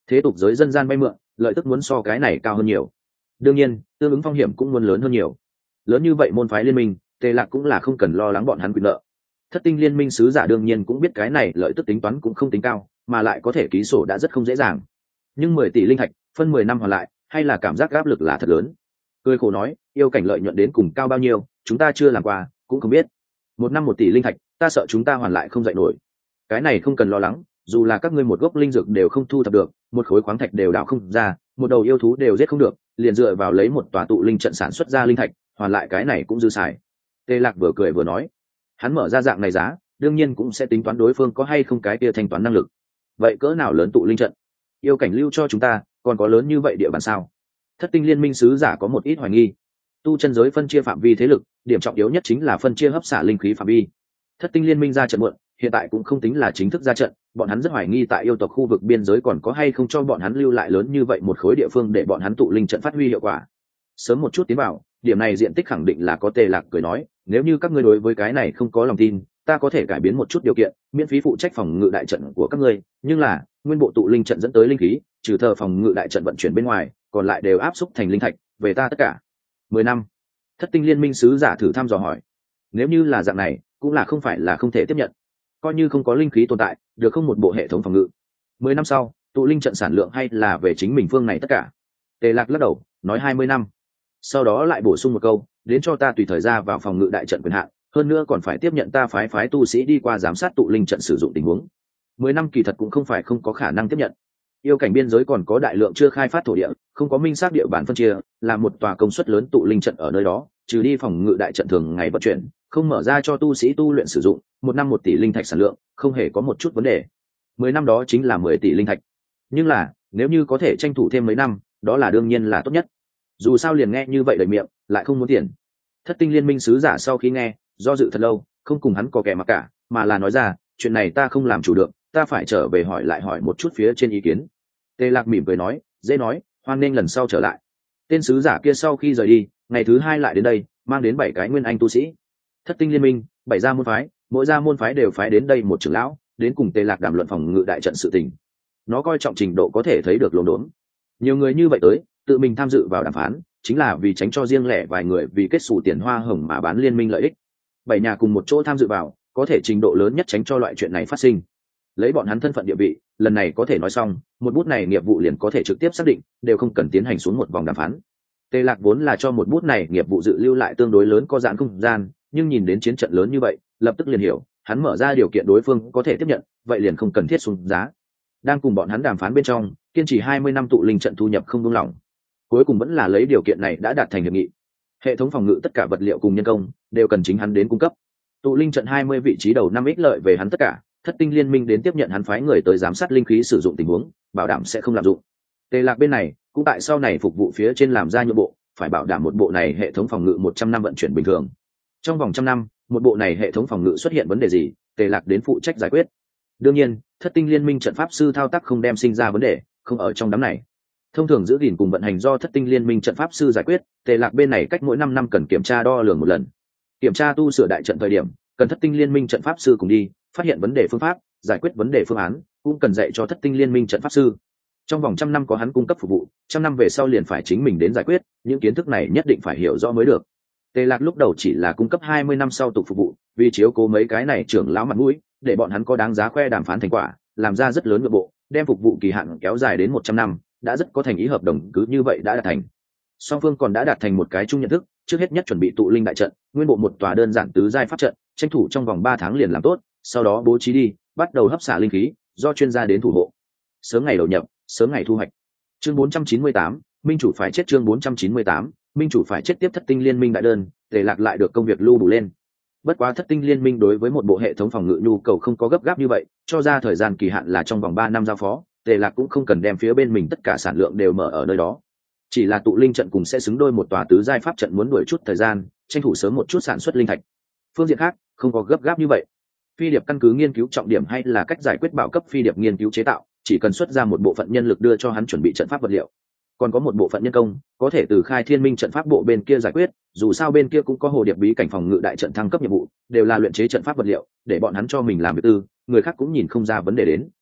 thế tục giới dân gian vay mượn lợi tức muốn so cái này cao hơn nhiều, đương nhiên tương ứng phong hiểm cũng muốn lớn hơn nhiều. Lớn như vậy môn phái liên minh, Tề Lạc cũng là không cần lo lắng bọn hắn quyền nợ. Thất tinh liên minh sứ giả đương nhiên cũng biết cái này lợi tức tính toán cũng không tính cao, mà lại có thể ký sổ đã rất không dễ dàng. Nhưng mười tỷ linh thạch phân mười năm hoàn lại, hay là cảm giác áp lực là thật lớn. Cười khổ nói, yêu cảnh lợi nhuận đến cùng cao bao nhiêu, chúng ta chưa làm qua, cũng không biết. Một năm một tỷ linh thạch, ta sợ chúng ta hoàn lại không dậy nổi. Cái này không cần lo lắng, dù là các ngươi một gốc linh dược đều không thu thập được, một khối khoáng thạch đều đào không ra, một đầu yêu thú đều giết không được, liền dựa vào lấy một tòa tụ linh trận sản xuất ra linh thạch, hoàn lại cái này cũng dư xài. Tề Lạc vừa cười vừa nói, hắn mở ra dạng này giá, đương nhiên cũng sẽ tính toán đối phương có hay không cái kia thanh toán năng lực. Vậy cỡ nào lớn tụ linh trận? Yêu cảnh lưu cho chúng ta, còn có lớn như vậy địa bàn sao? Thất tinh liên minh sứ giả có một ít hoài nghi. Tu chân giới phân chia phạm vi thế lực, điểm trọng yếu nhất chính là phân chia hấp xả linh khí phạm vi. Thất tinh liên minh ra trận muộn, hiện tại cũng không tính là chính thức ra trận, bọn hắn rất hoài nghi tại yêu tộc khu vực biên giới còn có hay không cho bọn hắn lưu lại lớn như vậy một khối địa phương để bọn hắn tụ linh trận phát huy hiệu quả. Sớm một chút tiến vào, điểm này diện tích khẳng định là có. Tề Lạc cười nói, nếu như các ngươi đối với cái này không có lòng tin, ta có thể cải biến một chút điều kiện, miễn phí phụ trách phòng ngự đại trận của các ngươi, nhưng là nguyên bộ tụ linh trận dẫn tới linh khí, trừ thờ phòng ngự đại trận vận chuyển bên ngoài, còn lại đều áp xúc thành linh thạch, về ta tất cả. Mười năm. Thất tinh liên minh sứ giả thử thăm dò hỏi, nếu như là dạng này, cũng là không phải là không thể tiếp nhận. Coi như không có linh khí tồn tại, được không một bộ hệ thống phòng ngự. Mười năm sau, tụ linh trận sản lượng hay là về chính mình phương này tất cả. Tề Lạc lắc đầu, nói hai mươi năm. Sau đó lại bổ sung một câu, đến cho ta tùy thời ra vào phòng ngự đại trận quyền hạn, hơn nữa còn phải tiếp nhận ta phái phái tu sĩ đi qua giám sát tụ linh trận sử dụng tình huống. Mười năm kỳ thật cũng không phải không có khả năng tiếp nhận. Yêu cảnh biên giới còn có đại lượng chưa khai phát thổ địa, không có minh xác địa bàn phân chia, là một tòa công suất lớn tụ linh trận ở nơi đó, trừ đi phòng ngự đại trận thường ngày vận chuyển, không mở ra cho tu sĩ tu luyện sử dụng, một năm một tỷ linh thạch sản lượng, không hề có một chút vấn đề. Mười năm đó chính là mười tỷ linh thạch. Nhưng là, nếu như có thể tranh thủ thêm mấy năm, đó là đương nhiên là tốt nhất. Dù sao liền nghe như vậy đầy miệng, lại không muốn tiền. Thất tinh liên minh sứ giả sau khi nghe, do dự thật lâu, không cùng hắn có kẻ mặc cả, mà là nói ra, chuyện này ta không làm chủ được, ta phải trở về hỏi lại hỏi một chút phía trên ý kiến. Tề Lạc mỉm cười nói, dễ nói, hoan nên lần sau trở lại. Tên sứ giả kia sau khi rời đi, ngày thứ hai lại đến đây, mang đến bảy cái nguyên anh tu sĩ. Thất tinh liên minh, bảy gia môn phái, mỗi gia môn phái đều phái đến đây một trưởng lão, đến cùng Tề Lạc đàm luận phòng ngự đại trận sự tình. Nó coi trọng trình độ có thể thấy được lồn đốn. Nhiều người như vậy tới, tự mình tham dự vào đàm phán, chính là vì tránh cho riêng lẻ vài người vì kết xù tiền hoa hồng mà bán liên minh lợi ích. Bảy nhà cùng một chỗ tham dự vào, có thể trình độ lớn nhất tránh cho loại chuyện này phát sinh. Lấy bọn hắn thân phận địa vị, lần này có thể nói xong, một bút này nghiệp vụ liền có thể trực tiếp xác định, đều không cần tiến hành xuống một vòng đàm phán. Tề Lạc vốn là cho một bút này nghiệp vụ dự lưu lại tương đối lớn có giãn không gian, nhưng nhìn đến chiến trận lớn như vậy, lập tức liền hiểu, hắn mở ra điều kiện đối phương có thể tiếp nhận, vậy liền không cần thiết xuống giá. Đang cùng bọn hắn đàm phán bên trong, kiên trì hai mươi năm tụ linh trận thu nhập không buông lỏng. Cuối cùng vẫn là lấy điều kiện này đã đạt thành hiệp nghị. Hệ thống phòng ngự tất cả vật liệu cùng nhân công đều cần chính hắn đến cung cấp. Tụ linh trận hai mươi vị trí đầu năm ích lợi về hắn tất cả, Thất tinh liên minh đến tiếp nhận hắn phái người tới giám sát linh khí sử dụng tình huống, bảo đảm sẽ không lạm dụng. Tề Lạc bên này cũng tại sau này phục vụ phía trên làm ra nhượng bộ, phải bảo đảm một bộ này hệ thống phòng ngự một trăm năm vận chuyển bình thường. Trong vòng trăm năm, một bộ này hệ thống phòng ngự xuất hiện vấn đề gì, Tề Lạc đến phụ trách giải quyết. Đương nhiên, Thất tinh liên minh trận pháp sư thao tác không đem sinh ra vấn đề, không ở trong đám này. Thông thường giữ gìn cùng vận hành do Thất tinh liên minh trận pháp sư giải quyết, Tề Lạc bên này cách mỗi năm năm cần kiểm tra đo lường một lần. Kiểm tra tu sửa đại trận thời điểm, cần Thất tinh liên minh trận pháp sư cùng đi, phát hiện vấn đề phương pháp, giải quyết vấn đề phương án, cũng cần dạy cho Thất tinh liên minh trận pháp sư. Trong vòng trăm năm có hắn cung cấp phục vụ, trăm năm về sau liền phải chính mình đến giải quyết, những kiến thức này nhất định phải hiểu rõ mới được. Tề Lạc lúc đầu chỉ là cung cấp hai mươi năm sau tục phục vụ, vì chiếu cố mấy cái này trưởng lão mặt mũi, để bọn hắn có đáng giá khoe đàm phán thành quả, làm ra rất lớn nội bộ, đem phục vụ kỳ hạn kéo dài đến một trăm năm, đã rất có thành ý hợp đồng cứ như vậy đã đạt thành. Song phương còn đã đạt thành một cái chung nhận thức, trước hết nhất chuẩn bị tụ linh đại trận, nguyên bộ một tòa đơn giản tứ giai pháp trận, tranh thủ trong vòng ba tháng liền làm tốt, sau đó bố trí đi, bắt đầu hấp xả linh khí, do chuyên gia đến thủ hộ. Sớm ngày đầu nhập, sớm ngày thu hoạch. Chương bốn trăm chín mươi tám, minh chủ phải chết. Chương bốn trăm chín mươi tám, minh chủ phải chết. Tiếp Thất tinh liên minh đại đơn, Tề Lạc lại được công việc lưu đủ lên. Bất quá Thất tinh liên minh đối với một bộ hệ thống phòng ngự nhu cầu không có gấp gáp như vậy, cho ra thời gian kỳ hạn là trong vòng ba năm giao phó, Tề Lạc cũng không cần đem phía bên mình tất cả sản lượng đều mở ở nơi đó. Chỉ là tụ linh trận cùng sẽ xứng đôi một tòa tứ giai pháp trận muốn đuổi chút thời gian, tranh thủ sớm một chút sản xuất linh thạch. Phương diện khác, không có gấp gáp như vậy. Phi điệp căn cứ nghiên cứu trọng điểm hay là cách giải quyết bạo cấp phi điệp nghiên cứu chế tạo, chỉ cần xuất ra một bộ phận nhân lực đưa cho hắn chuẩn bị trận pháp vật liệu. Còn có một bộ phận nhân công, có thể từ Khai Thiên Minh trận pháp bộ bên kia giải quyết, dù sao bên kia cũng có hồ điệp bí cảnh phòng ngự đại trận thăng cấp nhiệm vụ, đều là luyện chế trận pháp vật liệu, để bọn hắn cho mình làm việc tư, người khác cũng nhìn không ra vấn đề đến.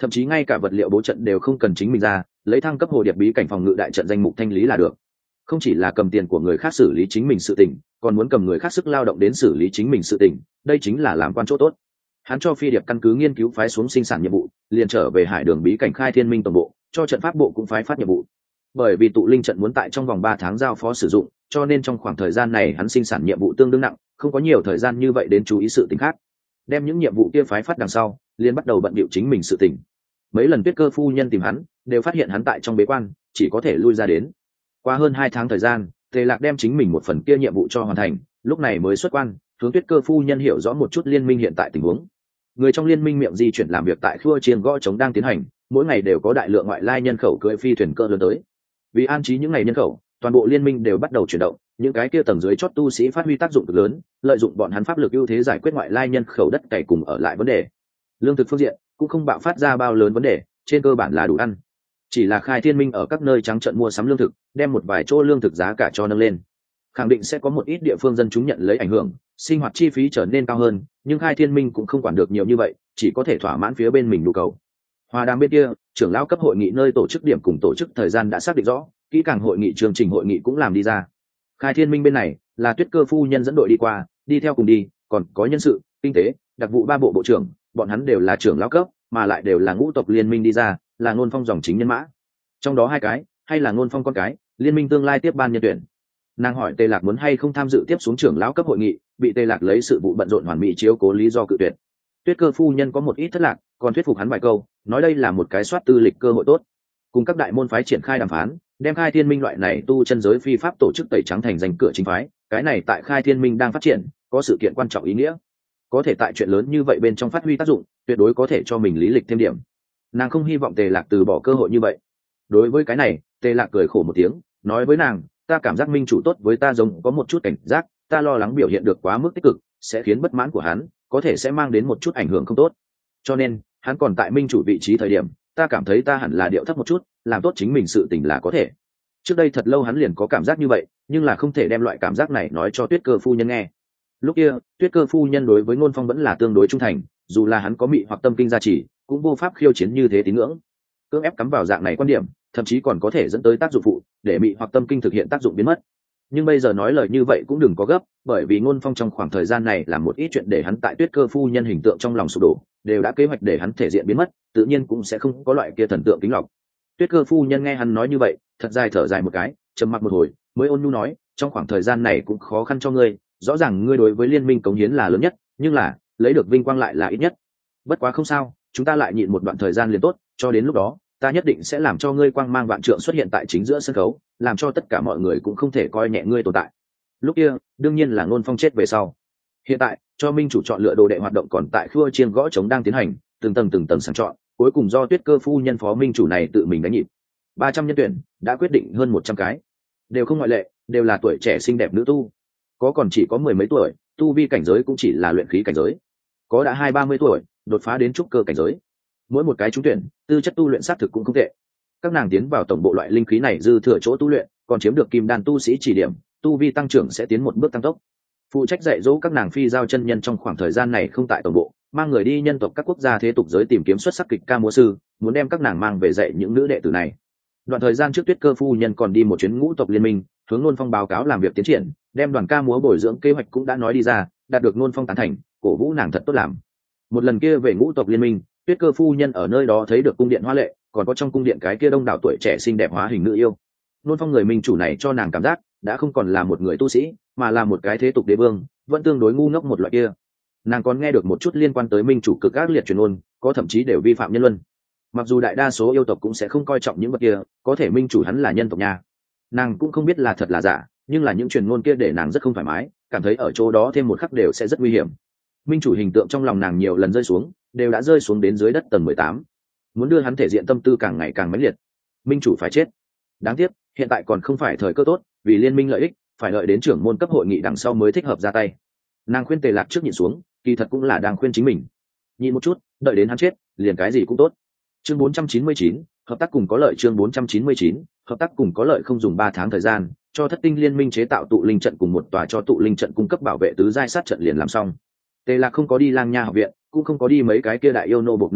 thậm chí ngay cả vật liệu bố trận đều không cần chính mình ra, lấy thăng cấp hồ điệp bí cảnh phòng ngự đại trận danh mục thanh lý là được. Không chỉ là cầm tiền của người khác xử lý chính mình sự tình, còn muốn cầm người khác sức lao động đến xử lý chính mình sự tình, đây chính là làm quan chỗ tốt. Hắn cho phi điệp căn cứ nghiên cứu phái xuống sinh sản nhiệm vụ, liền trở về hải đường bí cảnh khai thiên minh tổng bộ, cho trận pháp bộ cũng phái phát nhiệm vụ. Bởi vì tụ linh trận muốn tại trong vòng ba tháng giao phó sử dụng, cho nên trong khoảng thời gian này hắn sinh sản nhiệm vụ tương đương nặng, không có nhiều thời gian như vậy đến chú ý sự tình khác. Đem những nhiệm vụ kia phái phát đằng sau, liền bắt đầu bận bịu chính mình sự tình. Mấy lần Tuyết Cơ phu nhân tìm hắn, đều phát hiện hắn tại trong bế quan, chỉ có thể lui ra đến. Qua hơn hai tháng thời gian, Tề Lạc đem chính mình một phần kia nhiệm vụ cho hoàn thành, lúc này mới xuất quan, hướng Tuyết Cơ phu nhân hiểu rõ một chút liên minh hiện tại tình huống. Người trong liên minh miệng di chuyển làm việc tại khua chiên gõ trống đang tiến hành, mỗi ngày đều có đại lượng ngoại lai nhân khẩu cưỡi phi thuyền cỡ lớn tới. Vì an trí những ngày nhân khẩu, toàn bộ liên minh đều bắt đầu chuyển động, những cái kia tầng dưới chót tu sĩ phát huy tác dụng cực lớn, lợi dụng bọn hắn pháp lực ưu thế giải quyết ngoại lai nhân khẩu đất cày cùng ở lại vấn đề. Lương thực phương diện cũng không bạo phát ra bao lớn vấn đề, trên cơ bản là đủ ăn. Chỉ là khai thiên minh ở các nơi trắng trợn mua sắm lương thực, đem một vài chỗ lương thực giá cả cho nâng lên. Khẳng định sẽ có một ít địa phương dân chúng nhận lấy ảnh hưởng, sinh hoạt chi phí trở nên cao hơn, nhưng khai thiên minh cũng không quản được nhiều như vậy, chỉ có thể thỏa mãn phía bên mình nhu cầu. Hòa đàm bên kia, trưởng lão cấp hội nghị nơi tổ chức điểm cùng tổ chức thời gian đã xác định rõ, kỹ càng hội nghị chương trình hội nghị cũng làm đi ra. Khai thiên minh bên này là Tuyết Cơ phu nhân dẫn đội đi qua, đi theo cùng đi, còn có nhân sự, kinh tế, đặc vụ ba bộ bộ trưởng, bọn hắn đều là trưởng lão cấp, mà lại đều là ngũ tộc liên minh đi ra, là Ngôn Phong dòng chính nhân mã. Trong đó hai cái, hay là Ngôn Phong con cái, liên minh tương lai tiếp ban nhân tuyển. Nàng hỏi Tề Lạc muốn hay không tham dự tiếp xuống trưởng lão cấp hội nghị, bị Tề Lạc lấy sự vụ bận rộn hoàn mỹ chiếu cố lý do cự tuyệt. Tuyết Cơ phu nhân có một ít thất lạc, còn thuyết phục hắn vài câu, nói đây là một cái soát tư lịch cơ hội tốt, cùng các đại môn phái triển khai đàm phán, đem khai thiên minh loại này tu chân giới phi pháp tổ chức tẩy trắng thành danh cửa chính phái. Cái này tại khai thiên minh đang phát triển, có sự kiện quan trọng ý nghĩa, có thể tại chuyện lớn như vậy bên trong phát huy tác dụng, tuyệt đối có thể cho mình lý lịch thêm điểm. Nàng không hy vọng Tề Lạc từ bỏ cơ hội như vậy. Đối với cái này, Tề Lạc cười khổ một tiếng, nói với nàng, ta cảm giác minh chủ tốt với ta giống có một chút cảnh giác, ta lo lắng biểu hiện được quá mức tích cực sẽ khiến bất mãn của hắn, có thể sẽ mang đến một chút ảnh hưởng không tốt. Cho nên hắn còn tại minh chủ vị trí thời điểm, ta cảm thấy ta hẳn là điệu thấp một chút, làm tốt chính mình sự tình là có thể. Trước đây thật lâu hắn liền có cảm giác như vậy, nhưng là không thể đem loại cảm giác này nói cho Tuyết Cơ phu nhân nghe. Lúc kia Tuyết Cơ phu nhân đối với Ngôn Phong vẫn là tương đối trung thành, dù là hắn có mị hoặc tâm kinh gia trì, cũng vô pháp khiêu chiến như thế tín ngưỡng. Cưỡng ép cắm vào dạng này quan điểm, thậm chí còn có thể dẫn tới tác dụng phụ, để mị hoặc tâm kinh thực hiện tác dụng biến mất. Nhưng bây giờ nói lời như vậy cũng đừng có gấp, bởi vì Ngôn Phong trong khoảng thời gian này làm một ít chuyện để hắn tại Tuyết Cơ phu nhân hình tượng trong lòng sụp đổ, đều đã kế hoạch để hắn thể diện biến mất, tự nhiên cũng sẽ không có loại kia thần tượng kính lọc. Tuyết Cơ phu nhân nghe hắn nói như vậy, thật dài thở dài một cái, trầm mặc một hồi, mới ôn nhu nói, trong khoảng thời gian này cũng khó khăn cho ngươi, rõ ràng ngươi đối với liên minh cống hiến là lớn nhất, nhưng là lấy được vinh quang lại là ít nhất. Bất quá không sao, chúng ta lại nhịn một đoạn thời gian liền tốt, cho đến lúc đó ta nhất định sẽ làm cho ngươi quang mang vạn trượng xuất hiện tại chính giữa sân khấu, làm cho tất cả mọi người cũng không thể coi nhẹ ngươi tồn tại. Lúc kia đương nhiên là Ngôn Phong chết về sau. Hiện tại cho minh chủ chọn lựa đồ đệ hoạt động còn tại khua chiên gõ trống đang tiến hành, từng tầng từng tầng sàng chọn, cuối cùng do Tuyết Cơ phu nhân phó minh chủ này tự mình đánh nhịp. Ba trăm nhân tuyển đã quyết định hơn một trăm cái, đều không ngoại lệ, đều là tuổi trẻ xinh đẹp nữ tu, có còn chỉ có mười mấy tuổi, tu vi cảnh giới cũng chỉ là luyện khí cảnh giới, có đã hai ba mươi tuổi, đột phá đến trúc cơ cảnh giới. Mỗi một cái trúng tuyển, tư chất tu luyện xác thực cũng không tệ. Các nàng tiến vào tổng bộ loại linh khí này dư thừa chỗ tu luyện, còn chiếm được kim đan tu sĩ chỉ điểm, tu vi tăng trưởng sẽ tiến một bước tăng tốc. Phụ trách dạy dỗ các nàng phi giao chân nhân trong khoảng thời gian này không tại tổng bộ, mang người đi nhân tộc các quốc gia thế tục giới tìm kiếm xuất sắc kịch ca múa sư, muốn đem các nàng mang về dạy những nữ đệ tử này. Đoạn thời gian trước Tuyết Cơ phu nhân còn đi một chuyến ngũ tộc liên minh, hướng Ngôn Phong báo cáo làm việc tiến triển, đem đoàn ca múa bồi dưỡng kế hoạch cũng đã nói đi ra, đạt được Ngôn Phong tán thành, cổ vũ nàng thật tốt làm. Một lần kia về ngũ tộc liên minh, Tuyết Cơ phu nhân ở nơi đó thấy được cung điện hoa lệ, còn có trong cung điện cái kia đông đảo tuổi trẻ xinh đẹp hóa hình nữ yêu. Ngôn Phong người minh chủ này cho nàng cảm giác đã không còn là một người tu sĩ, mà là một cái thế tục đế vương, vẫn tương đối ngu ngốc một loại kia. Nàng còn nghe được một chút liên quan tới minh chủ cực ác liệt truyền ngôn, có thậm chí đều vi phạm nhân luân. Mặc dù đại đa số yêu tộc cũng sẽ không coi trọng những vật kia, có thể minh chủ hắn là nhân tộc nha. Nàng cũng không biết là thật là giả, nhưng là những truyền ngôn kia để nàng rất không thoải mái, cảm thấy ở chỗ đó thêm một khắc đều sẽ rất nguy hiểm. Minh chủ hình tượng trong lòng nàng nhiều lần rơi xuống, đều đã rơi xuống đến dưới đất tầng mười tám. Muốn đưa hắn thể diện tâm tư càng ngày càng mãnh liệt. Minh chủ phải chết. Đáng tiếc, hiện tại còn không phải thời cơ tốt, vì liên minh lợi ích, phải đợi đến trưởng môn cấp hội nghị đằng sau mới thích hợp ra tay. Nàng khuyên Tề Lạc trước nhịn xuống, kỳ thật cũng là đang khuyên chính mình. Nhịn một chút, đợi đến hắn chết, liền cái gì cũng tốt. Chương bốn trăm chín mươi chín, hợp tác cùng có lợi. Chương bốn trăm chín mươi chín, hợp tác cùng có lợi. Không dùng ba tháng thời gian, cho Thất Tinh liên minh chế tạo tụ linh trận cùng một tòa cho tụ linh trận cung cấp bảo vệ tứ giai sát trận liền làm xong. Tề Lạc không có đi Lang Nha học viện, cũng không có đi mấy cái kia đại yêu nô bộc nơi đó,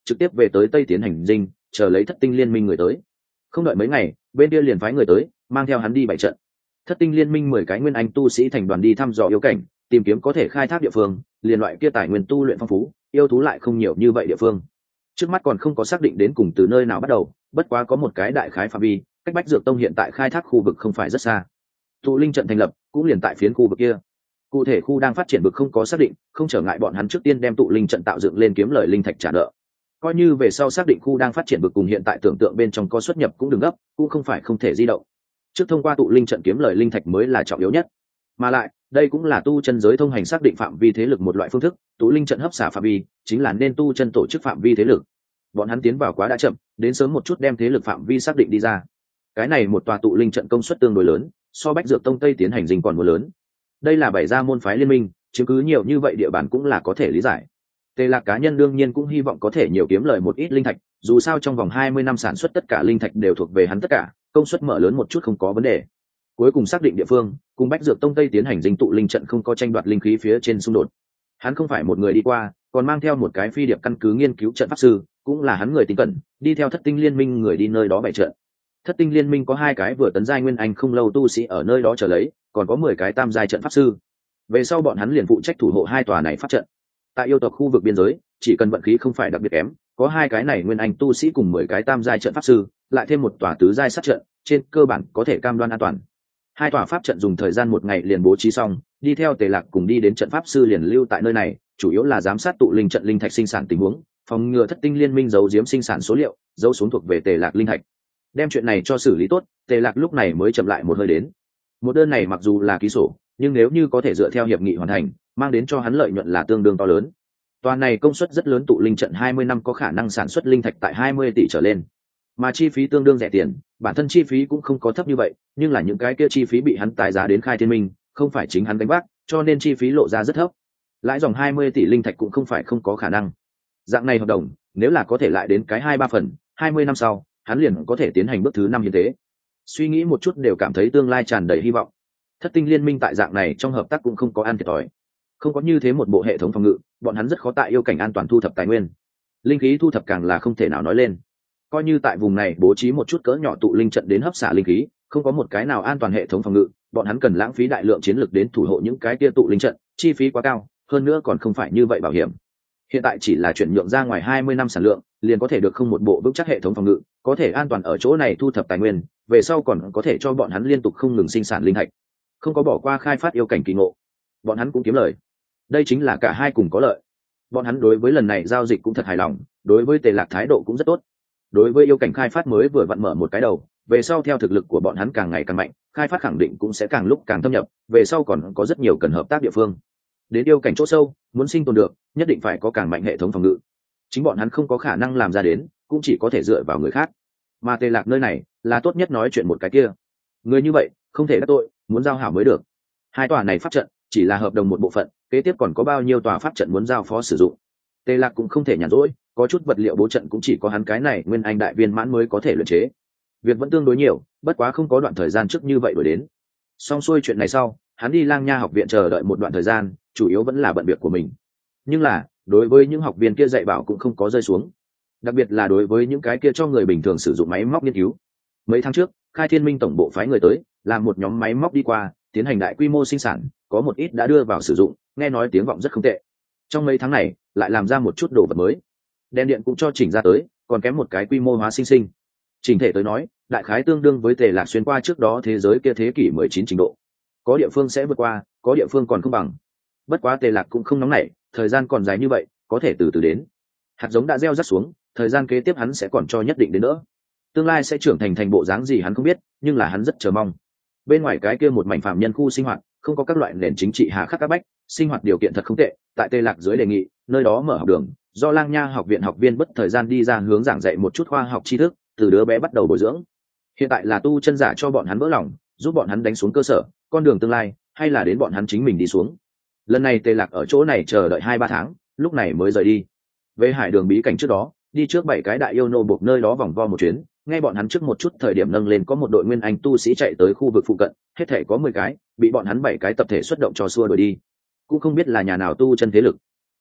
trực tiếp về tới Tây Tiến hành dinh, chờ lấy Thất Tinh Liên Minh người tới. Không đợi mấy ngày, bên kia liền phái người tới, mang theo hắn đi bảy trận. Thất Tinh Liên Minh mười cái nguyên anh tu sĩ thành đoàn đi thăm dò yêu cảnh, tìm kiếm có thể khai thác địa phương, liền loại kia tài nguyên tu luyện phong phú, yêu thú lại không nhiều như vậy địa phương. Trước mắt còn không có xác định đến cùng từ nơi nào bắt đầu, bất quá có một cái đại khái phạm vi, cách Bách Dược Tông hiện tại khai thác khu vực không phải rất xa. Tụ linh trận thành lập cũng liền tại phiến khu vực kia. Cụ thể khu đang phát triển vực không có xác định, không trở ngại bọn hắn trước tiên đem tụ linh trận tạo dựng lên kiếm lời linh thạch trả nợ. Coi như về sau xác định khu đang phát triển vực cùng hiện tại tưởng tượng bên trong có xuất nhập cũng đừng gấp, cũng không phải không thể di động. Trước thông qua tụ linh trận kiếm lời linh thạch mới là trọng yếu nhất. Mà lại, đây cũng là tu chân giới thông hành xác định phạm vi thế lực một loại phương thức, tụ linh trận hấp xả phạm vi, chính là nên tu chân tổ chức phạm vi thế lực. Bọn hắn tiến vào quá đã chậm, đến sớm một chút đem thế lực phạm vi xác định đi ra. Cái này một tòa tụ linh trận công suất tương đối lớn, so Bách Dược Tông Tây Tiến hành dinh còn muốn lớn. Đây là bảy gia môn phái liên minh, chứng cứ nhiều như vậy địa bàn cũng là có thể lý giải. Tề Lạc cá nhân đương nhiên cũng hy vọng có thể nhiều kiếm lời một ít linh thạch, dù sao trong vòng hai mươi năm sản xuất tất cả linh thạch đều thuộc về hắn tất cả, công suất mở lớn một chút không có vấn đề. Cuối cùng xác định địa phương, cùng Bách Dược Tông Tây Tiến hành dinh tụ linh trận không có tranh đoạt linh khí phía trên xung đột. Hắn không phải một người đi qua, còn mang theo một cái phi điệp căn cứ nghiên cứu trận pháp sư, cũng là hắn người tin cẩn, đi theo Thất Tinh Liên Minh người đi nơi đó bày trận. Thất Tinh Liên Minh có hai cái vừa tấn giai nguyên anh không lâu tu sĩ ở nơi đó chờ lấy, còn có mười cái tam giai trận pháp sư. Về sau bọn hắn liền phụ trách thủ hộ hai tòa này pháp trận. Tại yêu tộc khu vực biên giới, chỉ cần vận khí không phải đặc biệt kém, có hai cái này nguyên anh tu sĩ cùng mười cái tam giai trận pháp sư, lại thêm một tòa tứ giai sát trận, trên cơ bản có thể cam đoan an toàn. Hai tòa pháp trận dùng thời gian một ngày liền bố trí xong, đi theo Tề Lạc cùng đi đến trận pháp sư liền lưu tại nơi này, chủ yếu là giám sát tụ linh trận linh thạch sinh sản tình huống, phòng ngừa Thất Tinh Liên Minh giấu giếm sinh sản số liệu, giấu xuống thuộc về Tề Lạc linh thạch. Đem chuyện này cho xử lý tốt, Tề Lạc lúc này mới chậm lại một hơi đến. Một đơn này mặc dù là ký sổ, nhưng nếu như có thể dựa theo hiệp nghị hoàn thành, mang đến cho hắn lợi nhuận là tương đương to lớn. Toàn này công suất rất lớn tụ linh trận hai mươi năm có khả năng sản xuất linh thạch tại hai mươi tỷ trở lên. Mà chi phí tương đương rẻ tiền, bản thân chi phí cũng không có thấp như vậy, nhưng là những cái kia chi phí bị hắn tái giá đến khai thiên minh, không phải chính hắn đánh vác, cho nên chi phí lộ ra rất thấp. Lãi dòng hai mươi tỷ linh thạch cũng không phải không có khả năng. Dạng này hợp đồng, nếu là có thể lại đến cái hai ba phần, hai mươi năm sau, hắn liền có thể tiến hành bước thứ năm như thế. Suy nghĩ một chút đều cảm thấy tương lai tràn đầy hy vọng. Thất Tinh Liên Minh tại dạng này trong hợp tác cũng không có ăn thiệt thòi. Không có như thế một bộ hệ thống phòng ngự, bọn hắn rất khó tại yêu cảnh an toàn thu thập tài nguyên. Linh khí thu thập càng là không thể nào nói lên. Coi như tại vùng này bố trí một chút cỡ nhỏ tụ linh trận đến hấp xả linh khí, không có một cái nào an toàn hệ thống phòng ngự, bọn hắn cần lãng phí đại lượng chiến lược đến thủ hộ những cái kia tụ linh trận, chi phí quá cao, hơn nữa còn không phải như vậy bảo hiểm. Hiện tại chỉ là chuyển nhượng ra ngoài hai mươi năm sản lượng, liền có thể được không một bộ vững chắc hệ thống phòng ngự, có thể an toàn ở chỗ này thu thập tài nguyên, về sau còn có thể cho bọn hắn liên tục không ngừng sinh sản linh thạch. Không có bỏ qua khai phát yêu cảnh kỳ ngộ, bọn hắn cũng kiếm lời. Đây chính là cả hai cùng có lợi. Bọn hắn đối với lần này giao dịch cũng thật hài lòng, đối với Tề Lạc thái độ cũng rất tốt. Đối với yêu cảnh khai phát mới vừa vặn mở một cái đầu, về sau theo thực lực của bọn hắn càng ngày càng mạnh, khai phát khẳng định cũng sẽ càng lúc càng thâm nhập, về sau còn có rất nhiều cần hợp tác địa phương. Đến yêu cảnh chỗ sâu, muốn sinh tồn được, nhất định phải có càng mạnh hệ thống phòng ngự. Chính bọn hắn không có khả năng làm ra đến, cũng chỉ có thể dựa vào người khác. Mà Tề Lạc nơi này, là tốt nhất nói chuyện một cái kia. Người như vậy, không thể đắc tội, muốn giao hảo mới được. Hai tòa này pháp trận chỉ là hợp đồng một bộ phận, kế tiếp còn có bao nhiêu tòa pháp trận muốn giao phó sử dụng. Tề Lạc cũng không thể nhàn rỗi, có chút vật liệu bố trận cũng chỉ có hắn cái này nguyên anh đại viên mãn mới có thể luyện chế. Việc vẫn tương đối nhiều, bất quá không có đoạn thời gian trước như vậy đổi đến. Xong xuôi chuyện này sau, hắn đi Lang Nha học viện chờ đợi một đoạn thời gian, chủ yếu vẫn là bận việc của mình. Nhưng là, đối với những học viên kia dạy bảo cũng không có rơi xuống. Đặc biệt là đối với những cái kia cho người bình thường sử dụng máy móc nghiên cứu. Mấy tháng trước, Khai Thiên Minh tổng bộ phái người tới, làm một nhóm máy móc đi qua, tiến hành đại quy mô sinh sản, có một ít đã đưa vào sử dụng, nghe nói tiếng vọng rất không tệ. Trong mấy tháng này, lại làm ra một chút đồ vật mới. Đèn điện cũng cho chỉnh ra tới, còn kém một cái quy mô hóa sinh sinh. Chỉnh thể tới nói, đại khái tương đương với Tề Lạc xuyên qua trước đó thế giới kia thế kỷ mười chín trình độ. Có địa phương sẽ vượt qua, có địa phương còn không bằng. Bất quá Tề Lạc cũng không nóng nảy, thời gian còn dài như vậy, có thể từ từ đến. Hạt giống đã gieo rắc xuống, thời gian kế tiếp hắn sẽ còn cho nhất định đến nữa. Tương lai sẽ trưởng thành thành bộ dáng gì hắn không biết, nhưng là hắn rất chờ mong. Bên ngoài cái kia một mảnh phàm nhân khu sinh hoạt, không có các loại nền chính trị hà khắc các bách, sinh hoạt điều kiện thật không tệ. Tại Tề Lạc dưới đề nghị, nơi đó mở học đường, do Lang Nha học viện học viên bất thời gian đi ra hướng giảng dạy một chút khoa học tri thức, từ đứa bé bắt đầu bồi dưỡng. Hiện tại là tu chân giả cho bọn hắn vỡ lòng, giúp bọn hắn đánh xuống cơ sở, con đường tương lai, hay là đến bọn hắn chính mình đi xuống. Lần này Tề Lạc ở chỗ này chờ đợi hai ba tháng, lúc này mới rời đi. Về hải đường bí cảnh trước đó, đi trước bảy cái đại yêu nô buộc nơi đó vòng vo một chuyến, nghe bọn hắn trước một chút thời điểm nâng lên có một đội nguyên anh tu sĩ chạy tới khu vực phụ cận, hết thể có mười cái, bị bọn hắn bảy cái tập thể xuất động cho xua đuổi đi. Cũng không biết là nhà nào tu chân thế lực.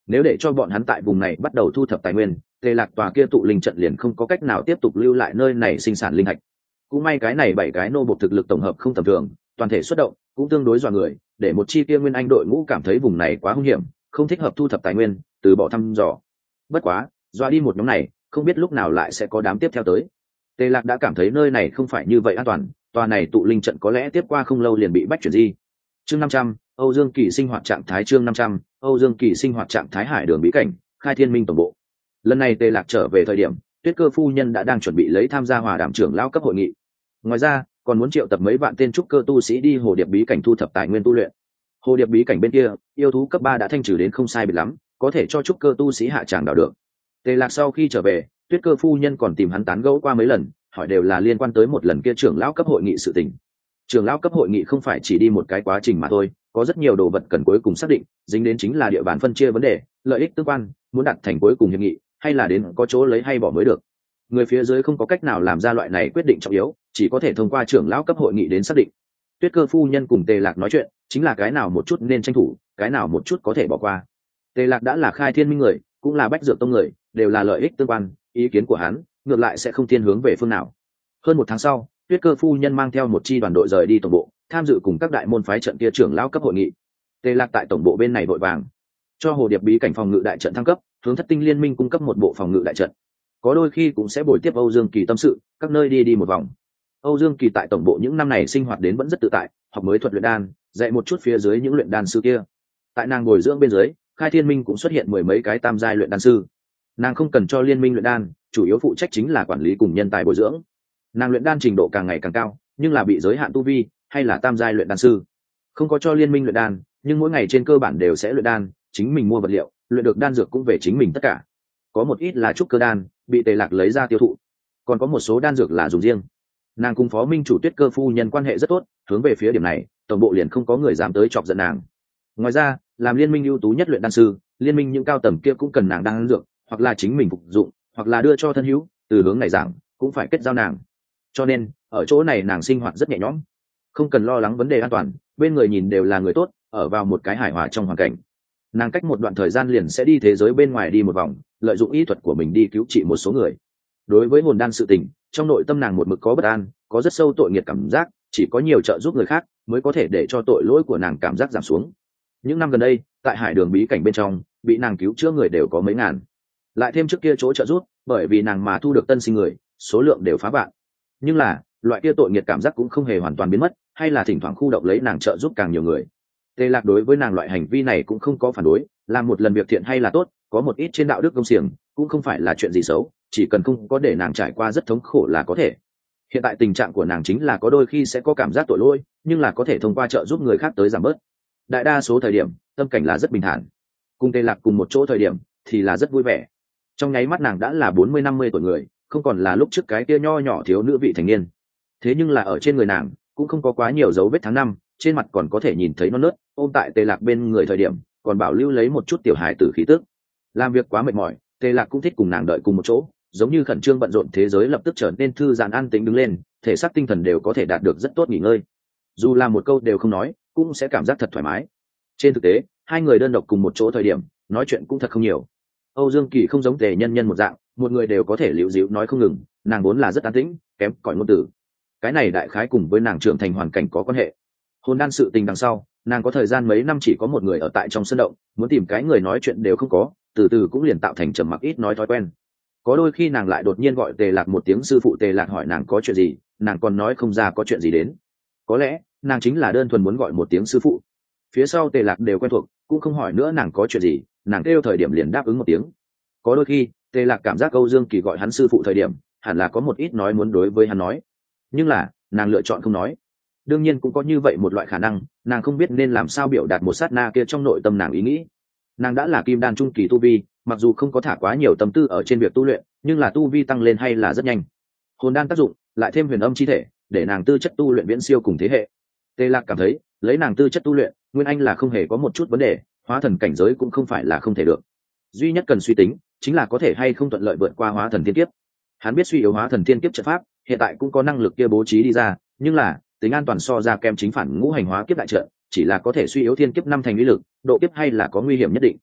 Nếu để cho bọn hắn tại vùng này bắt đầu thu thập tài nguyên, tề lạc tòa kia tụ linh trận liền không có cách nào tiếp tục lưu lại nơi này sinh sản linh hạch. Cũng may cái này bảy cái nô bộc thực lực tổng hợp không tầm thường, toàn thể xuất động cũng tương đối dọa người, để một chi kia nguyên anh đội ngũ cảm thấy vùng này quá hung hiểm, không thích hợp thu thập tài nguyên, từ bỏ thăm dò. Bất quá dọa đi một nhóm này, không biết lúc nào lại sẽ có đám tiếp theo tới. Tề lạc đã cảm thấy nơi này không phải như vậy an toàn, tòa này tụ linh trận có lẽ tiếp qua không lâu liền bị bách chuyển di. Chương năm trăm, Âu Dương Kỳ sinh hoạt trạng thái. Chương năm trăm, Âu Dương Kỳ sinh hoạt trạng thái. Hải đường bí cảnh, Khai Thiên Minh tổng bộ. Lần này Tề lạc trở về thời điểm, Tuyết Cơ phu nhân đã đang chuẩn bị lấy tham gia hòa đàm trưởng lão cấp hội nghị. Ngoài ra còn muốn triệu tập mấy vạn tên trúc cơ tu sĩ đi hồ điệp bí cảnh thu thập tài nguyên tu luyện. Hồ điệp bí cảnh bên kia, yêu thú cấp ba đã thanh trừ đến không sai biệt lắm, có thể cho trúc cơ tu sĩ hạ tràng đào được. Tề lạc sau khi trở về, Tuyết Cơ phu nhân còn tìm hắn tán gẫu qua mấy lần, hỏi đều là liên quan tới một lần kia trưởng lão cấp hội nghị sự tình. Trưởng lão cấp hội nghị không phải chỉ đi một cái quá trình mà thôi, có rất nhiều đồ vật cần cuối cùng xác định, dính đến chính là địa bàn phân chia vấn đề, lợi ích tương quan, muốn đạt thành cuối cùng hiệp nghị, hay là đến có chỗ lấy hay bỏ mới được. Người phía dưới không có cách nào làm ra loại này quyết định trọng yếu, chỉ có thể thông qua trưởng lão cấp hội nghị đến xác định. Tuyết Cơ phu nhân cùng Tề lạc nói chuyện, chính là cái nào một chút nên tranh thủ, cái nào một chút có thể bỏ qua. Tề lạc đã là Khai Thiên Minh người, cũng là Bách Dược Tông người, đều là lợi ích tương quan, ý kiến của hắn ngược lại sẽ không thiên hướng về phương nào. Hơn một tháng sau, Tuyết Cơ phu nhân mang theo một chi đoàn đội rời đi tổng bộ, tham dự cùng các đại môn phái trận kia trưởng lão cấp hội nghị. Tề lạc tại tổng bộ bên này vội vàng cho hồ điệp bí cảnh phòng ngự đại trận thăng cấp, hướng Thất Tinh Liên Minh cung cấp một bộ phòng ngự đại trận. Có đôi khi cũng sẽ bồi tiếp Âu Dương Kỳ tâm sự, các nơi đi đi một vòng. Âu Dương Kỳ tại tổng bộ những năm này sinh hoạt đến vẫn rất tự tại, học mới thuật luyện đan, dạy một chút phía dưới những luyện đan sư kia. Tại nàng bồi dưỡng bên dưới, Khai Thiên Minh cũng xuất hiện mười mấy cái tam giai luyện đan sư. Nàng không cần cho liên minh luyện đan, chủ yếu phụ trách chính là quản lý cùng nhân tài bồi dưỡng. Nàng luyện đan trình độ càng ngày càng cao, nhưng là bị giới hạn tu vi, hay là tam giai luyện đan sư. Không có cho liên minh luyện đan, nhưng mỗi ngày trên cơ bản đều sẽ luyện đan, chính mình mua vật liệu, luyện được đan dược cũng về chính mình tất cả. Có một ít là trúc cơ đan, bị Tề lạc lấy ra tiêu thụ, còn có một số đan dược là dùng riêng. Nàng cùng phó minh chủ Tuyết Cơ phu nhân quan hệ rất tốt, hướng về phía điểm này, tổng bộ liền không có người dám tới chọc giận nàng. Ngoài ra, làm liên minh ưu tú nhất luyện đan sư, liên minh những cao tầng kia cũng cần nàng đan dược, hoặc là chính mình phục dụng, hoặc là đưa cho thân hữu, từ hướng này giảng cũng phải kết giao nàng. Cho nên ở chỗ này nàng sinh hoạt rất nhẹ nhõm, không cần lo lắng vấn đề an toàn, bên người nhìn đều là người tốt, ở vào một cái hài hòa trong hoàn cảnh. Nàng cách một đoạn thời gian liền sẽ đi thế giới bên ngoài đi một vòng, lợi dụng y thuật của mình đi cứu trị một số người. Đối với hồn đan sự tình, trong nội tâm nàng một mực có bất an, có rất sâu tội nghiệp cảm giác, chỉ có nhiều trợ giúp người khác mới có thể để cho tội lỗi của nàng cảm giác giảm xuống. Những năm gần đây, tại hải đường bí cảnh bên trong, bị nàng cứu chữa người đều có mấy ngàn, lại thêm trước kia chỗ trợ giúp, bởi vì nàng mà thu được tân sinh người, số lượng đều phá vạn. Nhưng là loại kia tội nghiệp cảm giác cũng không hề hoàn toàn biến mất, hay là thỉnh thoảng khu động lấy nàng trợ giúp càng nhiều người. Tề lạc đối với nàng loại hành vi này cũng không có phản đối, làm một lần việc thiện hay là tốt, có một ít trên đạo đức công xiềng cũng không phải là chuyện gì xấu, chỉ cần không có để nàng trải qua rất thống khổ là có thể. Hiện tại tình trạng của nàng chính là có đôi khi sẽ có cảm giác tội lỗi, nhưng là có thể thông qua trợ giúp người khác tới giảm bớt. Đại đa số thời điểm tâm cảnh là rất bình thản, cùng Tề lạc cùng một chỗ thời điểm thì là rất vui vẻ. Trong nháy mắt nàng đã là bốn mươi năm mươi tuổi người, không còn là lúc trước cái kia nho nhỏ thiếu nữ vị thành niên. Thế nhưng là ở trên người nàng cũng không có quá nhiều dấu vết tháng năm, trên mặt còn có thể nhìn thấy non nớt, ôm tại Tề lạc bên người thời điểm còn bảo lưu lấy một chút tiểu hài tử khí tức. Làm việc quá mệt mỏi, Tề lạc cũng thích cùng nàng đợi cùng một chỗ, giống như khẩn trương bận rộn thế giới lập tức trở nên thư giãn an tĩnh đứng lên, thể xác tinh thần đều có thể đạt được rất tốt nghỉ ngơi. Dù là một câu đều không nói, cũng sẽ cảm giác thật thoải mái. Trên thực tế, hai người đơn độc cùng một chỗ thời điểm nói chuyện cũng thật không nhiều. Âu Dương Kỳ không giống Tề nhân nhân một dạng, một người đều có thể liễu díu nói không ngừng, nàng vốn là rất an tĩnh, kém cỏi ngôn từ. Cái này đại khái cùng với nàng trưởng thành hoàn cảnh có quan hệ. Hồn đan sự tình đằng sau, nàng có thời gian mấy năm chỉ có một người ở tại trong sân động, muốn tìm cái người nói chuyện đều không có, từ từ cũng liền tạo thành trầm mặc ít nói thói quen. Có đôi khi nàng lại đột nhiên gọi Tề lạc một tiếng sư phụ, Tề lạc hỏi nàng có chuyện gì, nàng còn nói không ra có chuyện gì đến. Có lẽ nàng chính là đơn thuần muốn gọi một tiếng sư phụ. Phía sau Tề lạc đều quen thuộc, cũng không hỏi nữa nàng có chuyện gì, nàng kêu thời điểm liền đáp ứng một tiếng. Có đôi khi Tề lạc cảm giác Âu Dương Kỳ gọi hắn sư phụ thời điểm hẳn là có một ít nói muốn đối với hắn nói, nhưng là nàng lựa chọn không nói. Đương nhiên cũng có như vậy một loại khả năng, nàng không biết nên làm sao biểu đạt một sát na kia trong nội tâm nàng ý nghĩ. Nàng đã là kim đan trung kỳ tu vi, mặc dù không có thả quá nhiều tâm tư ở trên việc tu luyện, nhưng là tu vi tăng lên hay là rất nhanh. Hồn đan tác dụng lại thêm huyền âm chi thể, để nàng tư chất tu luyện viễn siêu cùng thế hệ. Tề lạc cảm thấy lấy nàng tư chất tu luyện, nguyên anh là không hề có một chút vấn đề, hóa thần cảnh giới cũng không phải là không thể được. Duy nhất cần suy tính chính là có thể hay không thuận lợi vượt qua hóa thần thiên kiếp. Hắn biết suy yếu hóa thần thiên kiếp trận pháp, hiện tại cũng có năng lực kia bố trí đi ra, nhưng là tính an toàn so ra kem chính phản ngũ hành hóa kiếp đại trận, chỉ là có thể suy yếu thiên kiếp năm thành uy lực, độ kiếp hay là có nguy hiểm nhất định.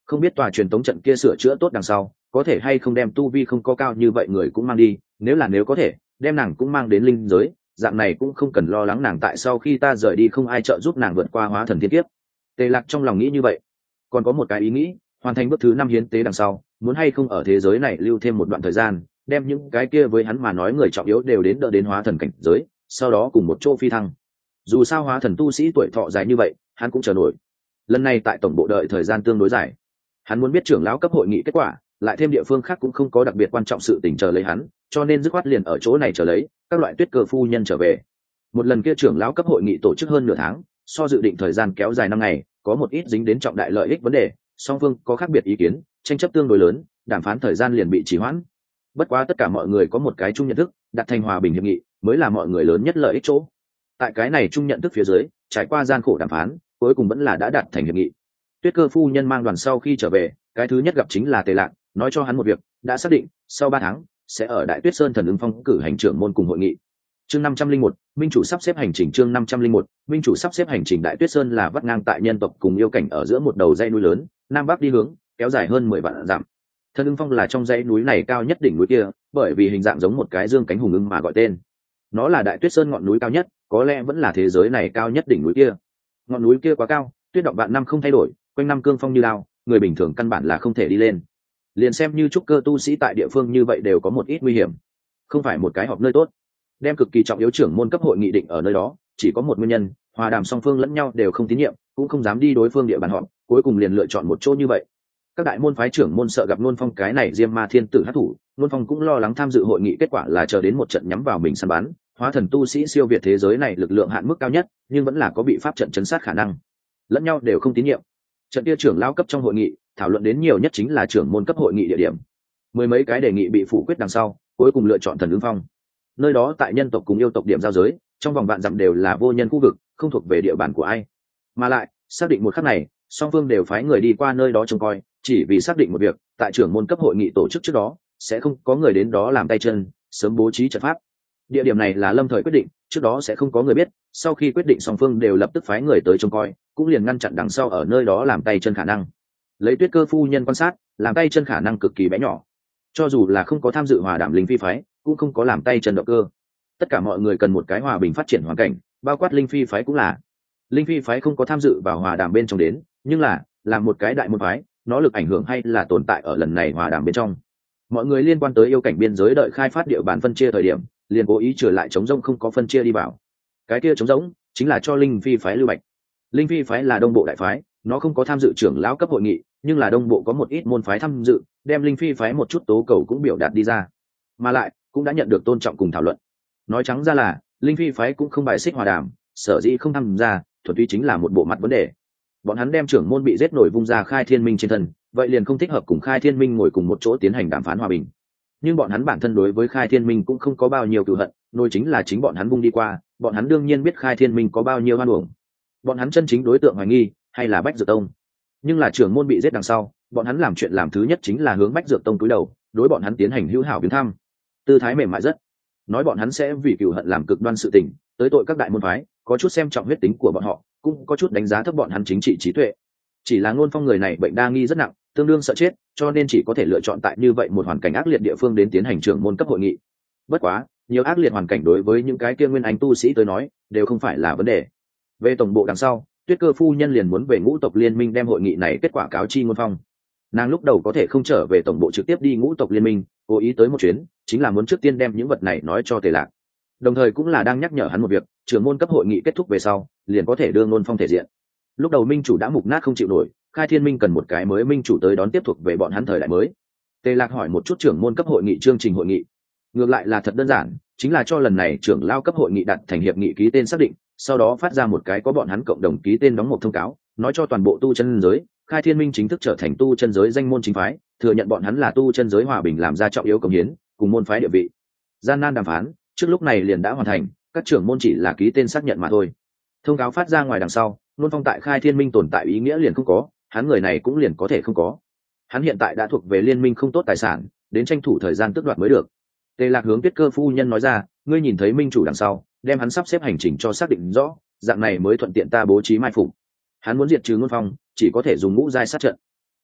không biết tòa truyền tống trận kia sửa chữa tốt đằng sau có thể hay không đem tu vi không có cao như vậy người cũng mang đi, nếu là nếu có thể đem nàng cũng mang đến linh giới, dạng này cũng không cần lo lắng nàng tại sau khi ta rời đi không ai trợ giúp nàng vượt qua hóa thần thiên kiếp. Tề Lạc trong lòng nghĩ như vậy. Còn có một cái ý nghĩ, hoàn thành bước thứ năm hiến tế đằng sau muốn hay không ở thế giới này lưu thêm một đoạn thời gian, đem những cái kia với hắn mà nói người trọng yếu đều đến đỡ đến hóa thần cảnh giới, sau đó cùng một chỗ phi thăng. Dù sao hóa thần tu sĩ tuổi thọ dài như vậy hắn cũng chờ nổi. Lần này tại tổng bộ đợi thời gian tương đối dài, hắn muốn biết trưởng lão cấp hội nghị kết quả, lại thêm địa phương khác cũng không có đặc biệt quan trọng sự tình chờ lấy hắn, cho nên dứt khoát liền ở chỗ này chờ lấy các loại Tuyết Cơ phu nhân trở về. Một lần kia trưởng lão cấp hội nghị tổ chức hơn nửa tháng, so dự định thời gian kéo dài năm ngày, có một ít dính đến trọng đại lợi ích vấn đề, song phương có khác biệt ý kiến, tranh chấp tương đối lớn, đàm phán thời gian liền bị trì hoãn. Bất quá tất cả mọi người có một cái chung nhận thức, đặt thành hòa bình hiệp nghị mới là mọi người lớn nhất lợi ích chỗ. Tại cái này chung nhận thức phía dưới, trải qua gian khổ đàm phán, cuối cùng vẫn là đã đạt thành hiệp nghị. Tuyết Cơ phu nhân mang đoàn sau khi trở về, cái thứ nhất gặp chính là Tề Lạc, nói cho hắn một việc, đã xác định sau ba tháng sẽ ở Đại Tuyết Sơn Thần Ứng Phong cử hành trưởng môn cùng hội nghị. Chương năm trăm linh một, minh chủ sắp xếp hành trình. Chương năm trăm linh một, minh chủ sắp xếp hành trình. Đại Tuyết Sơn là vắt ngang tại nhân tộc cùng yêu cảnh ở giữa một đầu dãy núi lớn, nam bắc đi hướng, kéo dài hơn mười vạn dặm. Thần Ứng Phong là trong dãy núi này cao nhất đỉnh núi kia, bởi vì hình dạng giống một cái dương cánh hùng ưng mà gọi tên. Nó là Đại Tuyết Sơn ngọn núi cao nhất, có lẽ vẫn là thế giới này cao nhất đỉnh núi kia. Ngọn núi kia quá cao, tuyết động vạn năm không thay đổi, quanh năm cương phong như lao, người bình thường căn bản là không thể đi lên. Liền xem như trúc cơ tu sĩ tại địa phương như vậy đều có một ít nguy hiểm, không phải một cái họp nơi tốt. Đem cực kỳ trọng yếu trưởng môn cấp hội nghị định ở nơi đó, chỉ có một nguyên nhân, hòa đàm song phương lẫn nhau đều không tín nhiệm, cũng không dám đi đối phương địa bàn họp, cuối cùng liền lựa chọn một chỗ như vậy. Các đại môn phái trưởng môn sợ gặp Luân Phong cái này Diêm Ma Thiên Tử hắc thủ, Luân Phong cũng lo lắng tham dự hội nghị kết quả là chờ đến một trận nhắm vào mình săn bắn, hóa thần tu sĩ siêu việt thế giới này lực lượng hạn mức cao nhất, nhưng vẫn là có bị pháp trận chấn sát khả năng. Lẫn nhau đều không tín nhiệm. Trận kia trưởng lão cấp trong hội nghị, thảo luận đến nhiều nhất chính là trưởng môn cấp hội nghị địa điểm. Mười mấy cái đề nghị bị phủ quyết đằng sau, cuối cùng lựa chọn Thần Ứng Phong. Nơi đó tại nhân tộc cùng yêu tộc điểm giao giới, trong vòng vạn dặm đều là vô nhân khu vực, không thuộc về địa bàn của ai. Mà lại, xác định một khắc này, song phương đều phái người đi qua nơi đó trông coi, chỉ vì xác định một việc, tại trưởng môn cấp hội nghị tổ chức trước đó, sẽ không có người đến đó làm tay chân, sớm bố trí trận pháp. Địa điểm này là lâm thời quyết định, trước đó sẽ không có người biết, sau khi quyết định song phương đều lập tức phái người tới trông coi, cũng liền ngăn chặn đằng sau ở nơi đó làm tay chân khả năng. Lấy Tuyết Cơ phu nhân quan sát, làm tay chân khả năng cực kỳ bé nhỏ. Cho dù là không có tham dự hòa đàm linh phi phái, cũng không có làm tay chân động cơ. Tất cả mọi người cần một cái hòa bình phát triển hoàn cảnh, bao quát linh phi phái cũng là. Linh phi phái không có tham dự vào hòa đàm bên trong đến, nhưng là làm một cái đại môn phái, nó lực ảnh hưởng hay là tồn tại ở lần này hòa đàm bên trong. Mọi người liên quan tới yêu cảnh biên giới đợi khai phát địa bàn phân chia thời điểm, liền cố ý trở lại trống rỗng không có phân chia đi vào. Cái kia trống rỗng chính là cho linh phi phái lưu bạch. Linh phi phái là đông bộ đại phái, nó không có tham dự trưởng lão cấp hội nghị, nhưng là đông bộ có một ít môn phái tham dự, đem linh phi phái một chút tố cầu cũng biểu đạt đi ra, mà lại cũng đã nhận được tôn trọng cùng thảo luận. Nói trắng ra là linh phi phái cũng không bài xích hòa đàm, sở dĩ không tham gia thuần túy chính là một bộ mặt vấn đề. Bọn hắn đem trưởng môn bị giết nổi vung ra Khai Thiên Minh trên thân, vậy liền không thích hợp cùng Khai Thiên Minh ngồi cùng một chỗ tiến hành đàm phán hòa bình. Nhưng bọn hắn bản thân đối với Khai Thiên Minh cũng không có bao nhiêu cừu hận, nổi chính là chính bọn hắn vung đi qua, bọn hắn đương nhiên biết Khai Thiên Minh có bao nhiêu oan uổng. Bọn hắn chân chính đối tượng hoài nghi hay là Bách Dược Tông. Nhưng là trưởng môn bị giết đằng sau, bọn hắn làm chuyện làm thứ nhất chính là hướng Bách Dược Tông cúi đầu, đối bọn hắn tiến hành hữu hảo viếng thăm. Tư thái mềm mại rất, nói bọn hắn sẽ vì cừu hận làm cực đoan sự tình, tới tội các đại môn phái, có chút xem trọng huyết tính của bọn họ, cũng có chút đánh giá thấp bọn hắn chính trị trí tuệ. Chỉ là Ngôn Phong người này bệnh đa nghi rất nặng, tương đương sợ chết, cho nên chỉ có thể lựa chọn tại như vậy một hoàn cảnh ác liệt địa phương đến tiến hành trưởng môn cấp hội nghị. Bất quá, nhiều ác liệt hoàn cảnh đối với những cái kia nguyên anh tu sĩ tới nói, đều không phải là vấn đề. Về tổng bộ đằng sau, Tuyết Cơ phu nhân liền muốn về ngũ tộc liên minh đem hội nghị này kết quả cáo chi Ngôn Phong. Nàng lúc đầu có thể không trở về tổng bộ trực tiếp đi ngũ tộc liên minh, cố ý tới một chuyến, chính là muốn trước tiên đem những vật này nói cho Tề Lạc. Đồng thời cũng là đang nhắc nhở hắn một việc, trưởng môn cấp hội nghị kết thúc về sau, liền có thể đưa Ngôn Phong thể diện. Lúc đầu minh chủ đã mục nát không chịu nổi, Khai Thiên Minh cần một cái mới minh chủ tới đón tiếp thuộc về bọn hắn thời đại mới. Tề Lạc hỏi một chút trưởng môn cấp hội nghị chương trình hội nghị. Ngược lại là thật đơn giản, chính là cho lần này trưởng lao cấp hội nghị đặt thành hiệp nghị ký tên xác định, sau đó phát ra một cái có bọn hắn cộng đồng ký tên đóng một thông cáo, nói cho toàn bộ tu chân giới, Khai Thiên Minh chính thức trở thành tu chân giới danh môn chính phái, thừa nhận bọn hắn là tu chân giới hòa bình làm ra trọng yếu công hiến, cùng môn phái địa vị. Gian nan đàm phán, trước lúc này liền đã hoàn thành, các trưởng môn chỉ là ký tên xác nhận mà thôi. Thông cáo phát ra ngoài đằng sau, Luân Phong tại Khai Thiên Minh tồn tại ý nghĩa liền không có, hắn người này cũng liền có thể không có. Hắn hiện tại đã thuộc về liên minh không tốt tài sản, đến tranh thủ thời gian tước đoạt mới được. Tề Lạc hướng Tuyết Cơ phu nhân nói ra, ngươi nhìn thấy minh chủ đằng sau, đem hắn sắp xếp hành trình cho xác định rõ, dạng này mới thuận tiện ta bố trí mai phục. Hắn muốn diệt trừ Ngôn Phong, chỉ có thể dùng ngũ giai sát trận.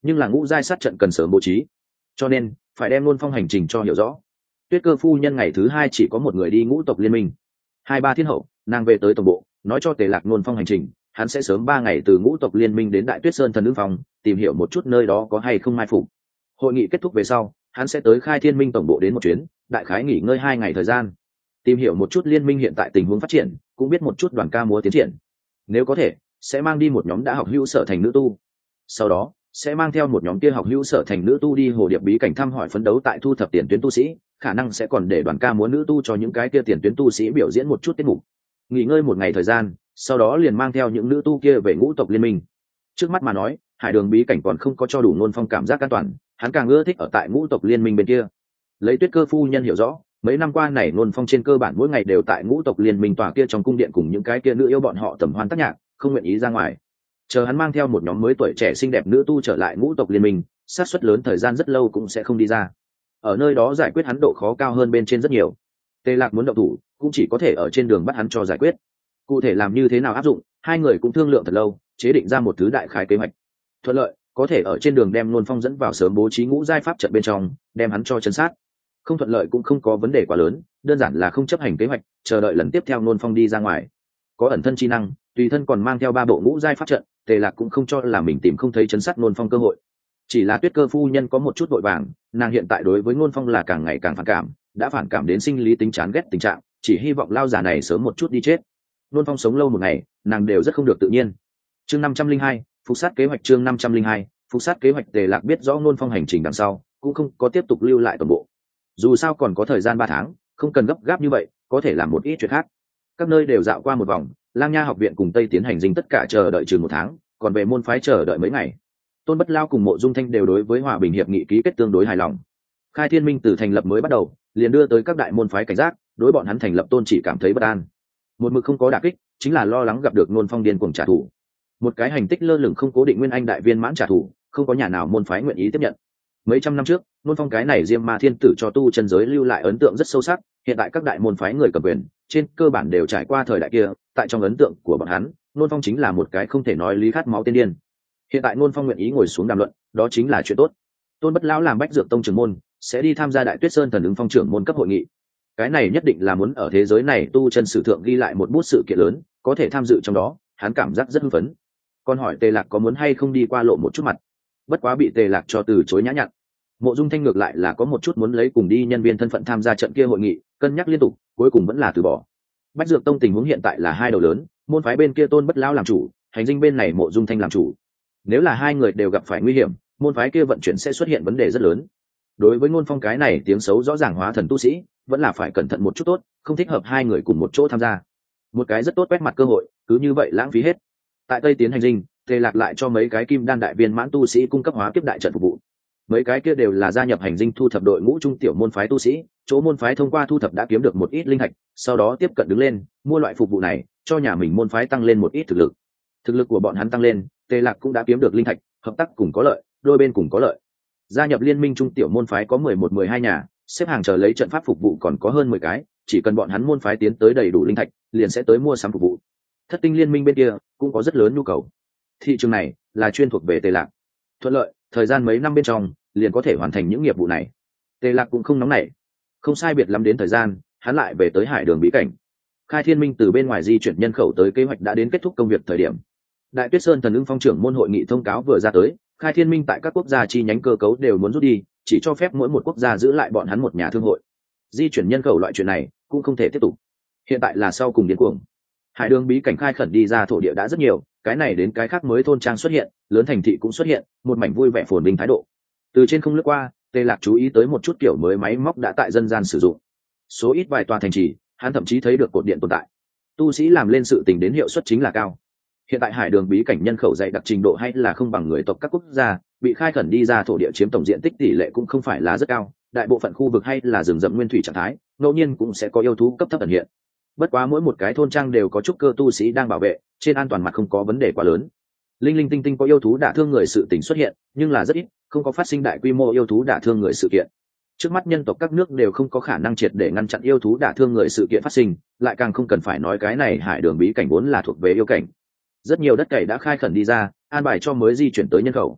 nhưng là ngũ giai sát trận cần sớm bố trí, cho nên phải đem Luân Phong hành trình cho hiểu rõ. Tuyết Cơ phu nhân ngày thứ hai chỉ có một người đi ngũ tộc liên minh, hai ba thiên hậu nàng về tới tổng bộ nói cho Tề Lạc Luân Phong hành trình, hắn sẽ sớm ba ngày từ ngũ tộc liên minh đến Đại Tuyết Sơn Thần Ưng Phong tìm hiểu một chút nơi đó có hay không mai phục. Hội nghị kết thúc về sau, hắn sẽ tới Khai Thiên Minh tổng bộ đến một chuyến, đại khái nghỉ ngơi hai ngày thời gian, tìm hiểu một chút liên minh hiện tại tình huống phát triển, cũng biết một chút đoàn ca múa tiến triển. Nếu có thể, sẽ mang đi một nhóm đã học hữu sở thành nữ tu. Sau đó, sẽ mang theo một nhóm kia học hữu sở thành nữ tu đi hồ điệp bí cảnh thăm hỏi phấn đấu tại thu thập tiền tuyến tu sĩ, khả năng sẽ còn để đoàn ca múa nữ tu cho những cái kia tiền tuyến tu sĩ biểu diễn một chút tiết mục. Nghỉ ngơi một ngày thời gian, sau đó liền mang theo những nữ tu kia về ngũ tộc liên minh. Trước mắt mà nói, hải đường bí cảnh còn không có cho đủ Luân Phong cảm giác an toàn, hắn càng ưa thích ở tại ngũ tộc liên minh bên kia. Lấy Tuyết Cơ phu nhân hiểu rõ, mấy năm qua này Luân Phong trên cơ bản mỗi ngày đều tại ngũ tộc liên minh tòa kia trong cung điện cùng những cái kia nữ yêu bọn họ tầm hoan tác nhạc, không nguyện ý ra ngoài. Chờ hắn mang theo một nhóm mới tuổi trẻ xinh đẹp nữ tu trở lại ngũ tộc liên minh, sát suất lớn thời gian rất lâu cũng sẽ không đi ra. Ở nơi đó giải quyết hắn độ khó cao hơn bên trên rất nhiều. Tề Lạc muốn động thủ, cũng chỉ có thể ở trên đường bắt hắn cho giải quyết. Cụ thể làm như thế nào áp dụng, hai người cũng thương lượng thật lâu, chế định ra một thứ đại khái kế hoạch. Thuận lợi, có thể ở trên đường đem Luân Phong dẫn vào sớm bố trí ngũ giai pháp trận bên trong, đem hắn cho chấn sát. Không thuận lợi cũng không có vấn đề quá lớn, đơn giản là không chấp hành kế hoạch, chờ đợi lần tiếp theo Luân Phong đi ra ngoài. Có ẩn thân chi năng, tùy thân còn mang theo ba bộ ngũ giai pháp trận, Tề Lạc cũng không cho là mình tìm không thấy chấn sát Luân Phong cơ hội. Chỉ là Tuyết Cơ phu nhân có một chút vội vàng, nàng hiện tại đối với Luân Phong là càng ngày càng phản cảm, đã phản cảm đến sinh lý tính chán ghét tình trạng, chỉ hy vọng lao già này sớm một chút đi chết. Luân Phong sống lâu một ngày, nàng đều rất không được tự nhiên. Chương năm trăm linh hai, phục sát kế hoạch. Chương năm trăm linh hai, phục sát kế hoạch. Tề Lạc biết rõ Luân Phong hành trình đằng sau, cũng không có tiếp tục lưu lại toàn bộ. Dù sao còn có thời gian ba tháng, không cần gấp gáp như vậy, có thể làm một ít chuyện khác. Các nơi đều dạo qua một vòng, Lang Nha học viện cùng Tây Tiến hành dinh tất cả chờ đợi chừng một tháng, còn về môn phái chờ đợi mấy ngày. Tôn Bất Lao cùng Mộ Dung Thanh đều đối với hòa bình hiệp nghị ký kết tương đối hài lòng. Khai Thiên Minh từ thành lập mới bắt đầu, liền đưa tới các đại môn phái cảnh giác, đối bọn hắn thành lập tôn chỉ cảm thấy bất an. Một mực không có đả kích, chính là lo lắng gặp được Luân Phong điên cuồng trả thù. Một cái hành tích lơ lửng không cố định nguyên anh đại viên mãn trả thù, không có nhà nào môn phái nguyện ý tiếp nhận. Mấy trăm năm trước, Luân Phong cái này Diêm Ma Thiên Tử cho tu chân giới lưu lại ấn tượng rất sâu sắc, hiện tại các đại môn phái người cầm quyền, trên cơ bản đều trải qua thời đại kia, tại trong ấn tượng của bọn hắn, Luân Phong chính là một cái không thể nói lý khát máu tiên điên. Hiện tại Luân Phong nguyện ý ngồi xuống đàm luận, đó chính là chuyện tốt. Tôn Bất Lão làm Bách Dược Tông trưởng môn, sẽ đi tham gia Đại Tuyết Sơn Thần Ứng Phong trưởng môn cấp hội nghị. Cái này nhất định là muốn ở thế giới này tu chân sử thượng ghi lại một bút sự kiện lớn, có thể tham dự trong đó, hắn cảm giác rất hưng phấn. Còn hỏi Tề Lạc có muốn hay không đi qua lộ một chút mặt, bất quá bị Tề Lạc cho từ chối nhã nhặn. Mộ Dung Thanh ngược lại là có một chút muốn lấy cùng đi nhân viên thân phận tham gia trận kia hội nghị, cân nhắc liên tục, cuối cùng vẫn là từ bỏ. Bách Dược Tông tình huống hiện tại là hai đầu lớn, môn phái bên kia Tôn Bất Lão làm chủ, hành dinh bên này Mộ Dung Thanh làm chủ. Nếu là hai người đều gặp phải nguy hiểm, môn phái kia vận chuyển sẽ xuất hiện vấn đề rất lớn. Đối với Luân Phong cái này tiếng xấu rõ ràng hóa thần tu sĩ, vẫn là phải cẩn thận một chút tốt, không thích hợp hai người cùng một chỗ tham gia. Một cái rất tốt quét mặt cơ hội, cứ như vậy lãng phí hết. Tại Tây Tiến hành dinh, Tề Lạc lại cho mấy cái kim đan đại viên mãn tu sĩ cung cấp hóa kiếp đại trận phục vụ. Mấy cái kia đều là gia nhập hành dinh thu thập đội ngũ trung tiểu môn phái tu sĩ, chỗ môn phái thông qua thu thập đã kiếm được một ít linh thạch, sau đó tiếp cận đứng lên, mua loại phục vụ này, cho nhà mình môn phái tăng lên một ít thực lực. Thực lực của bọn hắn tăng lên, Tề Lạc cũng đã kiếm được linh thạch, hợp tác cùng có lợi, đôi bên cùng có lợi. Gia nhập liên minh trung tiểu môn phái có mười một mười hai nhà, xếp hàng chờ lấy trận pháp phục vụ còn có hơn mười cái, chỉ cần bọn hắn môn phái tiến tới đầy đủ linh thạch, liền sẽ tới mua sắm phục vụ. Thất tinh liên minh bên kia cũng có rất lớn nhu cầu. Thị trường này là chuyên thuộc về Tề Lạc. Thuận lợi, thời gian mấy năm bên trong, liền có thể hoàn thành những nghiệp vụ này. Tề Lạc cũng không nóng nảy, không sai biệt lắm đến thời gian, hắn lại về tới hải đường bí cảnh. Khai Thiên Minh từ bên ngoài di chuyển nhân khẩu tới kế hoạch đã đến kết thúc công việc thời điểm. Đại Tuyết Sơn Thần Ưng Phong trưởng môn hội nghị thông cáo vừa ra tới, Khai Thiên Minh tại các quốc gia chi nhánh cơ cấu đều muốn rút đi, chỉ cho phép mỗi một quốc gia giữ lại bọn hắn một nhà thương hội. Di chuyển nhân khẩu loại chuyện này cũng không thể tiếp tục. Hiện tại là sau cùng điên cuồng. Hải đường bí cảnh khai khẩn đi ra thổ địa đã rất nhiều, cái này đến cái khác mới thôn trang xuất hiện, lớn thành thị cũng xuất hiện, một mảnh vui vẻ phồn vinh thái độ. Từ trên không lướt qua, Tề Lạc chú ý tới một chút kiểu mới máy móc đã tại dân gian sử dụng. Số ít vài tòa thành trì, hắn thậm chí thấy được cột điện tồn tại. Tu sĩ làm lên sự tình đến hiệu suất chính là cao. Hiện tại hải đường bí cảnh nhân khẩu dày đặc trình độ hay là không bằng người tộc các quốc gia, bị khai khẩn đi ra thổ địa chiếm tổng diện tích tỷ lệ cũng không phải là rất cao, đại bộ phận khu vực hay là rừng rậm nguyên thủy trạng thái, ngẫu nhiên cũng sẽ có yêu thú cấp thấp ẩn hiện. Bất quá mỗi một cái thôn trang đều có trúc cơ tu sĩ đang bảo vệ, trên an toàn mặt không có vấn đề quá lớn. Linh linh tinh tinh có yêu thú đả thương người sự tình xuất hiện, nhưng là rất ít, không có phát sinh đại quy mô yêu thú đả thương người sự kiện. Trước mắt nhân tộc các nước đều không có khả năng triệt để ngăn chặn yêu thú đả thương người sự kiện phát sinh, lại càng không cần phải nói cái này hải đường bí cảnh vốn là thuộc về yêu cảnh. Rất nhiều đất cày đã khai khẩn đi ra, an bài cho mới di chuyển tới nhân khẩu.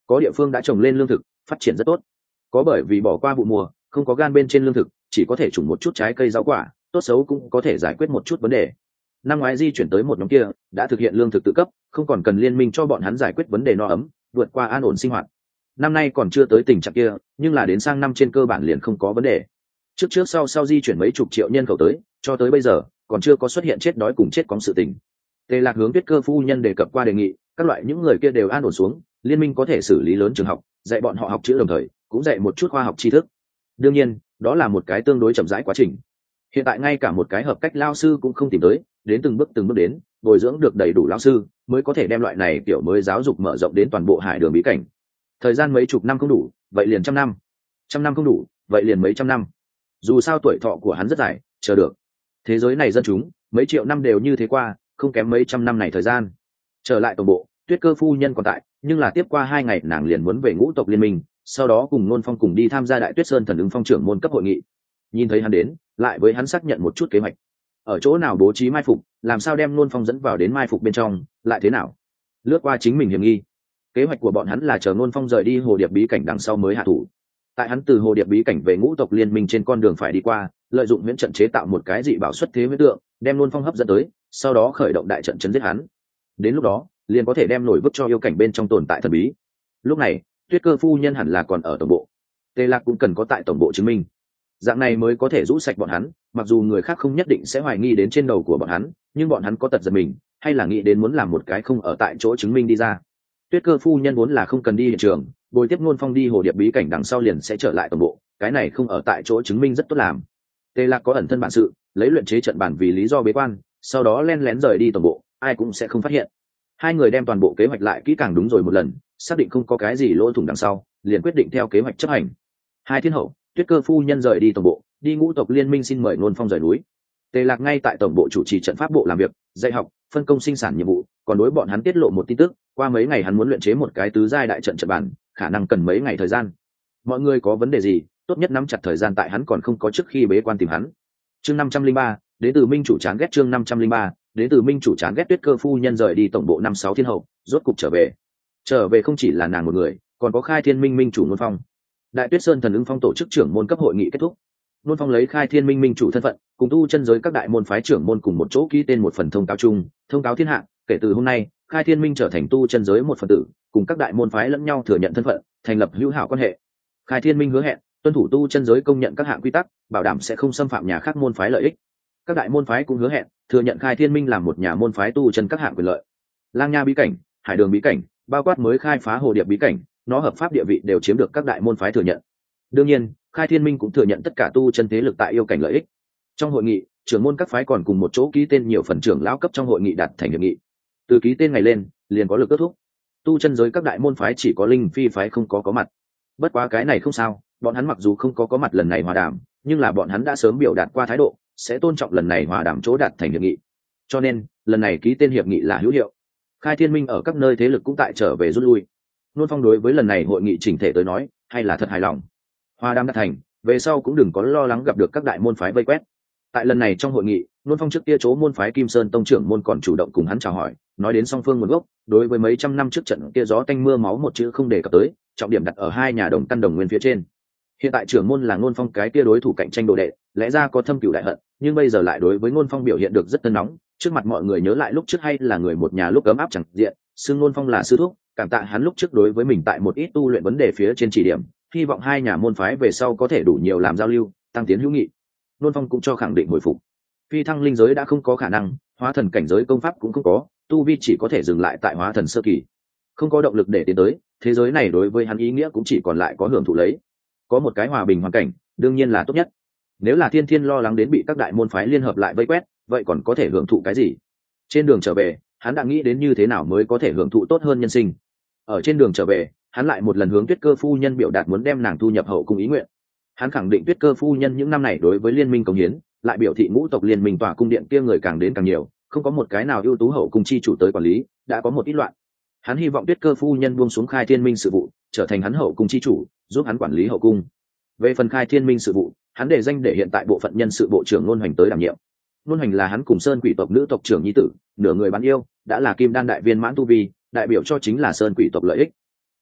có địa phương đã trồng lên lương thực phát triển rất tốt, có bởi vì bỏ qua vụ mùa không có gan bên trên lương thực, chỉ có thể trồng một chút trái cây rau quả, tốt xấu cũng có thể giải quyết một chút vấn đề. Năm ngoái di chuyển tới một nhóm kia đã thực hiện lương thực tự cấp, không còn cần liên minh cho bọn hắn giải quyết vấn đề no ấm, vượt qua an ổn sinh hoạt. Năm nay còn chưa tới tình trạng kia, nhưng là đến sang năm trên cơ bản liền không có vấn đề. Trước trước sau sau di chuyển mấy chục triệu nhân khẩu tới, cho tới bây giờ còn chưa có xuất hiện chết đói cùng chết cóng sự tình. Tề Lạc hướng Tuyết Cơ phu nhân đề cập qua đề nghị, các loại những người kia đều an ổn xuống, liên minh có thể xử lý lớn trường học, dạy bọn họ học chữ đồng thời cũng dạy một chút khoa học tri thức. Đương nhiên, đó là một cái tương đối chậm rãi quá trình. Hiện tại ngay cả một cái hợp cách lao sư cũng không tìm tới, đến từng bước từng bước đến, bồi dưỡng được đầy đủ lao sư mới có thể đem loại này kiểu mới giáo dục mở rộng đến toàn bộ hải đường bí cảnh. Thời gian mấy chục năm không đủ, vậy liền trăm năm. Trăm năm không đủ, vậy liền mấy trăm năm. Dù sao tuổi thọ của hắn rất dài, chờ được. Thế giới này dân chúng mấy triệu năm đều như thế qua, không kém mấy trăm năm này thời gian. Trở lại tổng bộ, Tuyết Cơ phu nhân còn tại, nhưng là tiếp qua hai ngày nàng liền muốn về Ngũ tộc liên minh, sau đó cùng Nôn Phong cùng đi tham gia Đại Tuyết Sơn Thần ứng phong trưởng môn cấp hội nghị. Nhìn thấy hắn đến, lại với hắn xác nhận một chút kế hoạch. Ở chỗ nào bố trí mai phục, làm sao đem Nôn Phong dẫn vào đến mai phục bên trong, lại thế nào? Lướt qua chính mình hiểm nghi. Kế hoạch của bọn hắn là chờ Nôn Phong rời đi Hồ Điệp bí cảnh đằng sau mới hạ thủ. Tại hắn từ Hồ Điệp bí cảnh về Ngũ tộc liên minh trên con đường phải đi qua, lợi dụng huyễn trận chế tạo một cái dị bảo xuất thế huyễn tượng, đem Nôn Phong hấp dẫn tới, sau đó khởi động đại trận chấn giết hắn. Đến lúc đó, liền có thể đem nổi bức cho yêu cảnh bên trong tồn tại thần bí. Lúc này, Tuyết Cơ phu nhân hẳn là còn ở tổng bộ. Tề Lạc cũng cần có tại tổng bộ chứng minh. Dạng này mới có thể rũ sạch bọn hắn, mặc dù người khác không nhất định sẽ hoài nghi đến trên đầu của bọn hắn, nhưng bọn hắn có tật giật mình, hay là nghĩ đến muốn làm một cái không ở tại chỗ chứng minh đi ra. Tuyết Cơ phu nhân muốn là không cần đi hiện trường, bồi tiếp Nôn Phong đi Hồ Điệp bí cảnh đằng sau liền sẽ trở lại tổng bộ, cái này không ở tại chỗ chứng minh rất tốt làm. Tề Lạc có ẩn thân bản sự, lấy luyện chế trận bản vì lý do bế quan, sau đó len lén rời đi tổng bộ, ai cũng sẽ không phát hiện. Hai người đem toàn bộ kế hoạch lại kỹ càng đúng rồi một lần, xác định không có cái gì lỗ thủng đằng sau, liền quyết định theo kế hoạch chấp hành. Hai thiên hậu, Tuyết Cơ phu nhân rời đi tổng bộ, đi Ngũ tộc liên minh xin mời Nôn Phong rời núi. Tề Lạc ngay tại tổng bộ chủ trì trận pháp bộ làm việc, dạy học, phân công sinh sản nhiệm vụ, còn đối bọn hắn tiết lộ một tin tức, qua mấy ngày hắn muốn luyện chế một cái tứ giai đại trận trận bản, khả năng cần mấy ngày thời gian. Mọi người có vấn đề gì, tốt nhất nắm chặt thời gian tại hắn còn không có trước khi bế quan tìm hắn. Chương năm trăm linh ba, đến từ Minh chủ chán ghét chương năm trăm linh ba, đến từ Minh chủ chán ghét Tuyết Cơ phu nhân rời đi tổng bộ năm sáu thiên hậu, rốt cục trở về. Trở về không chỉ là nàng một người, còn có Khai Thiên Minh Minh chủ Nôn Phong. Đại Tuyết Sơn Thần ứng phong tổ chức trưởng môn cấp hội nghị kết thúc. Nôn Phong lấy Khai Thiên Minh Minh chủ thân phận, cùng tu chân giới các đại môn phái trưởng môn cùng một chỗ ký tên một phần thông cáo chung, thông cáo thiên hạ, kể từ hôm nay, Khai Thiên Minh trở thành tu chân giới một phần tử, cùng các đại môn phái lẫn nhau thừa nhận thân phận, thành lập hữu hảo quan hệ. Khai Thiên Minh hứa hẹn tuân thủ tu chân giới công nhận các hạng quy tắc, bảo đảm sẽ không xâm phạm nhà khác môn phái lợi ích. Các đại môn phái cũng hứa hẹn thừa nhận Khai Thiên Minh làm một nhà môn phái tu chân các hạng quyền lợi. Lang Nha bí cảnh, Hải Đường bí cảnh, bao quát mới khai phá Hồ Điệp bí cảnh, nó hợp pháp địa vị đều chiếm được các đại môn phái thừa nhận. Đương nhiên, Khai Thiên Minh cũng thừa nhận tất cả tu chân thế lực tại yêu cảnh lợi ích. Trong hội nghị, trưởng môn các phái còn cùng một chỗ ký tên nhiều phần trưởng lão cấp trong hội nghị đạt thành hiệp nghị. Từ ký tên ngày lên, liền có lực kết thúc. Tu chân giới các đại môn phái chỉ có Linh Phi phái không có có mặt. Bất quá cái này không sao, bọn hắn mặc dù không có có mặt lần này hòa đàm, nhưng là bọn hắn đã sớm biểu đạt qua thái độ, sẽ tôn trọng lần này hòa đàm chỗ đạt thành hiệp nghị. Cho nên, lần này ký tên hiệp nghị là hữu hiệu. Khai Thiên Minh ở các nơi thế lực cũng tại trở về rút lui. Nôn Phong đối với lần này hội nghị chỉnh thể tới nói, hay là thật hài lòng. Hòa đàm đạt thành, về sau cũng đừng có lo lắng gặp được các đại môn phái vây quét. Tại lần này trong hội nghị, Nôn Phong trước kia chỗ môn phái Kim Sơn tông trưởng môn còn chủ động cùng hắn chào hỏi, nói đến song phương nguồn gốc, đối với mấy trăm năm trước trận kia gió tanh mưa máu một chữ không đề cập tới, trọng điểm đặt ở hai nhà đồng căn đồng nguyên phía trên. Hiện tại trưởng môn là Nôn Phong cái kia đối thủ cạnh tranh đồ đệ, lẽ ra có thâm cửu đại hận, nhưng bây giờ lại đối với Nôn Phong biểu hiện được rất tân nóng, trước mặt mọi người nhớ lại lúc trước hay là người một nhà lúc ấm áp chẳng diện, xưng Nôn Phong là sư thúc, cảm tạ hắn lúc trước đối với mình tại một ít tu luyện vấn đề phía trên chỉ điểm, hy vọng hai nhà môn phái về sau có thể đủ nhiều làm giao lưu, tăng tiến hữu nghị. Nôn Phong cũng cho khẳng định hồi phục. Phi thăng linh giới đã không có khả năng, hóa thần cảnh giới công pháp cũng không có, tu vi chỉ có thể dừng lại tại hóa thần sơ kỳ, không có động lực để tiến tới, thế giới này đối với hắn ý nghĩa cũng chỉ còn lại có hưởng thụ lấy. Có một cái hòa bình hoàn cảnh, đương nhiên là tốt nhất. Nếu là Thiên Thiên lo lắng đến bị các đại môn phái liên hợp lại vây quét, vậy còn có thể hưởng thụ cái gì? Trên đường trở về, hắn đã nghĩ đến như thế nào mới có thể hưởng thụ tốt hơn nhân sinh. Ở trên đường trở về, hắn lại một lần hướng Tuyết Cơ phu nhân biểu đạt muốn đem nàng thu nhập hậu cung ý nguyện. Hắn khẳng định Tuyết Cơ phu nhân những năm này đối với liên minh cống hiến, lại biểu thị ngũ tộc liên minh tòa cung điện kia người càng đến càng nhiều, không có một cái nào ưu tú hậu cung chi chủ tới quản lý, đã có một ít loạn. Hắn hy vọng Tuyết Cơ phu nhân buông xuống Khai Thiên Minh sự vụ, trở thành hắn hậu cung chi chủ, giúp hắn quản lý hậu cung. Về phần Khai Thiên Minh sự vụ, hắn để danh để hiện tại bộ phận nhân sự bộ trưởng Nôn Hoành tới đảm nhiệm. Nôn Hoành là hắn cùng Sơn Quỷ tộc nữ tộc trưởng nhi tử, nửa người bán yêu, đã là kim đan đại viên mãn tu vi, đại biểu cho chính là Sơn Quỷ tộc lợi ích.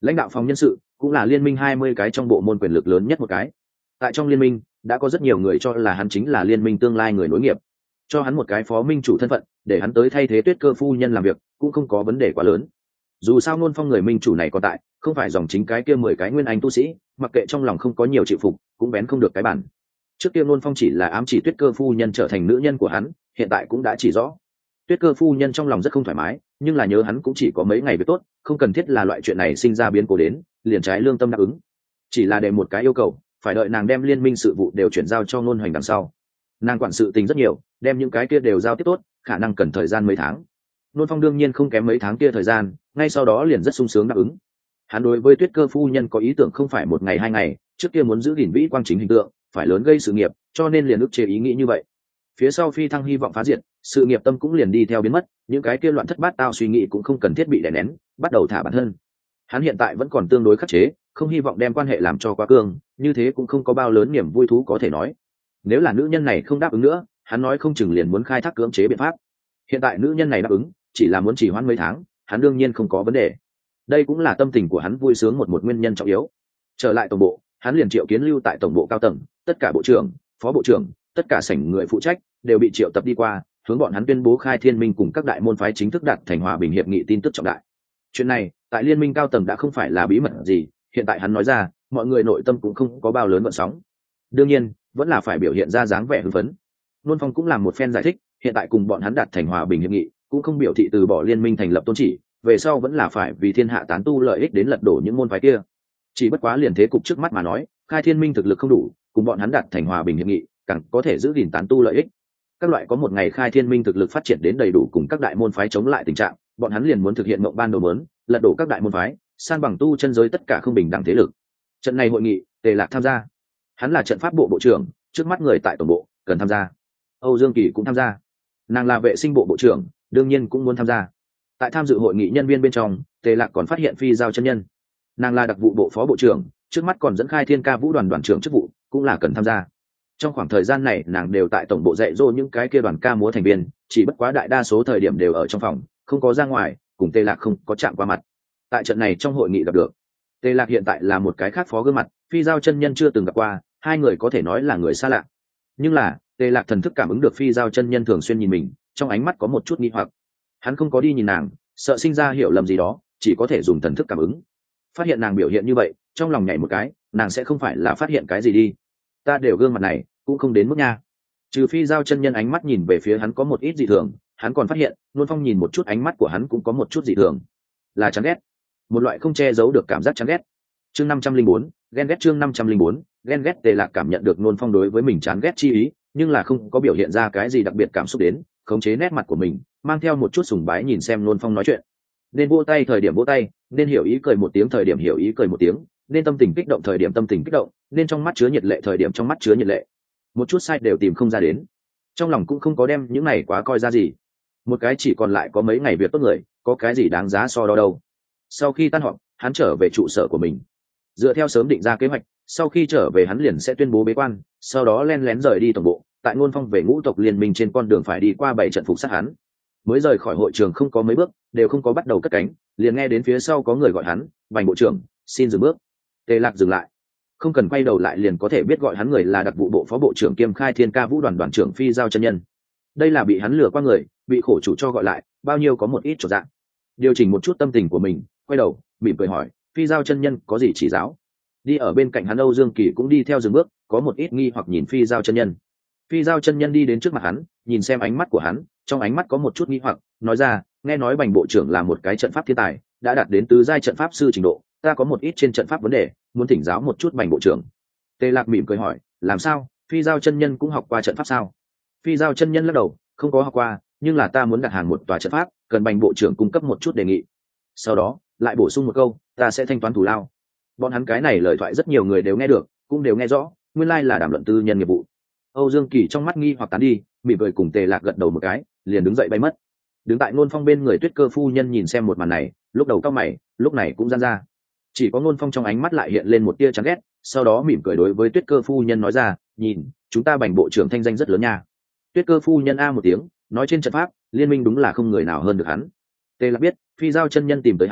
lãnh đạo phòng nhân sự cũng là liên minh hai mươi cái trong bộ môn quyền lực lớn nhất một cái. Tại trong liên minh đã có rất nhiều người cho là hắn chính là liên minh tương lai người nối nghiệp, cho hắn một cái phó minh chủ thân phận để hắn tới thay thế Tuyết Cơ phu nhân làm việc cũng không có vấn đề quá lớn. Dù sao Nôn Phong người minh chủ này còn tại, không phải dòng chính cái kia mười cái nguyên anh tu sĩ, mặc kệ trong lòng không có nhiều chịu phục cũng vén không được cái bản. Trước kia Nôn Phong chỉ là ám chỉ Tuyết Cơ phu nhân trở thành nữ nhân của hắn, hiện tại cũng đã chỉ rõ Tuyết Cơ phu nhân trong lòng rất không thoải mái, nhưng là nhớ hắn cũng chỉ có mấy ngày việc tốt, không cần thiết là loại chuyện này sinh ra biến cố đến, liền trái lương tâm đáp ứng. Chỉ là để một cái yêu cầu, phải đợi nàng đem liên minh sự vụ đều chuyển giao cho Nôn Hoành đằng sau. Nàng quản sự tình rất nhiều, đem những cái kia đều giao tiếp tốt, khả năng cần thời gian mấy tháng. Nôn Phong đương nhiên không kém mấy tháng kia thời gian, ngay sau đó liền rất sung sướng đáp ứng. Hắn đối với Tuyết Cơ phu nhân có ý tưởng không phải một ngày hai ngày, trước kia muốn giữ gìn vĩ quang chính hình tượng, phải lớn gây sự nghiệp, cho nên liền ức chế ý nghĩ như vậy. Phía sau phi thăng hy vọng phá diệt, sự nghiệp tâm cũng liền đi theo biến mất, những cái kia loạn thất bát tao suy nghĩ cũng không cần thiết bị đè nén, bắt đầu thả bản thân. Hắn hiện tại vẫn còn tương đối khắc chế, không hy vọng đem quan hệ làm cho quá cương, như thế cũng không có bao lớn niềm vui thú có thể nói. Nếu là nữ nhân này không đáp ứng nữa, hắn nói không chừng liền muốn khai thác cưỡng chế biện pháp. Hiện tại nữ nhân này đáp ứng, chỉ là muốn chỉ hoãn mấy tháng, hắn đương nhiên không có vấn đề. Đây cũng là tâm tình của hắn vui sướng một một nguyên nhân trọng yếu. Trở lại tổng bộ, hắn liền triệu kiến lưu tại tổng bộ cao tầng, tất cả bộ trưởng, phó bộ trưởng, tất cả sảnh người phụ trách đều bị triệu tập đi qua, hướng bọn hắn tuyên bố khai thiên minh cùng các đại môn phái chính thức đạt thành hòa bình hiệp nghị tin tức trọng đại. Chuyện này tại liên minh cao tầng đã không phải là bí mật gì, hiện tại hắn nói ra, mọi người nội tâm cũng không có bao lớn gợn sóng. Đương nhiên vẫn là phải biểu hiện ra dáng vẻ hưng phấn. Nôn Phong cũng làm một phen giải thích, hiện tại cùng bọn hắn đạt thành hòa bình hiệp nghị cũng không biểu thị từ bỏ liên minh thành lập tôn chỉ, về sau vẫn là phải vì thiên hạ tán tu lợi ích đến lật đổ những môn phái kia. Chỉ bất quá liền thế cục trước mắt mà nói, khai thiên minh thực lực không đủ, cùng bọn hắn đạt thành hòa bình hiệp nghị càng có thể giữ gìn tán tu lợi ích. Các loại có một ngày khai thiên minh thực lực phát triển đến đầy đủ cùng các đại môn phái chống lại tình trạng, bọn hắn liền muốn thực hiện mộng ban đầu muốn lật đổ các đại môn phái, san bằng tu chân giới tất cả không bình đẳng thế lực. Trận này hội nghị, Tề Lạc tham gia. Hắn là trận pháp bộ bộ trưởng, trước mắt người tại tổng bộ cần tham gia. Âu Dương Kỳ cũng tham gia. Nàng là vệ sinh bộ bộ trưởng, đương nhiên cũng muốn tham gia. Tại tham dự hội nghị nhân viên bên trong, Tề Lạc còn phát hiện Phi Giao chân nhân. Nàng là đặc vụ bộ phó bộ trưởng, trước mắt còn dẫn khai Thiên Ca Vũ đoàn đoàn trưởng chức vụ, cũng là cần tham gia. Trong khoảng thời gian này nàng đều tại tổng bộ dạy dỗ những cái kia đoàn ca múa thành viên, chỉ bất quá đại đa số thời điểm đều ở trong phòng, không có ra ngoài, cùng Tề Lạc không có chạm qua mặt. Tại trận này trong hội nghị gặp được, Tề Lạc hiện tại là một cái khác phó gương mặt, Phi Giao chân nhân chưa từng gặp qua, hai người có thể nói là người xa lạ. Nhưng là Tề Lạc thần thức cảm ứng được Phi Giao chân nhân thường xuyên nhìn mình, trong ánh mắt có một chút nghi hoặc. Hắn không có đi nhìn nàng, sợ sinh ra hiểu lầm gì đó, chỉ có thể dùng thần thức cảm ứng. Phát hiện nàng biểu hiện như vậy, trong lòng nhảy một cái, nàng sẽ không phải là phát hiện cái gì đi. Ta đều gương mặt này, cũng không đến mức nha. Trừ Phi Giao chân nhân ánh mắt nhìn về phía hắn có một ít dị thường, hắn còn phát hiện, Nôn Phong nhìn một chút ánh mắt của hắn cũng có một chút dị thường, là chán ghét, một loại không che giấu được cảm giác chán ghét. Chương năm trăm linh bốn, ghen ghét chương năm trăm linh bốn, ghen ghét. Tề Lạc cảm nhận được Nôn Phong đối với mình chán ghét chi ý, nhưng là không có biểu hiện ra cái gì đặc biệt cảm xúc đến, khống chế nét mặt của mình, mang theo một chút sùng bái nhìn xem Nôn Phong nói chuyện. Nên vỗ tay thời điểm vỗ tay, nên hiểu ý cười một tiếng thời điểm hiểu ý cười một tiếng, nên tâm tình kích động thời điểm tâm tình kích động, nên trong mắt chứa nhiệt lệ thời điểm trong mắt chứa nhiệt lệ. Một chút sai đều tìm không ra đến. Trong lòng cũng không có đem những này quá coi ra gì. Một cái chỉ còn lại có mấy ngày việc tốt người, có cái gì đáng giá so đo đâu. Sau khi tan họp, hắn trở về trụ sở của mình. Dựa theo sớm định ra kế hoạch, sau khi trở về hắn liền sẽ tuyên bố bế quan, sau đó len lén rời đi tổng bộ, tại Nôn Phong về ngũ tộc liên minh trên con đường phải đi qua bảy trận phục sát hắn. Mới rời khỏi hội trường không có mấy bước, đều không có bắt đầu cất cánh, liền nghe đến phía sau có người gọi hắn, "Bành bộ trưởng, xin dừng bước." Tề Lạc dừng lại, không cần quay đầu lại liền có thể biết gọi hắn người là đặc vụ bộ phó bộ trưởng kiêm khai Thiên Ca Vũ đoàn đoàn trưởng Phi Giao chân nhân. Đây là bị hắn lừa qua người, bị khổ chủ cho gọi lại, bao nhiêu có một ít chỗ dạng. Điều chỉnh một chút tâm tình của mình, quay đầu mỉm cười hỏi, Phi Giao chân nhân có gì chỉ giáo? Đi ở bên cạnh hắn Âu Dương Kỳ cũng đi theo dừng bước, có một ít nghi hoặc nhìn Phi Giao chân nhân. Phi Giao chân nhân đi đến trước mặt hắn, nhìn xem ánh mắt của hắn, trong ánh mắt có một chút nghi hoặc, nói ra, nghe nói Bành bộ trưởng là một cái trận pháp thiên tài, đã đạt đến tứ giai trận pháp sư trình độ, ta có một ít trên trận pháp vấn đề, muốn thỉnh giáo một chút Bành bộ trưởng. Tề Lạc mỉm cười hỏi, làm sao? Phi Giao chân nhân cũng học qua trận pháp sao? Phi Giao chân nhân lắc đầu, không có học qua, nhưng là ta muốn đặt hàng một tòa trận pháp, cần Bành bộ trưởng cung cấp một chút đề nghị. Sau đó lại bổ sung một câu, ta sẽ thanh toán thù lao. Bọn hắn cái này lời thoại rất nhiều người đều nghe được, cũng đều nghe rõ, nguyên lai là đàm luận tư nhân nghiệp vụ. Âu Dương Kỳ trong mắt nghi hoặc tán đi, mỉm cười cùng Tề Lạc gật đầu một cái, liền đứng dậy bay mất. Đứng tại Nôn Phong bên người Tuyết Cơ phu nhân nhìn xem một màn này, lúc đầu cau mày, lúc này cũng giãn ra. Chỉ có Nôn Phong trong ánh mắt lại hiện lên một tia chán ghét, sau đó mỉm cười đối với Tuyết Cơ phu nhân nói ra, nhìn, chúng ta Bành bộ trưởng thanh danh rất lớn nha. Tuyết Cơ phu nhân a một tiếng, nói trên trận pháp, liên minh đúng là không người nào hơn được hắn. Tề Lạc biết, Phi Giao chân nhân tìm tới hắn,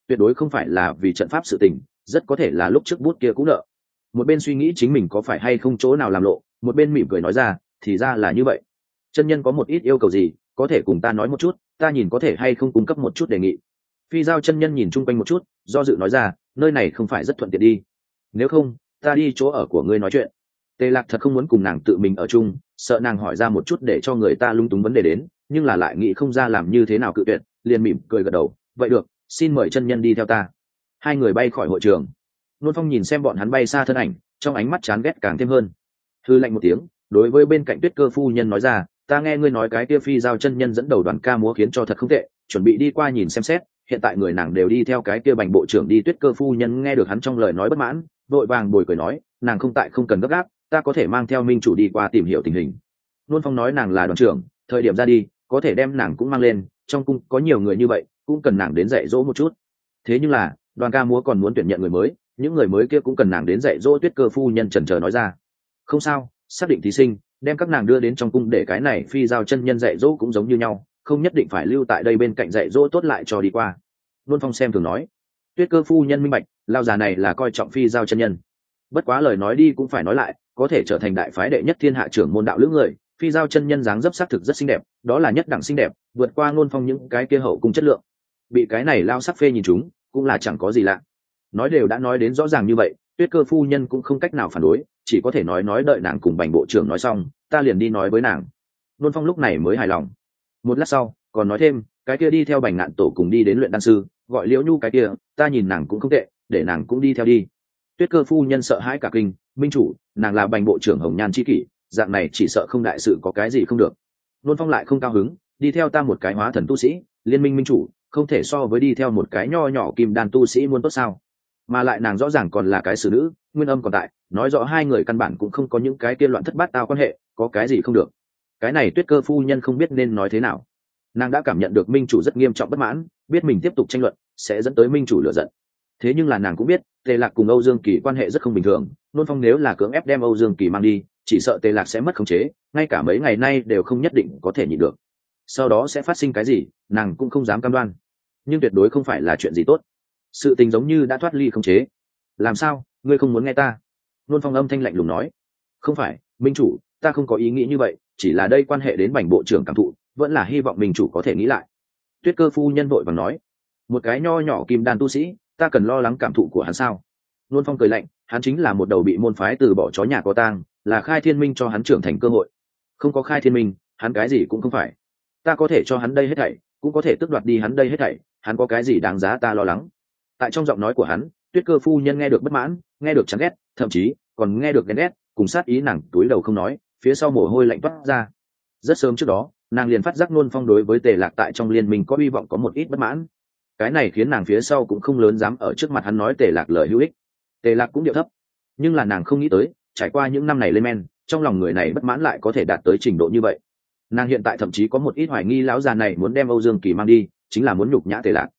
tuyệt đối không phải là vì trận pháp sự tình, rất có thể là lúc trước bút kia cũng nợ. Một bên suy nghĩ chính mình có phải hay không chỗ nào làm lộ, một bên mỉm cười nói ra, thì ra là như vậy. Chân nhân có một ít yêu cầu gì, có thể cùng ta nói một chút, ta nhìn có thể hay không cung cấp một chút đề nghị. Phi Giao chân nhân nhìn chung quanh một chút, do dự nói ra, nơi này không phải rất thuận tiện đi, nếu không ta đi chỗ ở của ngươi nói chuyện. Tề Lạc thật không muốn cùng nàng tự mình ở chung, sợ nàng hỏi ra một chút để cho người ta lung túng vấn đề đến, nhưng là lại nghĩ không ra làm như thế nào cự tuyệt, liền mỉm cười gật đầu, vậy được, xin mời chân nhân đi theo ta. Hai người bay khỏi hội trường. Nôn Phong nhìn xem bọn hắn bay xa thân ảnh, trong ánh mắt chán ghét càng thêm hơn. Hư lạnh một tiếng, đối với bên cạnh Tuyết Cơ phu nhân nói ra, ta nghe ngươi nói cái kia Phi Giao chân nhân dẫn đầu đoàn ca múa khiến cho thật không tệ, chuẩn bị đi qua nhìn xem xét. Hiện tại người nàng đều đi theo cái kia Bành bộ trưởng đi. Tuyết Cơ phu nhân nghe được hắn trong lời nói bất mãn, vội vàng bồi cười nói, nàng không tại không cần gấp gáp, ta có thể mang theo minh chủ đi qua tìm hiểu tình hình. Nôn Phong nói nàng là đoàn trưởng, thời điểm ra đi có thể đem nàng cũng mang lên, trong cung có nhiều người như vậy cũng cần nàng đến dạy dỗ một chút. Thế nhưng là đoàn ca múa còn muốn tuyển nhận người mới, những người mới kia cũng cần nàng đến dạy dỗ. Tuyết Cơ phu nhân chần chờ nói ra, không sao, xác định thí sinh đem các nàng đưa đến trong cung để cái này Phi Giao chân nhân dạy dỗ cũng giống như nhau, không nhất định phải lưu tại đây bên cạnh dạy dỗ tốt lại cho đi qua. Nôn Phong xem thường nói. Tuyết Cơ phu nhân minh bạch, lao già này là coi trọng Phi Giao chân nhân. Bất quá lời nói đi cũng phải nói lại, có thể trở thành đại phái đệ nhất thiên hạ trưởng môn đạo lữ người, Phi Giao chân nhân dáng dấp xác thực rất xinh đẹp, đó là nhất đẳng xinh đẹp, vượt qua Nôn Phong những cái kia hậu cung chất lượng. Bị cái này lao sắc phê nhìn chúng cũng là chẳng có gì lạ. Nói đều đã nói đến rõ ràng như vậy, Tuyết Cơ phu nhân cũng không cách nào phản đối, chỉ có thể nói nói đợi nàng cùng Bành bộ trưởng nói xong, ta liền đi nói với nàng. Nôn Phong lúc này mới hài lòng. Một lát sau còn nói thêm, cái kia đi theo Bành Ngạn tổ cùng đi đến luyện đan sư, gọi Liễu Nhu cái kia, ta nhìn nàng cũng không tệ, để nàng cũng đi theo đi. Tuyết Cơ phu nhân sợ hãi cả kinh, minh chủ, nàng là Bành bộ trưởng hồng nhan chi kỷ, dạng này chỉ sợ không đại sự có cái gì không được. Nôn Phong lại không cao hứng, đi theo ta một cái hóa thần tu sĩ, liên minh minh chủ, không thể so với đi theo một cái nho nhỏ kim đan tu sĩ muốn tốt sao? Mà lại nàng rõ ràng còn là cái xử nữ, nguyên âm còn tại, nói rõ hai người căn bản cũng không có những cái kia loạn thất bát tao quan hệ, có cái gì không được. Cái này Tuyết Cơ phu nhân không biết nên nói thế nào. Nàng đã cảm nhận được minh chủ rất nghiêm trọng bất mãn, biết mình tiếp tục tranh luận sẽ dẫn tới minh chủ lửa giận. Thế nhưng là nàng cũng biết Tề Lạc cùng Âu Dương Kỳ quan hệ rất không bình thường, Nôn Phong nếu là cưỡng ép đem Âu Dương Kỳ mang đi, chỉ sợ Tề Lạc sẽ mất khống chế, ngay cả mấy ngày nay đều không nhất định có thể nhịn được. Sau đó sẽ phát sinh cái gì, nàng cũng không dám cam đoan, nhưng tuyệt đối không phải là chuyện gì tốt. Sự tình giống như đã thoát ly khống chế. Làm sao, ngươi không muốn nghe ta? Nôn Phong âm thanh lạnh lùng nói. Không phải, minh chủ, ta không có ý nghĩ như vậy, chỉ là đây quan hệ đến Bành bộ trưởng cảm thụ, vẫn là hy vọng minh chủ có thể nghĩ lại. Tuyết Cơ phu nhân vội vàng nói, một cái nho nhỏ kim đan tu sĩ, ta cần lo lắng cảm thụ của hắn sao? Nôn Phong cười lạnh, hắn chính là một đầu bị môn phái từ bỏ chó nhà có tang, là khai thiên minh cho hắn trưởng thành cơ hội. Không có khai thiên minh, hắn cái gì cũng không phải. Ta có thể cho hắn đây hết thảy, cũng có thể tước đoạt đi hắn đây hết thảy, hắn có cái gì đáng giá ta lo lắng? Tại trong giọng nói của hắn, Tuyết Cơ phu nhân nghe được bất mãn, nghe được chán ghét, thậm chí còn nghe được ghen ghét, cùng sát ý, nàng túi đầu không nói, phía sau mồ hôi lạnh toát ra. Rất sớm trước đó, nàng liền phát giác Nôn Phong đối với Tề Lạc tại trong liên minh có hy vọng có một ít bất mãn. Cái này khiến nàng phía sau cũng không lớn dám ở trước mặt hắn nói Tề Lạc lời hữu ích. Tề Lạc cũng điệu thấp, nhưng là nàng không nghĩ tới, trải qua những năm này lên men, trong lòng người này bất mãn lại có thể đạt tới trình độ như vậy. Nàng hiện tại thậm chí có một ít hoài nghi lão già này muốn đem Âu Dương Kỳ mang đi, chính là muốn nhục nhã Tề Lạc.